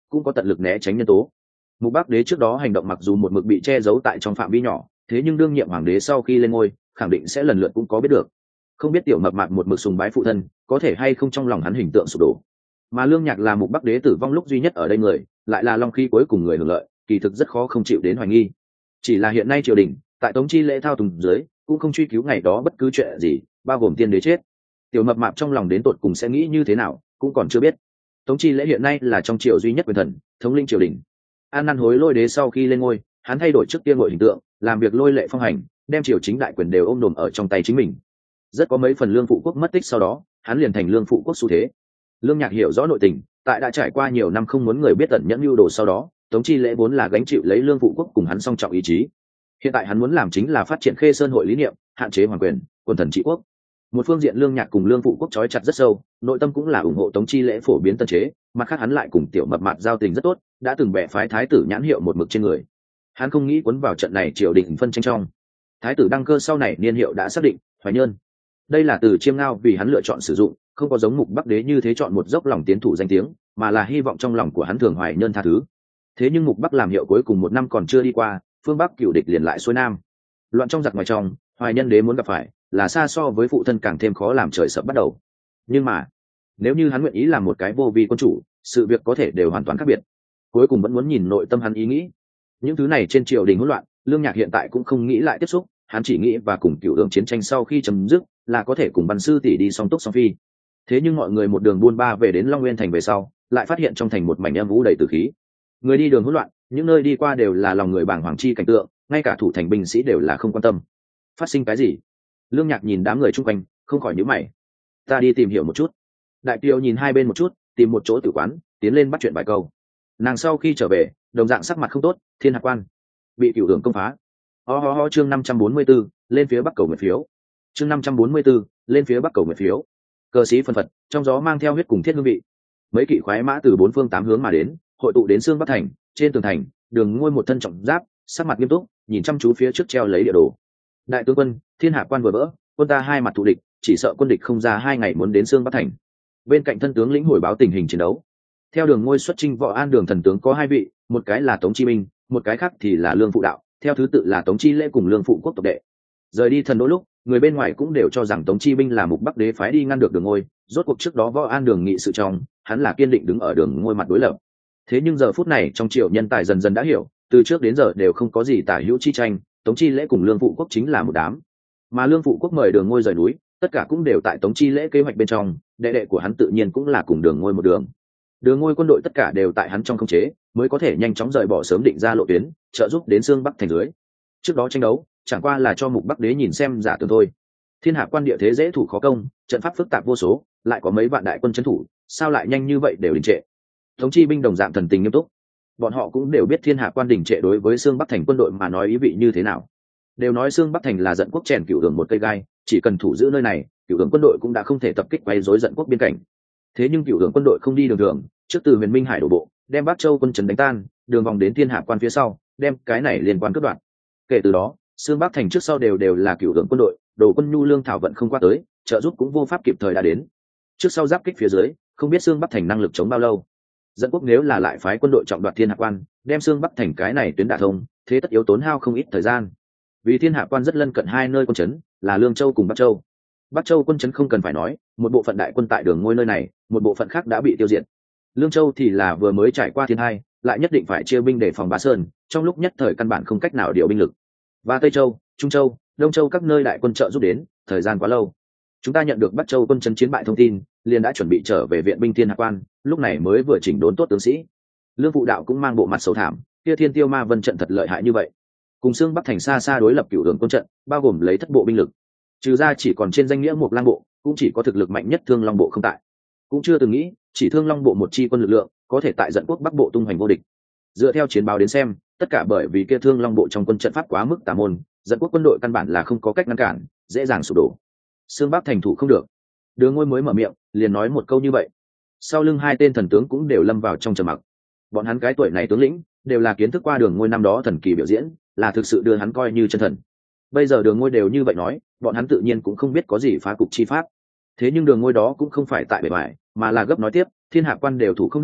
cũng có tận lực né tránh nhân tố. Mục Bắc Đế trước đó hành động mặc dù một mực bị che giấu tại trong phạm vi nhỏ, thế nhưng đương nhiệm hoàng đế sau khi lên ngôi khẳng định sẽ lần lượt cũng có biết được. Không biết tiểu mập mạp một mực sùng bái phụ thân có thể hay không trong lòng hắn hình tượng sụp đổ. Mà Lương Nhạc là Mục Bắc Đế tử vong lúc duy nhất ở đây người, lại là long khí cuối cùng người hưởng lợi, kỳ thực rất khó không chịu đến hoài nghi. Chỉ là hiện nay triều đình tại Tống Chi Lễ thao túng dưới cũng không truy cứu ngày đó bất cứ chuyện gì, bao gồm tiên đế chết. Tiểu mập mạp trong lòng đến tột cùng sẽ nghĩ như thế nào cũng còn chưa biết. Tống Chi Lễ hiện nay là trong triều duy nhất quyền thần, thống lĩnh triều đình. An năn hối lôi đế sau khi lên ngôi, hắn thay đổi trước kia ngội hình tượng, làm việc lôi lệ phong hành, đem triều chính đại quyền đều ôm đồm ở trong tay chính mình. Rất có mấy phần Lương phụ quốc mất tích sau đó, hắn liền thành Lương phụ quốc xu thế. Lương Nhạc hiểu rõ nội tình, tại đã trải qua nhiều năm không muốn người biết tận nhẫn nhu đồ sau đó, Tống Chi Lễ vốn là gánh chịu lấy Lương phụ quốc cùng hắn song trọng ý chí. Hiện tại hắn muốn làm chính là phát triển Khê Sơn hội lý niệm, hạn chế hoàng quyền, quân thần trị quốc. Một phương diện Lương Nhạc cùng Lương phụ quốc trói chặt rất sâu, nội tâm cũng là ủng hộ Tống Chi Lễ phổ biến tân chế, mặt khác hắn lại cùng tiểu mập mạp giao tình rất tốt, đã từng bẻ phái thái tử nhãn hiệu một mực trên người. Hắn không nghĩ cuốn vào trận này triều đình phân tranh trong. Thái tử đăng cơ sau này niên hiệu đã xác định, Hoài Nhơn. Đây là từ chiêm ngao vì hắn lựa chọn sử dụng, không có giống Mục Bắc Đế như thế chọn một dốc lòng tiến thủ danh tiếng, mà là hy vọng trong lòng của hắn thường Hoài Nhơn tha thứ. Thế nhưng Mục Bắc làm hiệu cuối cùng một năm còn chưa đi qua, phương Bắc cựu địch liền lại xuôi nam. Loạn trong giặc ngoài trong, Hoài Nhân đế muốn gặp phải là xa so với phụ thân càng thêm khó làm trời sập bắt đầu. Nhưng mà nếu như hắn nguyện ý làm một cái vô vi quân chủ, sự việc có thể đều hoàn toàn khác biệt. Cuối cùng vẫn muốn nhìn nội tâm hắn ý nghĩ. Những thứ này trên triều đình hỗn loạn, Lương Nhạc hiện tại cũng không nghĩ lại tiếp xúc, hắn chỉ nghĩ và cùng cựu đường chiến tranh sau khi chấm dứt là có thể cùng văn sư tỷ đi song túc song phi. Thế nhưng mọi người một đường buôn ba về đến Long Nguyên thành về sau, lại phát hiện trong thành một mảnh âm u đầy tử khí. Người đi đường hỗn loạn, những nơi đi qua đều là lòng người bàng hoàng chi cảnh tượng, ngay cả thủ thành binh sĩ đều là không quan tâm. Phát sinh cái gì? Lương Nhạc nhìn đám người chung quanh, không khỏi nhíu mày. Ta đi tìm hiểu một chút. Đại Kiều nhìn hai bên một chút, tìm một chỗ tử quán, tiến lên bắt chuyện vài câu. Nàng sau khi trở về, đồng dạng sắc mặt không tốt, Thiên Hạc Quan bị cửu đường công phá. Ho ho ho chương năm trăm bốn mươi 44, lên phía bắc cầu nguyện phiếu. Chương năm trăm bốn mươi 44, lên phía bắc cầu nguyện phiếu. Cờ sĩ phân phật, trong gió mang theo huyết cùng thiết hương vị. Mấy kỵ khoái mã từ bốn phương tám hướng mà đến, hội tụ đến xương Bắc thành, trên tường thành, Đường Ngôi một thân trọng giáp, sắc mặt nghiêm túc, nhìn chăm chú phía trước treo lấy địa đồ. Đại tướng quân, Thiên Hạ quan vừa vỡ, quân ta hai mặt thù địch, chỉ sợ quân địch không ra hai ngày muốn đến xương Bắc thành. Bên cạnh thân tướng lĩnh hồi báo tình hình chiến đấu. Theo Đường Ngôi xuất chinh Võ An Đường thần tướng có hai vị, một cái là Tống Chi Minh, một cái khác thì là Lương Phụ Đạo, theo thứ tự là Tống Chi Lễ cùng Lương Phụ Quốc tộc đệ. Rời đi thần đỗ lúc, người bên ngoài cũng đều cho rằng Tống Chi Minh là Mục Bắc Đế phái đi ngăn được Đường Ngôi, rốt cuộc trước đó Võ An Đường nghị sự trong, hắn là kiên định đứng ở Đường Ngôi mặt đối lập. Thế nhưng giờ phút này trong triều nhân tài dần dần đã hiểu, từ trước đến giờ đều không có gì tả hữu chi tranh, Tống Chi Lễ cùng Lương Phụ Quốc chính là một đám. Mà Lương Phụ Quốc mời Đường Ngôi rời núi, tất cả cũng đều tại Tống Chi Lễ kế hoạch bên trong, đệ đệ của hắn tự nhiên cũng là cùng Đường Ngôi một đường. Đường Ngôi quân đội tất cả đều tại hắn trong khống chế, mới có thể nhanh chóng rời bỏ sớm định ra lộ tuyến, trợ giúp đến xương Bắc thành dưới. Trước đó tranh đấu, chẳng qua là cho Mục Bắc Đế nhìn xem giả tưởng thôi. Thiên Hạ quan địa thế dễ thủ khó công, trận pháp phức tạp vô số, lại có mấy vạn đại quân trấn thủ, sao lại nhanh như vậy đều đình trệ? Tống Chi binh đồng dạng thần tình nghiêm túc. Bọn họ cũng đều biết Thiên Hạ quan đình trệ đối với xương Bắc thành quân đội mà nói ý vị như thế nào. Đều nói xương Bắc thành là dẫn quốc chèn cửu đường một cây gai, chỉ cần thủ giữ nơi này, cửu đường quân đội cũng đã không thể tập kích quấy rối dẫn quốc biên cảnh. Thế nhưng cửu đường quân đội không đi đường đường, trước từ Huyền Minh Hải đổ bộ, đem Bắc Châu quân trấn đánh tan, đường vòng đến Thiên Hạ quan phía sau, đem cái này liên quan cướp đoạt. Kể từ đó, xương Bắc thành trước sau đều đều là cửu đường quân đội, đồ quân nhu lương thảo vận không qua tới, trợ giúp cũng vô pháp kịp thời đã đến. Trước sau giáp kích phía dưới, không biết xương Bắc thành năng lực chống bao lâu. Dẫn quốc nếu là lại phái quân đội trọng đoạt Thiên Hạ quan, đem xương Bắc thành cái này tuyến đả thông, thế tất yếu tốn hao không ít thời gian. Vì Thiên Hạ quan rất lân cận hai nơi quân trấn, là Lương Châu cùng Bắc Châu. Bắc Châu quân trấn không cần phải nói, một bộ phận đại quân tại Đường Ngôi nơi này, một bộ phận khác đã bị tiêu diệt. Lương Châu thì là vừa mới trải qua thiên hai, lại nhất định phải chia binh để phòng Bá Sơn, trong lúc nhất thời căn bản không cách nào điều binh lực. Và Tây Châu, Trung Châu, Đông Châu các nơi đại quân trợ giúp đến, thời gian quá lâu. Chúng ta nhận được Bắc Châu quân trấn chiến bại thông tin, liền đã chuẩn bị trở về viện binh Thiên Hạ quan, lúc này mới vừa chỉnh đốn tốt tướng sĩ. Lương Phụ Đạo cũng mang bộ mặt xấu thảm, kia Thiên Tiêu Ma Vân trận thật lợi hại như vậy. Cùng xương Bắc thành xa xa đối lập cửu đường quân trận, bao gồm lấy thất bộ binh lực. Trừ ra chỉ còn trên danh nghĩa một lang bộ, cũng chỉ có thực lực mạnh nhất Thương Long bộ không tại. Cũng chưa từng nghĩ, chỉ Thương Long bộ một chi quân lực lượng, có thể tại dẫn quốc Bắc bộ tung hoành vô địch. Dựa theo chiến báo đến xem, tất cả bởi vì kia Thương Long bộ trong quân trận pháp quá mức tà môn, dẫn quốc quân đội căn bản là không có cách ngăn cản, dễ dàng sụp đổ. Xương Bắc thành thủ không được. Đường Ngôi mới mở miệng, liền nói một câu như vậy. Sau lưng hai tên thần tướng cũng đều lâm vào trong trầm mặc. Bọn hắn cái tuổi này tướng lĩnh, đều là kiến thức qua Đường Ngôi năm đó thần kỳ biểu diễn, là thực sự đưa hắn coi như chân thần. Bây giờ Đường Ngôi đều như vậy nói, bọn hắn tự nhiên cũng không biết có gì phá cục chi pháp. Thế nhưng Đường Ngôi đó cũng không phải tại bề ngoài, mà là gấp nói tiếp, Thiên Hạ quan đều thủ không được,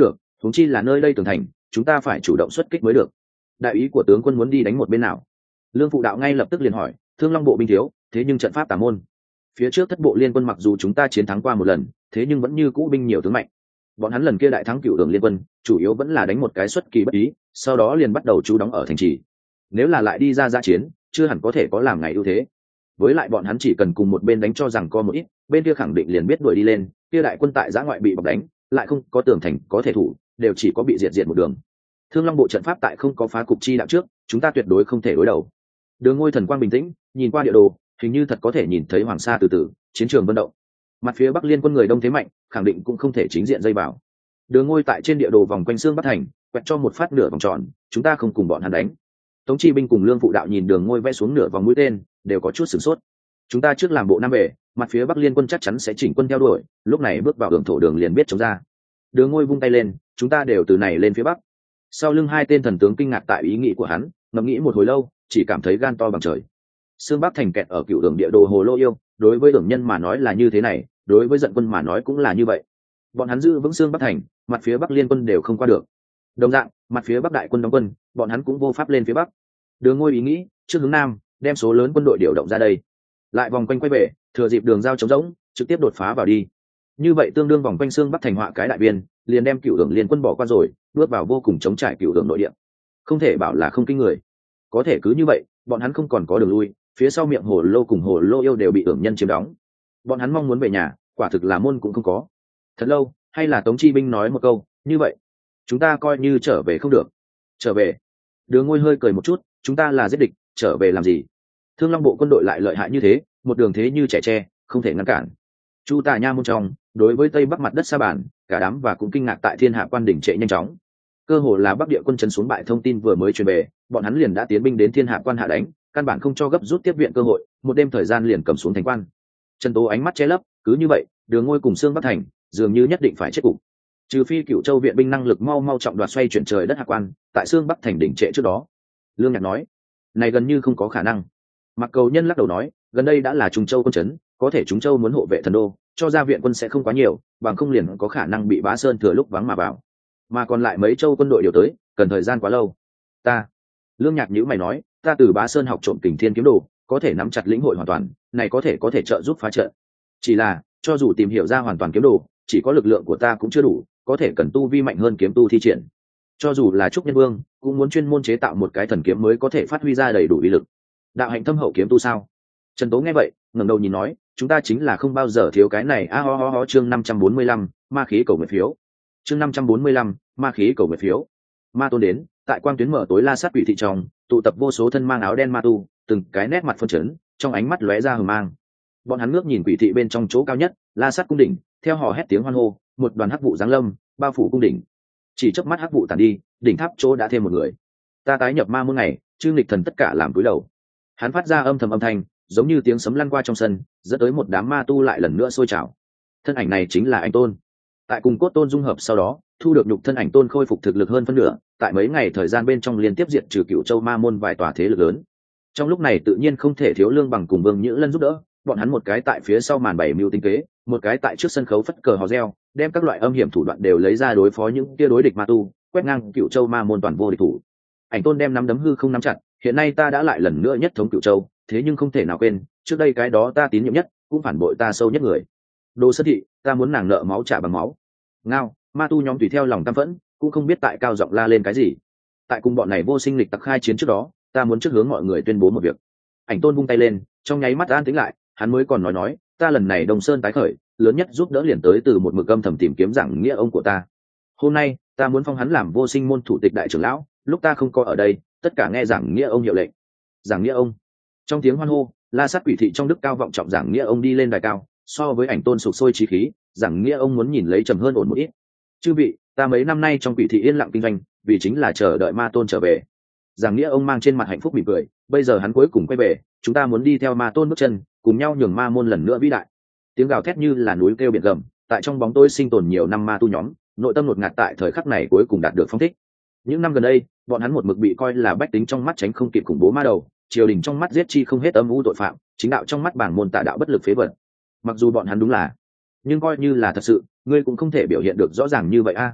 huống chi là nơi đây tường thành, chúng ta phải chủ động xuất kích mới được. Đại ý của tướng quân muốn đi đánh một bên nào? Lương Phụ Đạo ngay lập tức liền hỏi. Thương Long bộ binh thiếu, thế nhưng trận pháp tà môn. Phía trước thất bộ liên quân mặc dù chúng ta chiến thắng qua một lần, thế nhưng vẫn như cũ binh nhiều tướng mạnh. Bọn hắn lần kia đại thắng Cựu Đường liên quân, chủ yếu vẫn là đánh một cái xuất kỳ bất ý, sau đó liền bắt đầu trú đóng ở thành trì. Nếu là lại đi ra ra chiến, chưa hẳn có thể có làm ngày ưu thế. Với lại bọn hắn chỉ cần cùng một bên đánh cho rằng co một ít, bên kia khẳng định liền biết đuổi đi lên, kia đại quân tại giã ngoại bị bọc đánh, lại không có tường thành có thể thủ, đều chỉ có bị diệt diệt một đường. Thương Long bộ trận pháp tại không có phá cục chi đạo trước, chúng ta tuyệt đối không thể đối đầu. Đường Ngôi thần quang bình tĩnh, nhìn qua địa đồ, hình như thật có thể nhìn thấy hoàng sa từ từ, chiến trường vận động. Mặt phía bắc liên quân người đông thế mạnh, khẳng định cũng không thể chính diện dây vào. Đường Ngôi tại trên địa đồ vòng quanh xương Bắc thành, quẹt cho một phát nửa vòng tròn, chúng ta không cùng bọn hắn đánh. Tống Chi binh cùng Lương Phụ Đạo nhìn Đường Ngôi vẽ xuống nửa vòng mũi tên, đều có chút sửng sốt. Chúng ta trước làm bộ nam về, mặt phía bắc liên quân chắc chắn sẽ chỉnh quân theo đuổi, lúc này bước vào hưởng thổ đường liền biết chống ra. Đường Ngôi vung tay lên, chúng ta đều từ này lên phía bắc. Sau lưng hai tên thần tướng kinh ngạc tại ý nghĩ của hắn, ngẫm nghĩ một hồi lâu, chỉ cảm thấy gan to bằng trời. Xương Bắc thành kẹt ở Cựu Đường địa đồ hồ lô yêu, đối với tưởng nhân mà nói là như thế này, đối với giận quân mà nói cũng là như vậy. Bọn hắn giữ vững Xương Bắc thành, mặt phía bắc liên quân đều không qua được. Đồng dạng, mặt phía bắc đại quân đóng quân, bọn hắn cũng vô pháp lên phía bắc. Đường Ngôi ý nghĩ, trước hướng nam, đem số lớn quân đội điều động ra đây, lại vòng quanh quay về, thừa dịp đường giao trống rỗng, trực tiếp đột phá vào đi. Như vậy tương đương vòng quanh Xương Bắc thành họa cái đại biên, liền đem Cựu Đường liên quân bỏ qua rồi, bước vào vô cùng chống trải Cựu Đường nội địa. Không thể bảo là không kinh người. Có thể cứ như vậy, bọn hắn không còn có đường lui, phía sau miệng hồ lô cùng hồ lô yêu đều bị tưởng nhân chiếm đóng. Bọn hắn mong muốn về nhà, quả thực là môn cũng không có. Thật lâu, hay là Tống Chi binh nói một câu, như vậy, chúng ta coi như trở về không được. Trở về? Đường Ngôi hơi cười một chút, chúng ta là giết địch, trở về làm gì? Thương Long bộ quân đội lại lợi hại như thế, một đường thế như trẻ tre, không thể ngăn cản. Chu Tà Nha môn trong, đối với tây bắc mặt đất sa bản, cả đám và cũng kinh ngạc tại Thiên Hạ quan đỉnh trệ nhanh chóng. Cơ hồ là Bắc địa quân chấn xuống bại thông tin vừa mới truyền về, bọn hắn liền đã tiến binh đến Thiên Hạ quan hạ đánh, căn bản không cho gấp rút tiếp viện cơ hội, một đêm thời gian liền cầm xuống thành quan. Trần Tố ánh mắt che lấp, cứ như vậy, Đường Ngôi cùng Xương Bắc thành, dường như nhất định phải chết cục. Trừ phi Cựu Châu viện binh năng lực mau mau trọng đoạt xoay chuyển trời đất Hạ quan, tại Xương Bắc thành đỉnh trệ trước đó. Lương Nhạc nói, này gần như không có khả năng. Mặc Cầu Nhân lắc đầu nói, gần đây đã là Trung Châu quân chấn, có thể Trung Châu muốn hộ vệ thần đô, cho ra viện quân sẽ không quá nhiều, bằng không liền có khả năng bị Bá Sơn thừa lúc vắng mà vào. Mà còn lại mấy châu quân đội điều tới, cần thời gian quá lâu. Ta, Lương Nhạc nhíu mày nói, ta từ Bá Sơn học trộm Kình Thiên kiếm đồ, có thể nắm chặt lĩnh hội hoàn toàn, này có thể có thể trợ giúp phá trận. Chỉ là, cho dù tìm hiểu ra hoàn toàn kiếm đồ, chỉ có lực lượng của ta cũng chưa đủ, có thể cần tu vi mạnh hơn kiếm tu thi triển. Cho dù là Trúc Nhân Vương, cũng muốn chuyên môn chế tạo một cái thần kiếm mới có thể phát huy ra đầy đủ uy lực. Đạo hạnh thâm hậu kiếm tu sao? Trần Tố nghe vậy, ngẩng đầu nhìn nói, chúng ta chính là không bao giờ thiếu cái này. A ho ho ho chương năm trăm bốn mươi lăm, ma khí cầu nguyện phiếu. Chương năm trăm bốn mươi lăm, ma khí cầu nguyện phiếu. Ma tôn đến, tại quang tuyến mở tối La Sát quỷ thị trong, tụ tập vô số thân mang áo đen ma tu, từng cái nét mặt phân chấn, trong ánh mắt lóe ra hờ mang. Bọn hắn ngước nhìn quỷ thị bên trong chỗ cao nhất, La Sát cung đỉnh, theo hò hét tiếng hoan hô, một đoàn hắc vụ giáng lâm, bao phủ cung đỉnh. Chỉ chớp mắt hắc vụ tàn đi, đỉnh tháp chỗ đã thêm một người. Ta tái nhập ma môn này, chư nghịch thần tất cả làm cúi đầu. Hắn phát ra âm thầm âm thanh, giống như tiếng sấm lăn qua trong sân, dẫn tới một đám ma tu lại lần nữa sôi trào. Thân ảnh này chính là Ảnh Tôn. Tại cùng cốt tôn dung hợp sau đó, thu được nhục thân Ảnh Tôn khôi phục thực lực hơn phân nửa, tại mấy ngày thời gian bên trong liên tiếp diệt trừ Cựu Châu ma môn vài tòa thế lực lớn. Trong lúc này tự nhiên không thể thiếu Lương Bằng cùng Vương Nhữ Lân giúp đỡ, bọn hắn một cái tại phía sau màn bày mưu tính kế, một cái tại trước sân khấu phất cờ hò reo, đem các loại âm hiểm thủ đoạn đều lấy ra đối phó những kia đối địch ma tu, quét ngang Cựu Châu ma môn toàn vô địch thủ. Ảnh Tôn đem nắm đấm hư không nắm chặt, hiện nay ta đã lại lần nữa nhất thống Cựu Châu, thế nhưng không thể nào quên, trước đây cái đó ta tín nhiệm nhất, cũng phản bội ta sâu nhất người. Đồ Sơn thị, ta muốn nàng nợ máu trả bằng máu. Ngao, ma tu nhóm tùy theo lòng căm phẫn, cũng không biết tại cao giọng la lên cái gì. Tại cùng bọn này vô sinh lịch tặc khai chiến trước đó, ta muốn trước hướng mọi người tuyên bố một việc. Ảnh Tôn vung tay lên, trong nháy mắt an tĩnh lại, hắn mới còn nói nói, ta lần này Đông Sơn tái khởi, lớn nhất giúp đỡ liền tới từ một mực âm thầm tìm kiếm giảng nghĩa ông của ta. Hôm nay, ta muốn phong hắn làm vô sinh môn thủ tịch đại trưởng lão, lúc ta không có ở đây, tất cả nghe giảng nghĩa ông hiệu lệnh. Giảng nghĩa ông. Trong tiếng hoan hô, La Sát quỷ thị trong đức cao vọng trọng giảng nghĩa ông đi lên đài cao, so với Ảnh Tôn sục sôi trí khí, giảng nghĩa ông muốn nhìn lấy trầm hơn ổn một ít. Chư vị, ta mấy năm nay trong quỷ thị yên lặng kinh doanh, vì chính là chờ đợi ma tôn trở về. Giảng nghĩa ông mang trên mặt hạnh phúc mỉm cười, bây giờ hắn cuối cùng quay về, chúng ta muốn đi theo ma tôn bước chân, cùng nhau nhường ma môn lần nữa vĩ đại. Tiếng gào thét như là núi kêu biển gầm, tại trong bóng tối sinh tồn nhiều năm ma tu nhóm, nội tâm ngột ngạt tại thời khắc này cuối cùng đạt được phong thích. Những năm gần đây, bọn hắn một mực bị coi là bách tính trong mắt tránh không kịp khủng bố ma đầu, triều đình trong mắt giết chi không hết âm u tội phạm, chính đạo trong mắt bảng môn tà đạo bất lực phế vật. Mặc dù bọn hắn đúng là, nhưng coi như là thật sự, ngươi cũng không thể biểu hiện được rõ ràng như vậy a.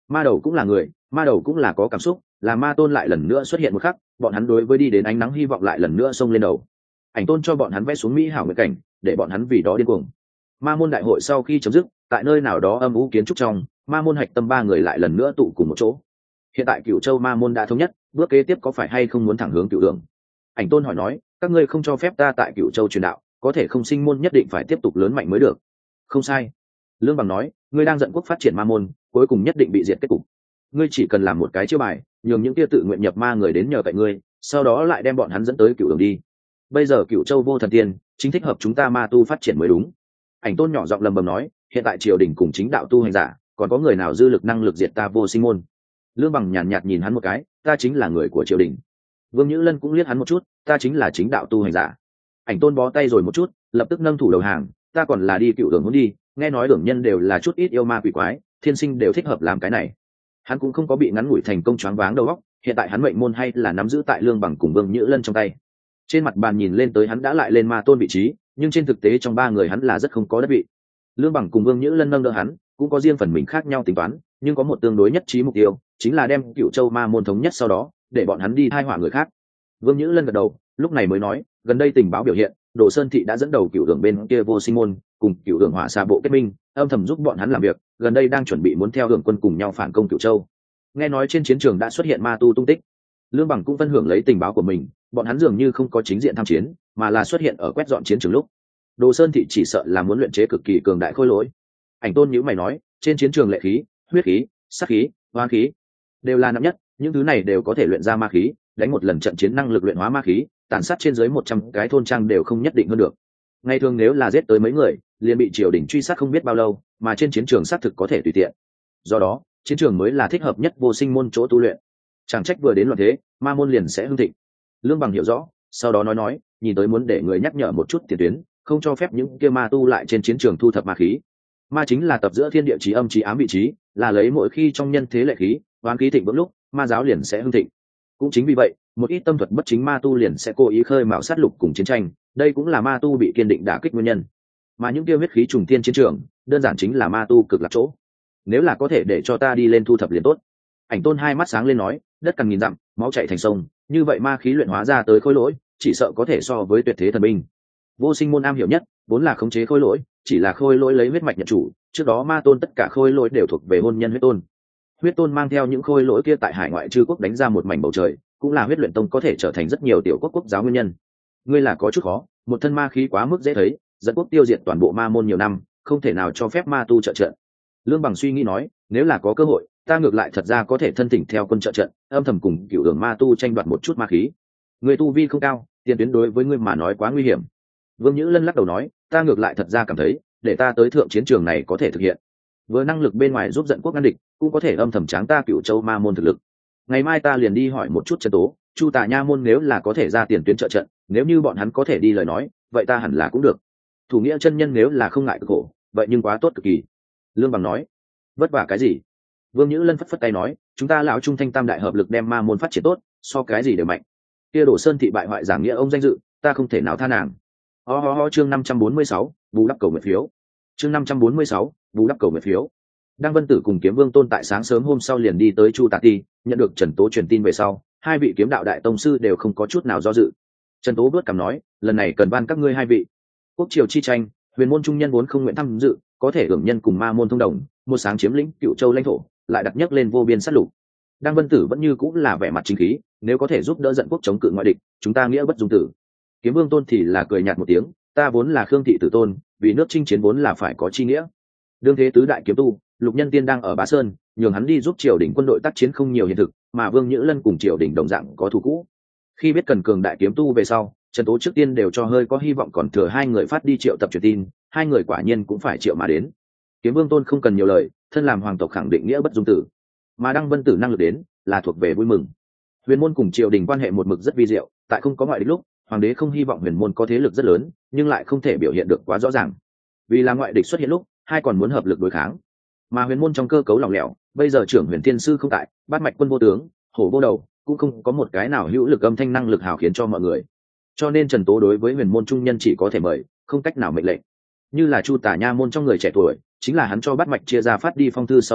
Ma đầu cũng là người, ma đầu cũng là có cảm xúc, là ma tôn lại lần nữa xuất hiện một khắc, bọn hắn đối với đi đến ánh nắng hy vọng lại lần nữa xông lên đầu. Ảnh tôn cho bọn hắn vẽ xuống mỹ hảo nguyện cảnh, để bọn hắn vì đó điên cuồng. Ma môn đại hội sau khi chấm dứt, tại nơi nào đó âm u kiến trúc trong, ma môn hạch tâm ba người lại lần nữa tụ cùng một chỗ. Hiện tại Cửu Châu ma môn đã thống nhất, bước kế tiếp có phải hay không muốn thẳng hướng Cửu Đường? Ảnh tôn hỏi nói, các ngươi không cho phép ta tại Cửu Châu truyền đạo, có thể không sinh môn nhất định phải tiếp tục lớn mạnh mới được. Không sai. Lương Bằng nói, ngươi đang giận quốc phát triển ma môn, cuối cùng nhất định bị diệt kết cục. Ngươi chỉ cần làm một cái chiêu bài, nhường những kia tự nguyện nhập ma người đến nhờ cậy ngươi, sau đó lại đem bọn hắn dẫn tới Cửu Đường đi. Bây giờ Cửu Châu vô thần tiên, chính thích hợp chúng ta ma tu phát triển mới đúng. Ảnh tôn nhỏ giọng lầm bầm nói, hiện tại triều đình cùng chính đạo tu hành giả, còn có người nào dư lực năng lực diệt ta vô sinh môn? Lương Bằng nhàn nhạt nhìn hắn một cái, ta chính là người của triều đình. Vương Nhữ Lân cũng liếc hắn một chút, ta chính là chính đạo tu hành giả. Ảnh tôn bó tay rồi một chút, lập tức nâng thủ đầu hàng, ta còn là đi Cựu Đường muốn đi, nghe nói đường nhân đều là chút ít yêu ma quỷ quái, thiên sinh đều thích hợp làm cái này. Hắn cũng không có bị ngắn ngủi thành công choáng váng đầu óc, hiện tại hắn mệnh môn hay là nắm giữ tại Lương Bằng cùng Vương Nhữ Lân trong tay. Trên mặt bàn nhìn lên tới hắn đã lại lên ma tôn vị trí, nhưng trên thực tế trong ba người hắn là rất không có đất vị. Lương Bằng cùng Vương Nhữ Lân nâng đỡ hắn, cũng có riêng phần mình khác nhau tính toán, nhưng có một tương đối nhất trí mục tiêu, chính là đem Cựu Châu ma môn thống nhất, sau đó để bọn hắn đi thai họa người khác. Vương Nhữ Lân gật đầu, lúc này mới nói, gần đây tình báo biểu hiện, Đồ Sơn thị đã dẫn đầu Cựu Đường bên kia vô sinh môn cùng Cựu Đường hỏa xà bộ kết minh, âm thầm giúp bọn hắn làm việc, gần đây đang chuẩn bị muốn theo Đường quân cùng nhau phản công Cựu Châu. Nghe nói trên chiến trường đã xuất hiện ma tu tung tích. Lương Bằng cũng phân hưởng lấy tình báo của mình, bọn hắn dường như không có chính diện tham chiến, mà là xuất hiện ở quét dọn chiến trường lúc. Đồ Sơn thị chỉ sợ là muốn luyện chế cực kỳ cường đại khôi lỗi. Ảnh tôn nhíu mày nói, trên chiến trường lệ khí, huyết khí, sát khí, hoang khí đều là nặng nhất, những thứ này đều có thể luyện ra ma khí, đánh một lần trận chiến năng lực luyện hóa ma khí, tàn sát trên dưới một trăm cái thôn trang đều không nhất định hơn được. Ngày thường nếu là giết tới mấy người, liền bị triều đình truy sát không biết bao lâu, mà trên chiến trường xác thực có thể tùy tiện. Do đó, chiến trường mới là thích hợp nhất vô sinh môn chỗ tu luyện. Chẳng trách vừa đến loạn thế, ma môn liền sẽ hưng thịnh. Lương Bằng hiểu rõ, sau đó nói nói, nhìn tới muốn để người nhắc nhở một chút tiền tuyến, không cho phép những kia ma tu lại trên chiến trường thu thập ma khí. Ma chính là tập giữa thiên địa chí âm chí ám vị trí, là lấy mỗi khi trong nhân thế lệ khí, oán khí thịnh vượng lúc, ma giáo liền sẽ hưng thịnh. Cũng chính vì vậy, một ít tâm thuật bất chính ma tu liền sẽ cố ý khơi mào sát lục cùng chiến tranh, đây cũng là ma tu bị kiên định đả kích nguyên nhân. Mà những kia huyết khí trùng tiên chiến trường, đơn giản chính là ma tu cực lạc chỗ. Nếu là có thể để cho ta đi lên thu thập liền tốt. Ảnh tôn hai mắt sáng lên nói, đất cằn nghìn dặm, máu chảy thành sông, như vậy ma khí luyện hóa ra tới khối lỗi, chỉ sợ có thể so với tuyệt thế thần binh. Vô sinh môn am hiểu nhất, vốn là khống chế khối lỗi, chỉ là khối lỗi lấy huyết mạch nhận chủ, trước đó ma tôn tất cả khối lỗi đều thuộc về hôn nhân huyết tôn. Huyết tôn mang theo những khối lỗi kia tại hải ngoại chư quốc đánh ra một mảnh bầu trời, cũng là huyết luyện tông có thể trở thành rất nhiều tiểu quốc quốc giáo nguyên nhân. Ngươi là có chút khó, một thân ma khí quá mức dễ thấy, dẫn quốc tiêu diệt toàn bộ ma môn nhiều năm, không thể nào cho phép ma tu trợ trận. Lương Bằng suy nghĩ nói, nếu là có cơ hội, ta ngược lại thật ra có thể thân thỉnh theo quân trợ trận, âm thầm cùng Cựu Đường ma tu tranh đoạt một chút ma khí. Người tu vi không cao, tiền tuyến đối với ngươi mà nói quá nguy hiểm. Vương Nhữ Lân lắc đầu nói, ta ngược lại thật ra cảm thấy, để ta tới thượng chiến trường này có thể thực hiện. Vừa năng lực bên ngoài giúp dẫn quốc ngăn địch, cũng có thể âm thầm tráng ta Cựu Châu ma môn thực lực. Ngày mai ta liền đi hỏi một chút Trần Tố, Chu Tả Nha môn nếu là có thể ra tiền tuyến trợ trận, nếu như bọn hắn có thể đi lời nói, vậy ta hẳn là cũng được. Thủ nghĩa chân nhân nếu là không ngại cực khổ, vậy nhưng quá tốt cực kỳ. Lương Bằng nói, vất vả cái gì? Vương Nhữ Lân phất phất tay nói, chúng ta lão trung thanh tam đại hợp lực đem ma môn phát triển tốt, so cái gì đều mạnh. Kia Đổ Sơn thị bại hoại giảng nghĩa ông danh dự, ta không thể nào tha nàng. Ho ho ho, chương năm trăm bốn mươi sáu, bù đắp cầu nguyện phiếu. Chương năm trăm bốn mươi sáu, bù đắp cầu nguyện phiếu. Đăng Vân Tử cùng Kiếm Vương Tôn tại sáng sớm hôm sau liền đi tới Chu Tả Ti, nhận được Trần Tố truyền tin về sau, hai vị kiếm đạo đại tông sư đều không có chút nào do dự. Trần Tố bước cằm nói, lần này cần ban các ngươi hai vị. Quốc triều chi tranh, huyền môn trung nhân vốn không nguyện tham dự, có thể hưởng nhân cùng ma môn thông đồng, một sáng chiếm lĩnh Cựu Châu lãnh thổ, lại đặt nhấc lên vô biên sát lục. Đăng Vân Tử vẫn như cũng là vẻ mặt chính khí, nếu có thể giúp đỡ dẫn quốc chống cự ngoại địch, chúng ta nghĩa bất dung tử. Kiếm Vương Tôn thì là cười nhạt một tiếng, ta vốn là Khương thị tử tôn, vì nước chinh chiến vốn là phải có chi nghĩa. Đương thế tứ đại kiếm tu, Lục Nhân Tiên đang ở Bá Sơn, nhường hắn đi giúp triều đình quân đội tác chiến không nhiều hiện thực, mà Vương Nhữ Lân cùng triều đình đồng dạng có thù cũ. Khi biết cần cường đại kiếm tu về sau, Trần Tố trước tiên đều cho hơi có hy vọng còn thừa hai người phát đi triệu tập truyền tin, hai người quả nhiên cũng phải triệu mà đến. Kiếm Vương Tôn không cần nhiều lời, thân làm hoàng tộc khẳng định nghĩa bất dung tử, mà Đăng Vân Tử năng lực đến là thuộc về vui mừng. Huyền môn cùng triều đình quan hệ một mực rất vi diệu, tại không có ngoại địch lúc, hoàng đế không hy vọng huyền môn có thế lực rất lớn, nhưng lại không thể biểu hiện được quá rõ ràng. Vì là ngoại địch xuất hiện lúc, hai còn muốn hợp lực đối kháng. Mà huyền môn trong cơ cấu lỏng lẻo, bây giờ trưởng huyền thiên sư không tại, bát mạch quân vô tướng, hổ vô đầu, cũng không có một cái nào hữu lực âm thanh năng lực hào khiến cho mọi người. Cho nên Trần Tố đối với huyền môn trung nhân chỉ có thể mời, không cách nào mệnh lệnh. Như là Chu Tả Nha môn trong người trẻ tuổi, chính là hắn cho bát mạch chia ra phát đi phong thư sau đó,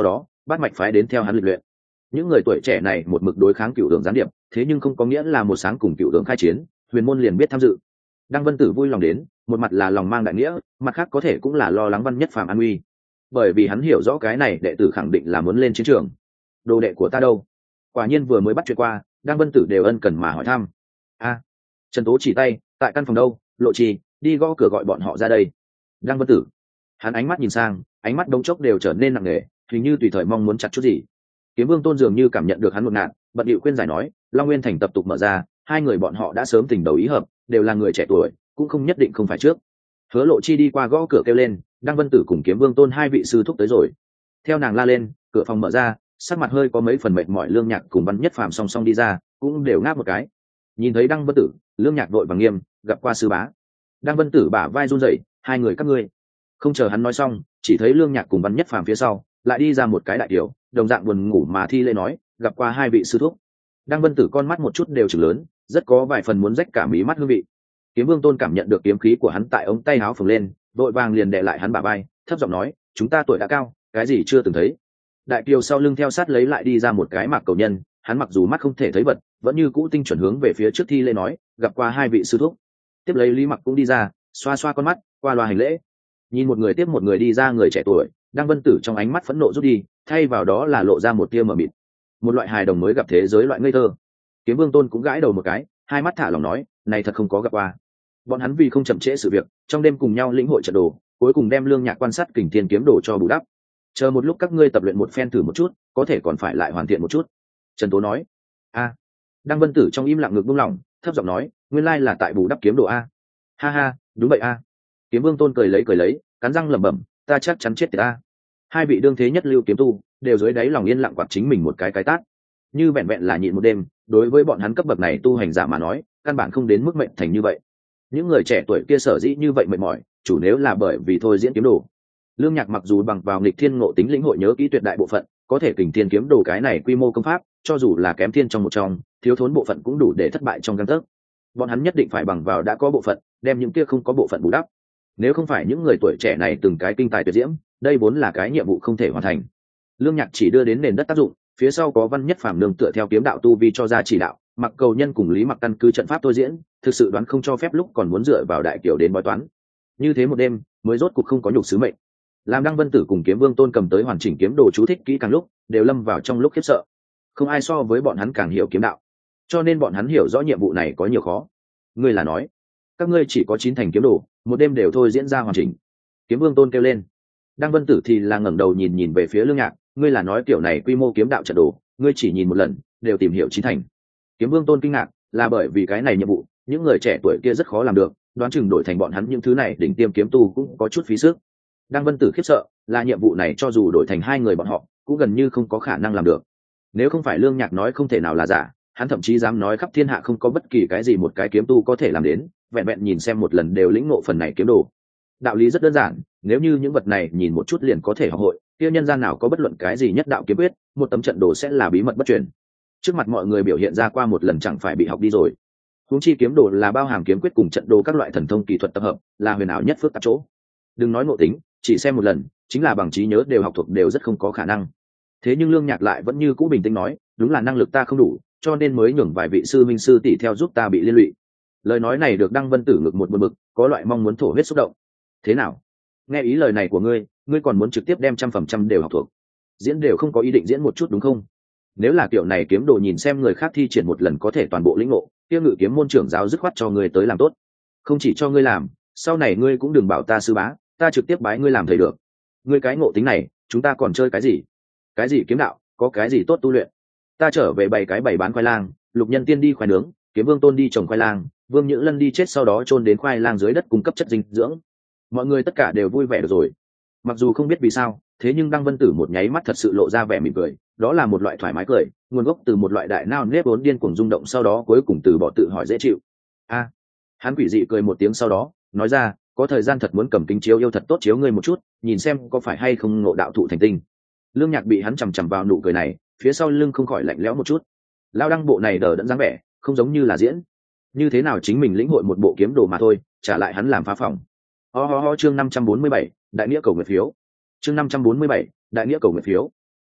bát mạch phái đến theo hắn lịch luyện. Những người tuổi trẻ này một mực đối kháng cựu đường gián điệp, thế nhưng không có nghĩa là một sáng cùng cựu đường khai chiến huyền môn liền biết tham dự. Đăng Vân Tử vui lòng đến, một mặt là lòng mang đại nghĩa, mặt khác có thể cũng là lo lắng Văn Nhất Phàm an nguy, bởi vì hắn hiểu rõ cái này đệ tử khẳng định là muốn lên chiến trường. Đồ đệ của ta đâu? Quả nhiên vừa mới bắt chuyện qua, Đăng Vân Tử đều ân cần mà hỏi thăm. A, Trần Tố chỉ tay, tại căn phòng đâu, Lộ Trì, đi gõ cửa gọi bọn họ ra đây. Đăng Vân Tử, hắn ánh mắt nhìn sang, ánh mắt đống chốc đều trở nên nặng nề, hình như tùy thời mong muốn chặt chút gì. Kiếm Vương Tôn dường như cảm nhận được hắn một nạn, bận điệu khuyên giải nói, Long Nguyên Thành tập tục mở ra, hai người bọn họ đã sớm tình đầu ý hợp, đều là người trẻ tuổi, cũng không nhất định không phải trước. Hứa Lộ Chi đi qua gõ cửa kêu lên, Đăng Vân Tử cùng Kiếm Vương Tôn hai vị sư thúc tới rồi. Theo nàng la lên, cửa phòng mở ra, sắc mặt hơi có mấy phần mệt mỏi Lương Nhạc cùng Văn Nhất Phàm song song đi ra, cũng đều ngáp một cái. Nhìn thấy Đăng Vân Tử, Lương Nhạc vội vàng nghiêm, gặp qua sư bá. Đăng Vân Tử bả vai run rẩy, hai người các ngươi. Không chờ hắn nói xong, chỉ thấy Lương Nhạc cùng Văn Nhất Phàm phía sau, lại đi ra một cái đại tiểu, đồng dạng buồn ngủ mà thi lễ nói, gặp qua hai vị sư thúc. Đăng Vân Tử con mắt một chút đều trừng lớn, rất có vài phần muốn rách cả mí mắt hương vị. Kiếm Vương Tôn cảm nhận được kiếm khí của hắn tại ống tay áo phồng lên, vội vàng liền đè lại hắn bả vai, thấp giọng nói, chúng ta tuổi đã cao, cái gì chưa từng thấy. Đại kiều sau lưng theo sát lấy lại đi ra một cái mạc cầu nhân, hắn mặc dù mắt không thể thấy vật, vẫn như cũ tinh chuẩn hướng về phía trước thi lễ nói, gặp qua hai vị sư thúc. Tiếp lấy Lý Mặc cũng đi ra, xoa xoa con mắt, qua loa hành lễ. Nhìn một người tiếp một người đi ra người trẻ tuổi, Đăng Vân Tử trong ánh mắt phẫn nộ rút đi, thay vào đó là lộ ra một tia mờ mịt, một loại hài đồng mới gặp thế giới loại ngây thơ. Kiếm Vương Tôn cũng gãi đầu một cái, hai mắt thả lòng nói, này thật không có gặp qua. Bọn hắn vì không chậm trễ sự việc, trong đêm cùng nhau lĩnh hội trận đồ, cuối cùng đem Lương Nhạc quan sát kình thiên kiếm đồ cho bù đắp. Chờ một lúc các ngươi tập luyện một phen thử một chút, có thể còn phải lại hoàn thiện một chút. Trần Tố nói. A. Đăng Vân Tử trong im lặng ngực buông lỏng, thấp giọng nói, nguyên lai là tại bù đắp kiếm đồ a. Ha ha, đúng vậy a. Kiếm Vương Tôn cười lấy cười lấy, cắn răng lẩm bẩm, ta chắc chắn chết tiệt a. Hai vị đương thế nhất lưu kiếm tu, đều dưới đáy lòng yên lặng quạt chính mình một cái cái tát. Như vẹn vẹn là nhịn một đêm, đối với bọn hắn cấp bậc này tu hành giả mà nói, căn bản không đến mức mệnh thành như vậy. Những người trẻ tuổi kia sở dĩ như vậy mệt mỏi, chủ nếu là bởi vì thôi diễn kiếm đồ. Lương Nhạc mặc dù bằng vào nghịch thiên ngộ tính lĩnh hội nhớ kỹ tuyệt đại bộ phận, có thể kình thiên kiếm đồ cái này quy mô công pháp, cho dù là kém thiên trong một trong, thiếu thốn bộ phận cũng đủ để thất bại trong gang tấc. Bọn hắn nhất định phải bằng vào đã có bộ phận, đem những kia không có bộ phận bù đắp. Nếu không phải những người tuổi trẻ này từng cái kinh tài tuyệt diễm, đây vốn là cái nhiệm vụ không thể hoàn thành. Lương Nhạc chỉ đưa đến nền đất tác dụng, phía sau có Văn Nhất Phàm nương tựa theo kiếm đạo tu vi cho ra chỉ đạo, Mặc Cầu Nhân cùng Lý Mặc căn cứ trận pháp tôi diễn, thực sự đoán không cho phép lúc còn muốn dựa vào đại kiều đến bói toán. Như thế một đêm, mới rốt cục không có nhục sứ mệnh. Làm Đăng Vân Tử cùng Kiếm Vương Tôn cầm tới hoàn chỉnh kiếm đồ chú thích kỹ càng lúc, đều lâm vào trong lúc khiếp sợ. Không ai so với bọn hắn càng hiểu kiếm đạo, cho nên bọn hắn hiểu rõ nhiệm vụ này có nhiều khó. Ngươi là nói, các ngươi chỉ có chín thành kiếm đồ, một đêm đều thôi diễn ra hoàn chỉnh. Kiếm Vương Tôn kêu lên. Đăng Vân Tử thì là ngẩng đầu nhìn nhìn về phía Lương Nhạc, ngươi là nói kiểu này quy mô kiếm đạo trận đồ, ngươi chỉ nhìn một lần, đều tìm hiểu chín thành. Kiếm Vương Tôn kinh ngạc, là bởi vì cái này nhiệm vụ, những người trẻ tuổi kia rất khó làm được, đoán chừng đổi thành bọn hắn những thứ này đỉnh tiêm kiếm tu cũng có chút phí sức. Đăng Vân Tử khiếp sợ, là nhiệm vụ này cho dù đổi thành hai người bọn họ, cũng gần như không có khả năng làm được. Nếu không phải Lương Nhạc nói không thể nào là giả, hắn thậm chí dám nói khắp thiên hạ không có bất kỳ cái gì một cái kiếm tu có thể làm đến, vẹn vẹn nhìn xem một lần đều lĩnh ngộ phần này kiếm đồ. Đạo lý rất đơn giản, nếu như những vật này nhìn một chút liền có thể học hội, kia nhân gian nào có bất luận cái gì nhất đạo kiếm quyết, một tấm trận đồ sẽ là bí mật bất truyền. Trước mặt mọi người biểu hiện ra qua một lần chẳng phải bị học đi rồi. Huống chi kiếm đồ là bao hàm kiếm quyết cùng trận đồ các loại thần thông kỳ thuật tập hợp, là huyền ảo nhất phức tạp chỗ. Đừng nói ngộ tính, chỉ xem một lần, chính là bằng trí nhớ đều học thuộc đều rất không có khả năng. Thế nhưng Lương Nhạc lại vẫn như cũ bình tĩnh nói, đúng là năng lực ta không đủ, cho nên mới nhường vài vị sư minh sư tỷ theo giúp ta bị liên lụy. Lời nói này được Đăng Vân Tử ngực một bực bực, có loại mong muốn thổ huyết xúc động. Thế nào? Nghe ý lời này của ngươi, ngươi còn muốn trực tiếp đem trăm phần trăm đều học thuộc, diễn đều không có ý định diễn một chút đúng không? Nếu là kiểu này kiếm đồ nhìn xem người khác thi triển một lần có thể toàn bộ lĩnh ngộ, kia Ngự Kiếm môn trưởng giáo dứt khoát cho ngươi tới làm tốt. Không chỉ cho ngươi làm, sau này ngươi cũng đừng bảo ta sư bá, ta trực tiếp bái ngươi làm thầy được. Ngươi cái ngộ tính này, chúng ta còn chơi cái gì? Cái gì kiếm đạo, có cái gì tốt tu luyện? Ta trở về bày cái bày bán khoai lang, Lục Nhân Tiên đi khoai nướng, Kiếm Vương Tôn đi trồng khoai lang, Vương Nhữ Lân đi chết sau đó chôn đến khoai lang dưới đất cung cấp chất dinh dưỡng. Mọi người tất cả đều vui vẻ được rồi. Mặc dù không biết vì sao, thế nhưng Đăng Vân Tử một nháy mắt thật sự lộ ra vẻ mỉm cười, đó là một loại thoải mái cười, nguồn gốc từ một loại đại nao nếp vốn điên cuồng rung động, sau đó cuối cùng từ bỏ tự hỏi dễ chịu. A, hắn quỷ dị cười một tiếng sau đó nói ra, có thời gian thật muốn cầm kính chiếu yêu thật tốt chiếu ngươi một chút, nhìn xem có phải hay không ngộ đạo thụ thành tinh. Lương Nhạc bị hắn chằm chằm vào nụ cười này, phía sau lưng không khỏi lạnh lẽo một chút. Lao Đăng bộ này đờ đẫn dáng vẻ, không giống như là diễn. Như thế nào chính mình lĩnh hội một bộ kiếm đồ mà thôi, trả lại hắn làm phá phòng. Ho ho ho chương năm trăm bốn mươi bảy, đại nghĩa cầu nguyện phiếu. Chương năm trăm bốn mươi bảy, đại nghĩa cầu nguyện phiếu.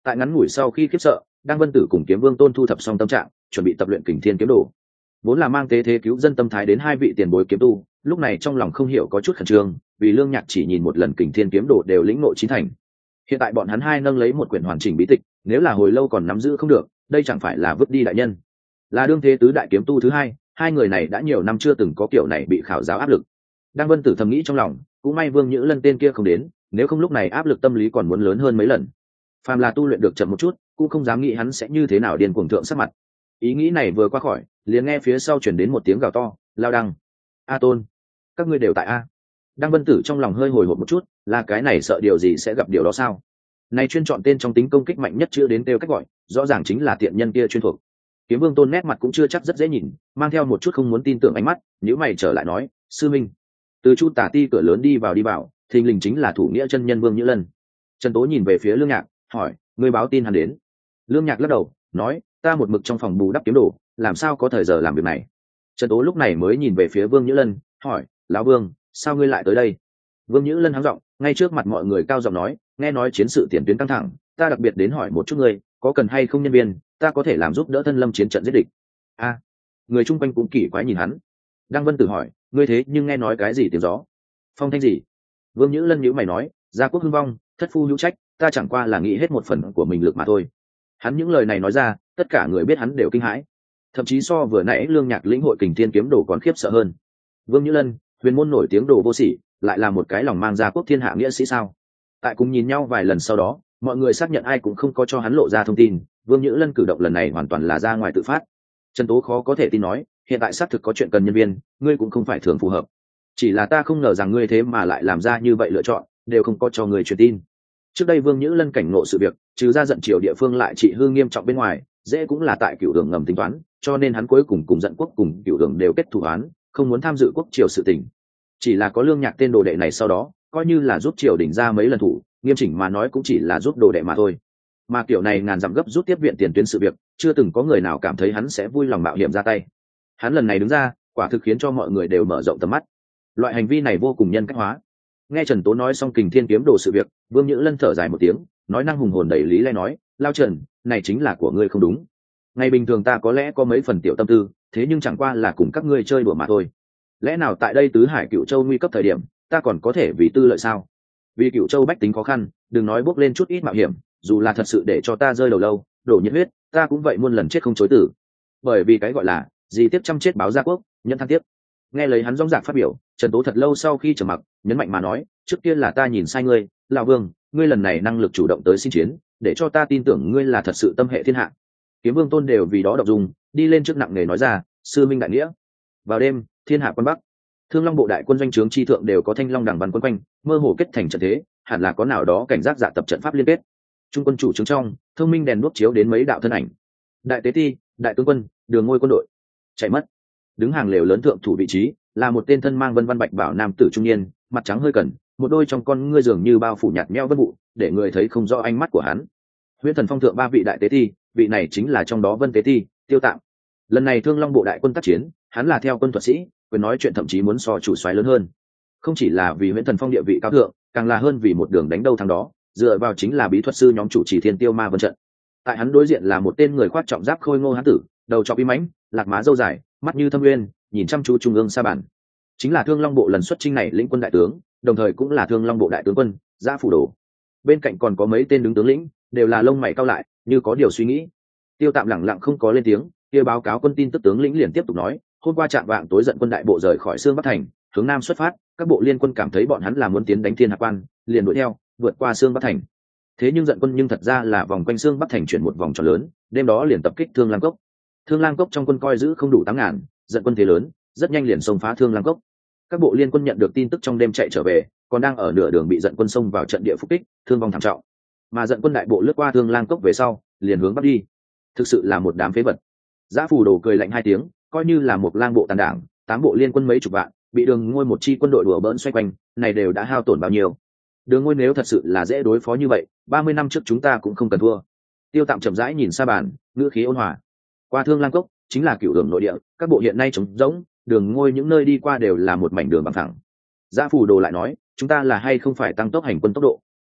Tại ngắn ngủi sau khi khiếp sợ, Đăng Vân Tử cùng Kiếm Vương Tôn thu thập xong tâm trạng, chuẩn bị tập luyện Kình Thiên kiếm đồ. Vốn là mang tế thế cứu dân tâm thái đến hai vị tiền bối kiếm tu, lúc này trong lòng không hiểu có chút khẩn trương, vì Lương Nhạc chỉ nhìn một lần Kình Thiên kiếm đồ đều lĩnh ngộ chín thành. Hiện tại bọn hắn hai nâng lấy một quyển hoàn chỉnh bí tịch, nếu là hồi lâu còn nắm giữ không được, đây chẳng phải là vứt đi đại nhân. Là đương thế tứ đại kiếm tu thứ hai, hai người này đã nhiều năm chưa từng có kiểu này bị khảo giáo áp lực. Đăng Vân Tử thầm nghĩ trong lòng, cũng may Vương Nhữ Lân tên kia không đến, nếu không lúc này áp lực tâm lý còn muốn lớn hơn mấy lần. Phàm là tu luyện được chậm một chút, cũng không dám nghĩ hắn sẽ như thế nào điên cuồng thượng sắc mặt. Ý nghĩ này vừa qua khỏi, liền nghe phía sau chuyển đến một tiếng gào to, lao đăng. A Tôn, các ngươi đều tại a. Đăng Vân Tử trong lòng hơi hồi hộp một chút, là cái này sợ điều gì sẽ gặp điều đó sao? Này chuyên chọn tên trong tính công kích mạnh nhất chưa đến kêu cách gọi, rõ ràng chính là tiện nhân kia chuyên thuộc. Kiếm Vương Tôn nét mặt cũng chưa chắc rất dễ nhìn, mang theo một chút không muốn tin tưởng ánh mắt, nếu mày trở lại nói, sư minh. Từ Chu Tả Ti cửa lớn đi vào đi vào, thình lình chính là thủ nghĩa chân nhân Vương Nhữ Lân. Trần Tố nhìn về phía Lương Nhạc, hỏi, ngươi báo tin hắn đến. Lương Nhạc lắc đầu, nói, ta một mực trong phòng bù đắp kiếm đồ, làm sao có thời giờ làm việc này. Trần Tố lúc này mới nhìn về phía Vương Nhữ Lân, hỏi, lão Vương, sao ngươi lại tới đây? Vương Nhữ Lân hắng giọng, ngay trước mặt mọi người cao giọng nói, nghe nói chiến sự tiền tuyến căng thẳng, ta đặc biệt đến hỏi một chút ngươi, có cần hay không nhân viên, ta có thể làm giúp đỡ thân lâm chiến trận giết địch. A, à, người chung quanh cũng kỳ quái nhìn hắn. Đăng Vân Tử hỏi, ngươi thế nhưng nghe nói cái gì tiếng gió, phong thanh gì? Vương Nhữ Lân nhíu mày nói, gia quốc hưng vong, thất phu hữu trách, ta chẳng qua là nghĩ hết một phần của mình lực mà thôi. Hắn những lời này nói ra, tất cả người biết hắn đều kinh hãi, thậm chí so vừa nãy Lương Nhạc lĩnh hội Kình Thiên kiếm đồ còn khiếp sợ hơn. Vương Nhữ Lân, huyền môn nổi tiếng đồ vô sỉ, lại là một cái lòng mang gia quốc thiên hạ nghĩa sĩ sao? Tại cùng nhìn nhau vài lần sau đó, mọi người xác nhận ai cũng không có cho hắn lộ ra thông tin. Vương Nhữ Lân cử động lần này hoàn toàn là ra ngoài tự phát. Trần Tố khó có thể tin nói, hiện tại xác thực có chuyện cần nhân viên, ngươi cũng không phải thường phù hợp. Chỉ là ta không ngờ rằng ngươi thế mà lại làm ra như vậy lựa chọn, đều không có cho người truyền tin. Trước đây Vương Nhữ Lân cảnh ngộ sự việc, trừ ra giận triều địa phương lại trị hư nghiêm trọng bên ngoài, dễ cũng là tại cựu đường ngầm tính toán, cho nên hắn cuối cùng cùng giận quốc cùng cựu đường đều kết thủ án, không muốn tham dự quốc triều sự tình. Chỉ là có Lương Nhạc tên đồ đệ này sau đó, coi như là giúp triều đình ra mấy lần thủ, nghiêm chỉnh mà nói cũng chỉ là giúp đồ đệ mà thôi. Mà kiểu này ngàn dặm gấp rút tiếp viện tiền tuyến sự việc, chưa từng có người nào cảm thấy hắn sẽ vui lòng mạo hiểm ra tay. Hắn lần này đứng ra, quả thực khiến cho mọi người đều mở rộng tầm mắt. Loại hành vi này vô cùng nhân cách hóa. Nghe Trần Tố nói xong Kình Thiên kiếm đồ sự việc, Vương Nhữ Lân thở dài một tiếng, nói năng hùng hồn đầy lý lẽ nói, lao Trần, này chính là của ngươi không đúng. Ngày bình thường ta có lẽ có mấy phần tiểu tâm tư, thế nhưng chẳng qua là cùng các ngươi chơi đùa mà thôi. Lẽ nào tại đây tứ hải Cựu Châu nguy cấp thời điểm, ta còn có thể vì tư lợi sao? Vì Cựu Châu bách tính khó khăn, đừng nói bước lên chút ít mạo hiểm, dù là thật sự để cho ta rơi đầu lâu, đổ nhiệt huyết, ta cũng vậy muôn lần chết không chối từ. Bởi vì cái gọi là gì tiếp trăm chết báo gia quốc, nhân thăng tiếp. Nghe lấy hắn rõng rạc phát biểu, Trần Tố thật lâu sau khi trầm mặc, nhấn mạnh mà nói, trước kia là ta nhìn sai ngươi, lão Vương, ngươi lần này năng lực chủ động tới xin chiến, để cho ta tin tưởng ngươi là thật sự tâm hệ thiên hạ. Kiếm Vương Tôn đều vì đó động dung, đi lên trước nặng nề nói ra, sư minh đại nghĩa. Vào đêm, thiên hạ quân bắc, Thương Long bộ đại quân doanh trướng chi thượng đều có thanh long đằng văn quân quanh, mơ hồ kết thành trận thế, hẳn là có nào đó cảnh giác dạ tập trận pháp liên kết. Trung quân chủ trướng trong, thông minh đèn đuốc chiếu đến mấy đạo thân ảnh. Đại tế ti, đại tướng quân, đường ngôi quân đội chạy mất. Đứng hàng lều lớn thượng thủ vị trí là một tên thân mang vân văn bạch bảo nam tử trung niên, mặt trắng hơi cẩn, một đôi trong con ngươi dường như bao phủ nhạt nhẽo vân vụ, để người thấy không rõ ánh mắt của hắn. Huyễn Thần Phong thượng ba vị đại tế ti, vị này chính là trong đó Vân Tế Ti, Tiêu Tạm. Lần này Thương Long bộ đại quân tác chiến, hắn là theo quân thuật sĩ, quyền nói chuyện thậm chí muốn so chủ soái lớn hơn. Không chỉ là vì Huyễn Thần Phong địa vị cao thượng, càng là hơn vì một đường đánh đâu thắng đó, dựa vào chính là bí thuật sư nhóm chủ trì Thiên Tiêu Ma Vân trận. Tại hắn đối diện là một tên người khoác trọng giáp khôi ngô hán tử, đầu trọc im mãnh, lạc má râu dài, mắt như thâm uyên, nhìn chăm chú trung ương sa bản. Chính là Thương Long bộ lần xuất chinh này lĩnh quân đại tướng, đồng thời cũng là Thương Long bộ đại tướng quân, Giã Phủ Đồ. Bên cạnh còn có mấy tên đứng tướng lĩnh, đều là lông mày cau lại, như có điều suy nghĩ. Tiêu Tạm lẳng lặng không có lên tiếng, kia báo cáo quân tin tức tướng lĩnh liền tiếp tục nói, hôm qua trạng vạng tối giận quân đại bộ rời khỏi Sương Bắc thành, hướng nam xuất phát, các bộ liên quân cảm thấy bọn hắn là muốn tiến đánh Thiên Hạ Quan, liền đuổi theo, vượt qua Sương Bắc thành. Thế nhưng giận quân nhưng thật ra là vòng quanh Sương Bắc thành chuyển một vòng tròn lớn, đêm đó liền tập kích Thương Lang Cốc. Thương Lang Cốc trong quân coi giữ không đủ tám ngàn, giận quân thế lớn, rất nhanh liền xông phá Thương Lang Cốc. Các bộ liên quân nhận được tin tức trong đêm chạy trở về, còn đang ở nửa đường bị giận quân xông vào trận địa phục kích, thương vong thảm trọng. Mà giận quân đại bộ lướt qua Thương Lang Cốc về sau, liền hướng bắc đi. Thực sự là một đám phế vật. Giã Phủ Đồ cười lạnh hai tiếng, coi như là một lang bộ tàn đảng, tám bộ liên quân mấy chục vạn, bị Đường Ngôi một chi quân đội đùa bỡn xoay quanh, này đều đã hao tổn bao nhiêu. Đường Ngôi nếu thật sự là dễ đối phó như vậy, ba mươi năm trước chúng ta cũng không cần thua. Tiêu Tạm chậm rãi nhìn xa bàn, ngữ khí ôn hòa. Qua Thương Lang Cốc chính là cửu đường nội địa, các bộ hiện nay trống rỗng, Đường Ngôi những nơi đi qua đều là một mảnh đường bằng phẳng. Giã Phủ Đồ lại nói, chúng ta là hay không phải tăng tốc hành quân tốc độ.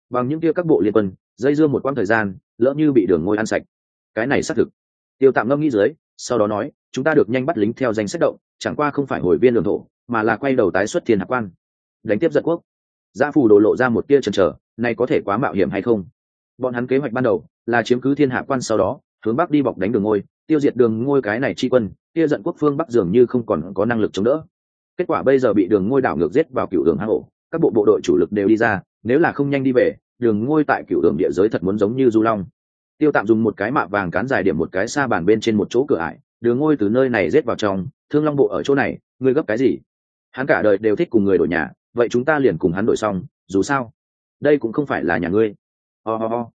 bằng những kia các bộ liên quân dây dưa một quãng thời gian, lỡ như bị đường ngôi ăn sạch. Cái này xác thực. Tiêu Tạm ngâm nghĩ dưới, sau đó nói, chúng ta được nhanh bắt lính theo danh sách động, chẳng qua không phải hồi viên đường thổ, mà là quay đầu tái xuất thiên hạc quan, đánh tiếp giận quốc. Dã Phù Đồ lộ ra một tia chần chờ, này có thể quá mạo hiểm hay không? Bọn hắn kế hoạch ban đầu là chiếm cứ thiên hạc quan, sau đó hướng bắc đi bọc đánh đường ngôi, tiêu diệt đường ngôi cái này chi quân, kia giận quốc phương bắc dường như không còn có năng lực chống đỡ. Kết quả bây giờ bị đường ngôi đảo ngược giết vào cựu đường hang ổ, các bộ bộ đội chủ lực đều đi ra, nếu là không nhanh đi về, đường ngôi tại cựu đường địa giới thật muốn giống như du long. Tiêu Tạm dùng một cái mạ vàng cán dài điểm một cái xa bàn bên trên một chỗ cửa ải, đường ngôi từ nơi này giết vào trong, thương long bộ ở chỗ này, ngươi gấp cái gì? Hắn cả đời đều thích cùng người đổi nhà, vậy chúng ta liền cùng hắn đổi xong, dù sao đây cũng không phải là nhà ngươi. Ho ho ho.